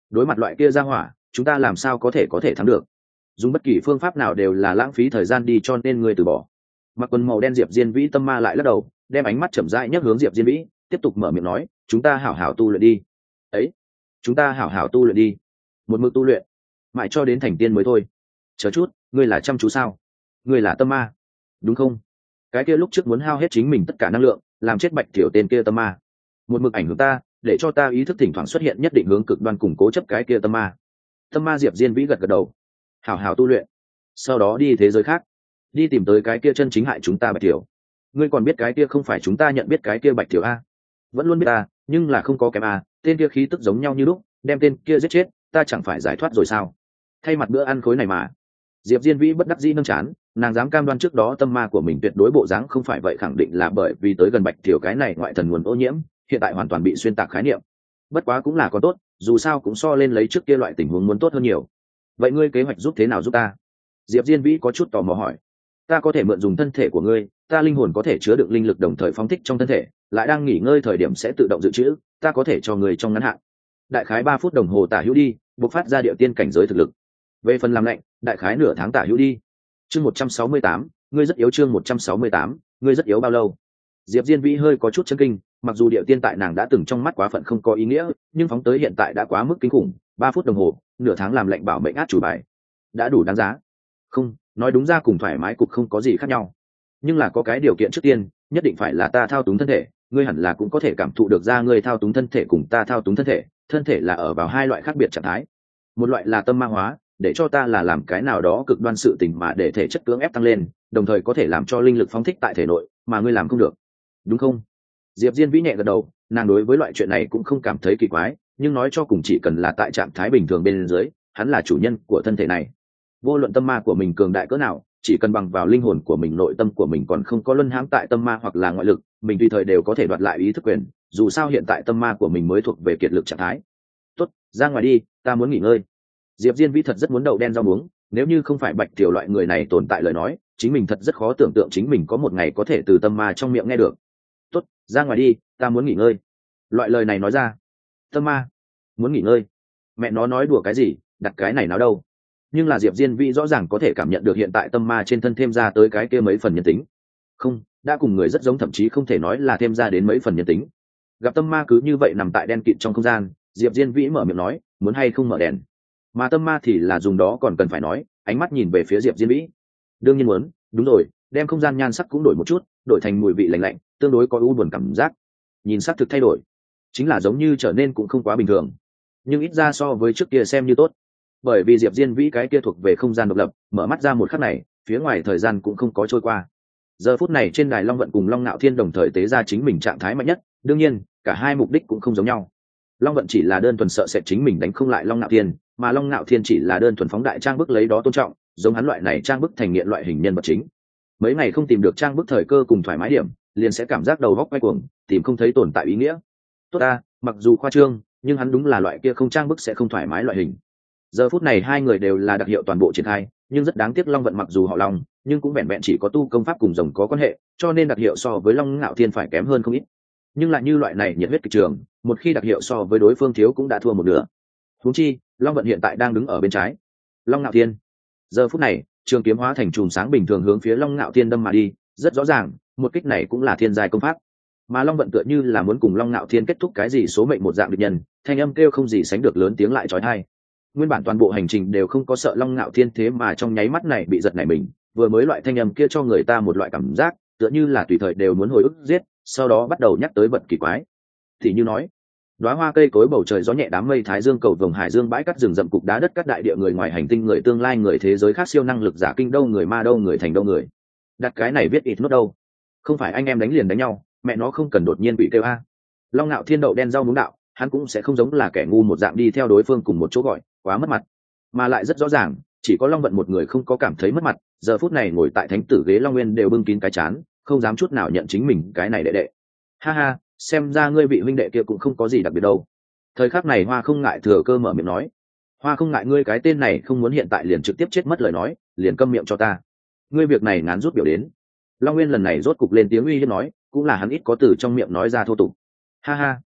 Speaker 1: đối mặt loại kia ra hỏa chúng ta làm sao có thể thắng được. Dùng bất kỳ phương pháp nào đều là lãng phí thời gian đi, cho nên ngươi từ bỏ. Mặc quần màu đen Diệp Diên Vĩ tâm ma lại lắc đầu, đem ánh mắt chậm rãi nhấc hướng Diệp Diên Vĩ, tiếp tục mở miệng nói, chúng ta hảo hảo tu luyện đi. Ấy, chúng ta hảo hảo tu luyện đi, một mực tu luyện mãi cho đến thành tiên mới thôi. Chờ chút, ngươi là chăm chú sao? Ngươi là tâm ma đúng không? Cái kia lúc trước muốn hao hết chính mình tất cả năng lượng làm chết Bạch Tiểu tên kia tâm ma, một mực ảnh hưởng ta, để cho ta ý thức thỉnh thoảng xuất hiện nhất định hướng cực đoan củng cố chấp cái kia tâm ma. Tâm ma Diệp Diên Vĩ gật gật đầu, hảo hảo tu luyện, sau đó đi thế giới khác, đi tìm tới cái kia chân chính hại chúng ta Bạch Tiểu. Ngươi còn biết cái kia không phải chúng ta nhận biết cái kia Bạch Tiểu a? Vẫn luôn biết ta, nhưng là không có kém a, tên kia khí tức giống nhau như lúc, đem tên kia giết chết ta chẳng phải giải thoát rồi sao? Thay mặt bữa ăn khối này mà. Diệp Diên Vĩ bất đắc dĩ nâng chán, nàng dám cam đoan trước đó tâm ma của mình tuyệt đối bộ dáng không phải vậy, khẳng định là bởi vì tới gần Bạch Tiểu cái này ngoại thần nguồn ô nhiễm, hiện tại hoàn toàn bị xuyên tạc khái niệm. Bất quá cũng là có tốt, dù sao cũng so lên lấy trước kia loại tình huống muốn tốt hơn nhiều. Vậy ngươi kế hoạch giúp thế nào giúp ta? Diệp Diên Vĩ có chút tò mò hỏi. Ta có thể mượn dùng thân thể của ngươi, ta linh hồn có thể chứa đựng linh lực đồng thời phóng thích trong thân thể, lại đang nghỉ ngơi thời điểm sẽ tự động dự trữ, ta có thể cho ngươi trong ngắn hạn. Đại khái 3 phút đồng hồ tả hữu đi, bộc phát ra địa tiên cảnh giới thực lực. Về phần làm lạnh, đại khái nửa tháng tả hữu đi. Chương 168, ngươi rất yếu. Chương 168, ngươi rất yếu bao lâu? Diệp Diên Vĩ hơi có chút chấn kinh, mặc dù địa tiên tại nàng đã từng trong mắt quá phận không có ý nghĩa, nhưng phóng tới hiện tại đã quá mức kinh khủng. 3 phút đồng hồ, nửa tháng làm lệnh bảo mệnh át chủ bài, đã đủ đáng giá. Không, nói đúng ra cùng thoải mái cục không có gì khác nhau, nhưng là có cái điều kiện trước tiên, nhất định phải là ta thao túng thân thể. Ngươi hẳn là cũng có thể cảm thụ được ra, ngươi thao túng thân thể cùng ta thao túng thân thể là ở vào hai loại khác biệt trạng thái. Một loại là tâm ma hóa, để cho ta là làm cái nào đó cực đoan sự tình mà để thể chất cưỡng ép tăng lên, đồng thời có thể làm cho linh lực phóng thích tại thể nội, mà ngươi làm không được, đúng không? Diệp Diên Vĩ nhẹ gật đầu, nàng đối với loại chuyện này cũng không cảm thấy kỳ quái, nhưng nói cho cùng chỉ cần là tại trạng thái bình thường bên dưới, hắn là chủ nhân của thân thể này. Vô luận tâm ma của mình cường đại cỡ nào, chỉ cần bằng vào linh hồn của mình, nội tâm của mình còn không có luân hãm tại tâm ma hoặc là ngoại lực, mình tùy thời đều có thể đoạt lại ý thức quyền, dù sao hiện tại tâm ma của mình mới thuộc về kiệt lực trạng thái. Tốt, ra ngoài đi, ta muốn nghỉ ngơi. Diệp Diên Vĩ thật rất muốn đậu đen rau muống, nếu như không phải Bạch Tiểu loại người này tồn tại lời nói, chính mình thật rất khó tưởng tượng chính mình có một ngày có thể từ tâm ma trong miệng nghe được. Tốt, ra ngoài đi, ta muốn nghỉ ngơi. Loại lời này nói ra, tâm ma muốn nghỉ ngơi, mẹ nó nói đùa cái gì, đặt cái này nào đâu. Nhưng là Diệp Diên Vĩ rõ ràng có thể cảm nhận được hiện tại tâm ma trên thân thêm ra tới cái kia mấy phần nhân tính. Không, đã cùng người rất giống, thậm chí không thể nói là thêm ra đến mấy phần nhân tính. Gặp tâm ma cứ như vậy nằm tại đen kịt trong không gian, Diệp Diên Vĩ mở miệng nói, muốn hay không mở đèn? Mà tâm ma thì là dùng đó còn cần phải nói, ánh mắt nhìn về phía Diệp Diên Vĩ. Đương nhiên muốn, đúng rồi, đem không gian nhan sắc cũng đổi một chút, đổi thành mùi vị lạnh lạnh, tương đối có u buồn cảm giác. Nhìn sắc thực thay đổi, chính là giống như trở nên cũng không quá bình thường, nhưng ít ra so với trước kia xem như tốt. Bởi vì Diệp Diên Vĩ cái kia thuộc về không gian độc lập, mở mắt ra một khắc này, phía ngoài thời gian cũng không có trôi qua. Giờ phút này trên đài Long Vận cùng Long Nạo Thiên đồng thời tế ra chính mình trạng thái mạnh nhất, đương nhiên, cả hai mục đích cũng không giống nhau. Long Vận chỉ là đơn thuần sợ sệt chính mình đánh không lại Long Nạo Thiên, mà Long Nạo Thiên chỉ là đơn thuần phóng đại trang bức lấy đó tôn trọng, giống hắn loại này trang bức thành nghiện loại hình nhân vật chính. Mấy ngày không tìm được trang bức thời cơ cùng thoải mái điểm, liền sẽ cảm giác đầu góc quay cuồng, tìm không thấy tồn tại ý nghĩa. Tốt ta, mặc dù khoa trương, nhưng hắn đúng là loại kia không trang bức sẽ không thoải mái loại hình. Giờ phút này hai người đều là đặc hiệu toàn bộ triển khai, nhưng rất đáng tiếc Long Vận mặc dù họ Long, nhưng cũng vẹn vẹn chỉ có tu công pháp cùng rồng có quan hệ, cho nên đặc hiệu so với Long Nạo Thiên phải kém hơn không ít. Nhưng lại như loại này nhiệt huyết kịch trường, một khi đặc hiệu so với đối phương thiếu cũng đã thua một nửa. Huống chi, Long Vận hiện tại đang đứng ở bên trái. Long Nạo Thiên. Giờ phút này, trường kiếm hóa thành chùm sáng bình thường hướng phía Long Nạo Thiên đâm mà đi, rất rõ ràng, một kích này cũng là thiên giai công pháp. Mà Long Vận tựa như là muốn cùng Long Nạo Thiên kết thúc cái gì số mệnh một dạng địch nhân, thanh âm kêu không gì sánh được lớn tiếng lại chói tai. Nguyên bản toàn bộ hành trình đều không có sợ Long Nạo Thiên, thế mà trong nháy mắt này bị giật nảy mình, vừa mới loại thanh âm kia cho người ta một loại cảm giác, tựa như là tùy thời đều muốn hồi ức giết, sau đó bắt đầu nhắc tới vật kỳ quái. Thì như nói, đóa hoa cây cối bầu trời gió nhẹ đám mây thái dương cầu vồng hải dương bãi cát rừng rậm cục đá đất cát đại địa người ngoài hành tinh người tương lai người thế giới khác siêu năng lực giả kinh đâu người ma đâu người thành đâu người. Đặt cái này viết ít nốt đâu, không phải anh em đánh liền đánh nhau, mẹ nó không cần đột nhiên bị kêu a. Long Nạo Thiên đậu đen rau muống đạo, hắn cũng sẽ không giống là kẻ ngu một dạng đi theo đối phương cùng một chỗ gọi, quá mất mặt. Mà lại rất rõ ràng, chỉ có Long Vận một người không có cảm thấy mất mặt, giờ phút này ngồi tại thánh tử ghế Long Nguyên đều bưng kín cái chán, không dám chút nào nhận chính mình cái này đệ đệ. Ha ha, xem ra ngươi vị huynh đệ kia cũng không có gì đặc biệt đâu. Thời khắc này Hoa không ngại thừa cơ mở miệng nói. Hoa không ngại, ngươi cái tên này không muốn hiện tại liền trực tiếp chết mất lời nói, liền câm miệng cho ta. Ngươi việc này ngán rút biểu đến. Long Nguyên lần này rốt cục lên tiếng uy hiếp nói, cũng là hắn ít có từ trong miệng nói ra thô tục. Ha ha.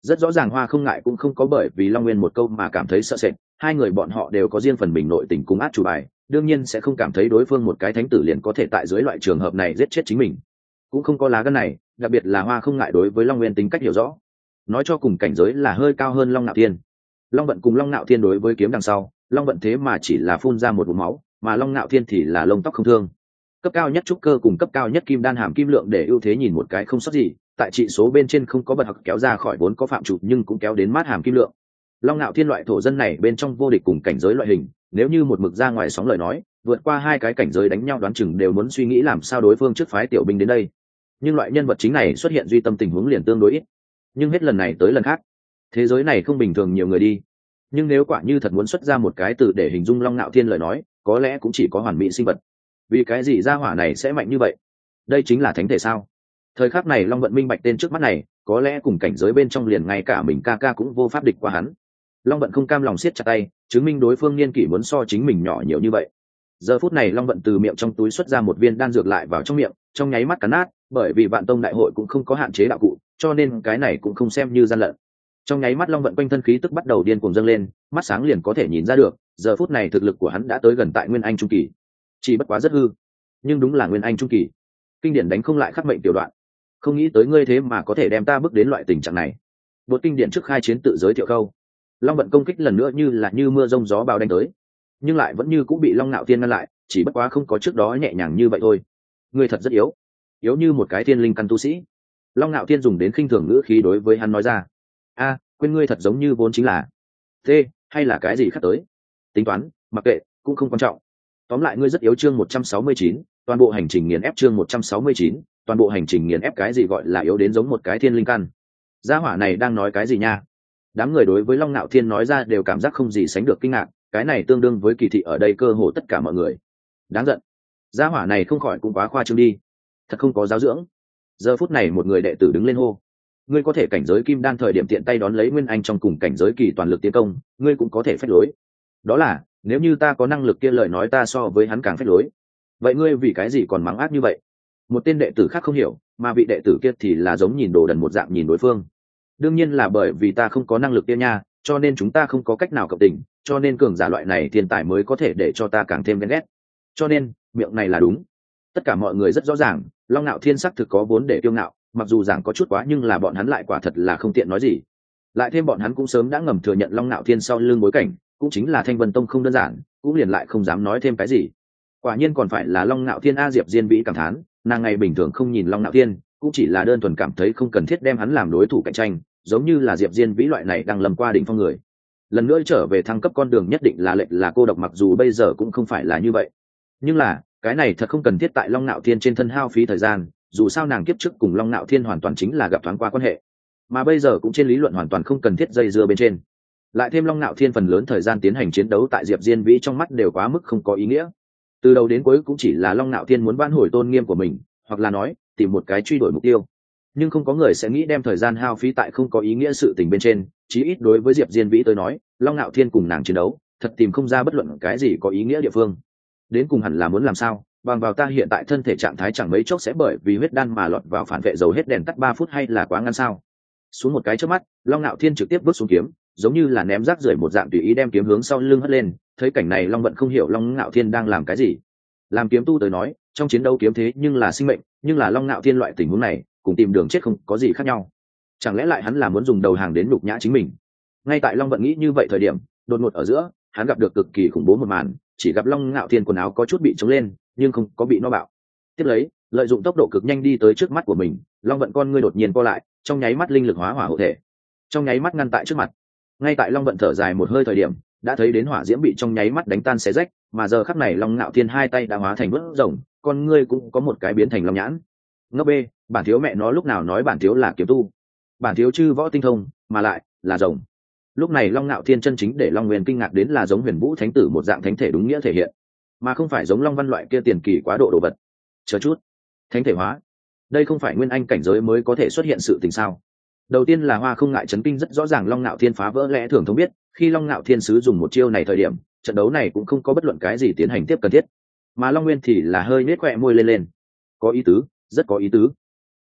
Speaker 1: rất rõ ràng Hoa Không Ngại cũng không có bởi vì Long Nguyên một câu mà cảm thấy sợ sệt, hai người bọn họ đều có riêng phần mình nội tình cùng át chủ bài, đương nhiên sẽ không cảm thấy đối phương một cái thánh tử liền có thể tại dưới loại trường hợp này giết chết chính mình, cũng không có lá gan này, đặc biệt là Hoa Không Ngại đối với Long Nguyên tính cách hiểu rõ, nói cho cùng cảnh giới là hơi cao hơn Long Nạo Thiên. Long Vận cùng Long Nạo Thiên đối với kiếm đằng sau, Long Vận thế mà chỉ là phun ra một vùng máu, mà Long Nạo Thiên thì là lông tóc không thương. Cấp cao nhất trúc cơ cùng cấp cao nhất kim đan hàm kim lượng để ưu thế nhìn một cái không sót gì, tại trị số bên trên không có bật học kéo ra khỏi vốn có phạm chủ nhưng cũng kéo đến mát hàm kim lượng. Long Nạo Thiên loại thổ dân này bên trong vô địch cùng cảnh giới loại hình, nếu như một mực ra ngoài sóng lời nói, vượt qua hai cái cảnh giới đánh nhau đoán chừng đều muốn suy nghĩ làm sao đối phương trước phái tiểu binh đến đây. Nhưng loại nhân vật chính này xuất hiện duy tâm tình huống liền tương đối ít. Nhưng hết lần này tới lần khác, thế giới này không bình thường nhiều người đi. Nhưng nếu quả như thật muốn xuất ra một cái từ để hình dung Long Nạo Thiên lời nói, có lẽ cũng chỉ có hoàn mỹ sinh vật. Vì cái gì gia hỏa này sẽ mạnh như vậy? Đây chính là thánh thể sao? Thời khắc này Long Vận minh bạch tên trước mắt này, có lẽ cùng cảnh giới bên trong liền ngay cả mình ca ca cũng vô pháp địch qua hắn. Long Vận không cam lòng siết chặt tay, chứng minh đối phương niên kỷ muốn so chính mình nhỏ nhiều như vậy. Giờ phút này Long Vận từ miệng trong túi xuất ra một viên đan dược lại vào trong miệng, trong nháy mắt cắn nát, bởi vì Vạn Tông đại hội cũng không có hạn chế đạo cụ, cho nên cái này cũng không xem như gian lận. Trong nháy mắt Long Vận quanh thân khí tức bắt đầu điên cuồng dâng lên, mắt sáng liền có thể nhìn ra được, giờ phút này thực lực của hắn đã tới gần tại Nguyên Anh trung kỳ. Chỉ bất quá rất hư, nhưng đúng là Nguyên Anh trung kỳ. Kinh điển đánh không lại khắc mệnh tiểu đoạn. Không nghĩ tới ngươi thế mà có thể đem ta bước đến loại tình trạng này. Bột kinh điển trước khai chiến tự giới thiệu câu. Long Vận công kích lần nữa như mưa rông gió bão đánh tới, nhưng lại vẫn như cũng bị Long Nạo Thiên ngăn lại, chỉ bất quá không có trước đó nhẹ nhàng như vậy thôi. Ngươi thật rất yếu, yếu như một cái thiên linh căn tu sĩ. Long Nạo Thiên dùng đến khinh thường ngữ khí đối với hắn nói ra. A, quên ngươi thật giống như vốn chính là t hay là cái gì khác tới, tính toán mặc kệ cũng không quan trọng. Tóm lại ngươi rất yếu. Chương 169, toàn bộ hành trình nghiền ép. Chương 169, toàn bộ hành trình nghiền ép. Cái gì gọi là yếu đến giống một cái thiên linh căn? Gia hỏa này đang nói cái gì nha? Đám người đối với Long Nạo Thiên nói ra đều cảm giác không gì sánh được kinh ngạc, cái này tương đương với kỳ thị ở đây cơ hồ tất cả mọi người. Đáng giận, gia hỏa này không khỏi cũng quá khoa trương đi, thật không có giáo dưỡng. Giờ phút này một người đệ tử đứng lên hô, ngươi có thể cảnh giới kim đan thời điểm tiện tay đón lấy Nguyên Anh trong cùng cảnh giới kỳ toàn lực tiến công, ngươi cũng có thể phách lối. Đó là nếu như ta có năng lực kia lời nói ta so với hắn càng phách lối. Vậy ngươi vì cái gì còn mắng ác như vậy? Một tên đệ tử khác không hiểu, mà vị đệ tử kia thì là giống nhìn đồ đần một dạng nhìn đối phương. Đương nhiên là bởi vì ta không có năng lực kia nha, cho nên chúng ta không có cách nào cộng tình, cho nên cường giả loại này thiên tài mới có thể để cho ta càng thêm ghen ghét. Cho nên miệng này là đúng. Tất cả mọi người rất rõ ràng, Long Nạo Thiên sắc thực có vốn để kiêu ngạo, mặc dù giảng có chút quá nhưng là bọn hắn lại quả thật là không tiện nói gì. Lại thêm bọn hắn cũng sớm đã ngầm thừa nhận Long Nạo Thiên sau lưng bối cảnh cũng chính là Thanh Vân Tông không đơn giản, cũng liền lại không dám nói thêm cái gì. Quả nhiên còn phải là Long Nạo Thiên. A Diệp Diên Vĩ cảm thán, nàng ngày bình thường không nhìn Long Nạo Thiên, cũng chỉ là đơn thuần cảm thấy không cần thiết đem hắn làm đối thủ cạnh tranh, giống như là Diệp Diên Vĩ loại này đang lầm qua đỉnh phong người. Lần nữa trở về thăng cấp con đường nhất định là lệnh là cô độc, mặc dù bây giờ cũng không phải là như vậy. Nhưng là, cái này thật không cần thiết tại Long Nạo Thiên trên thân hao phí thời gian, dù sao nàng kiếp trước cùng Long Nạo Thiên hoàn toàn chính là gặp thoáng qua quan hệ. Mà bây giờ cũng trên lý luận hoàn toàn không cần thiết dây dưa bên trên. Lại thêm Long Nạo Thiên phần lớn thời gian tiến hành chiến đấu tại Diệp Diên Vĩ trong mắt đều quá mức không có ý nghĩa. Từ đầu đến cuối cũng chỉ là Long Nạo Thiên muốn vãn hồi tôn nghiêm của mình, hoặc là nói, tìm một cái truy đuổi mục tiêu. Nhưng không có người sẽ nghĩ đem thời gian hao phí tại không có ý nghĩa sự tình bên trên, chí ít đối với Diệp Diên Vĩ tới nói, Long Nạo Thiên cùng nàng chiến đấu, thật tìm không ra bất luận cái gì có ý nghĩa địa phương. Đến cùng hẳn là muốn làm sao, bằng vào ta hiện tại thân thể trạng thái chẳng mấy chốc sẽ bởi vì huyết đan mà lọt vào phản vệ dầu hết đèn tắt 3 phút hay là quá ngắn sao? Xuống một cái trước mắt, Long Nạo Thiên trực tiếp bước xuống kiếm, giống như là ném rác rưởi một dạng tùy ý đem kiếm hướng sau lưng hất lên. Thấy cảnh này Long Vận không hiểu Long Nạo Thiên đang làm cái gì. Làm kiếm tu tới nói, trong chiến đấu kiếm thế nhưng là sinh mệnh, nhưng là Long Nạo Thiên loại tình huống này, cùng tìm đường chết không có gì khác nhau. Chẳng lẽ lại hắn là muốn dùng đầu hàng đến nhục nhã chính mình? Ngay tại Long Vận nghĩ như vậy thời điểm, đột ngột ở giữa, hắn gặp được cực kỳ khủng bố một màn, chỉ gặp Long Nạo Thiên quần áo có chút bị chống lên, nhưng không có bị no bạo. Tiếp lấy, lợi dụng tốc độ cực nhanh đi tới trước mắt của mình, Long Vận con ngươi đột nhiên co lại, trong nháy mắt linh lực hóa hỏa hộ thể, trong nháy mắt ngăn tại trước mặt. Ngay tại Long Vận thở dài một hơi thời điểm, đã thấy đến hỏa diễm bị trong nháy mắt đánh tan xé rách, mà giờ khắc này Long Nạo Thiên hai tay đã hóa thành vớt rồng, con ngươi cũng có một cái biến thành long nhãn. Ngốc bê, bản thiếu mẹ nó lúc nào nói bản thiếu là kiếm tu? Bản thiếu chư võ tinh thông, mà lại là rồng. Lúc này Long Nạo Thiên chân chính để Long Nguyên kinh ngạc đến là giống Huyền Vũ Thánh Tử một dạng thánh thể đúng nghĩa thể hiện, mà không phải giống Long Văn loại kia tiền kỳ quá độ đồ vật. Chờ chút, thánh thể hóa, đây không phải nguyên anh cảnh giới mới có thể xuất hiện sự tình sao? Đầu tiên là Hoa Không Ngại chấn kinh rất rõ ràng Long Nạo Thiên phá vỡ lẽ thường thông biết, khi Long Nạo Thiên sứ dùng một chiêu này thời điểm, trận đấu này cũng không có bất luận cái gì tiến hành tiếp cần thiết, mà Long Nguyên thì là hơi nết khỏe môi lên lên. Có ý tứ, rất có ý tứ.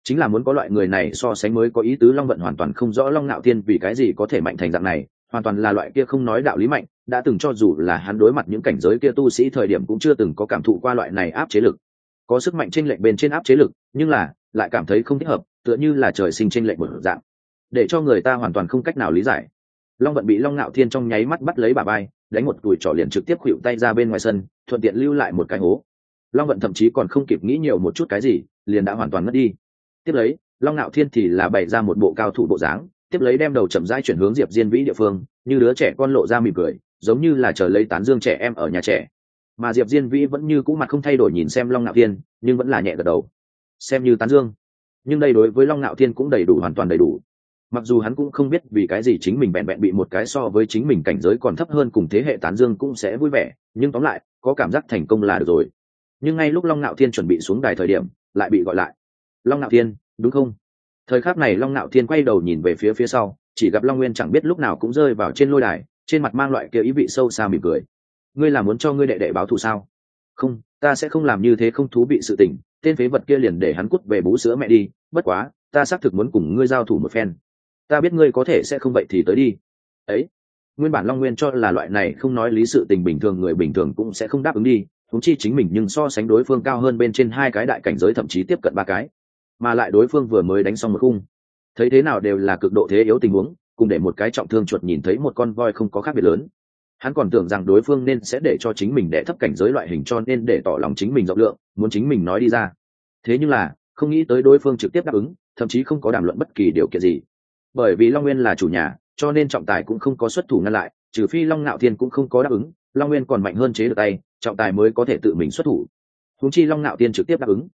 Speaker 1: chính là muốn có loại người này so sánh mới có ý tứ. Long vận hoàn toàn không rõ Long Nạo Thiên vì cái gì có thể mạnh thành dạng này, hoàn toàn là loại kia không nói đạo lý mạnh, đã từng cho dù là hắn đối mặt những cảnh giới kia tu sĩ thời điểm cũng chưa từng có cảm thụ qua loại này áp chế lực. Có sức mạnh chênh lệch bên trên áp chế lực, nhưng là lại cảm thấy không thích hợp, tựa như là trời sinh chênh lệch một dạng, để cho người ta hoàn toàn không cách nào lý giải. Long vận bị Long Nạo Thiên trong nháy mắt bắt lấy bả vai, đánh một tuổi trỏ liền trực tiếp khuỵu tay ra bên ngoài sân, thuận tiện lưu lại một cái hố. Long vận thậm chí còn không kịp nghĩ nhiều một chút cái gì, liền đã hoàn toàn mất đi. Tiếp lấy Long Nạo Thiên thì là bày ra một bộ cao thủ bộ dáng, tiếp lấy đem đầu chậm rãi chuyển hướng Diệp Diên Vĩ địa phương, như đứa trẻ con lộ ra mỉm cười, giống như là chờ lấy tán dương trẻ em ở nhà trẻ. Mà Diệp Diên Vĩ vẫn như cũ mặt không thay đổi nhìn xem Long Nạo Thiên, nhưng vẫn là nhẹ gật đầu, xem như tán dương. Nhưng đây đối với Long Nạo Thiên cũng đầy đủ, hoàn toàn đầy đủ. Mặc dù hắn cũng không biết vì cái gì chính mình bèn bèn bị một cái so với chính mình cảnh giới còn thấp hơn cùng thế hệ tán dương cũng sẽ vui vẻ, nhưng tóm lại có cảm giác thành công là được rồi. Nhưng ngay lúc Long Nạo Thiên chuẩn bị xuống đài thời điểm, lại bị gọi lại. Long Nạo Thiên, đúng không? Thời khắc này Long Nạo Thiên quay đầu nhìn về phía sau, chỉ gặp Long Nguyên chẳng biết lúc nào cũng rơi vào trên lôi đài, trên mặt mang loại kia ý vị sâu xa mỉm cười. Ngươi là muốn cho ngươi đệ đệ báo thù sao? Không, ta sẽ không làm như thế không thú vị sự tình, tên phế vật kia liền để hắn cút về bú sữa mẹ đi, bất quá ta xác thực muốn cùng ngươi giao thủ một phen. Ta biết ngươi có thể sẽ không, vậy thì tới đi. Ấy, nguyên bản Long Nguyên cho là loại này không nói lý sự tình bình thường người bình thường cũng sẽ không đáp ứng đi, huống chi chính mình nhưng so sánh đối phương cao hơn bên trên 2 cái đại cảnh giới, thậm chí tiếp cận 3 cái, mà lại đối phương vừa mới đánh xong một khung, thấy thế nào đều là cực độ thế yếu tình huống, cùng để một cái trọng thương chuột nhìn thấy một con voi không có khác biệt lớn. Hắn còn tưởng rằng đối phương nên sẽ để cho chính mình đè thấp cảnh giới loại hình, cho nên để tỏ lòng chính mình rộng lượng, muốn chính mình nói đi ra. Thế nhưng là không nghĩ tới đối phương trực tiếp đáp ứng, thậm chí không có đàm luận bất kỳ điều kiện gì. Bởi vì Long Nguyên là chủ nhà, cho nên trọng tài cũng không có xuất thủ ngăn lại, trừ phi Long Nạo Thiên cũng không có đáp ứng, Long Nguyên còn mạnh hơn chế được tay, trọng tài mới có thể tự mình xuất thủ. Huống chi Long Nạo Thiên trực tiếp đáp ứng.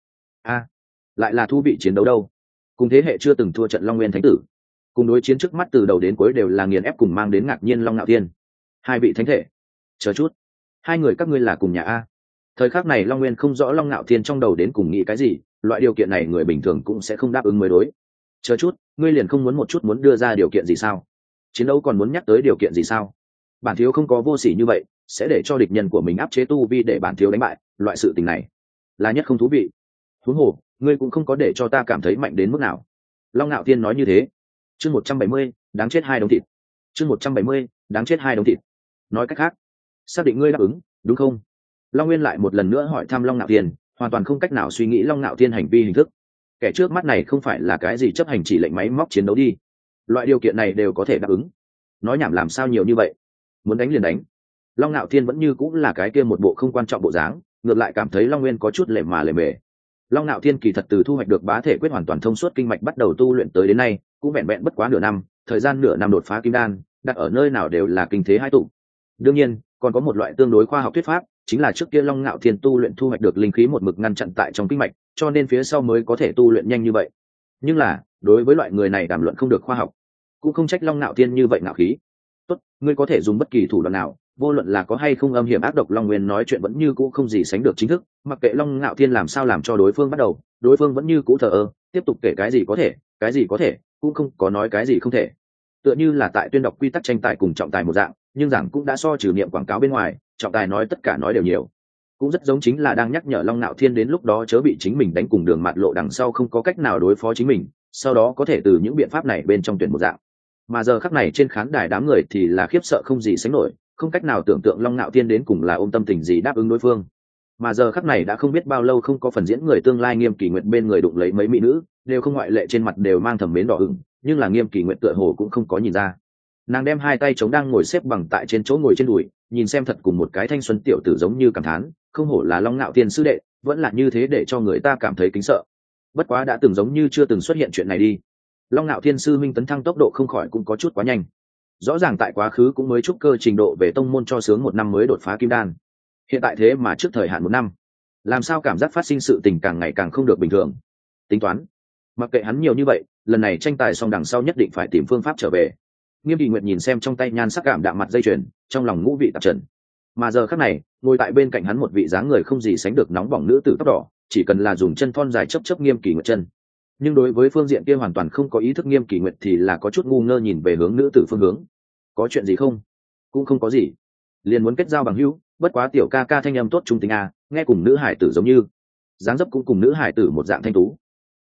Speaker 1: Lại là thú vị chiến đấu đâu. Cùng thế hệ chưa từng thua trận Long Nguyên Thánh Tử, cùng đối chiến trước mắt từ đầu đến cuối đều là nghiền ép, cùng mang đến ngạc nhiên Long Nạo Thiên. 2 vị thánh thể. Chờ chút, 2 người các ngươi là cùng nhà a? Thời khắc này Long Nguyên không rõ Long Nạo Thiên trong đầu đến cùng nghĩ cái gì, loại điều kiện này người bình thường cũng sẽ không đáp ứng mới đối. Chờ chút, ngươi liền không muốn một chút muốn đưa ra điều kiện gì sao? Chiến đấu còn muốn nhắc tới điều kiện gì sao? Bản thiếu không có vô sỉ như vậy, sẽ để cho địch nhân của mình áp chế tu vi để bản thiếu đánh bại, loại sự tình này là nhất không thú vị. Huống hồ, ngươi cũng không có để cho ta cảm thấy mạnh đến mức nào. Long Nạo Thiên nói như thế. Chương 170, đáng chết 2 đống thịt. Chương 170, đáng chết 2 đống thịt. Nói cách khác, xác định ngươi đáp ứng, đúng không? Long Nguyên lại một lần nữa hỏi thăm Long Nạo Thiên, hoàn toàn không cách nào suy nghĩ Long Nạo Thiên hành vi hình thức. Kẻ trước mắt này không phải là cái gì chấp hành chỉ lệnh máy móc chiến đấu đi. Loại điều kiện này đều có thể đáp ứng. Nói nhảm làm sao nhiều như vậy? Muốn đánh liền đánh. Long Nạo Thiên vẫn như cũng là cái kia một bộ không quan trọng bộ dáng, ngược lại cảm thấy Long Nguyên có chút lề mà lề mề. Long Nạo Thiên kỳ thật từ thu hoạch được bá thể quyết hoàn toàn thông suốt kinh mạch bắt đầu tu luyện tới đến nay, cũng vẹn vẹn bất quá nửa năm, thời gian nửa năm đột phá kim đan, đặt ở nơi nào đều là kinh thế hai tụ. Đương nhiên, còn có một loại tương đối khoa học thuyết pháp, chính là trước kia Long Nạo Thiên tu luyện thu hoạch được linh khí một mực ngăn chặn tại trong kinh mạch, cho nên phía sau mới có thể tu luyện nhanh như vậy. Nhưng là, đối với loại người này đàm luận không được khoa học, cũng không trách Long Nạo Thiên như vậy ngạo khí. Tốt, ngươi có thể dùng bất kỳ thủ đoạn nào, vô luận là có hay không âm hiểm ác độc. Long Nguyên nói chuyện vẫn như cũ không gì sánh được chính thức, mặc kệ Long Nạo Thiên làm sao làm cho đối phương bắt đầu, đối phương vẫn như cũ thờ ơ, tiếp tục kể cái gì có thể, cái gì có thể, cũng không có nói cái gì không thể. Tựa như là tại tuyên đọc quy tắc tranh tài cùng trọng tài một dạng, nhưng giảng cũng đã so trừ niệm quảng cáo bên ngoài, trọng tài nói tất cả nói đều nhiều. Cũng rất giống chính là đang nhắc nhở Long Nạo Thiên đến lúc đó chớ bị chính mình đánh cùng đường mạt lộ đằng sau không có cách nào đối phó chính mình, sau đó có thể từ những biện pháp này bên trong tuyển một dạng. Mà giờ khắc này trên khán đài đám người thì là khiếp sợ không gì sánh nổi, không cách nào tưởng tượng Long Nạo Thiên đến cùng là ôm tâm tình gì đáp ứng đối phương. Mà giờ khắc này đã không biết bao lâu không có phần diễn người tương lai Nghiêm Kỳ Nguyệt bên người đụng lấy mấy mỹ nữ, đều không ngoại lệ trên mặt đều mang thầm mến đỏ ửng, nhưng là Nghiêm Kỳ Nguyệt tựa hồ cũng không có nhìn ra. Nàng đem 2 tay chống đang ngồi xếp bằng tại trên chỗ ngồi trên đùi, nhìn xem thật cùng một cái thanh xuân tiểu tử giống như cảm thán, không hổ là Long Nạo Thiên sư đệ, vẫn là như thế để cho người ta cảm thấy kính sợ. Bất quá đã từng giống như chưa từng xuất hiện chuyện này đi. Long Nạo Thiên sư minh tấn thăng tốc độ không khỏi cũng có chút quá nhanh. Rõ ràng tại quá khứ cũng mới trúc cơ trình độ về tông môn cho sướng 1 năm mới đột phá kim đan. Hiện tại thế mà trước thời hạn 1 năm. Làm sao cảm giác phát sinh sự tình càng ngày càng không được bình thường. Tính toán, mặc kệ hắn nhiều như vậy, lần này tranh tài xong đằng sau nhất định phải tìm phương pháp trở về. Nghiêm Kỳ Nguyệt nhìn xem trong tay nhan sắc cảm đạm mặt dây chuyền, trong lòng ngũ vị tạp trần. Mà giờ khắc này, ngồi tại bên cạnh hắn một vị dáng người không gì sánh được nóng bỏng nữ tử tóc đỏ, chỉ cần là dùng chân thon dài chấp chấp Nghiêm Kỳ Nguyệt chân. Nhưng đối với phương diện kia hoàn toàn không có ý thức Nghiêm Kỳ Nguyệt thì là có chút ngu ngơ nhìn về hướng nữ tử phương hướng. Có chuyện gì không? Cũng không có gì, liền muốn kết giao bằng hữu, bất quá tiểu ca ca thanh âm tốt trung tính a, nghe cùng nữ hải tử giống như, dáng dấp cũng cùng nữ hải tử một dạng thanh tú.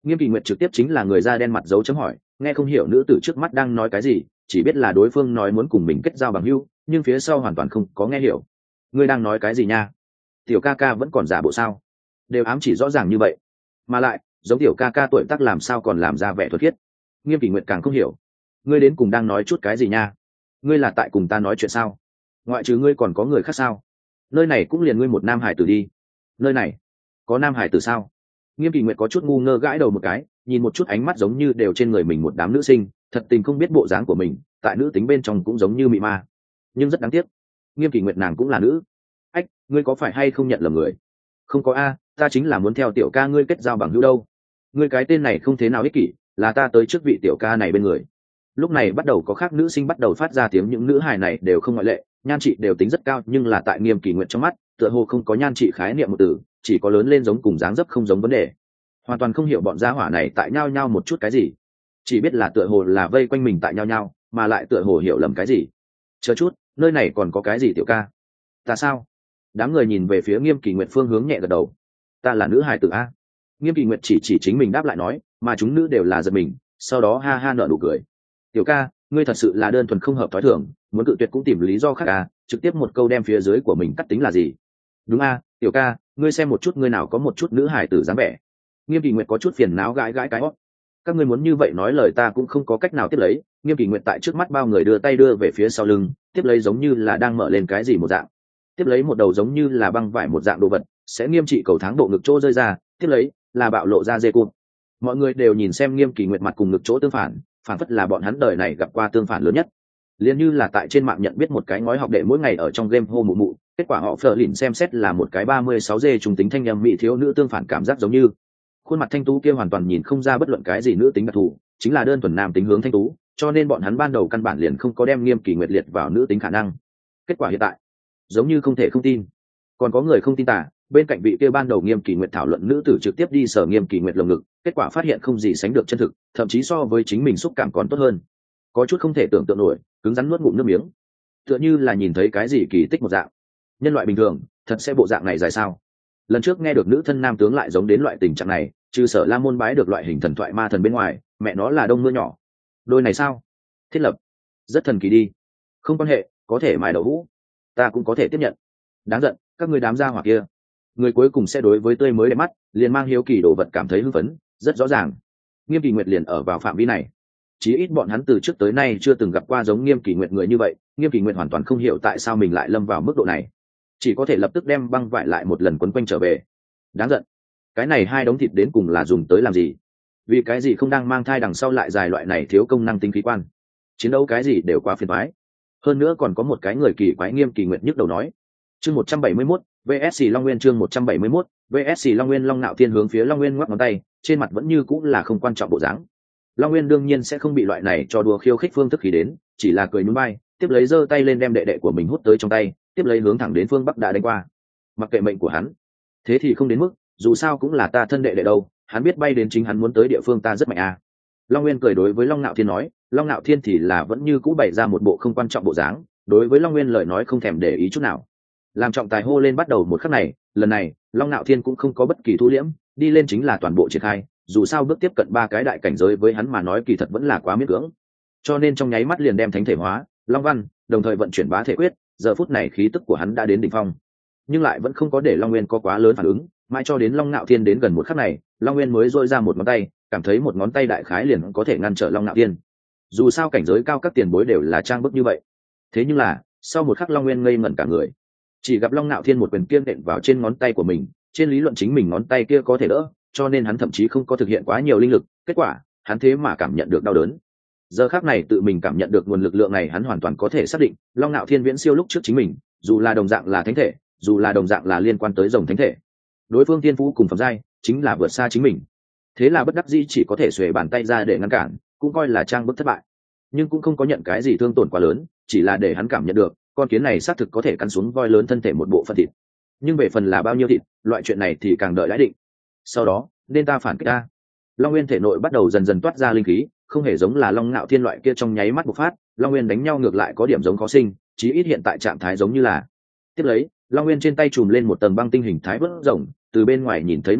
Speaker 1: Nghiêm Kỳ Nguyệt trực tiếp chính là người da đen mặt dấu chấm hỏi, nghe không hiểu nữ tử trước mắt đang nói cái gì, chỉ biết là đối phương nói muốn cùng mình kết giao bằng hữu, nhưng phía sau hoàn toàn không có nghe hiểu. Ngươi đang nói cái gì nha? Tiểu ca ca vẫn còn giả bộ sao? Đều ám chỉ rõ ràng như vậy, mà lại giống tiểu ca ca tuổi tác làm sao còn làm ra vẻ thuật khiết. Nghiêm Kỳ Nguyệt càng không hiểu, ngươi đến cùng đang nói chút cái gì nha? Ngươi là tại cùng ta nói chuyện sao? Ngoại trừ ngươi còn có người khác sao? Nơi này cũng liền ngươi một nam hải tử đi. Nơi này có nam hải tử sao? Nghiêm Kỳ Nguyệt có chút ngu ngơ gãi đầu một cái, nhìn một chút ánh mắt giống như đều trên người mình một đám nữ sinh, thật tình không biết bộ dáng của mình tại nữ tính bên trong cũng giống như mị ma, nhưng rất đáng tiếc, Nghiêm Kỳ Nguyệt nàng cũng là nữ. Ách, ngươi có phải hay không nhận lầm người? Không có a, ta chính là muốn theo tiểu ca ngươi kết giao bằng hữu đâu. Ngươi cái tên này không thế nào ích kỷ, là ta tới trước vị tiểu ca này bên người. Lúc này bắt đầu có khác nữ sinh bắt đầu phát ra tiếng, những nữ hài này đều không ngoại lệ, nhan trị đều tính rất cao, nhưng là tại Nghiêm Kỳ Nguyệt trong mắt tựa hồ không có nhan trị khái niệm một từ, chỉ có lớn lên giống cùng dáng dấp không giống vấn đề. Hoàn toàn không hiểu bọn gia hỏa này tại nhau nhau một chút cái gì, chỉ biết là tựa hồ là vây quanh mình tại nhau nhau, mà lại tựa hồ hiểu lầm cái gì. Chờ chút, nơi này còn có cái gì tiểu ca? Ta sao? Đám người nhìn về phía Nghiêm Kỳ Nguyệt phương hướng nhẹ gật đầu. Ta là nữ hài tử a. Nghiêm Kỳ Nguyệt chỉ chính mình đáp lại nói, mà chúng nữ đều là giật mình, sau đó ha ha nở nụ cười. Tiểu ca, ngươi thật sự là đơn thuần không hợp thói thường, muốn cự tuyệt cũng tìm lý do khác à, trực tiếp một câu đem phía dưới của mình cắt tính là gì? Đúng a, tiểu ca, ngươi xem một chút ngươi nào có một chút nữ hài tử dáng vẻ. Nghiêm Kỳ Nguyệt có chút phiền não gãi cái hót. Các ngươi muốn như vậy nói lời ta cũng không có cách nào tiếp lấy. Nghiêm Kỳ Nguyệt tại trước mắt bao người đưa tay đưa về phía sau lưng, tiếp lấy giống như là đang mở lên cái gì một dạng, tiếp lấy một đầu giống như là băng vải một dạng đồ vật sẽ nghiêm trị cầu tháng bộ ngực chỗ rơi ra, tiếp lấy là bạo lộ ra dê cụt. Mọi người đều nhìn xem Nghiêm Kỳ Nguyệt mặt cùng ngực chỗ tương phản, phản phất là bọn hắn đời này gặp qua tương phản lớn nhất. Liên như là tại trên mạng nhận biết một cái ngói học đệ mỗi ngày ở trong game hô mụ mụ, kết quả họ phờ lìn xem xét là một cái 36 dê trùng tính thanh nhầm mỹ thiếu nữ, tương phản cảm giác giống như. Khuôn mặt thanh tú kia hoàn toàn nhìn không ra bất luận cái gì nữ tính đặc thù, chính là đơn thuần nam tính hướng thanh tú, cho nên bọn hắn ban đầu căn bản liền không có đem Nghiêm Kỳ Nguyệt liệt vào nữ tính khả năng. Kết quả hiện tại giống như không thể không tin. Còn có người không tin tả, bên cạnh vị kia ban đầu Nghiêm Kỳ Nguyệt thảo luận nữ tử trực tiếp đi sờ Nghiêm Kỳ Nguyệt lồng ngực, kết quả phát hiện không gì sánh được chân thực, thậm chí so với chính mình xúc cảm còn tốt hơn. Có chút không thể tưởng tượng nổi, cứng rắn nuốt ngụm nước miếng, tựa như là nhìn thấy cái gì kỳ tích một dạng. Nhân loại bình thường thật sẽ bộ dạng này dài sao? Lần trước nghe được nữ thân nam tướng lại giống đến loại tình trạng này, trừ Sở La Môn bái được loại hình thần thoại ma thần bên ngoài, mẹ nó là đông mưa nhỏ. Đôi này sao? Thiết lập rất thần kỳ đi. Không quan hệ, có thể mài đậu hũ, ta cũng có thể tiếp nhận. Đáng giận, các người đám gia hỏa kia, người cuối cùng sẽ đối với tươi mới đẹp mắt liền mang hiếu kỳ đồ vật cảm thấy hưng phấn, rất rõ ràng. Nghiêm Kỳ Nguyệt liền ở vào phạm vi này, chí ít bọn hắn từ trước tới nay chưa từng gặp qua giống Nghiêm Kỳ Nguyệt người như vậy. Nghiêm Kỳ Nguyệt hoàn toàn không hiểu tại sao mình lại lâm vào mức độ này, chỉ có thể lập tức đem băng vải lại một lần quấn quanh trở về. Đáng giận, cái này hai đống thịt đến cùng là dùng tới làm gì? Vì cái gì không đang mang thai đằng sau lại dài loại này thiếu công năng tính khí quan? Chiến đấu cái gì đều quá phiền toái. Hơn nữa còn có một cái người kỳ quái. Nghiêm Kỳ Nguyệt nhức đầu nói. Chương 171, VSC Long Nguyên. Chương 171, VSC Long Nguyên. Long Nạo Thiên hướng phía Long Nguyên ngoắc ngón tay, trên mặt vẫn như cũng là không quan trọng bộ dáng. Long Nguyên đương nhiên sẽ không bị loại này cho đùa khiêu khích phương thức khí đến, chỉ là cười nhún vai, tiếp lấy giơ tay lên đem đệ đệ của mình hút tới trong tay, tiếp lấy hướng thẳng đến phương Bắc đã đánh qua. Mặc kệ mệnh của hắn, thế thì không đến mức, dù sao cũng là ta thân đệ đệ đâu, hắn biết bay đến chính hắn muốn tới địa phương ta rất mạnh à. Long Nguyên cười đối với Long Nạo Thiên nói. Long Nạo Thiên thì là vẫn như cũ bày ra một bộ không quan trọng bộ dáng, đối với Long Nguyên lời nói không thèm để ý chút nào. Làm trọng tài hô lên bắt đầu một khắc này, lần này Long Nạo Thiên cũng không có bất kỳ thu liễm, đi lên chính là toàn bộ triển khai. Dù sao bước tiếp cận 3 cái đại cảnh giới với hắn mà nói kỳ thật vẫn là quá miễn cưỡng, cho nên trong nháy mắt liền đem thánh thể hóa Long Văn, đồng thời vận chuyển bá thể quyết. Giờ phút này khí tức của hắn đã đến đỉnh phong, nhưng lại vẫn không có để Long Nguyên có quá lớn phản ứng, mãi cho đến Long Nạo Thiên đến gần một khắc này, Long Nguyên mới dội ra một ngón tay, cảm thấy một ngón tay đại khái liền có thể ngăn trở Long Nạo Thiên. Dù sao cảnh giới cao các tiền bối đều là trang bức như vậy. Thế nhưng là sau một khắc Long Nguyên ngây ngẩn cả người, chỉ gặp Long Nạo Thiên một quyền kiêng đệm vào trên ngón tay của mình. Trên lý luận chính mình ngón tay kia có thể đỡ, cho nên hắn thậm chí không có thực hiện quá nhiều linh lực, kết quả hắn thế mà cảm nhận được đau đớn. Giờ khắc này tự mình cảm nhận được nguồn lực lượng này, hắn hoàn toàn có thể xác định Long Nạo Thiên viễn siêu lúc trước chính mình, dù là đồng dạng là thánh thể, dù là đồng dạng là liên quan tới rồng thánh thể, đối phương thiên phú cùng phẩm giai chính là vượt xa chính mình. Thế là bất đắc dĩ chỉ có thể xuề bàn tay ra để ngăn cản, cũng coi là trang bức thất bại, nhưng cũng không có nhận cái gì thương tổn quá lớn, chỉ là để hắn cảm nhận được con kiến này xác thực có thể cắn xuống voi lớn thân thể một bộ phận thịt. Nhưng về phần là bao nhiêu thịt, loại chuyện này thì càng đợi đãi định. Sau đó nên ta phản kích ta. Long Nguyên thể nội bắt đầu dần dần toát ra linh khí, không hề giống là Long Nạo Thiên loại kia trong nháy mắt bộc phát. Long Nguyên đánh nhau ngược lại có điểm giống khó sinh, chí ít hiện tại trạng thái giống như là. Tiếp lấy Long Nguyên trên tay chùm lên một tầng băng tinh hình thái vớt rồng, từ bên ngoài nhìn thấy nội bộ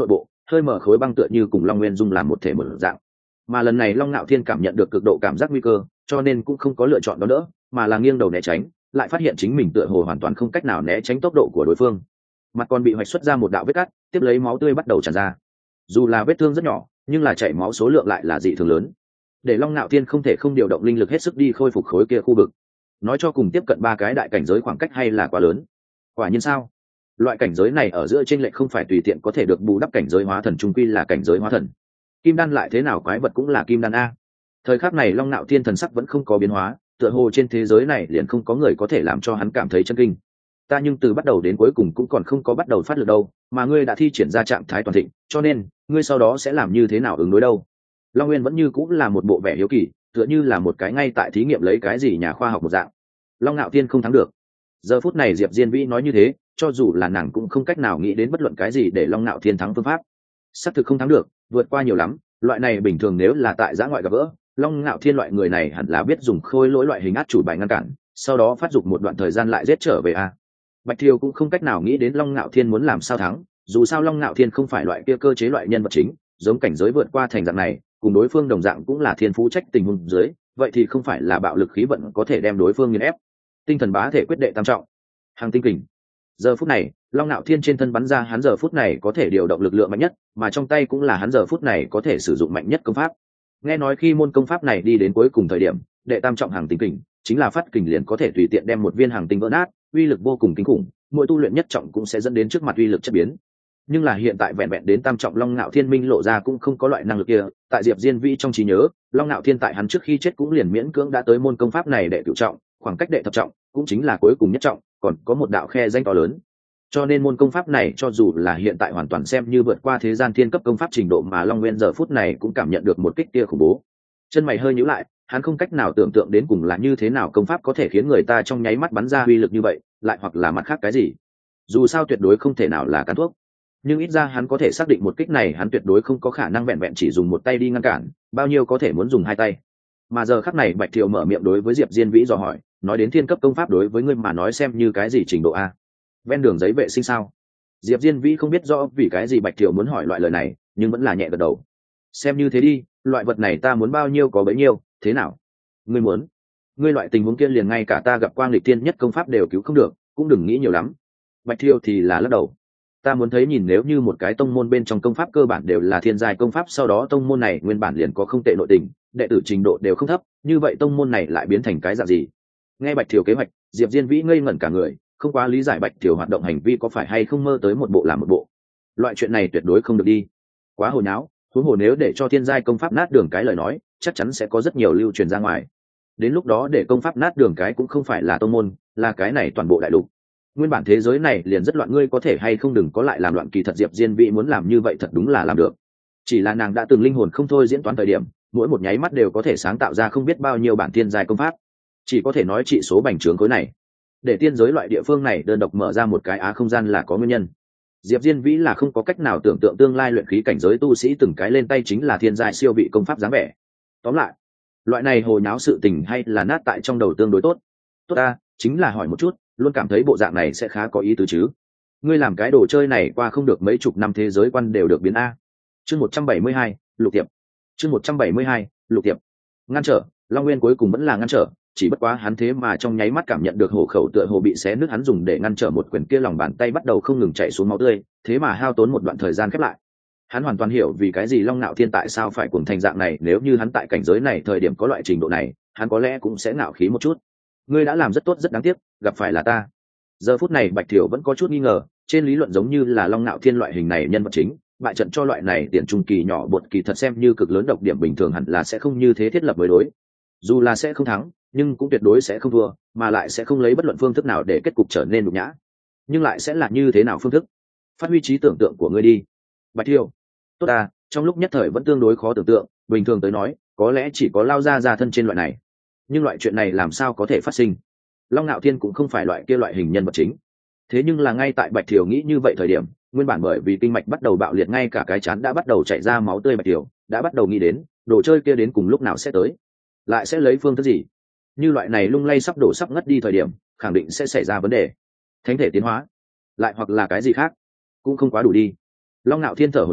Speaker 1: hơi mở khối băng tựa như cùng long nguyên dung làm một thể một dạng. Mà lần này long nạo thiên cảm nhận được cực độ cảm giác nguy cơ, cho nên cũng không có lựa chọn đó nữa, mà là nghiêng đầu né tránh, lại phát hiện chính mình tựa hồ hoàn toàn không cách nào né tránh tốc độ của đối phương. Mặt còn bị hoạch xuất ra một đạo vết cắt, tiếp lấy máu tươi bắt đầu tràn ra. Dù là vết thương rất nhỏ, nhưng là chảy máu số lượng lại là dị thường lớn, để long nạo thiên không thể không điều động linh lực hết sức đi khôi phục khối kia khu vực. Nói cho cùng tiếp cận 3 cái đại cảnh giới khoảng cách hay là quá lớn. Quả nhiên sao? Loại cảnh giới này ở giữa chênh lệch không phải tùy tiện có thể được bù đắp, cảnh giới hóa thần trung quy là cảnh giới hóa thần. Kim đan lại thế nào, quái vật cũng là kim đan a. Thời khắc này long nạo thiên thần sắc vẫn không có biến hóa, tựa hồ trên thế giới này liền không có người có thể làm cho hắn cảm thấy chân kinh. Ta nhưng từ bắt đầu đến cuối cùng cũng còn không có bắt đầu phát lực đâu, mà ngươi đã thi triển ra trạng thái toàn thịnh, cho nên ngươi sau đó sẽ làm như thế nào ứng đối đâu? Long Nguyên vẫn như cũng là một bộ vẻ hiếu kỳ, tựa như là một cái ngay tại thí nghiệm lấy cái gì nhà khoa học một dạng. Long Nạo Thiên không thắng được. Giờ phút này Diệp Diên Vĩ nói như thế, cho dù là nàng cũng không cách nào nghĩ đến bất luận cái gì để Long Nạo Thiên thắng phương pháp. Xác thực không thắng được, vượt qua nhiều lắm, loại này bình thường nếu là tại giã ngoại gặp gỡ, Long Nạo Thiên loại người này hẳn là biết dùng khôi lỗi loại hình át chủ bài ngăn cản, sau đó phát dục một đoạn thời gian lại giết trở về a. Bạch Thiều cũng không cách nào nghĩ đến Long Nạo Thiên muốn làm sao thắng, dù sao Long Nạo Thiên không phải loại kia cơ chế loại nhân vật chính, giống cảnh giới vượt qua thành dạng này, cùng đối phương đồng dạng cũng là thiên phú trách tình huống dưới, vậy thì không phải là bạo lực khí vận có thể đem đối phương nghiền ép. Tinh thần bá thể quyết đệ tam trọng, hàng tinh kình. Giờ phút này, Long Nạo Thiên trên thân bắn ra hắn giờ phút này có thể điều động lực lượng mạnh nhất, mà trong tay cũng là hắn giờ phút này có thể sử dụng mạnh nhất công pháp. Nghe nói khi môn công pháp này đi đến cuối cùng thời điểm, đệ tam trọng hàng tinh kình chính là phát kình liền có thể tùy tiện đem một viên hàng tinh vỡ nát, uy lực vô cùng kinh khủng, mỗi tu luyện nhất trọng cũng sẽ dẫn đến trước mặt uy lực chất biến. Nhưng là hiện tại vẹn vẹn đến tam trọng Long Nạo Thiên minh lộ ra cũng không có loại năng lực kia. Tại Diệp Diên Vĩ trong trí nhớ, Long Nạo Thiên tại hắn trước khi chết cũng liền miễn cưỡng đã tới môn công pháp này đệ cửu trọng, khoảng cách đệ thập trọng cũng chính là cuối cùng nhất trọng, còn có một đạo khe danh to lớn. Cho nên môn công pháp này cho dù là hiện tại hoàn toàn xem như vượt qua thế gian thiên cấp công pháp trình độ, mà Long Nguyên giờ phút này cũng cảm nhận được một kích kia khủng bố. Chân mày hơi nhíu lại, hắn không cách nào tưởng tượng đến cùng là như thế nào công pháp có thể khiến người ta trong nháy mắt bắn ra uy lực như vậy, lại hoặc là mặt khác cái gì. Dù sao tuyệt đối không thể nào là cán thuốc, nhưng ít ra hắn có thể xác định một kích này hắn tuyệt đối không có khả năng vẹn vẹn chỉ dùng một tay đi ngăn cản, bao nhiêu có thể muốn dùng hai tay. Mà giờ khắc này Bạch Thiều mở miệng đối với Diệp Diên Vĩ dò hỏi, nói đến thiên cấp công pháp đối với ngươi mà nói xem như cái gì trình độ a? Ven đường giấy vệ sinh sao? Diệp Diên Vĩ không biết rõ vì cái gì Bạch Thiều muốn hỏi loại lời này, nhưng vẫn là nhẹ gật đầu. Xem như thế đi, loại vật này ta muốn bao nhiêu có bấy nhiêu, thế nào? Ngươi muốn? Ngươi loại tình huống kia liền ngay cả ta gặp qua nghịch tiên nhất công pháp đều cứu không được, cũng đừng nghĩ nhiều lắm. Bạch Thiều thì là lắc đầu. Ta muốn thấy nhìn nếu như một cái tông môn bên trong công pháp cơ bản đều là thiên giai công pháp, sau đó tông môn này nguyên bản liền có không tệ nội tình, đệ tử trình độ đều không thấp, như vậy tông môn này lại biến thành cái dạng gì? Nghe Bạch Thiều kế hoạch, Diệp Diên Vĩ ngây ngẩn cả người, không quá lý giải Bạch Thiều hoạt động hành vi có phải hay không mơ tới một bộ làm một bộ. Loại chuyện này tuyệt đối không được đi, quá hồi nháo. Huống hồ nếu để cho thiên giai công pháp nát đường cái lời nói, chắc chắn sẽ có rất nhiều lưu truyền ra ngoài. Đến lúc đó để công pháp nát đường cái cũng không phải là tông môn, là cái này toàn bộ đại lục. Nguyên bản thế giới này liền rất loạn, ngươi có thể hay không đừng có lại làm loạn. Kỳ thật Diệp Diên Vĩ muốn làm như vậy thật đúng là làm được, chỉ là nàng đã từng linh hồn không thôi diễn toán thời điểm, mỗi một nháy mắt đều có thể sáng tạo ra không biết bao nhiêu bản thiên giai công pháp, chỉ có thể nói trị số bành trướng khối này. Để tiên giới loại địa phương này đơn độc mở ra một cái á không gian là có nguyên nhân. Diệp Diên Vĩ là không có cách nào tưởng tượng tương lai luyện khí cảnh giới tu sĩ từng cái lên tay chính là thiên giai siêu vị công pháp dáng vẻ. Tóm lại, loại này hồ nháo sự tình hay là nát tại trong đầu tương đối tốt. Tốt ta, chính là hỏi một chút, luôn cảm thấy bộ dạng này sẽ khá có ý tứ chứ. Ngươi làm cái đồ chơi này qua không được mấy chục năm thế giới quan đều được biến a. Chương 172, lục tiệp. Chương 172, lục tiệp. Ngăn trở, Long Nguyên cuối cùng vẫn là ngăn trở, chỉ bất quá hắn thế mà trong nháy mắt cảm nhận được hổ khẩu tựa hồ bị xé nứt, hắn dùng để ngăn trở một quyền kia lòng bàn tay bắt đầu không ngừng chảy xuống máu tươi, thế mà hao tốn một đoạn thời gian khép lại. Hắn hoàn toàn hiểu vì cái gì Long Nạo Thiên tại sao phải cuồng thành dạng này, nếu như hắn tại cảnh giới này thời điểm có loại trình độ này, hắn có lẽ cũng sẽ ngạo khí một chút. Ngươi đã làm rất tốt, rất đáng tiếc, gặp phải là ta. Giờ phút này Bạch Thiểu vẫn có chút nghi ngờ, trên lý luận giống như là Long Nạo Thiên loại hình này nhân vật chính, bại trận cho loại này tiền trung kỳ nhỏ bột kỳ thật xem như cực lớn độc điểm, bình thường hẳn là sẽ không như thế thiết lập mới đối. Dù là sẽ không thắng, nhưng cũng tuyệt đối sẽ không thua, mà lại sẽ không lấy bất luận phương thức nào để kết cục trở nên nhục nhã. Nhưng lại sẽ là như thế nào phương thức? Phát huy trí tưởng tượng của ngươi đi. Bạch Thiểu. Tốt ta, trong lúc nhất thời vẫn tương đối khó tưởng tượng, bình thường tới nói, có lẽ chỉ có lao ra thân trên loại này. Nhưng loại chuyện này làm sao có thể phát sinh? Long Nạo Thiên cũng không phải loại kia loại hình nhân vật chính. Thế nhưng là ngay tại Bạch Thiểu nghĩ như vậy thời điểm, nguyên bản bởi vì kinh mạch bắt đầu bạo liệt, ngay cả cái chán đã bắt đầu chảy ra máu tươi Bạch Thiểu đã bắt đầu nghĩ đến, đồ chơi kia đến cùng lúc nào sẽ tới, lại sẽ lấy phương thức gì. Như loại này lung lay sắp đổ sắp ngất đi thời điểm, khẳng định sẽ xảy ra vấn đề. Thánh thể tiến hóa, lại hoặc là cái gì khác, cũng không quá đủ đi. Long Nạo Thiên thở hổn hển,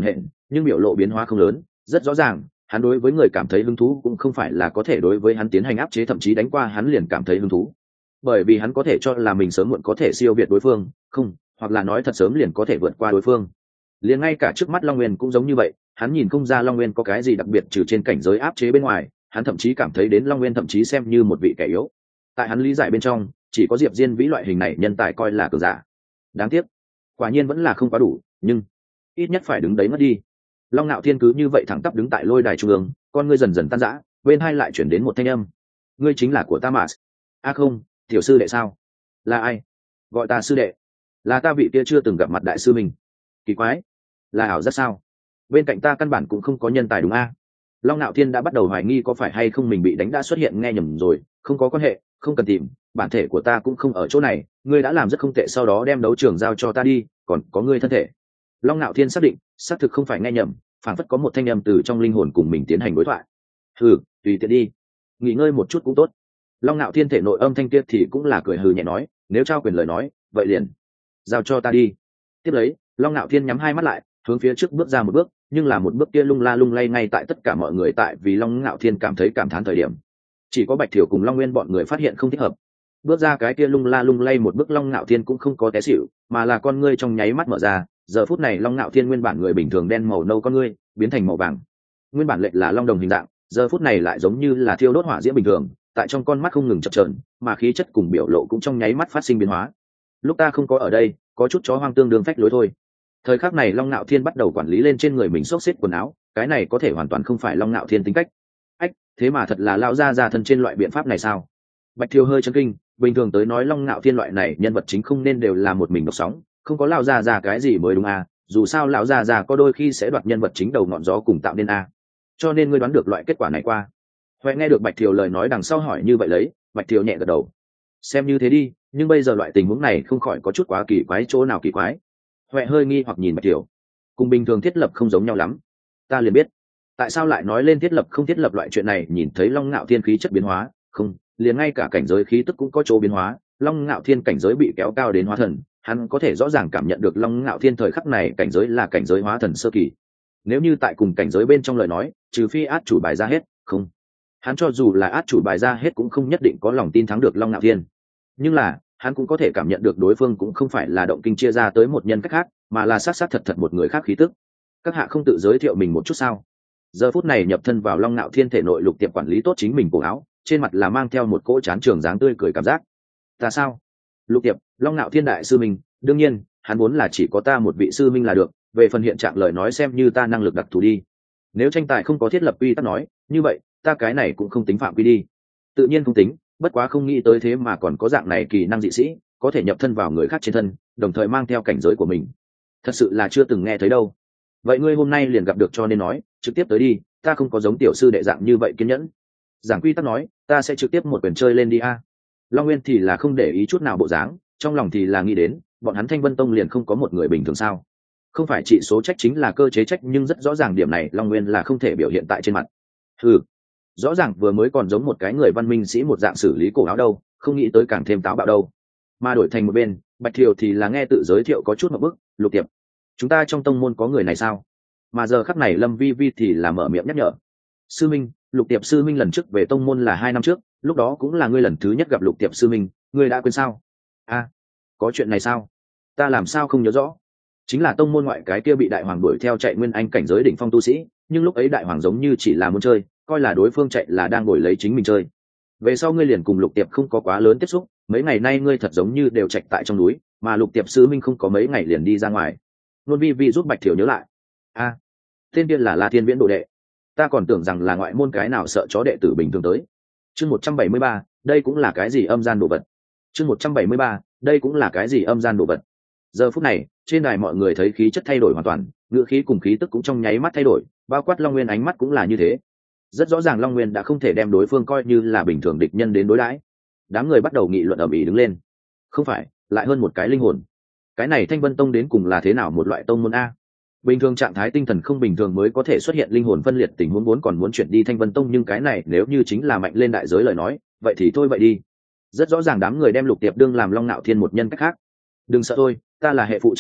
Speaker 1: nhưng biểu lộ biến hóa không lớn. Rất rõ ràng, hắn đối với người cảm thấy hứng thú cũng không phải là có thể đối với hắn tiến hành áp chế, thậm chí đánh qua hắn liền cảm thấy hứng thú, bởi vì hắn có thể cho là mình sớm muộn có thể siêu việt đối phương, không, hoặc là nói thật sớm liền có thể vượt qua đối phương. Liền ngay cả trước mắt Long Nguyên cũng giống như vậy, hắn nhìn không ra Long Nguyên có cái gì đặc biệt trừ trên cảnh giới áp chế bên ngoài, hắn thậm chí cảm thấy đến Long Nguyên thậm chí xem như một vị kẻ yếu. Tại hắn lý giải bên trong, chỉ có Diệp Diên Vĩ loại hình này nhân tài coi là cường giả. Đáng tiếc, quả nhiên vẫn là không quá đủ, nhưng ít nhất phải đứng đấy mất đi. Long Nạo Thiên cứ như vậy thẳng tắp đứng tại lôi đài trung ương, con ngươi dần dần tan rã, bên hai lại chuyển đến một thanh âm: ngươi chính là của ta mà? A không, tiểu sư đệ sao? Là ai? Gọi ta sư đệ? Là ta vị kia chưa từng gặp mặt đại sư mình. Kỳ quái, là ảo giác sao? Bên cạnh ta căn bản cũng không có nhân tài đúng a? Long Nạo Thiên đã bắt đầu hoài nghi có phải hay không mình bị đánh đã xuất hiện nghe nhầm rồi. Không có quan hệ, không cần tìm, bản thể của ta cũng không ở chỗ này, ngươi đã làm rất không tệ, sau đó đem đấu trường giao cho ta đi, còn có ngươi thân thể. Long Nạo Thiên xác định, xác thực không phải nghe nhầm, phản phất có một thanh âm từ trong linh hồn cùng mình tiến hành đối thoại. Tùy tiện đi, nghỉ ngơi một chút cũng tốt. Long Nạo Thiên thể nội âm thanh kia thì cũng là cười hừ nhẹ nói, nếu trao quyền lời nói, vậy liền giao cho ta đi. Tiếp lấy, Long Nạo Thiên nhắm hai mắt lại, hướng phía trước bước ra một bước, nhưng là một bước kia lung la lung lay ngay tại tất cả mọi người tại vì Long Nạo Thiên cảm thấy cảm thán thời điểm. Chỉ có Bạch Thiểu cùng Long Nguyên bọn người phát hiện không thích hợp. Bước ra cái kia lung la lung lay một bước, Long Nạo Thiên cũng không có té xỉu, mà là con ngươi trong nháy mắt mở ra. Giờ phút này Long Nạo Thiên nguyên bản người bình thường đen màu nâu con ngươi biến thành màu vàng. Nguyên bản lệch là long đồng hình dạng, giờ phút này lại giống như là thiêu đốt hỏa diễm bình thường, tại trong con mắt không ngừng chập chờn, mà khí chất cùng biểu lộ cũng trong nháy mắt phát sinh biến hóa. Lúc ta không có ở đây, có chút chó hoang tương đương phách lối thôi. Thời khắc này Long Nạo Thiên bắt đầu quản lý lên trên người mình xốc xếp quần áo, cái này có thể hoàn toàn không phải Long Nạo Thiên tính cách. Thế mà thật là lão gia thân trên loại biện pháp này sao? Bạch Thiều hơi chấn kinh, bình thường tới nói Long Nạo Thiên loại này nhân vật chính không nên đều là một mình độc sóng, không có lão gia cái gì mới đúng à, dù sao lão gia có đôi khi sẽ đoạt nhân vật chính đầu ngọn gió cùng tạo nên à. Cho nên ngươi đoán được loại kết quả này qua. Huệ nghe được Bạch Thiều lời nói đằng sau hỏi như vậy lấy, Bạch Thiều nhẹ gật đầu. Xem như thế đi, nhưng bây giờ loại tình huống này không khỏi có chút quá kỳ quái, chỗ nào kỳ quái? Huệ hơi nghi hoặc nhìn Bạch Thiều. Cùng bình thường thiết lập không giống nhau lắm. Ta liền biết. Tại sao lại nói lên thiết lập không thiết lập loại chuyện này? Nhìn thấy Long Nạo Thiên khí chất biến hóa, không, liền ngay cả cảnh giới khí tức cũng có chỗ biến hóa. Long Nạo Thiên cảnh giới bị kéo cao đến hóa thần, hắn có thể rõ ràng cảm nhận được Long Nạo Thiên thời khắc này cảnh giới là cảnh giới hóa thần sơ kỳ. Nếu như tại cùng cảnh giới bên trong lời nói, trừ phi át chủ bài ra hết, không, hắn cho dù là át chủ bài ra hết cũng không nhất định có lòng tin thắng được Long Nạo Thiên. Nhưng là hắn cũng có thể cảm nhận được đối phương cũng không phải là động kinh chia ra tới một nhân cách khác, mà là sát sát thật thật một người khác khí tức. Các hạ không tự giới thiệu mình một chút sao? Giờ phút này nhập thân vào Long Nạo Thiên thể nội, Lục Tiệp quản lý tốt chính mình cổ áo, trên mặt là mang theo một cỗ chán trường dáng tươi cười cảm giác. Ta sao? Lục Tiệp, Long Nạo Thiên đại sư mình, đương nhiên, hắn muốn là chỉ có ta một vị sư minh là được, về phần hiện trạng lời nói xem như ta năng lực đặc thù đi. Nếu tranh tài không có thiết lập quy tắc nói, như vậy, ta cái này cũng không tính phạm quy đi. Tự nhiên không tính, bất quá không nghĩ tới thế mà còn có dạng này kỳ năng dị sĩ, có thể nhập thân vào người khác trên thân, đồng thời mang theo cảnh giới của mình. Thật sự là chưa từng nghe thấy đâu. Vậy ngươi hôm nay liền gặp được cho nên nói, trực tiếp tới đi, ta không có giống tiểu sư đệ dạng như vậy kiên nhẫn. Giảng quy tắc nói, ta sẽ trực tiếp một quyền chơi lên đi a. Long Nguyên thì là không để ý chút nào bộ dáng, trong lòng thì là nghĩ đến, bọn hắn Thanh Vân Tông liền không có một người bình thường sao? Không phải trị số trách chính là cơ chế trách, nhưng rất rõ ràng điểm này Long Nguyên là không thể biểu hiện tại trên mặt. Rõ ràng vừa mới còn giống một cái người văn minh sĩ một dạng xử lý cổ áo đâu, không nghĩ tới càng thêm táo bạo đâu. Mà đổi thành một bên, Bạch Thiều thì là nghe tự giới thiệu có chút một bức, Lục Tiệp, chúng ta trong tông môn có người này sao? Mà giờ khắc này Lâm Vi Vi thì là mở miệng nhắc nhở. Sư minh, Lục Tiệp sư minh lần trước về tông môn là 2 năm trước, lúc đó cũng là ngươi lần thứ nhất gặp Lục Tiệp sư minh, ngươi đã quên sao? Có chuyện này sao? Ta làm sao không nhớ rõ? Chính là tông môn ngoại cái kia bị đại hoàng đuổi theo chạy nguyên anh cảnh giới đỉnh phong tu sĩ, nhưng lúc ấy đại hoàng giống như chỉ là muốn chơi, coi là đối phương chạy là đang đuổi lấy chính mình chơi. Về sau ngươi liền cùng Lục Tiệp không có quá lớn tiếp xúc, mấy ngày nay ngươi thật giống như đều chạy tại trong núi, mà Lục Tiệp sư minh không có mấy ngày liền đi ra ngoài. Luôn Vi Vi giúp Bạch Thiểu nhớ lại. Tên kia là La Thiên Viễn đồ đệ. Ta còn tưởng rằng là ngoại môn cái nào sợ chó đệ tử bình thường tới. Chương 173, đây cũng là cái gì âm gian đồ vật. Chương 173, đây cũng là cái gì âm gian đồ vật. Giờ phút này, trên đài mọi người thấy khí chất thay đổi hoàn toàn, ngữ khí cùng khí tức cũng trong nháy mắt thay đổi, bao quát Long Nguyên ánh mắt cũng là như thế. Rất rõ ràng Long Nguyên đã không thể đem đối phương coi như là bình thường địch nhân đến đối đãi. Đám người bắt đầu nghị luận ầm ĩ đứng lên. Không phải, lại hơn một cái linh hồn. Cái này Thanh Vân Tông đến cùng là thế nào một loại tông môn a? Bình thường trạng thái tinh thần không bình thường mới có thể xuất hiện linh hồn phân liệt tình huống, muốn còn muốn chuyển đi Thanh Vân Tông, nhưng cái này nếu như chính là mạnh lên đại giới lời nói, vậy thì thôi vậy đi. Rất rõ ràng đám người đem Lục Tiệp đương làm Long Nạo Thiên một nhân cách khác. Đừng sợ tôi, ta là hệ phụ trợ đâu,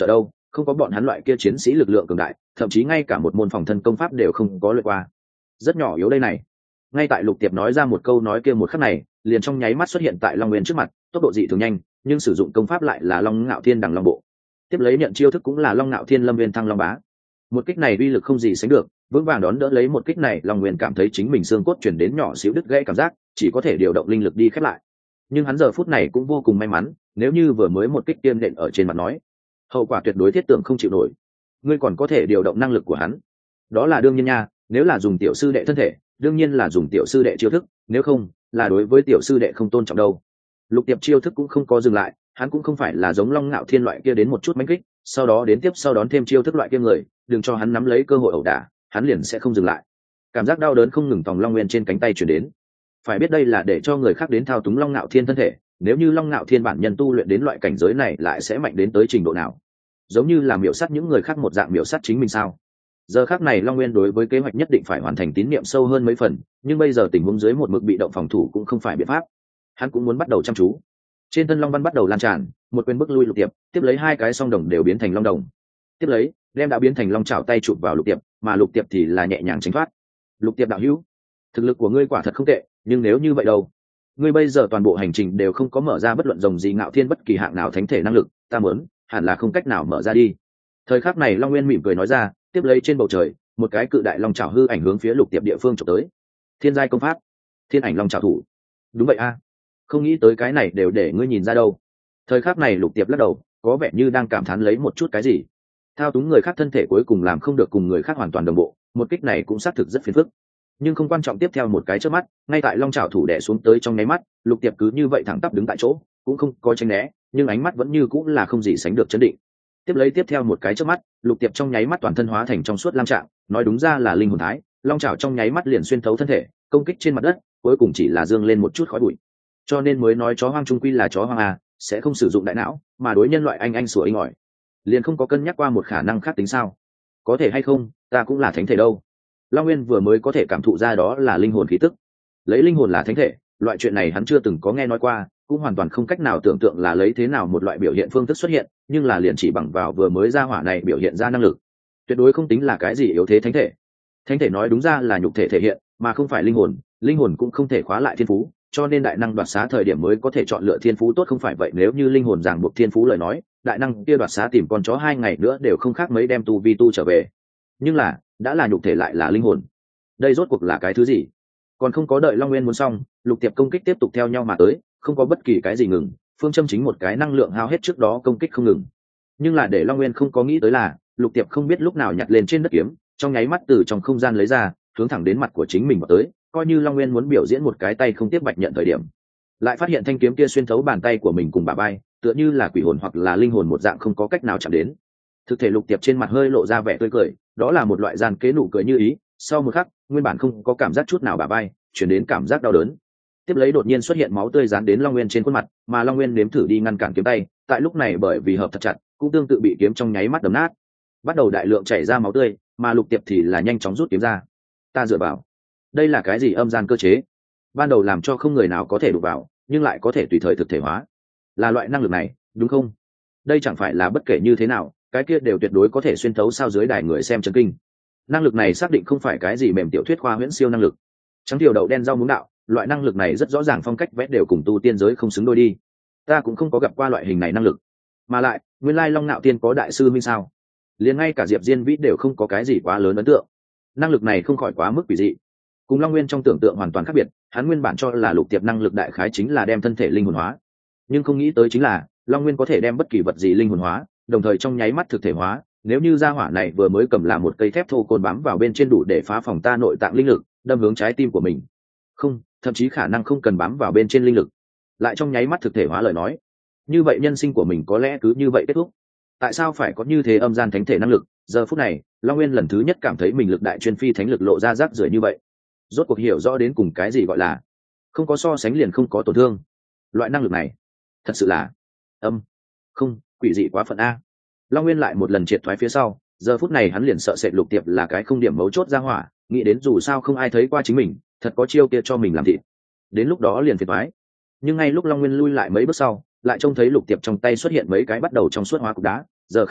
Speaker 1: không có bọn hắn loại kia chiến sĩ lực lượng cường đại, thậm chí ngay cả một môn phòng thân công pháp đều không có luyện qua. Rất nhỏ yếu đây này. Ngay tại Lục Tiệp nói ra một câu nói kia một khắc này, liền trong nháy mắt xuất hiện tại Long Nguyên trước mặt, tốc độ dị thường nhanh, nhưng sử dụng công pháp lại là Long Ngạo Thiên Đằng Long Bộ. Tiếp lấy nhận chiêu thức cũng là Long Ngạo Thiên Lâm Nguyên Thăng Long Bá. Một kích này uy lực không gì sánh được, vững vàng đón đỡ lấy một kích này, Long Nguyên cảm thấy chính mình xương cốt chuyển đến nhỏ xíu đứt gãy cảm giác, chỉ có thể điều động linh lực đi khép lại. Nhưng hắn giờ phút này cũng vô cùng may mắn, nếu như vừa mới một kích tiên đệm ở trên mặt nói, hậu quả tuyệt đối thiết tưởng không chịu nổi. Ngươi còn có thể điều động năng lực của hắn, đó là đương nhiên nha, nếu là dùng tiểu sư đệ thân thể, đương nhiên là dùng tiểu sư đệ chiêu thức, nếu không là đối với tiểu sư đệ không tôn trọng đâu. Lục Tiệp chiêu thức cũng không có dừng lại, hắn cũng không phải là giống Long Ngạo Thiên loại kia đến một chút mãnh kích, sau đó đến tiếp sau đón thêm chiêu thức loại kia người, đừng cho hắn nắm lấy cơ hội ẩu đả, hắn liền sẽ không dừng lại. Cảm giác đau đớn không ngừng tòng Long Nguyên trên cánh tay truyền đến. Phải biết đây là để cho người khác đến thao túng Long Ngạo Thiên thân thể, nếu như Long Ngạo Thiên bản nhân tu luyện đến loại cảnh giới này lại sẽ mạnh đến tới trình độ nào? Giống như là miểu sát những người khác một dạng miểu sát chính mình sao? Giờ khắc này Long Nguyên đối với kế hoạch nhất định phải hoàn thành tín niệm sâu hơn mấy phần, nhưng bây giờ tình huống dưới một mực bị động phòng thủ cũng không phải biện pháp. Hắn cũng muốn bắt đầu chăm chú. Trên thân Long Văn bắt đầu lan tràn, một quyền bức lui Lục Tiệp, tiếp lấy hai cái song đồng đều biến thành long đồng. Tiếp lấy, đem đã biến thành long chảo tay chụp vào Lục Tiệp, mà Lục Tiệp thì là nhẹ nhàng tránh thoát. Lục Tiệp đạo hữu, thực lực của ngươi quả thật không tệ, nhưng nếu như vậy đâu? Ngươi bây giờ toàn bộ hành trình đều không có mở ra bất luận rồng gì Ngạo Thiên bất kỳ hạng nào thánh thể năng lực, ta muốn, hẳn là không cách nào mở ra đi. Thời khắc này Long Nguyên mỉm cười nói ra, tiếp lấy trên bầu trời, một cái cự đại long chảo hư ảnh hướng phía Lục Tiệp địa phương chụp tới. Thiên giai công pháp, Thiên Ảnh Long Chảo Thủ. Đúng vậy a, không nghĩ tới cái này đều để ngươi nhìn ra đâu. Thời khắc này Lục Tiệp lắc đầu, có vẻ như đang cảm thán lấy một chút cái gì. Thao túng người khác thân thể cuối cùng làm không được cùng người khác hoàn toàn đồng bộ, một kích này cũng xác thực rất phiền phức. Nhưng không quan trọng, tiếp theo một cái chớp mắt, ngay tại long chảo thủ đè xuống tới trong nháy mắt, Lục Tiệp cứ như vậy thẳng tắp đứng tại chỗ, cũng không có tránh né, nhưng ánh mắt vẫn như cũng là không gì sánh được chấn định. Tiếp theo một cái chớp mắt, Lục Tiệp trong nháy mắt toàn thân hóa thành trong suốt lam trạng, nói đúng ra là linh hồn thái, long chảo trong nháy mắt liền xuyên thấu thân thể, công kích trên mặt đất, cuối cùng chỉ là dương lên một chút khói bụi. Cho nên mới nói chó hoang trung quy là chó hoang à, sẽ không sử dụng đại não, mà đối nhân loại anh sủa inh ỏi. Liền không có cân nhắc qua một khả năng khác tính sao? Có thể hay không, ta cũng là thánh thể đâu. Long Nguyên vừa mới có thể cảm thụ ra đó là linh hồn khí tức. Lấy linh hồn là thánh thể, loại chuyện này hắn chưa từng có nghe nói qua, cũng hoàn toàn không cách nào tưởng tượng là lấy thế nào một loại biểu hiện phương thức xuất hiện, nhưng là liền chỉ bằng vào vừa mới ra hỏa này biểu hiện ra năng lực, tuyệt đối không tính là cái gì yếu thế thánh thể. Thánh thể nói đúng ra là nhục thể thể hiện, mà không phải linh hồn cũng không thể khóa lại thiên phú, cho nên đại năng đoạt xá thời điểm mới có thể chọn lựa thiên phú tốt, không phải vậy nếu như linh hồn ràng buộc thiên phú lời nói, đại năng kia đoạt xá tìm con chó 2 ngày nữa đều không khác mấy đem tu vi tu trở về. Nhưng là, đã là nhục thể lại là linh hồn, đây rốt cuộc là cái thứ gì? Còn không có đợi Long Nguyên muốn xong, Lục Tiệp công kích tiếp tục theo nhau mà tới, không có bất kỳ cái gì ngừng, phương châm chính một cái năng lượng hao hết trước đó công kích không ngừng. Nhưng là để Long Nguyên không có nghĩ tới là, Lục Tiệp không biết lúc nào nhặt lên trên đất kiếm, trong nháy mắt từ trong không gian lấy ra, hướng thẳng đến mặt của chính mình vào tới, coi như Long Nguyên muốn biểu diễn một cái tay không tiếp bạch nhận thời điểm, lại phát hiện thanh kiếm kia xuyên thấu bàn tay của mình cùng bả vai, tựa như là quỷ hồn hoặc là linh hồn một dạng không có cách nào chạm đến. Thực thể Lục Tiệp trên mặt hơi lộ ra vẻ tươi cười, đó là một loại gian kế nụ cười như ý, sau một khắc, nguyên bản không có cảm giác chút nào bả vai, chuyển đến cảm giác đau đớn. Tiếp lấy đột nhiên xuất hiện máu tươi dán đến Long Nguyên trên khuôn mặt, mà Long Nguyên nếm thử đi ngăn cản kiếm tay, tại lúc này bởi vì hợp thật chặt, cũng tương tự bị kiếm trong nháy mắt đấm nát, bắt đầu đại lượng chảy ra máu tươi, mà Lục Tiệp thì là nhanh chóng rút kiếm ra. Ta dựa vào, đây là cái gì âm gian cơ chế? Ban đầu làm cho không người nào có thể đụng vào, nhưng lại có thể tùy thời thực thể hóa, là loại năng lực này, đúng không? Đây chẳng phải là bất kể như thế nào, cái kia đều tuyệt đối có thể xuyên thấu sao dưới đài người xem chấn kinh. Năng lực này xác định không phải cái gì mềm tiểu thuyết khoa huyễn siêu năng lực. Trắng tiểu đậu đen rau muống đạo, loại năng lực này rất rõ ràng phong cách vẽ đều cùng tu tiên giới không xứng đôi đi. Ta cũng không có gặp qua loại hình này năng lực. Mà lại, nguyên lai Long Nạo Tiên có đại sư minh sao? Liền ngay cả Diệp Diên Vĩ đều không có cái gì quá lớn ấn tượng. Năng lực này không khỏi quá mức quỷ dị. Cùng Long Nguyên trong tưởng tượng hoàn toàn khác biệt, hắn nguyên bản cho là Lục Tiệp năng lực đại khái chính là đem thân thể linh hồn hóa, nhưng không nghĩ tới chính là Long Nguyên có thể đem bất kỳ vật gì linh hồn hóa, đồng thời trong nháy mắt thực thể hóa. Nếu như gia hỏa này vừa mới cầm là một cây thép thô côn bám vào bên trên đủ để phá phòng ta nội tạng linh lực, đâm hướng trái tim của mình, không, thậm chí khả năng không cần bám vào bên trên linh lực, lại trong nháy mắt thực thể hóa lời nói, như vậy nhân sinh của mình có lẽ cứ như vậy kết thúc. Tại sao phải có như thế âm gian thánh thể năng lực? Giờ phút này Long Nguyên lần thứ nhất cảm thấy mình lực đại chuyên phi thánh lực lộ ra rác rưởi như vậy, rốt cuộc hiểu rõ đến cùng cái gì gọi là không có so sánh liền không có tổn thương. Loại năng lực này thật sự là không quỷ dị quá phận a. Long Nguyên lại một lần triệt thoái phía sau, giờ phút này hắn liền sợ sệt Lục Tiệp là cái không điểm mấu chốt ra hỏa, nghĩ đến dù sao không ai thấy qua chính mình, thật có chiêu kia cho mình làm thịt, đến lúc đó liền phiền toái. Nhưng ngay lúc Long Nguyên lui lại mấy bước sau, lại trông thấy Lục Tiệp trong tay xuất hiện mấy cái bắt đầu trong suốt hóa cục đá, giờ khắc này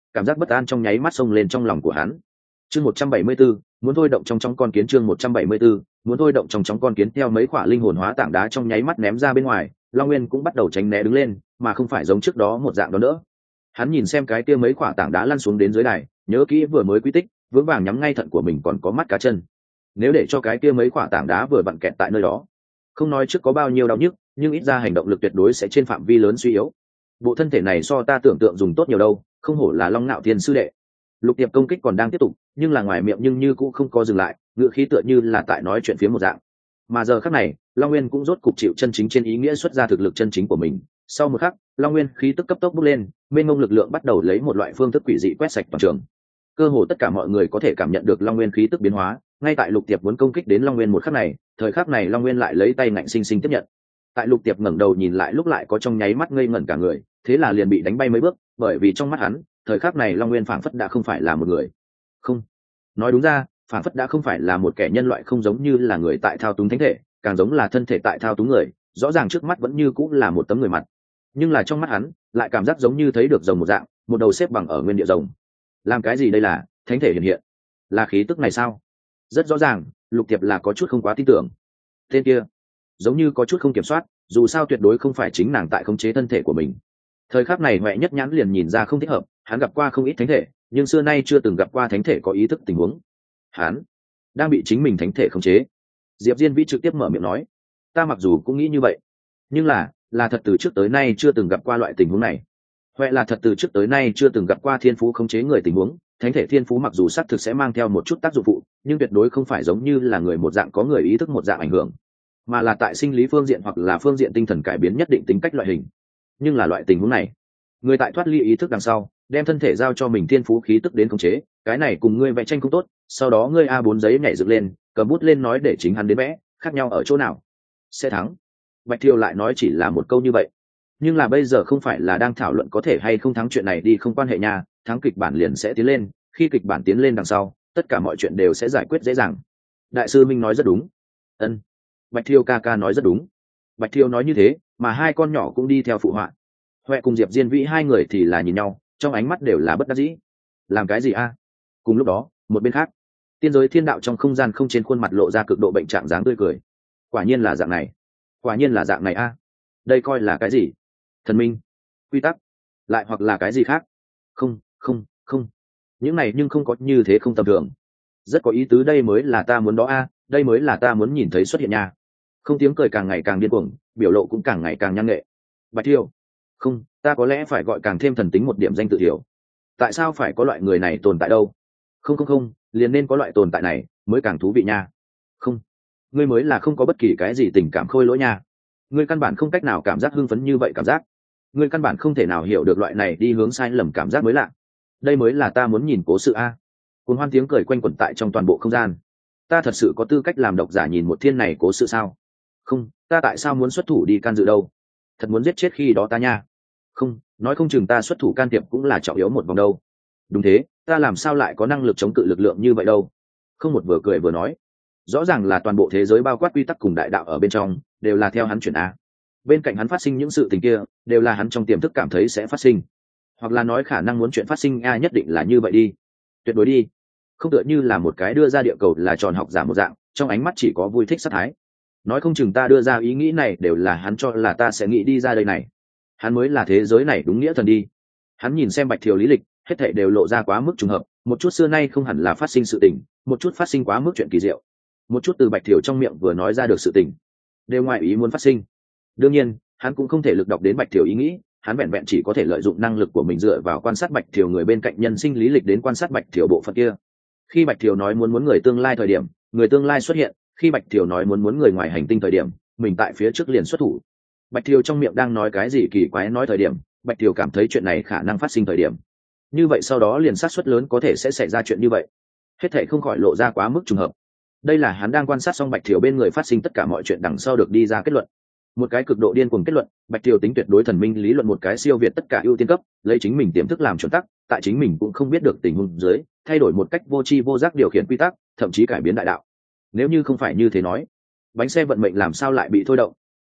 Speaker 1: cảm giác bất an trong nháy mắt xông lên trong lòng của hắn. Chương 174, muốn thôi động trong con kiến. Chương 174, muốn thôi động trong con kiến. Theo mấy quả linh hồn hóa tảng đá trong nháy mắt ném ra bên ngoài, Long Nguyên cũng bắt đầu tránh né đứng lên, mà không phải giống trước đó một dạng đó nữa. Hắn nhìn xem cái kia mấy quả tảng đá lăn xuống đến dưới đài, nhớ kỹ vừa mới quy tích, vững vàng nhắm ngay thận của mình còn có mắt cá chân. Nếu để cho cái kia mấy quả tảng đá vừa vặn kẹt tại nơi đó, không nói trước có bao nhiêu đau nhức, nhưng ít ra hành động lực tuyệt đối sẽ trên phạm vi lớn suy yếu. Bộ thân thể này so ta tưởng tượng dùng tốt nhiều đâu, không hổ là Long Nạo Thiên sư đệ. Lục Tiệp công kích còn đang tiếp tục, nhưng là ngoài miệng nhưng như cũng không có dừng lại, ngữ khí tựa như là tại nói chuyện phía một dạng. Mà giờ khắc này, Long Nguyên cũng rốt cục chịu chân chính trên ý nghĩa xuất ra thực lực chân chính của mình. Sau một khắc, Long Nguyên khí tức cấp tốc bốc lên, mênh mông lực lượng bắt đầu lấy một loại phương thức quỷ dị quét sạch toàn trường. Cơ hồ tất cả mọi người có thể cảm nhận được Long Nguyên khí tức biến hóa, ngay tại Lục Tiệp muốn công kích đến Long Nguyên một khắc này, thời khắc này Long Nguyên lại lấy tay ngạnh sinh sinh tiếp nhận. Tại Lục Tiệp ngẩng đầu nhìn lại lúc lại có trong nháy mắt ngây ngẩn cả người, thế là liền bị đánh bay mấy bước, bởi vì trong mắt hắn, thời khắc này Long Nguyên phảng phất đã không phải là một người. Không, nói đúng ra, phảng phất đã không phải là một kẻ nhân loại, không giống như là người tại thao túng thánh thể, càng giống là thân thể tại thao túng người, rõ ràng trước mắt vẫn như cũng là một tấm người mặt, nhưng là trong mắt hắn lại cảm giác giống như thấy được rồng một dạng, một đầu xếp bằng ở nguyên địa rồng. Làm cái gì đây, là thánh thể hiện hiện, là khí tức này sao? Rất rõ ràng, Lục Tiệp là có chút không quá tin tưởng. Tên kia giống như có chút không kiểm soát, dù sao tuyệt đối không phải chính nàng tại khống chế thân thể của mình. Thời khắc này Huệ Nhất Nhãn liền nhìn ra không thích hợp, hắn gặp qua không ít thánh thể, nhưng xưa nay chưa từng gặp qua thánh thể có ý thức tình huống. Hắn đang bị chính mình thánh thể khống chế. Diệp Diên Vĩ trực tiếp mở miệng nói, ta mặc dù cũng nghĩ như vậy, nhưng là thật từ trước tới nay chưa từng gặp qua loại tình huống này. Huệ là thật từ trước tới nay chưa từng gặp qua thiên phú khống chế người tình huống. Thánh thể thiên phú mặc dù xác thực sẽ mang theo một chút tác dụng phụ, nhưng tuyệt đối không phải giống như là người một dạng có người ý thức một dạng ảnh hưởng, mà là tại sinh lý phương diện hoặc là phương diện tinh thần cải biến nhất định tính cách loại hình. Nhưng là loại tình huống này, người tại thoát ly ý thức đằng sau, đem thân thể giao cho mình thiên phú khí tức đến khống chế, cái này cùng ngươi vẽ tranh cũng tốt, sau đó ngươi A4 giấy nhảy dựng lên, cầm bút lên nói để chính hắn đến vẽ, khác nhau ở chỗ nào? Sẽ thắng. Bạch Thiều lại nói chỉ là một câu như vậy, nhưng là bây giờ không phải là đang thảo luận có thể hay không thắng chuyện này đi, không quan hệ nha, thắng kịch bản liền sẽ tiến lên, khi kịch bản tiến lên đằng sau, tất cả mọi chuyện đều sẽ giải quyết dễ dàng. Đại sư Minh nói rất đúng. Ân. Bạch Thiều ca ca nói rất đúng. Bạch Thiều nói như thế, mà hai con nhỏ cũng đi theo phụ họa. Huệ cùng Diệp Diên Vĩ hai người thì là nhìn nhau, trong ánh mắt đều là bất đắc dĩ. Làm cái gì a? Cùng lúc đó, một bên khác, tiên giới thiên đạo trong không gian không, trên khuôn mặt lộ ra cực độ bệnh trạng dáng tươi cười. Quả nhiên là dạng này, quả nhiên là dạng này a. Đây coi là cái gì? Thần minh, quy tắc, lại hoặc là cái gì khác? Không, không, không. Những này nhưng không có như thế, không tầm thường. Rất có ý tứ, đây mới là ta muốn đó a, đây mới là ta muốn nhìn thấy xuất hiện nha. Không, tiếng cười càng ngày càng điên cuồng, biểu lộ cũng càng ngày càng nhăn nghệ. Bạch Thiều, không, ta có lẽ phải gọi càng thêm thần tính một điểm danh tự thiểu. Tại sao phải có loại người này tồn tại đâu? Không không không, liền nên có loại tồn tại này mới càng thú vị nha. Không, ngươi mới là không có bất kỳ cái gì tình cảm khôi lỗi nha. Ngươi căn bản không cách nào cảm giác hưng phấn như vậy cảm giác. Ngươi căn bản không thể nào hiểu được loại này đi hướng sai lầm cảm giác mới lạ. Đây mới là ta muốn nhìn cố sự a. Cuồng hoan tiếng cười quanh quẩn tại trong toàn bộ không gian. Ta thật sự có tư cách làm độc giả nhìn một thiên này cố sự sao? Không, ta tại sao muốn xuất thủ đi can dự đâu? Thật muốn giết chết khi đó ta nha. Không, nói không chừng ta xuất thủ can thiệp cũng là trọng yếu một vòng đâu. Đúng thế, ta làm sao lại có năng lực chống cự lực lượng như vậy đâu? Không, một vừa cười vừa nói, rõ ràng là toàn bộ thế giới bao quát quy tắc cùng đại đạo ở bên trong đều là theo hắn chuyển a. Bên cạnh hắn phát sinh những sự tình kia đều là hắn trong tiềm thức cảm thấy sẽ phát sinh, hoặc là nói khả năng muốn chuyện phát sinh a, nhất định là như vậy đi, tuyệt đối đi. Không tựa như là một cái đưa ra địa cầu là tròn học giả một dạng, trong ánh mắt chỉ có vui thích sát thái. Nói không chừng ta đưa ra ý nghĩ này đều là hắn cho là ta sẽ nghĩ đi ra đây này. Hắn mới là thế giới này đúng nghĩa thần đi. Hắn nhìn xem Bạch Thiều lý lịch, hết thảy đều lộ ra quá mức trùng hợp, một chút xưa nay không hẳn là phát sinh sự tình, một chút phát sinh quá mức chuyện kỳ diệu, một chút từ Bạch Thiều trong miệng vừa nói ra được sự tình đều ngoài ý muốn phát sinh. Đương nhiên, hắn cũng không thể lực đọc đến Bạch Thiều ý nghĩ, hắn vẹn vẹn chỉ có thể lợi dụng năng lực của mình dựa vào quan sát Bạch Thiều người bên cạnh nhân sinh lý lịch đến quan sát Bạch Thiều bộ phận kia. Khi Bạch Thiều nói muốn người tương lai thời điểm, người tương lai xuất hiện; khi Bạch Thiều nói muốn người ngoài hành tinh thời điểm, mình tại phía trước liền xuất thủ. Bạch Thiều trong miệng đang nói cái gì kỳ quái nói thời điểm, Bạch Thiều cảm thấy chuyện này khả năng phát sinh thời điểm, như vậy sau đó liền xác suất lớn có thể sẽ xảy ra chuyện như vậy. Hết thảy không khỏi lộ ra quá mức trùng hợp. Đây là hắn đang quan sát xong Bạch Thiều bên người phát sinh tất cả mọi chuyện đằng sau được đi ra kết luận. Một cái cực độ điên cuồng kết luận, Bạch Thiều tính tuyệt đối thần minh lý luận, một cái siêu việt tất cả ưu tiên cấp, lấy chính mình tiềm thức làm chuẩn tắc, tại chính mình cũng không biết được tình huống dưới, thay đổi một cách vô tri vô giác điều khiển quy tắc, thậm chí cải biến đại đạo. Nếu như không phải như thế nói, bánh xe vận mệnh làm sao lại bị thôi động?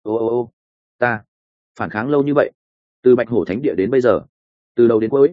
Speaker 1: Ô, ta phản kháng lâu như vậy, từ Bạch Hổ Thánh Địa đến bây giờ, từ đầu đến cuối,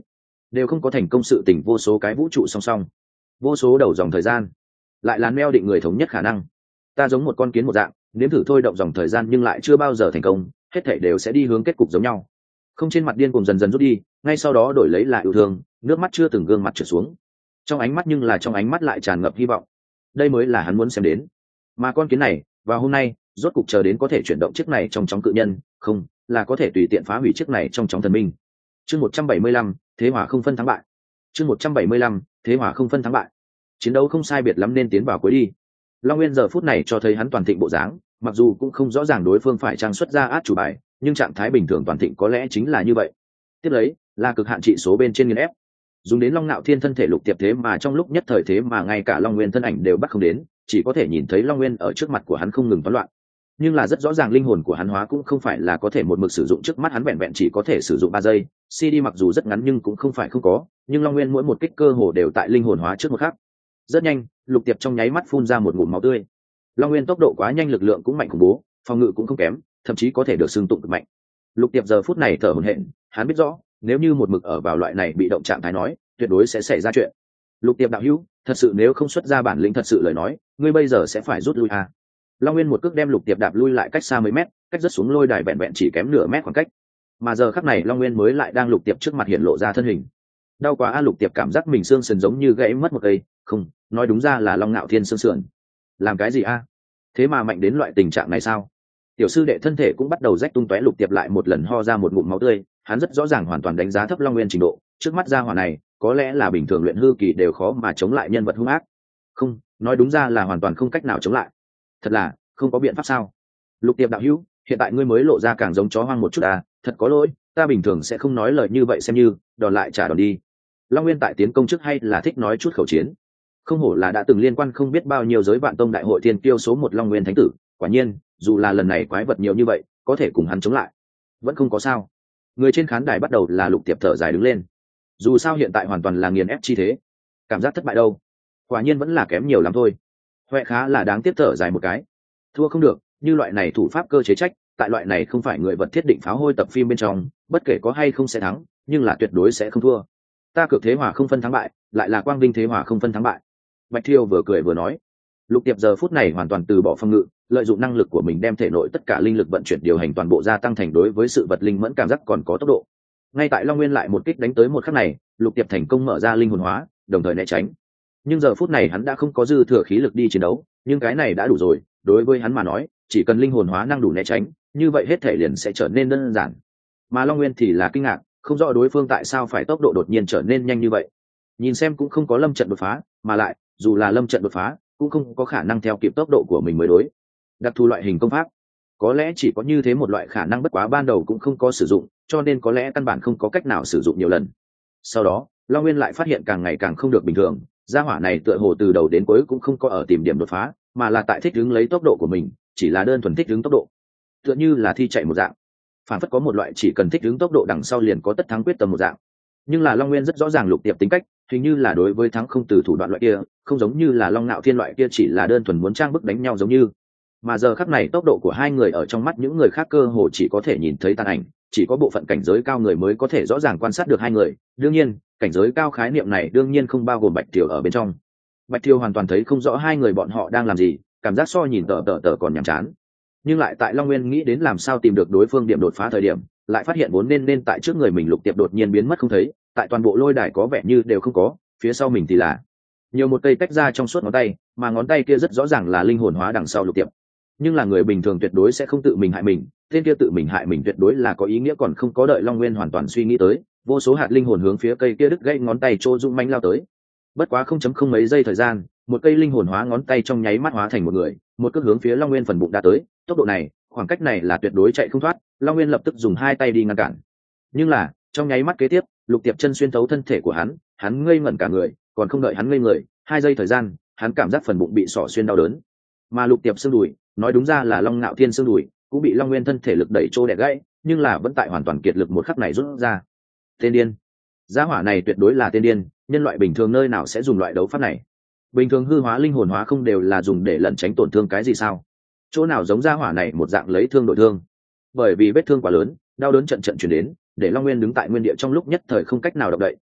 Speaker 1: đều không có thành công sự tình vô số cái vũ trụ song song, vô số đầu dòng thời gian, lại là neo định người thống nhất khả năng. Ta giống một con kiến một dạng, nếm thử thôi động dòng thời gian nhưng lại chưa bao giờ thành công, hết thảy đều sẽ đi hướng kết cục giống nhau. Không, trên mặt điên cùng dần dần rút đi, ngay sau đó đổi lấy lại yêu thương, nước mắt chưa từng gương mặt trượt xuống, trong ánh mắt nhưng là trong ánh mắt lại tràn ngập hy vọng. Đây mới là hắn muốn xem đến. Mà con kiến này vào hôm nay rốt cục chờ đến có thể chuyển động chiếc này trong chóng cự nhân, không là có thể tùy tiện phá hủy chiếc này trong chóng thần minh. Chương 175, thế hòa không phân thắng bại. Chương 175, thế hòa không phân thắng bại. Chiến đấu không sai biệt lắm nên tiến vào cuối đi. Long Nguyên giờ phút này cho thấy hắn toàn thịnh bộ dáng, mặc dù cũng không rõ ràng đối phương phải trang xuất ra át chủ bài, nhưng trạng thái bình thường toàn thịnh có lẽ chính là như vậy. Tiếp lấy là cực hạn trị số bên trên nghiền ép, dùng đến Long Nạo Thiên thân thể lục tiệp, thế mà trong lúc nhất thời thế mà ngay cả Long Nguyên thân ảnh đều bắt không đến, chỉ có thể nhìn thấy Long Nguyên ở trước mặt của hắn không ngừng toán loạn. Nhưng là rất rõ ràng linh hồn của hắn hóa cũng không phải là có thể một mực sử dụng, trước mắt hắn vẹn vẹn chỉ có thể sử dụng 3 giây. CD mặc dù rất ngắn nhưng cũng không phải không có, nhưng Long Nguyên mỗi một kích cơ hồ đều tại linh hồn hóa trước một khắc. Rất nhanh, lục tiệp trong nháy mắt phun ra một ngụm máu tươi. Long Nguyên tốc độ quá nhanh, lực lượng cũng mạnh khủng bố, phòng ngự cũng không kém, thậm chí có thể được xưng tụng cực mạnh. Lục tiệp giờ phút này thở hổn hển, hắn biết rõ nếu như một mực ở vào loại này bị động trạng thái nói, tuyệt đối sẽ xảy ra chuyện. Lục tiệp đạo hữu, thật sự nếu không xuất ra bản lĩnh thật sự lời nói, ngươi bây giờ sẽ phải rút lui à? Long Nguyên một cước đem lục tiệp đạp lui lại cách xa mấy mét, cách rất xuống lôi đài vẹn vẹn chỉ kém nửa mét khoảng cách. Mà giờ khắc này Long Nguyên mới lại đang lục tiệp trước mặt hiện lộ ra thân hình. Đau quá a! Lục tiệp cảm giác mình xương sườn giống như gãy mất một cây, không, nói đúng ra là Long Nạo Thiên xương sườn. Làm cái gì a? Thế mà mạnh đến loại tình trạng này sao? Tiểu sư đệ thân thể cũng bắt đầu rách tung tóe, lục tiệp lại một lần ho ra một ngụm máu tươi, hắn rất rõ ràng hoàn toàn đánh giá thấp Long Nguyên trình độ, trước mắt gia hỏa này có lẽ là bình thường luyện hư kỳ đều khó mà chống lại nhân vật hung ác. Không, nói đúng ra là hoàn toàn không cách nào chống lại. Thật là không có biện pháp sao? Lục tiệp đạo hữu, hiện tại ngươi mới lộ ra càng giống chó hoang một chút à, thật có lỗi, ta bình thường sẽ không nói lời như vậy, xem như đòn lại trả đòn đi. Long Nguyên tại tiến công trước hay là thích nói chút khẩu chiến, không hổ là đã từng liên quan không biết bao nhiêu giới vạn tông đại hội thiên kiêu số 1 Long Nguyên thánh tử, quả nhiên dù là lần này quái vật nhiều như vậy có thể cùng hắn chống lại vẫn không có sao. Người trên khán đài bắt đầu là lục tiệp thở dài đứng lên, dù sao hiện tại hoàn toàn là nghiền ép chi thế, cảm giác thất bại đâu, quả nhiên vẫn là kém nhiều lắm thôi. Huệ khá là đáng tiếc thở dài một cái, thua không được, như loại này thủ pháp cơ chế trách, tại loại này không phải người vật thiết định pháo hôi tập phim bên trong, bất kể có hay không sẽ thắng, nhưng là tuyệt đối sẽ không thua. Ta cược thế hòa không phân thắng bại, lại là quang vinh thế hòa không phân thắng bại. Bạch Thiêu vừa cười vừa nói. Lục tiệp giờ phút này hoàn toàn từ bỏ phòng ngự, lợi dụng năng lực của mình đem thể nội tất cả linh lực vận chuyển điều hành toàn bộ, gia tăng thành đối với sự vật linh mẫn cảm giác còn có tốc độ. Ngay tại Long Nguyên lại một kích đánh tới một khắc này, lục tiệp thành công mở ra linh hồn hóa, đồng thời né tránh. Nhưng giờ phút này hắn đã không có dư thừa khí lực đi chiến đấu, nhưng cái này đã đủ rồi, đối với hắn mà nói, chỉ cần linh hồn hóa năng đủ né tránh, như vậy hết thể liền sẽ trở nên đơn giản. Mà Long Nguyên thì là kinh ngạc, không rõ đối phương tại sao phải tốc độ đột nhiên trở nên nhanh như vậy. Nhìn xem cũng không có lâm trận đột phá, mà lại dù là lâm trận đột phá cũng không có khả năng theo kịp tốc độ của mình mới đối. Đặc thù loại hình công pháp có lẽ chỉ có như thế một loại khả năng, bất quá ban đầu cũng không có sử dụng, cho nên có lẽ căn bản không có cách nào sử dụng nhiều lần. Sau đó Long Nguyên lại phát hiện càng ngày càng không được bình thường, gia hỏa này tựa hồ từ đầu đến cuối cũng không có ở tìm điểm đột phá, mà là tại thích ứng lấy tốc độ của mình, chỉ là đơn thuần thích ứng tốc độ, tựa như là thi chạy một dạng, phản phất có một loại chỉ cần thích ứng tốc độ đằng sau liền có tất thắng quyết tâm một dạng. Nhưng là Long Nguyên rất rõ ràng lục tiệp tính cách, hình như là đối với thắng không từ thủ đoạn loại kia, không giống như là Long Nạo Thiên loại kia chỉ là đơn thuần muốn trang bức đánh nhau giống như. Mà giờ khắc này tốc độ của hai người ở trong mắt những người khác cơ hồ chỉ có thể nhìn thấy tàn ảnh, chỉ có bộ phận cảnh giới cao người mới có thể rõ ràng quan sát được hai người. Đương nhiên cảnh giới cao khái niệm này đương nhiên không bao gồm Bạch Thiều ở bên trong. Bạch Thiều hoàn toàn thấy không rõ hai người bọn họ đang làm gì, cảm giác so nhìn tờ còn nhàm chán. Nhưng lại tại Long Nguyên nghĩ đến làm sao tìm được đối phương điểm đột phá thời điểm, lại phát hiện vốn nên tại trước người mình lục tiệp đột nhiên biến mất không thấy, tại toàn bộ lôi đài có vẻ như đều không có, phía sau mình thì là nhiều một cây tách ra trong suốt ngón tay, mà ngón tay kia rất rõ ràng là linh hồn hóa đằng sau lục tiệp. Nhưng là người bình thường tuyệt đối sẽ không tự mình hại mình, tên kia tự mình hại mình tuyệt đối là có ý nghĩa, còn không có đợi Long Nguyên hoàn toàn suy nghĩ tới, vô số hạt linh hồn hướng phía cây kia đứt gãy ngón tay trô dũng mãnh lao tới. Bất quá 0.0 mấy giây thời gian, một cây linh hồn hóa ngón tay trong nháy mắt hóa thành một người, một cước hướng phía Long Nguyên phần bụng đã tới. Tốc độ này, khoảng cách này là tuyệt đối chạy không thoát, Long Nguyên lập tức dùng hai tay đi ngăn cản. Nhưng là trong nháy mắt kế tiếp, lục tiệp chân xuyên thấu thân thể của hắn ngây ngẩn cả người, còn không đợi hắn ngây người 2 giây thời gian, hắn cảm giác phần bụng bị xỏ xuyên đau đớn. Mà lục tiệp xương đùi, nói đúng ra là Long Nạo Thiên xương đùi, cũng bị Long Nguyên thân thể lực đẩy trô đẻ gãy, nhưng là vẫn tại hoàn toàn kiệt lực một khắc này rút ra. Tên điên, gia hỏa này tuyệt đối là tên điên, nhân loại bình thường nơi nào sẽ dùng loại đấu pháp này? Bình thường hư hóa linh hồn hóa không đều là dùng để lẩn tránh tổn thương cái gì sao? Chỗ nào giống gia hỏa này một dạng lấy thương đổi thương? Bởi vì vết thương quá lớn, đau đớn trận trận truyền đến, để Long Nguyên đứng tại nguyên địa trong lúc nhất thời không cách nào động đậy,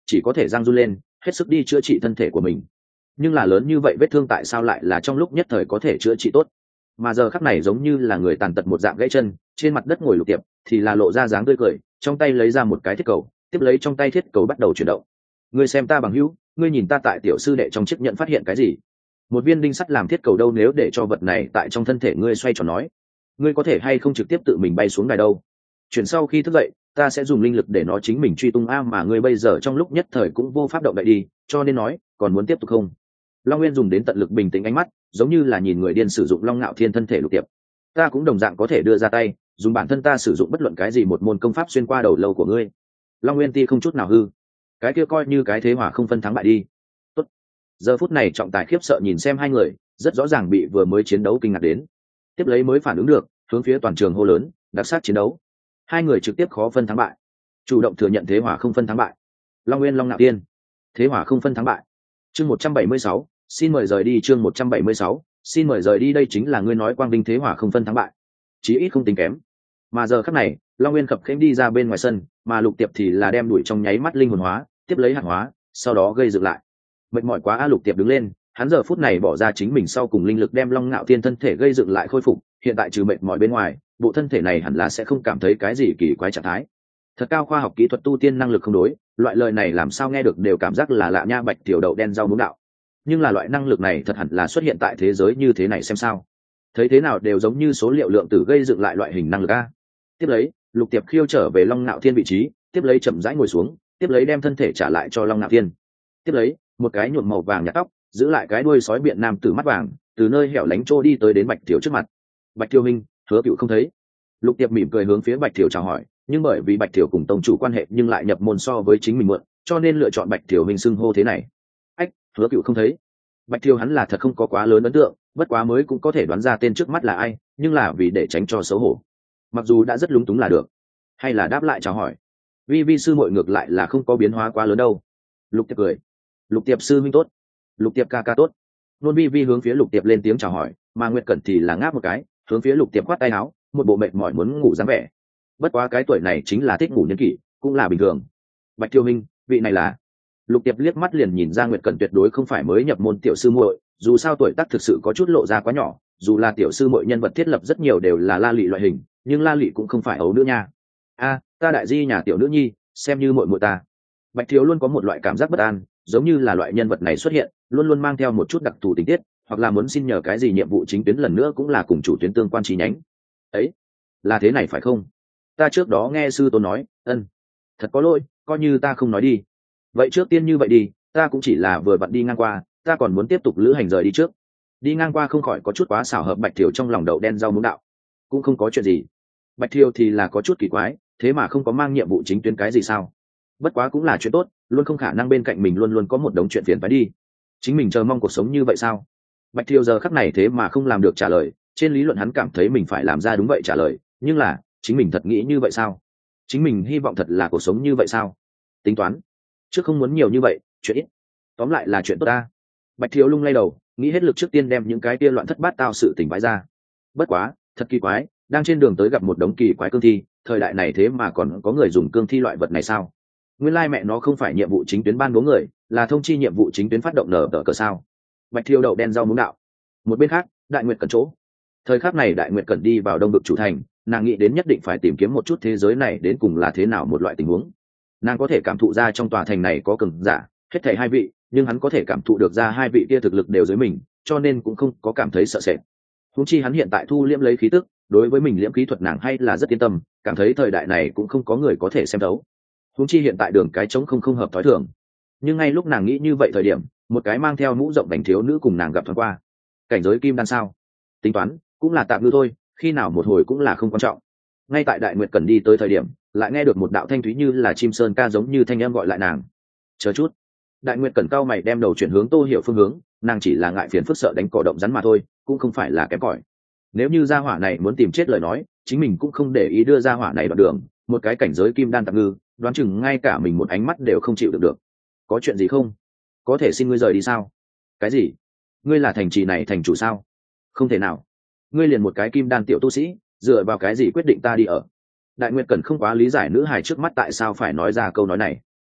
Speaker 1: chỉ có thể giang run lên hết sức đi chữa trị thân thể của mình. Nhưng là lớn như vậy vết thương tại sao lại là trong lúc nhất thời có thể chữa trị tốt, mà giờ khắc này giống như là người tàn tật một dạng gãy chân trên mặt đất ngồi Lục Tiệp thì là lộ ra dáng tươi cười, trong tay lấy ra một cái thiết cầu, tiếp lấy trong tay thiết cầu bắt đầu chuyển động. Ngươi xem ta bằng hữu, ngươi nhìn ta tại tiểu sư đệ trong chiếc nhẫn phát hiện cái gì? Một viên đinh sắt làm thiết cầu đâu, nếu để cho vật này tại trong thân thể ngươi xoay tròn nói, ngươi có thể hay không trực tiếp tự mình bay xuống đài đâu? Chuyển sau khi thức dậy, ta sẽ dùng linh lực để nó chính mình truy tung mà ngươi bây giờ trong lúc nhất thời cũng vô pháp động đậy đi, cho nên nói, còn muốn tiếp tục không? Long Nguyên dùng đến tận lực bình tĩnh ánh mắt, giống như là nhìn người điên sử dụng Long Nạo Thiên thân thể Lục Tiệp. Ta cũng đồng dạng có thể đưa ra tay, dùng bản thân ta sử dụng bất luận cái gì một môn công pháp xuyên qua đầu lâu của ngươi. Long Nguyên ti không chút nào hư, cái kia coi như cái thế hỏa không phân thắng bại đi. Tốt. Giờ phút này trọng tài khiếp sợ nhìn xem hai người, rất rõ ràng bị vừa mới chiến đấu kinh ngạc đến, tiếp lấy mới phản ứng được, hướng phía toàn trường hô lớn, đặc sắc chiến đấu. Hai người trực tiếp khó phân thắng bại, chủ động thừa nhận thế hỏa không phân thắng bại. Long Nguyên Long Nạo Thiên, thế hỏa không phân thắng bại. Chương 176, xin mời rời đi. Chương 176, xin mời rời đi. Đây chính là ngươi nói quang vinh thế hỏa không phân thắng bại, chí ít không tính kém. Mà giờ khắc này, Long Nguyên khập khiễng đi ra bên ngoài sân, mà Lục Tiệp thì là đem đuổi trong nháy mắt linh hồn hóa, tiếp lấy hạt hóa, sau đó gây dựng lại. Mệt mỏi quá a, Lục Tiệp đứng lên, hắn giờ phút này bỏ ra chính mình sau cùng linh lực đem Long Nạo Thiên thân thể gây dựng lại khôi phục, hiện tại trừ mệt mỏi bên ngoài, bộ thân thể này hẳn là sẽ không cảm thấy cái gì kỳ quái trạng thái. Thật cao khoa học kỹ thuật tu tiên năng lực không đối, loại lời này làm sao nghe được đều cảm giác là lạ nha. Bạch tiểu đậu đen rau muống đạo, nhưng là loại năng lực này thật hẳn là xuất hiện tại thế giới như thế này xem sao, thấy thế nào đều giống như số liệu lượng tử gây dựng lại loại hình năng lực a. Tiếp lấy Lục Tiệp khiêu trở về Long Nạo Thiên vị trí, tiếp lấy chậm rãi ngồi xuống, tiếp lấy đem thân thể trả lại cho Long Nạo Thiên, tiếp lấy một cái nhuộm màu vàng nhạt tóc, giữ lại cái đuôi sói biện nam tử mắt vàng, từ nơi hẻo lánh trô đi tới đến Bạch Thiểu trước mặt. Bạch Thiểu minh, Hứa Cựu không thấy. Lục Tiệp mỉm cười hướng phía Bạch Thiểu chào hỏi, nhưng bởi vì Bạch Thiểu cùng tông chủ quan hệ nhưng lại nhập môn so với chính mình mượn, cho nên lựa chọn Bạch Thiểu minh xưng hô thế này. Ách, Hứa Cựu không thấy. Bạch Thiểu hắn là thật không có quá lớn ấn tượng, bất quá mới cũng có thể đoán ra tên trước mắt là ai, nhưng là vì để tránh cho xấu hổ, mặc dù đã rất lúng túng là được, hay là đáp lại chào hỏi. Vi vi sư muội ngược lại là không có biến hóa quá lớn đâu. Lục Tiệp cười. Lục Tiệp sư huynh tốt. Lục Tiệp ca ca tốt. Nôn vi vi hướng phía Lục Tiệp lên tiếng chào hỏi, mà Nguyệt Cẩn thì là ngáp một cái, hướng phía Lục Tiệp khoát tay áo, một bộ mệt mỏi muốn ngủ dáng vẻ. Bất quá cái tuổi này chính là thích ngủ nhân kỷ, cũng là bình thường. Bạch Thiêu Minh, vị này là. Lục Tiệp liếc mắt liền nhìn ra Nguyệt Cẩn tuyệt đối không phải mới nhập môn tiểu sư muội, dù sao tuổi tác thực sự có chút lộ ra quá nhỏ, dù là tiểu sư muội nhân vật thiết lập rất nhiều đều là La Lị loại hình, nhưng La Lị cũng không phải ấu nữ nha. A, ta đại di nhà tiểu nữ nhi, xem như muội muội ta. Bạch Thiếu luôn có một loại cảm giác bất an, giống như là loại nhân vật này xuất hiện luôn luôn mang theo một chút đặc thù tình tiết, hoặc là muốn xin nhờ cái gì nhiệm vụ chính tuyến lần nữa cũng là cùng chủ tuyến tương quan chi nhánh. Ấy, là thế này phải không? Ta trước đó nghe sư tôn nói, thật có lỗi, coi như ta không nói đi. Vậy trước tiên như vậy đi, ta cũng chỉ là vừa vặn đi ngang qua, ta còn muốn tiếp tục lữ hành rời đi trước. Đi ngang qua không khỏi có chút quá xảo hợp. Bạch Thiều trong lòng đậu đen rau muống đạo, cũng không có chuyện gì. Bạch Thiều thì là có chút kỳ quái, thế mà không có mang nhiệm vụ chính tuyến cái gì sao? Bất quá cũng là chuyện tốt, luôn không khả năng bên cạnh mình luôn luôn có một đống chuyện phiền phải đi. Chính mình chờ mong cuộc sống như vậy sao? Bạch Thiều giờ khắc này thế mà không làm được trả lời, trên lý luận hắn cảm thấy mình phải làm ra đúng vậy trả lời, nhưng là chính mình thật nghĩ như vậy sao? Chính mình hy vọng thật là cuộc sống như vậy sao? Tính toán trước không muốn nhiều như vậy, chuyện ít tóm lại là chuyện tốt ta. Bạch Thiều lung lay đầu, nghĩ hết lực trước tiên đem những cái kia loạn thất bát tao sự tình bãi ra. Bất quá thật kỳ quái, đang trên đường tới gặp một đống kỳ quái cương thi, thời đại này thế mà còn có người dùng cương thi loại vật này sao? Nguyên lai mẹ nó không phải nhiệm vụ chính tuyến ban bố người, là thông chi nhiệm vụ chính tuyến phát động nở tờ cờ sao? Bạch Thiêu đậu đen rau muống đạo. Một bên khác, Đại Nguyệt Cẩn chỗ. Thời khắc này Đại Nguyệt Cẩn đi vào Đông Vực chủ thành, nàng nghĩ đến nhất định phải tìm kiếm một chút thế giới này đến cùng là thế nào một loại tình huống. Nàng có thể cảm thụ ra trong tòa thành này có cường giả, hết thảy hai vị, nhưng hắn có thể cảm thụ được ra hai vị kia thực lực đều dưới mình, cho nên cũng không có cảm thấy sợ sệt. Huống chi hắn hiện tại thu liễm lấy khí tức, đối với mình liễm khí thuật nàng hay là rất yên tâm, cảm thấy thời đại này cũng không có người có thể xem thấu. Huống chi hiện tại đường cái trống không hợp thói thường. Nhưng ngay lúc nàng nghĩ như vậy thời điểm, một cái mang theo mũ rộng vành thiếu nữ cùng nàng gặp thoáng qua. Cảnh giới kim đan sao? Tính toán cũng là tạm ngư thôi, khi nào một hồi cũng là không quan trọng. Ngay tại Đại Nguyệt Cẩn đi tới thời điểm, lại nghe được một đạo thanh thúy như là chim sơn ca giống như thanh âm gọi lại nàng. Chờ chút. Đại Nguyệt Cẩn cao mày đem đầu chuyển hướng Tô Hiểu phương hướng, nàng chỉ là ngại phiền phức sợ đánh cỏ động rắn mà thôi, cũng không phải là kém cỏi. Nếu như gia hỏa này muốn tìm chết lời nói, chính mình cũng không để ý đưa gia hỏa này đoạn đường, một cái cảnh giới kim đan tạm ngư, đoán chừng ngay cả mình một ánh mắt đều không chịu được. Có chuyện gì không? Có thể xin ngươi rời đi sao? Cái gì? Ngươi là thành trì này thành chủ sao? Không thể nào. Ngươi liền một cái kim đan tiểu tu sĩ, dựa vào cái gì quyết định ta đi ở? Đại Nguyệt Cẩn không quá lý giải nữ hài trước mắt tại sao phải nói ra câu nói này.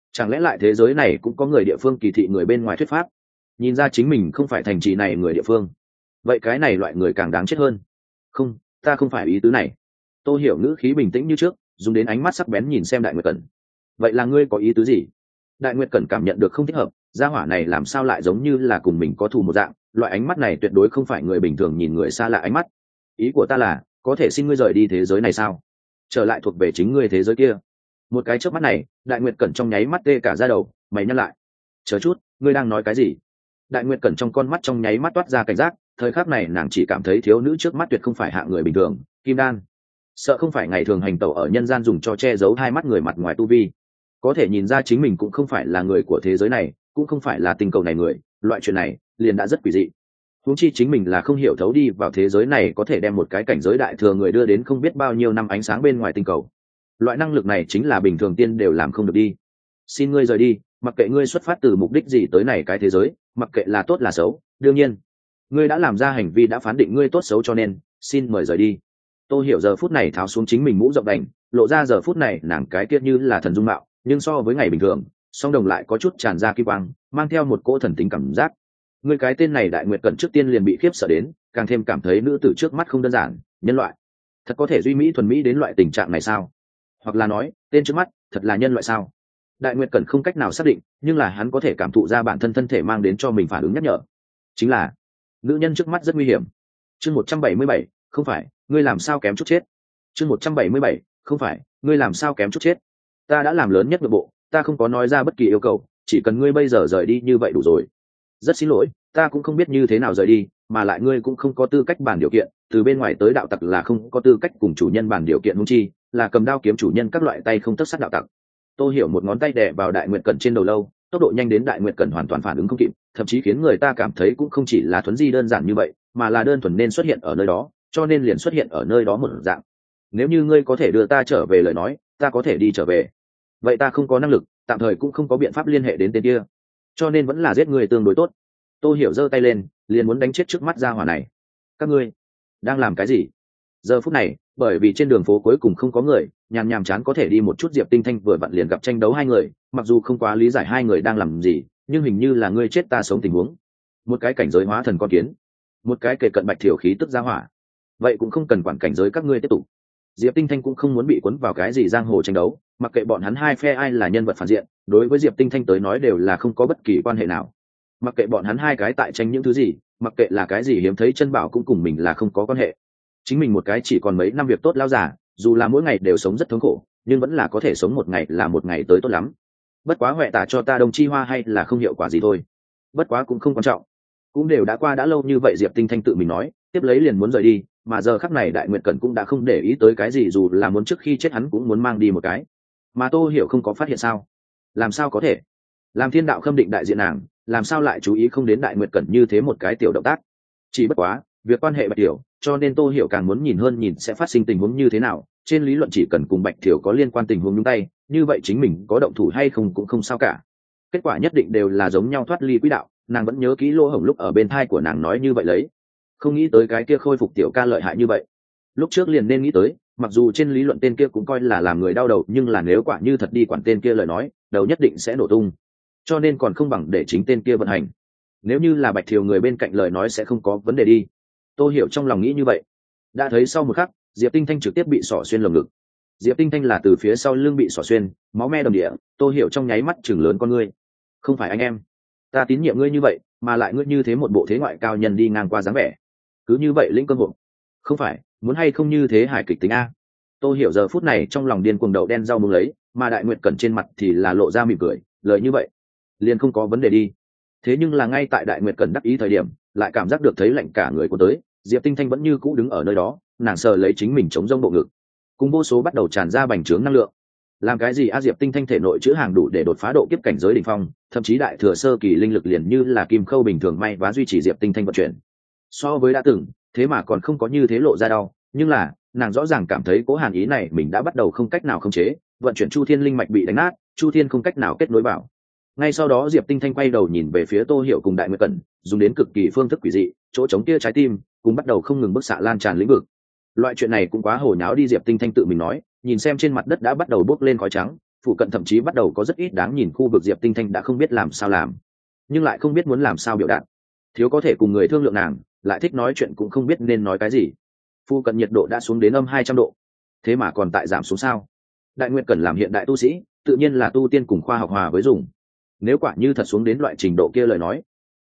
Speaker 1: Chẳng lẽ lại thế giới này cũng có người địa phương kỳ thị người bên ngoài thuyết pháp, nhìn ra chính mình không phải thành trì này người địa phương, vậy cái này loại người càng đáng chết hơn. Không, ta không phải ý tứ này. Tôi hiểu ngữ khí bình tĩnh như trước, dùng đến ánh mắt sắc bén nhìn xem Đại Nguyệt Cẩn. Vậy là ngươi có ý tứ gì? Đại Nguyệt Cẩn cảm nhận được không thích hợp, gia hỏa này làm sao lại giống như là cùng mình có thù một dạng, loại ánh mắt này tuyệt đối không phải người bình thường nhìn người xa lạ ánh mắt. Ý của ta là, có thể xin ngươi rời đi thế giới này sao? Trở lại thuộc về chính ngươi thế giới kia. Một cái chớp mắt này, Đại Nguyệt Cẩn trong nháy mắt tê cả da đầu, mày nhăn lại. Chờ chút, ngươi đang nói cái gì? Đại Nguyệt Cẩn trong con mắt trong nháy mắt toát ra cảnh giác, thời khắc này nàng chỉ cảm thấy thiếu nữ trước mắt tuyệt không phải hạng người bình thường, Kim Đan. Sợ không phải ngày thường hành tẩu ở nhân gian dùng cho che giấu hai mắt người mặt ngoài tu vi, có thể nhìn ra chính mình cũng không phải là người của thế giới này, cũng không phải là tinh cầu này người, loại chuyện này liền đã rất quỷ dị. Huống chi chính mình là không hiểu thấu đi vào thế giới này có thể đem một cái cảnh giới đại thừa người đưa đến không biết bao nhiêu năm ánh sáng bên ngoài tinh cầu. Loại năng lực này chính là bình thường tiên đều làm không được đi. Xin ngươi rời đi, mặc kệ ngươi xuất phát từ mục đích gì tới này cái thế giới, mặc kệ là tốt là xấu, đương nhiên ngươi đã làm ra hành vi đã phán định ngươi tốt xấu, cho nên xin mời rời đi. Tôi hiểu giờ phút này tháo xuống chính mình mũ rộng đành, lộ ra giờ phút này nàng cái tiết như là thần dung mạo, nhưng so với ngày bình thường song đồng lại có chút tràn ra kim quang, mang theo một cỗ thần tính cảm giác. Ngươi cái tên này Đại Nguyệt Cẩn trước tiên liền bị khiếp sợ đến, càng thêm cảm thấy nữ tử trước mắt không đơn giản, nhân loại thật có thể duy mỹ thuần mỹ đến loại tình trạng này sao? Hoặc là nói tên trước mắt thật là nhân loại sao? Đại Nguyệt Cẩn không cách nào xác định, nhưng là hắn có thể cảm thụ ra bản thân thân thể mang đến cho mình phản ứng nhắc nhở, chính là nữ nhân trước mắt rất nguy hiểm. Chương 177, không phải, ngươi làm sao kém chút chết. Chương 177, không phải, ngươi làm sao kém chút chết. Ta đã làm lớn nhất nội bộ, ta không có nói ra bất kỳ yêu cầu, chỉ cần ngươi bây giờ rời đi như vậy đủ rồi. Rất xin lỗi, ta cũng không biết như thế nào rời đi, mà lại ngươi cũng không có tư cách bàn điều kiện, từ bên ngoài tới đạo tặc là không có tư cách cùng chủ nhân bàn điều kiện, huống chi là cầm đao kiếm chủ nhân các loại tay không tất sát đạo tặc. Tôi hiểu một ngón tay đè vào Đại Nguyệt Cẩn trên đầu lâu, tốc độ nhanh đến Đại Nguyệt Cẩn hoàn toàn phản ứng không kịp, thậm chí khiến người ta cảm thấy cũng không chỉ là thuấn di đơn giản như vậy, mà là đơn thuần nên xuất hiện ở nơi đó, cho nên liền xuất hiện ở nơi đó một dạng. Nếu như ngươi có thể đưa ta trở về lời nói, ta có thể đi trở về. Vậy ta không có năng lực, tạm thời cũng không có biện pháp liên hệ đến tên kia, cho nên vẫn là giết người tương đối tốt. Tôi hiểu giơ tay lên, liền muốn đánh chết trước mắt gia hỏa này. Các ngươi đang làm cái gì? Giờ phút này, bởi vì trên đường phố cuối cùng không có người, nhàn nhàm chán có thể đi một chút, Diệp Tinh Thanh vừa vặn liền gặp tranh đấu hai người, mặc dù không quá lý giải hai người đang làm gì, nhưng hình như là ngươi chết ta sống tình huống. Một cái cảnh giới hóa thần con kiến, một cái kề cận bạch thiểu khí tức gia hỏa. Vậy cũng không cần quản cảnh giới các ngươi tiếp tục. Diệp Tinh Thanh cũng không muốn bị cuốn vào cái gì giang hồ tranh đấu, mặc kệ bọn hắn hai phe ai là nhân vật phản diện, đối với Diệp Tinh Thanh tới nói đều là không có bất kỳ quan hệ nào. Mặc kệ bọn hắn hai cái tại tranh những thứ gì, mặc kệ là cái gì hiếm thấy chân bảo cũng cùng mình là không có quan hệ. Chính mình một cái chỉ còn mấy năm việc tốt lao giả, dù là mỗi ngày đều sống rất thống khổ, nhưng vẫn là có thể sống một ngày là một ngày tới tốt lắm. Bất quá huệ tả cho ta đồng chi hoa hay là không hiệu quả gì thôi. Bất quá cũng không quan trọng, cũng đều đã qua đã lâu như vậy. Diệp Tinh Thanh tự mình nói, tiếp lấy liền muốn rời đi, mà giờ khắc này Đại Nguyệt Cẩn cũng đã không để ý tới cái gì, dù là muốn trước khi chết hắn cũng muốn mang đi một cái. Mà Tô Hiểu không có phát hiện sao? Làm sao có thể? Làm thiên đạo khâm định đại diện nàng, làm sao lại chú ý không đến Đại Nguyệt Cẩn như thế một cái tiểu động tác? Chỉ bất quá việc quan hệ Bạch Tiểu, cho nên Tô Hiểu càng muốn nhìn hơn nhìn sẽ phát sinh tình huống như thế nào. Trên lý luận chỉ cần cùng Bạch Tiểu có liên quan tình huống nhúng tay, như vậy chính mình có động thủ hay không cũng không sao cả. Kết quả nhất định đều là giống nhau, thoát ly quỹ đạo. Nàng vẫn nhớ kỹ lỗ hổng lúc ở bên thai của nàng nói như vậy lấy, không nghĩ tới cái kia khôi phục tiểu ca lợi hại như vậy. Lúc trước liền nên nghĩ tới, mặc dù trên lý luận tên kia cũng coi là làm người đau đầu, nhưng là nếu quả như thật đi quản tên kia lời nói, đầu nhất định sẽ nổ tung, cho nên còn không bằng để chính tên kia vận hành. Nếu như là Bạch Thiều người bên cạnh lời nói sẽ không có vấn đề đi. Tô Hiểu trong lòng nghĩ như vậy. Đã thấy sau một khắc, Diệp Tinh Thanh trực tiếp bị xỏ xuyên lồng ngực. Diệp Tinh Thanh là từ phía sau lưng bị xỏ xuyên, máu me đầm địa. Tô Hiểu trong nháy mắt chừng lớn con ngươi. Không phải anh em, ta tín nhiệm ngươi như vậy, mà lại ngươi như thế một bộ thế ngoại cao nhân đi ngang qua dáng vẻ, cứ như vậy lĩnh cơn hộ. Không phải, muốn hay không như thế hài kịch tính a. Tô Hiểu giờ phút này trong lòng điên cuồng đậu đen rau muống lấy, mà Đại Nguyệt Cẩn trên mặt thì là lộ ra mỉm cười, lời như vậy liền không có vấn đề đi. Thế nhưng là ngay tại Đại Nguyệt Cẩn đắc ý thời điểm, lại cảm giác được thấy lạnh cả người của tới. Diệp Tinh Thanh vẫn như cũ đứng ở nơi đó, nàng sờ lấy chính mình chống rông bộ ngực, cùng vô số bắt đầu tràn ra bành trướng năng lượng. Làm cái gì a? Diệp Tinh Thanh thể nội chứa hàng đủ để đột phá độ kiếp cảnh giới đỉnh phong, thậm chí đại thừa sơ kỳ linh lực liền như là kim khâu bình thường may vá duy trì Diệp Tinh Thanh vận chuyển. So với đã từng, thế mà còn không có như thế lộ ra đau, nhưng là nàng rõ ràng cảm thấy cố hàn ý này mình đã bắt đầu không cách nào khống chế, vận chuyển chu thiên linh mạch bị đánh nát, chu thiên không cách nào kết nối vào. Ngay sau đó Diệp Tinh Thanh quay đầu nhìn về phía Tô Hiểu cùng Đại Nguyệt Cẩn, dùng đến cực kỳ phương thức quỷ dị, chỗ chống kia trái tim cũng bắt đầu không ngừng bức xạ lan tràn lĩnh vực. Loại chuyện này cũng quá hồ nháo đi. Diệp Tinh Thanh tự mình nói, nhìn xem trên mặt đất đã bắt đầu bốc lên khói trắng, phụ cận thậm chí bắt đầu có rất ít đáng nhìn khu vực Diệp Tinh Thanh đã không biết làm sao làm, nhưng lại không biết muốn làm sao biểu đạt. Thiếu có thể cùng người thương lượng nàng, lại thích nói chuyện cũng không biết nên nói cái gì. Phụ cận nhiệt độ đã xuống đến -200 độ, thế mà còn tại giảm xuống sao? Đại Nguyệt cần làm hiện đại tu sĩ, tự nhiên là tu tiên cùng khoa học hòa với dùng. Nếu quả như thật xuống đến loại trình độ kia lời nói,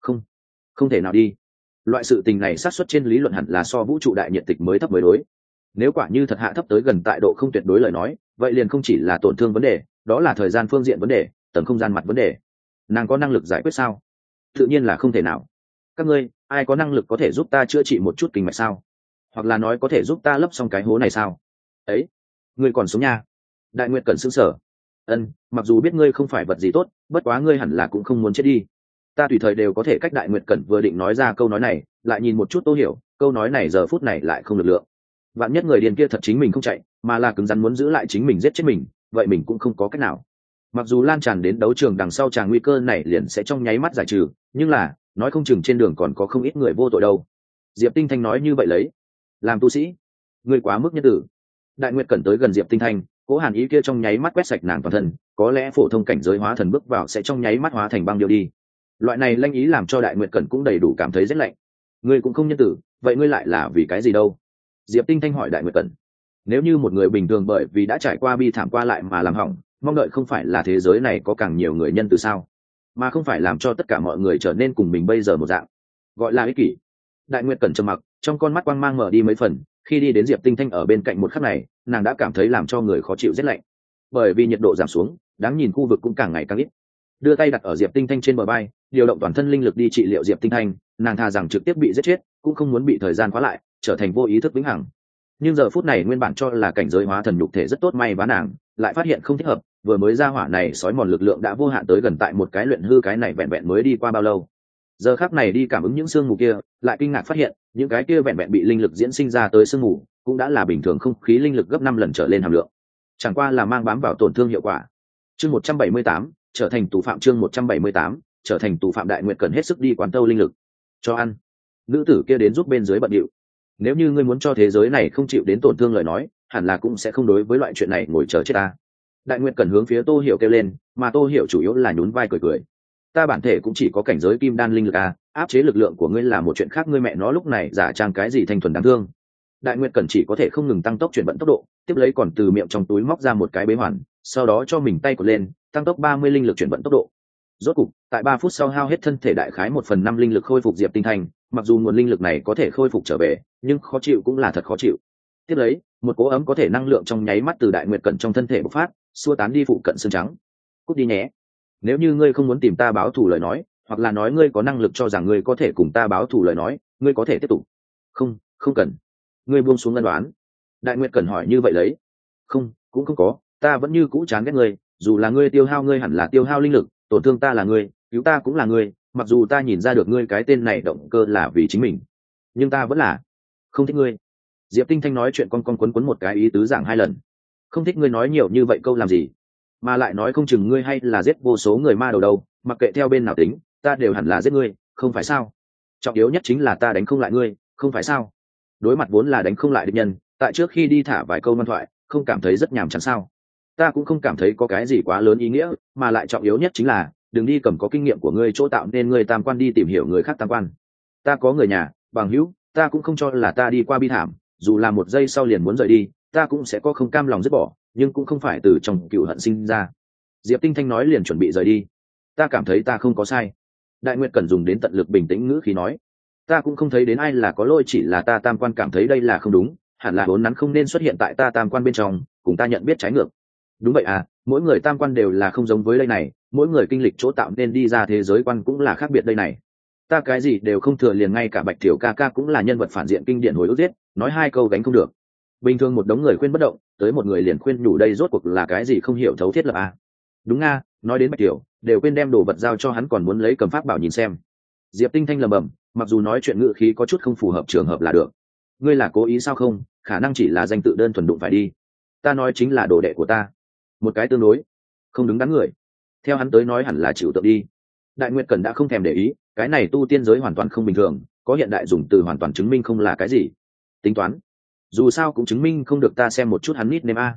Speaker 1: không thể nào đi. Loại sự tình này xác suất trên lý luận hẳn là so vũ trụ đại nhiệt tịch mới thấp mới đối. Nếu quả như thật hạ thấp tới gần tại độ không tuyệt đối lời nói, vậy liền không chỉ là tổn thương vấn đề, đó là thời gian phương diện vấn đề, tầng không gian mặt vấn đề. Nàng có năng lực giải quyết sao? Tự nhiên là không thể nào. Các ngươi ai có năng lực có thể giúp ta chữa trị một chút kinh mạch sao? Hoặc là nói có thể giúp ta lấp xong cái hố này sao? Ấy, ngươi còn sống nha. Đại Nguyệt cần sững sờ. Ân, mặc dù biết ngươi không phải vật gì tốt, bất quá ngươi hẳn là cũng không muốn chết đi. Ta tùy thời đều có thể cách. Đại Nguyệt Cẩn vừa định nói ra câu nói này, lại nhìn một chút Tô Hiểu, câu nói này giờ phút này lại không lực lượng. Vạn nhất người điên kia thật chính mình không chạy, mà là cứng rắn muốn giữ lại chính mình giết chết mình, vậy mình cũng không có cách nào. Mặc dù lan tràn đến đấu trường đằng sau tràng nguy cơ này liền sẽ trong nháy mắt giải trừ, nhưng là nói không chừng trên đường còn có không ít người vô tội đâu. Diệp Tinh Thanh nói như vậy lấy, làm tu sĩ, ngươi quá mức nhân tử. Đại Nguyệt Cẩn tới gần Diệp Tinh Thanh, Cố Hàn Ý kia trong nháy mắt quét sạch nàng toàn thân, có lẽ phổ thông cảnh giới hóa thần bước vào sẽ trong nháy mắt hóa thành băng điêu đi. Loại này lanh ý làm cho Đại Nguyệt Cẩn cũng đầy đủ cảm thấy rét lạnh. Ngươi cũng không nhân tử, vậy ngươi lại là vì cái gì đâu? Diệp Tinh Thanh hỏi Đại Nguyệt Cẩn. Nếu như một người bình thường bởi vì đã trải qua bi thảm qua lại mà làm hỏng, mong đợi không phải là thế giới này có càng nhiều người nhân từ sao, mà không phải làm cho tất cả mọi người trở nên cùng mình bây giờ một dạng, gọi là ích kỷ. Đại Nguyệt Cẩn trầm mặc, trong con mắt quang mang mở đi mấy phần, khi đi đến Diệp Tinh Thanh ở bên cạnh một khắc này, nàng đã cảm thấy làm cho người khó chịu rét lạnh. Bởi vì nhiệt độ giảm xuống, đáng nhìn khu vực cũng càng ngày càng ít. Đưa tay đặt ở Diệp Tinh Thanh trên bờ vai, điều động toàn thân linh lực đi trị liệu Diệp Tinh Thanh, nàng thà rằng trực tiếp bị giết chết, cũng không muốn bị thời gian khóa lại, trở thành vô ý thức vĩnh hằng. Nhưng giờ phút này nguyên bản cho là cảnh giới hóa thần nhục thể rất tốt, may vá nàng lại phát hiện không thích hợp. Vừa mới ra hỏa này sói mòn lực lượng đã vô hạn tới gần, tại một cái luyện hư cái này vẹn vẹn mới đi qua bao lâu, giờ khắc này đi cảm ứng những sương mù kia, lại kinh ngạc phát hiện những cái kia vẹn vẹn bị linh lực diễn sinh ra tới sương mù cũng đã là bình thường không khí linh lực gấp 5 lần trở lên hàm lượng, chẳng qua là mang bám vào tổn thương hiệu quả. Chương 178, trở thành tù phạm. Chương 178, trở thành tù phạm. Đại Nguyệt cần hết sức đi quán tâu linh lực cho ăn. Nữ tử kia đến giúp bên dưới bận điệu. Nếu như ngươi muốn cho thế giới này không chịu đến tổn thương lời nói, hẳn là cũng sẽ không đối với loại chuyện này ngồi chờ chết ta. Đại Nguyệt cần hướng phía Tô Hiểu kêu lên, mà Tô Hiểu chủ yếu là nhún vai cười cười. Ta bản thể cũng chỉ có cảnh giới kim đan linh lực à, áp chế lực lượng của ngươi là một chuyện khác, ngươi mẹ nó lúc này giả trang cái gì thanh thuần đáng thương. Đại Nguyệt cần chỉ có thể không ngừng tăng tốc chuyển vận tốc độ, tiếp lấy còn từ miệng trong túi móc ra một cái bế hoàn, sau đó cho mình tay cột lên, tăng tốc 30 linh lực chuyển vận tốc độ. Rốt cục, tại 3 phút sau hao hết thân thể đại khái 1/5 linh lực khôi phục Diệp Tinh Thanh, mặc dù nguồn linh lực này có thể khôi phục trở về, nhưng khó chịu cũng là thật khó chịu. Tiếp lấy, một cỗ ấm có thể năng lượng trong nháy mắt từ Đại Nguyệt cẩn trong thân thể bộc phát, xua tán đi phụ cận xương trắng. Cút đi nhé. Nếu như ngươi không muốn tìm ta báo thù lời nói, hoặc là nói ngươi có năng lực cho rằng ngươi có thể cùng ta báo thù lời nói, ngươi có thể tiếp tục. Không, không cần. Ngươi buông xuống ân đoán. Đại Nguyệt cẩn hỏi như vậy lấy. Không, cũng không có, ta vẫn như cũ chán ghét ngươi, dù là ngươi tiêu hao ngươi hẳn là tiêu hao linh lực, tổn thương ta là ngươi, cứu ta cũng là ngươi, mặc dù ta nhìn ra được ngươi cái tên này động cơ là vì chính mình, nhưng ta vẫn là không thích ngươi. Diệp Tinh Thanh nói chuyện con quấn một cái ý tứ giảng 2 lần. Không thích ngươi nói nhiều như vậy câu làm gì, mà lại nói không chừng ngươi hay là giết vô số người ma đầu đâu, mặc kệ theo bên nào tính, ta đều hẳn là giết ngươi, không phải sao? Trọng yếu nhất chính là ta đánh không lại ngươi, không phải sao? Đối mặt vốn là đánh không lại địch nhân, tại trước khi đi thả vài câu ngoan thoại, không cảm thấy rất nhàm chán sao? Ta cũng không cảm thấy có cái gì quá lớn ý nghĩa, mà lại trọng yếu nhất chính là đừng đi cầm có kinh nghiệm của ngươi chỗ tạo nên ngươi tam quan đi tìm hiểu người khác tam quan. Ta có người nhà, bằng hữu, ta cũng không cho là ta đi qua bi thảm, dù là 1 giây sau liền muốn rời đi, ta cũng sẽ có không cam lòng dứt bỏ, nhưng cũng không phải từ trong cựu hận sinh ra. Diệp Tinh Thanh nói liền chuẩn bị rời đi. Ta cảm thấy ta không có sai. Đại Nguyệt cần dùng đến tận lực bình tĩnh ngữ khí nói. Ta cũng không thấy đến ai là có lỗi, chỉ là ta tam quan cảm thấy đây là không đúng, hẳn là vốn nắn không nên xuất hiện tại ta tam quan bên trong, cùng ta nhận biết trái ngược. Đúng vậy à, mỗi người tam quan đều là không giống với đây này, mỗi người kinh lịch chỗ tạo nên đi ra thế giới quan cũng là khác biệt đây này. Ta cái gì đều không thừa, liền ngay cả Bạch Tiểu ca ca cũng là nhân vật phản diện kinh điển hồi ức giết, nói 2 câu gánh không được. Bình thường một đống người khuyên bất động, tới một người liền khuyên nhủ, đây rốt cuộc là cái gì không hiểu thấu thiết lập à. Đúng nga, nói đến Bạch Tiểu, đều quên đem đồ vật giao cho hắn, còn muốn lấy cầm pháp bảo nhìn xem. Diệp Tinh Thanh lầm bầm, mặc dù nói chuyện ngữ khí có chút không phù hợp trường hợp là được. Ngươi là cố ý sao? Không, khả năng chỉ là danh tự đơn thuần đụng phải đi. Ta nói chính là đồ đệ của ta, một cái tương đối không đứng đắn người, theo hắn tới nói hẳn là chịu tượng đi. Đại Nguyệt Cẩn đã không thèm để ý, cái này tu tiên giới hoàn toàn không bình thường, có hiện đại dùng từ hoàn toàn chứng minh không là cái gì tính toán, dù sao cũng chứng minh không được, ta xem một chút hắn nít nêm a.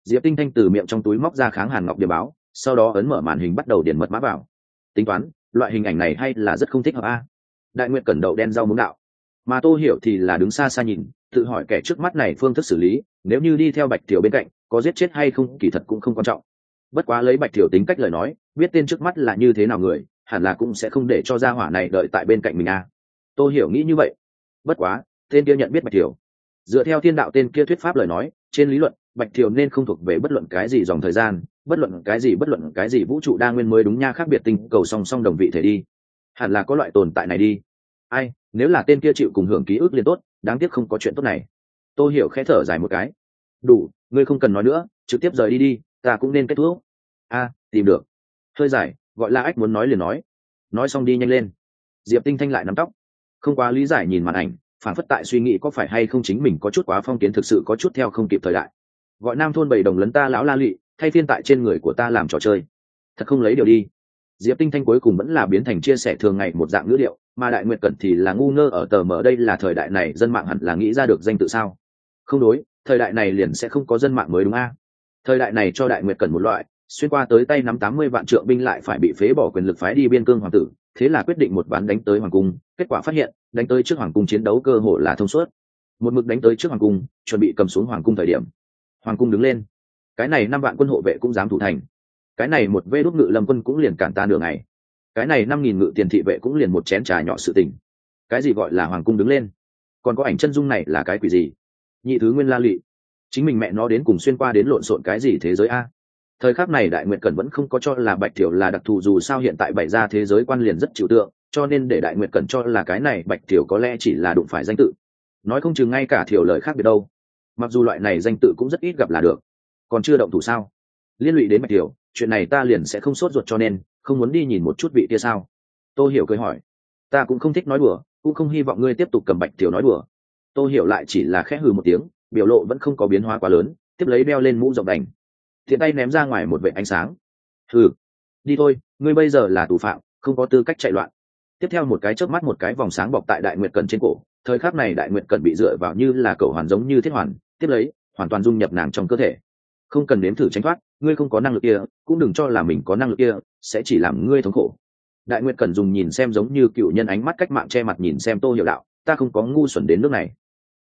Speaker 1: Diệp Tinh Thanh từ miệng trong túi móc ra kháng hàn ngọc điểm báo, sau đó ấn mở màn hình bắt đầu điền mật mã vào. Tính toán, loại hình ảnh này hay là rất không thích hợp a. Đại Nguyệt cẩn đậu đen rau muống đạo, mà Tô Hiểu thì là đứng xa xa nhìn, tự hỏi kẻ trước mắt này phương thức xử lý, nếu như đi theo Bạch Tiểu bên cạnh, có giết chết hay không kỳ thật cũng không quan trọng. Bất quá lấy Bạch Tiểu tính cách lời nói, biết tên trước mắt là như thế nào người, hẳn là cũng sẽ không để cho gia hỏa này đợi tại bên cạnh mình a. Tô Hiểu nghĩ như vậy. Bất quá, tên kia nhận biết Bạch Tiểu. Dựa theo thiên đạo tên kia thuyết pháp lời nói, trên lý luận, Bạch Tiểu nên không thuộc về bất luận cái gì dòng thời gian, bất luận cái gì vũ trụ đa nguyên mới đúng nha, khác biệt tinh cầu song song đồng vị thể đi. Hẳn là có loại tồn tại này đi. Ai, nếu là tên kia chịu cùng hưởng ký ức liền tốt, đáng tiếc không có chuyện tốt này. Tô Hiểu khẽ thở dài một cái. Đủ, ngươi không cần nói nữa, trực tiếp rời đi đi, ta cũng nên kết thúc. A, tìm được. Hơi dài, gọi là ách muốn nói liền nói xong đi nhanh lên. Diệp Tinh Thanh lại nắm tóc, không quá lý giải nhìn màn ảnh, phản phất tại suy nghĩ có phải hay không chính mình có chút quá phong kiến, thực sự có chút theo không kịp thời đại. Gọi nam thôn bầy đồng lấn ta lão la lị, thay phiên tại trên người của ta làm trò chơi, thật không lấy điều đi. Diệp Tinh Thanh cuối cùng vẫn là biến thành chia sẻ thường ngày một dạng ngữ điệu, mà Đại Nguyệt Cẩn thì là ngu ngơ ở tờ mở. Đây là thời đại này dân mạng hẳn là nghĩ ra được danh tự sao? Không đối, thời đại này liền sẽ không có dân mạng mới đúng a. Thời đại này cho Đại Nguyệt Cẩn một loại xuyên qua tới tay nắm 80 vạn trượng binh lại phải bị phế bỏ quyền lực phái đi biên cương hoàng tử, thế là quyết định một ván đánh tới hoàng cung, kết quả phát hiện đánh tới trước hoàng cung chiến đấu cơ hội là thông suốt. Một mực đánh tới trước hoàng cung, chuẩn bị cầm xuống hoàng cung thời điểm, hoàng cung đứng lên, cái này 5 vạn quân hộ vệ cũng dám thủ thành, cái này một vê đốt ngự lâm quân cũng liền cản ta nửa ngày, cái này 5.000 ngự tiền thị vệ cũng liền một chén trà nhỏ sự tình. Cái gì gọi là hoàng cung đứng lên? Còn có ảnh chân dung này là cái quỷ gì? Nhị thứ nguyên la lị, chính mình mẹ nó đến cùng xuyên qua đến lộn xộn cái gì thế giới a? Thời khắc này Đại Nguyệt Cẩn vẫn không có cho là Bạch Thiểu là đặc thù, dù sao hiện tại bày ra thế giới quan liền rất trừu tượng, cho nên để Đại Nguyệt Cẩn cho là cái này Bạch Thiểu có lẽ chỉ là đụng phải danh tự, nói không chừng ngay cả Thiểu lời khác biệt đâu. Mặc dù loại này danh tự cũng rất ít gặp là được, còn chưa động thủ sao? Liên lụy đến Bạch Thiểu, chuyện này ta liền sẽ không sốt ruột, cho nên không muốn đi nhìn một chút vị kia sao? Tô Hiểu cười hỏi. Ta cũng không thích nói đùa, cũng không hy vọng ngươi tiếp tục cầm Bạch Thiểu nói đùa. Tô Hiểu lại chỉ là khẽ hừ một tiếng, biểu lộ vẫn không có biến hóa quá lớn, tiếp lấy đeo lên mũ rộng đành, thiện tay ném ra ngoài một vệt ánh sáng. Hừ, đi thôi, ngươi bây giờ là tù phạm, không có tư cách chạy loạn. Tiếp theo một cái chớp mắt, một cái vòng sáng bọc tại Đại Nguyệt Cẩn trên cổ. Thời khắc này Đại Nguyệt Cẩn bị dựa vào như là cầu hoàn giống như thiết hoàn, tiếp lấy hoàn toàn dung nhập nàng trong cơ thể. Không cần nếm thử tránh thoát, ngươi không có năng lực kia, cũng đừng cho là mình có năng lực kia sẽ chỉ làm ngươi thống khổ. Đại Nguyệt Cẩn dùng nhìn xem giống như cựu nhân ánh mắt cách mạng che mặt nhìn xem Tô Hiểu đạo, ta không có ngu xuẩn đến nước này.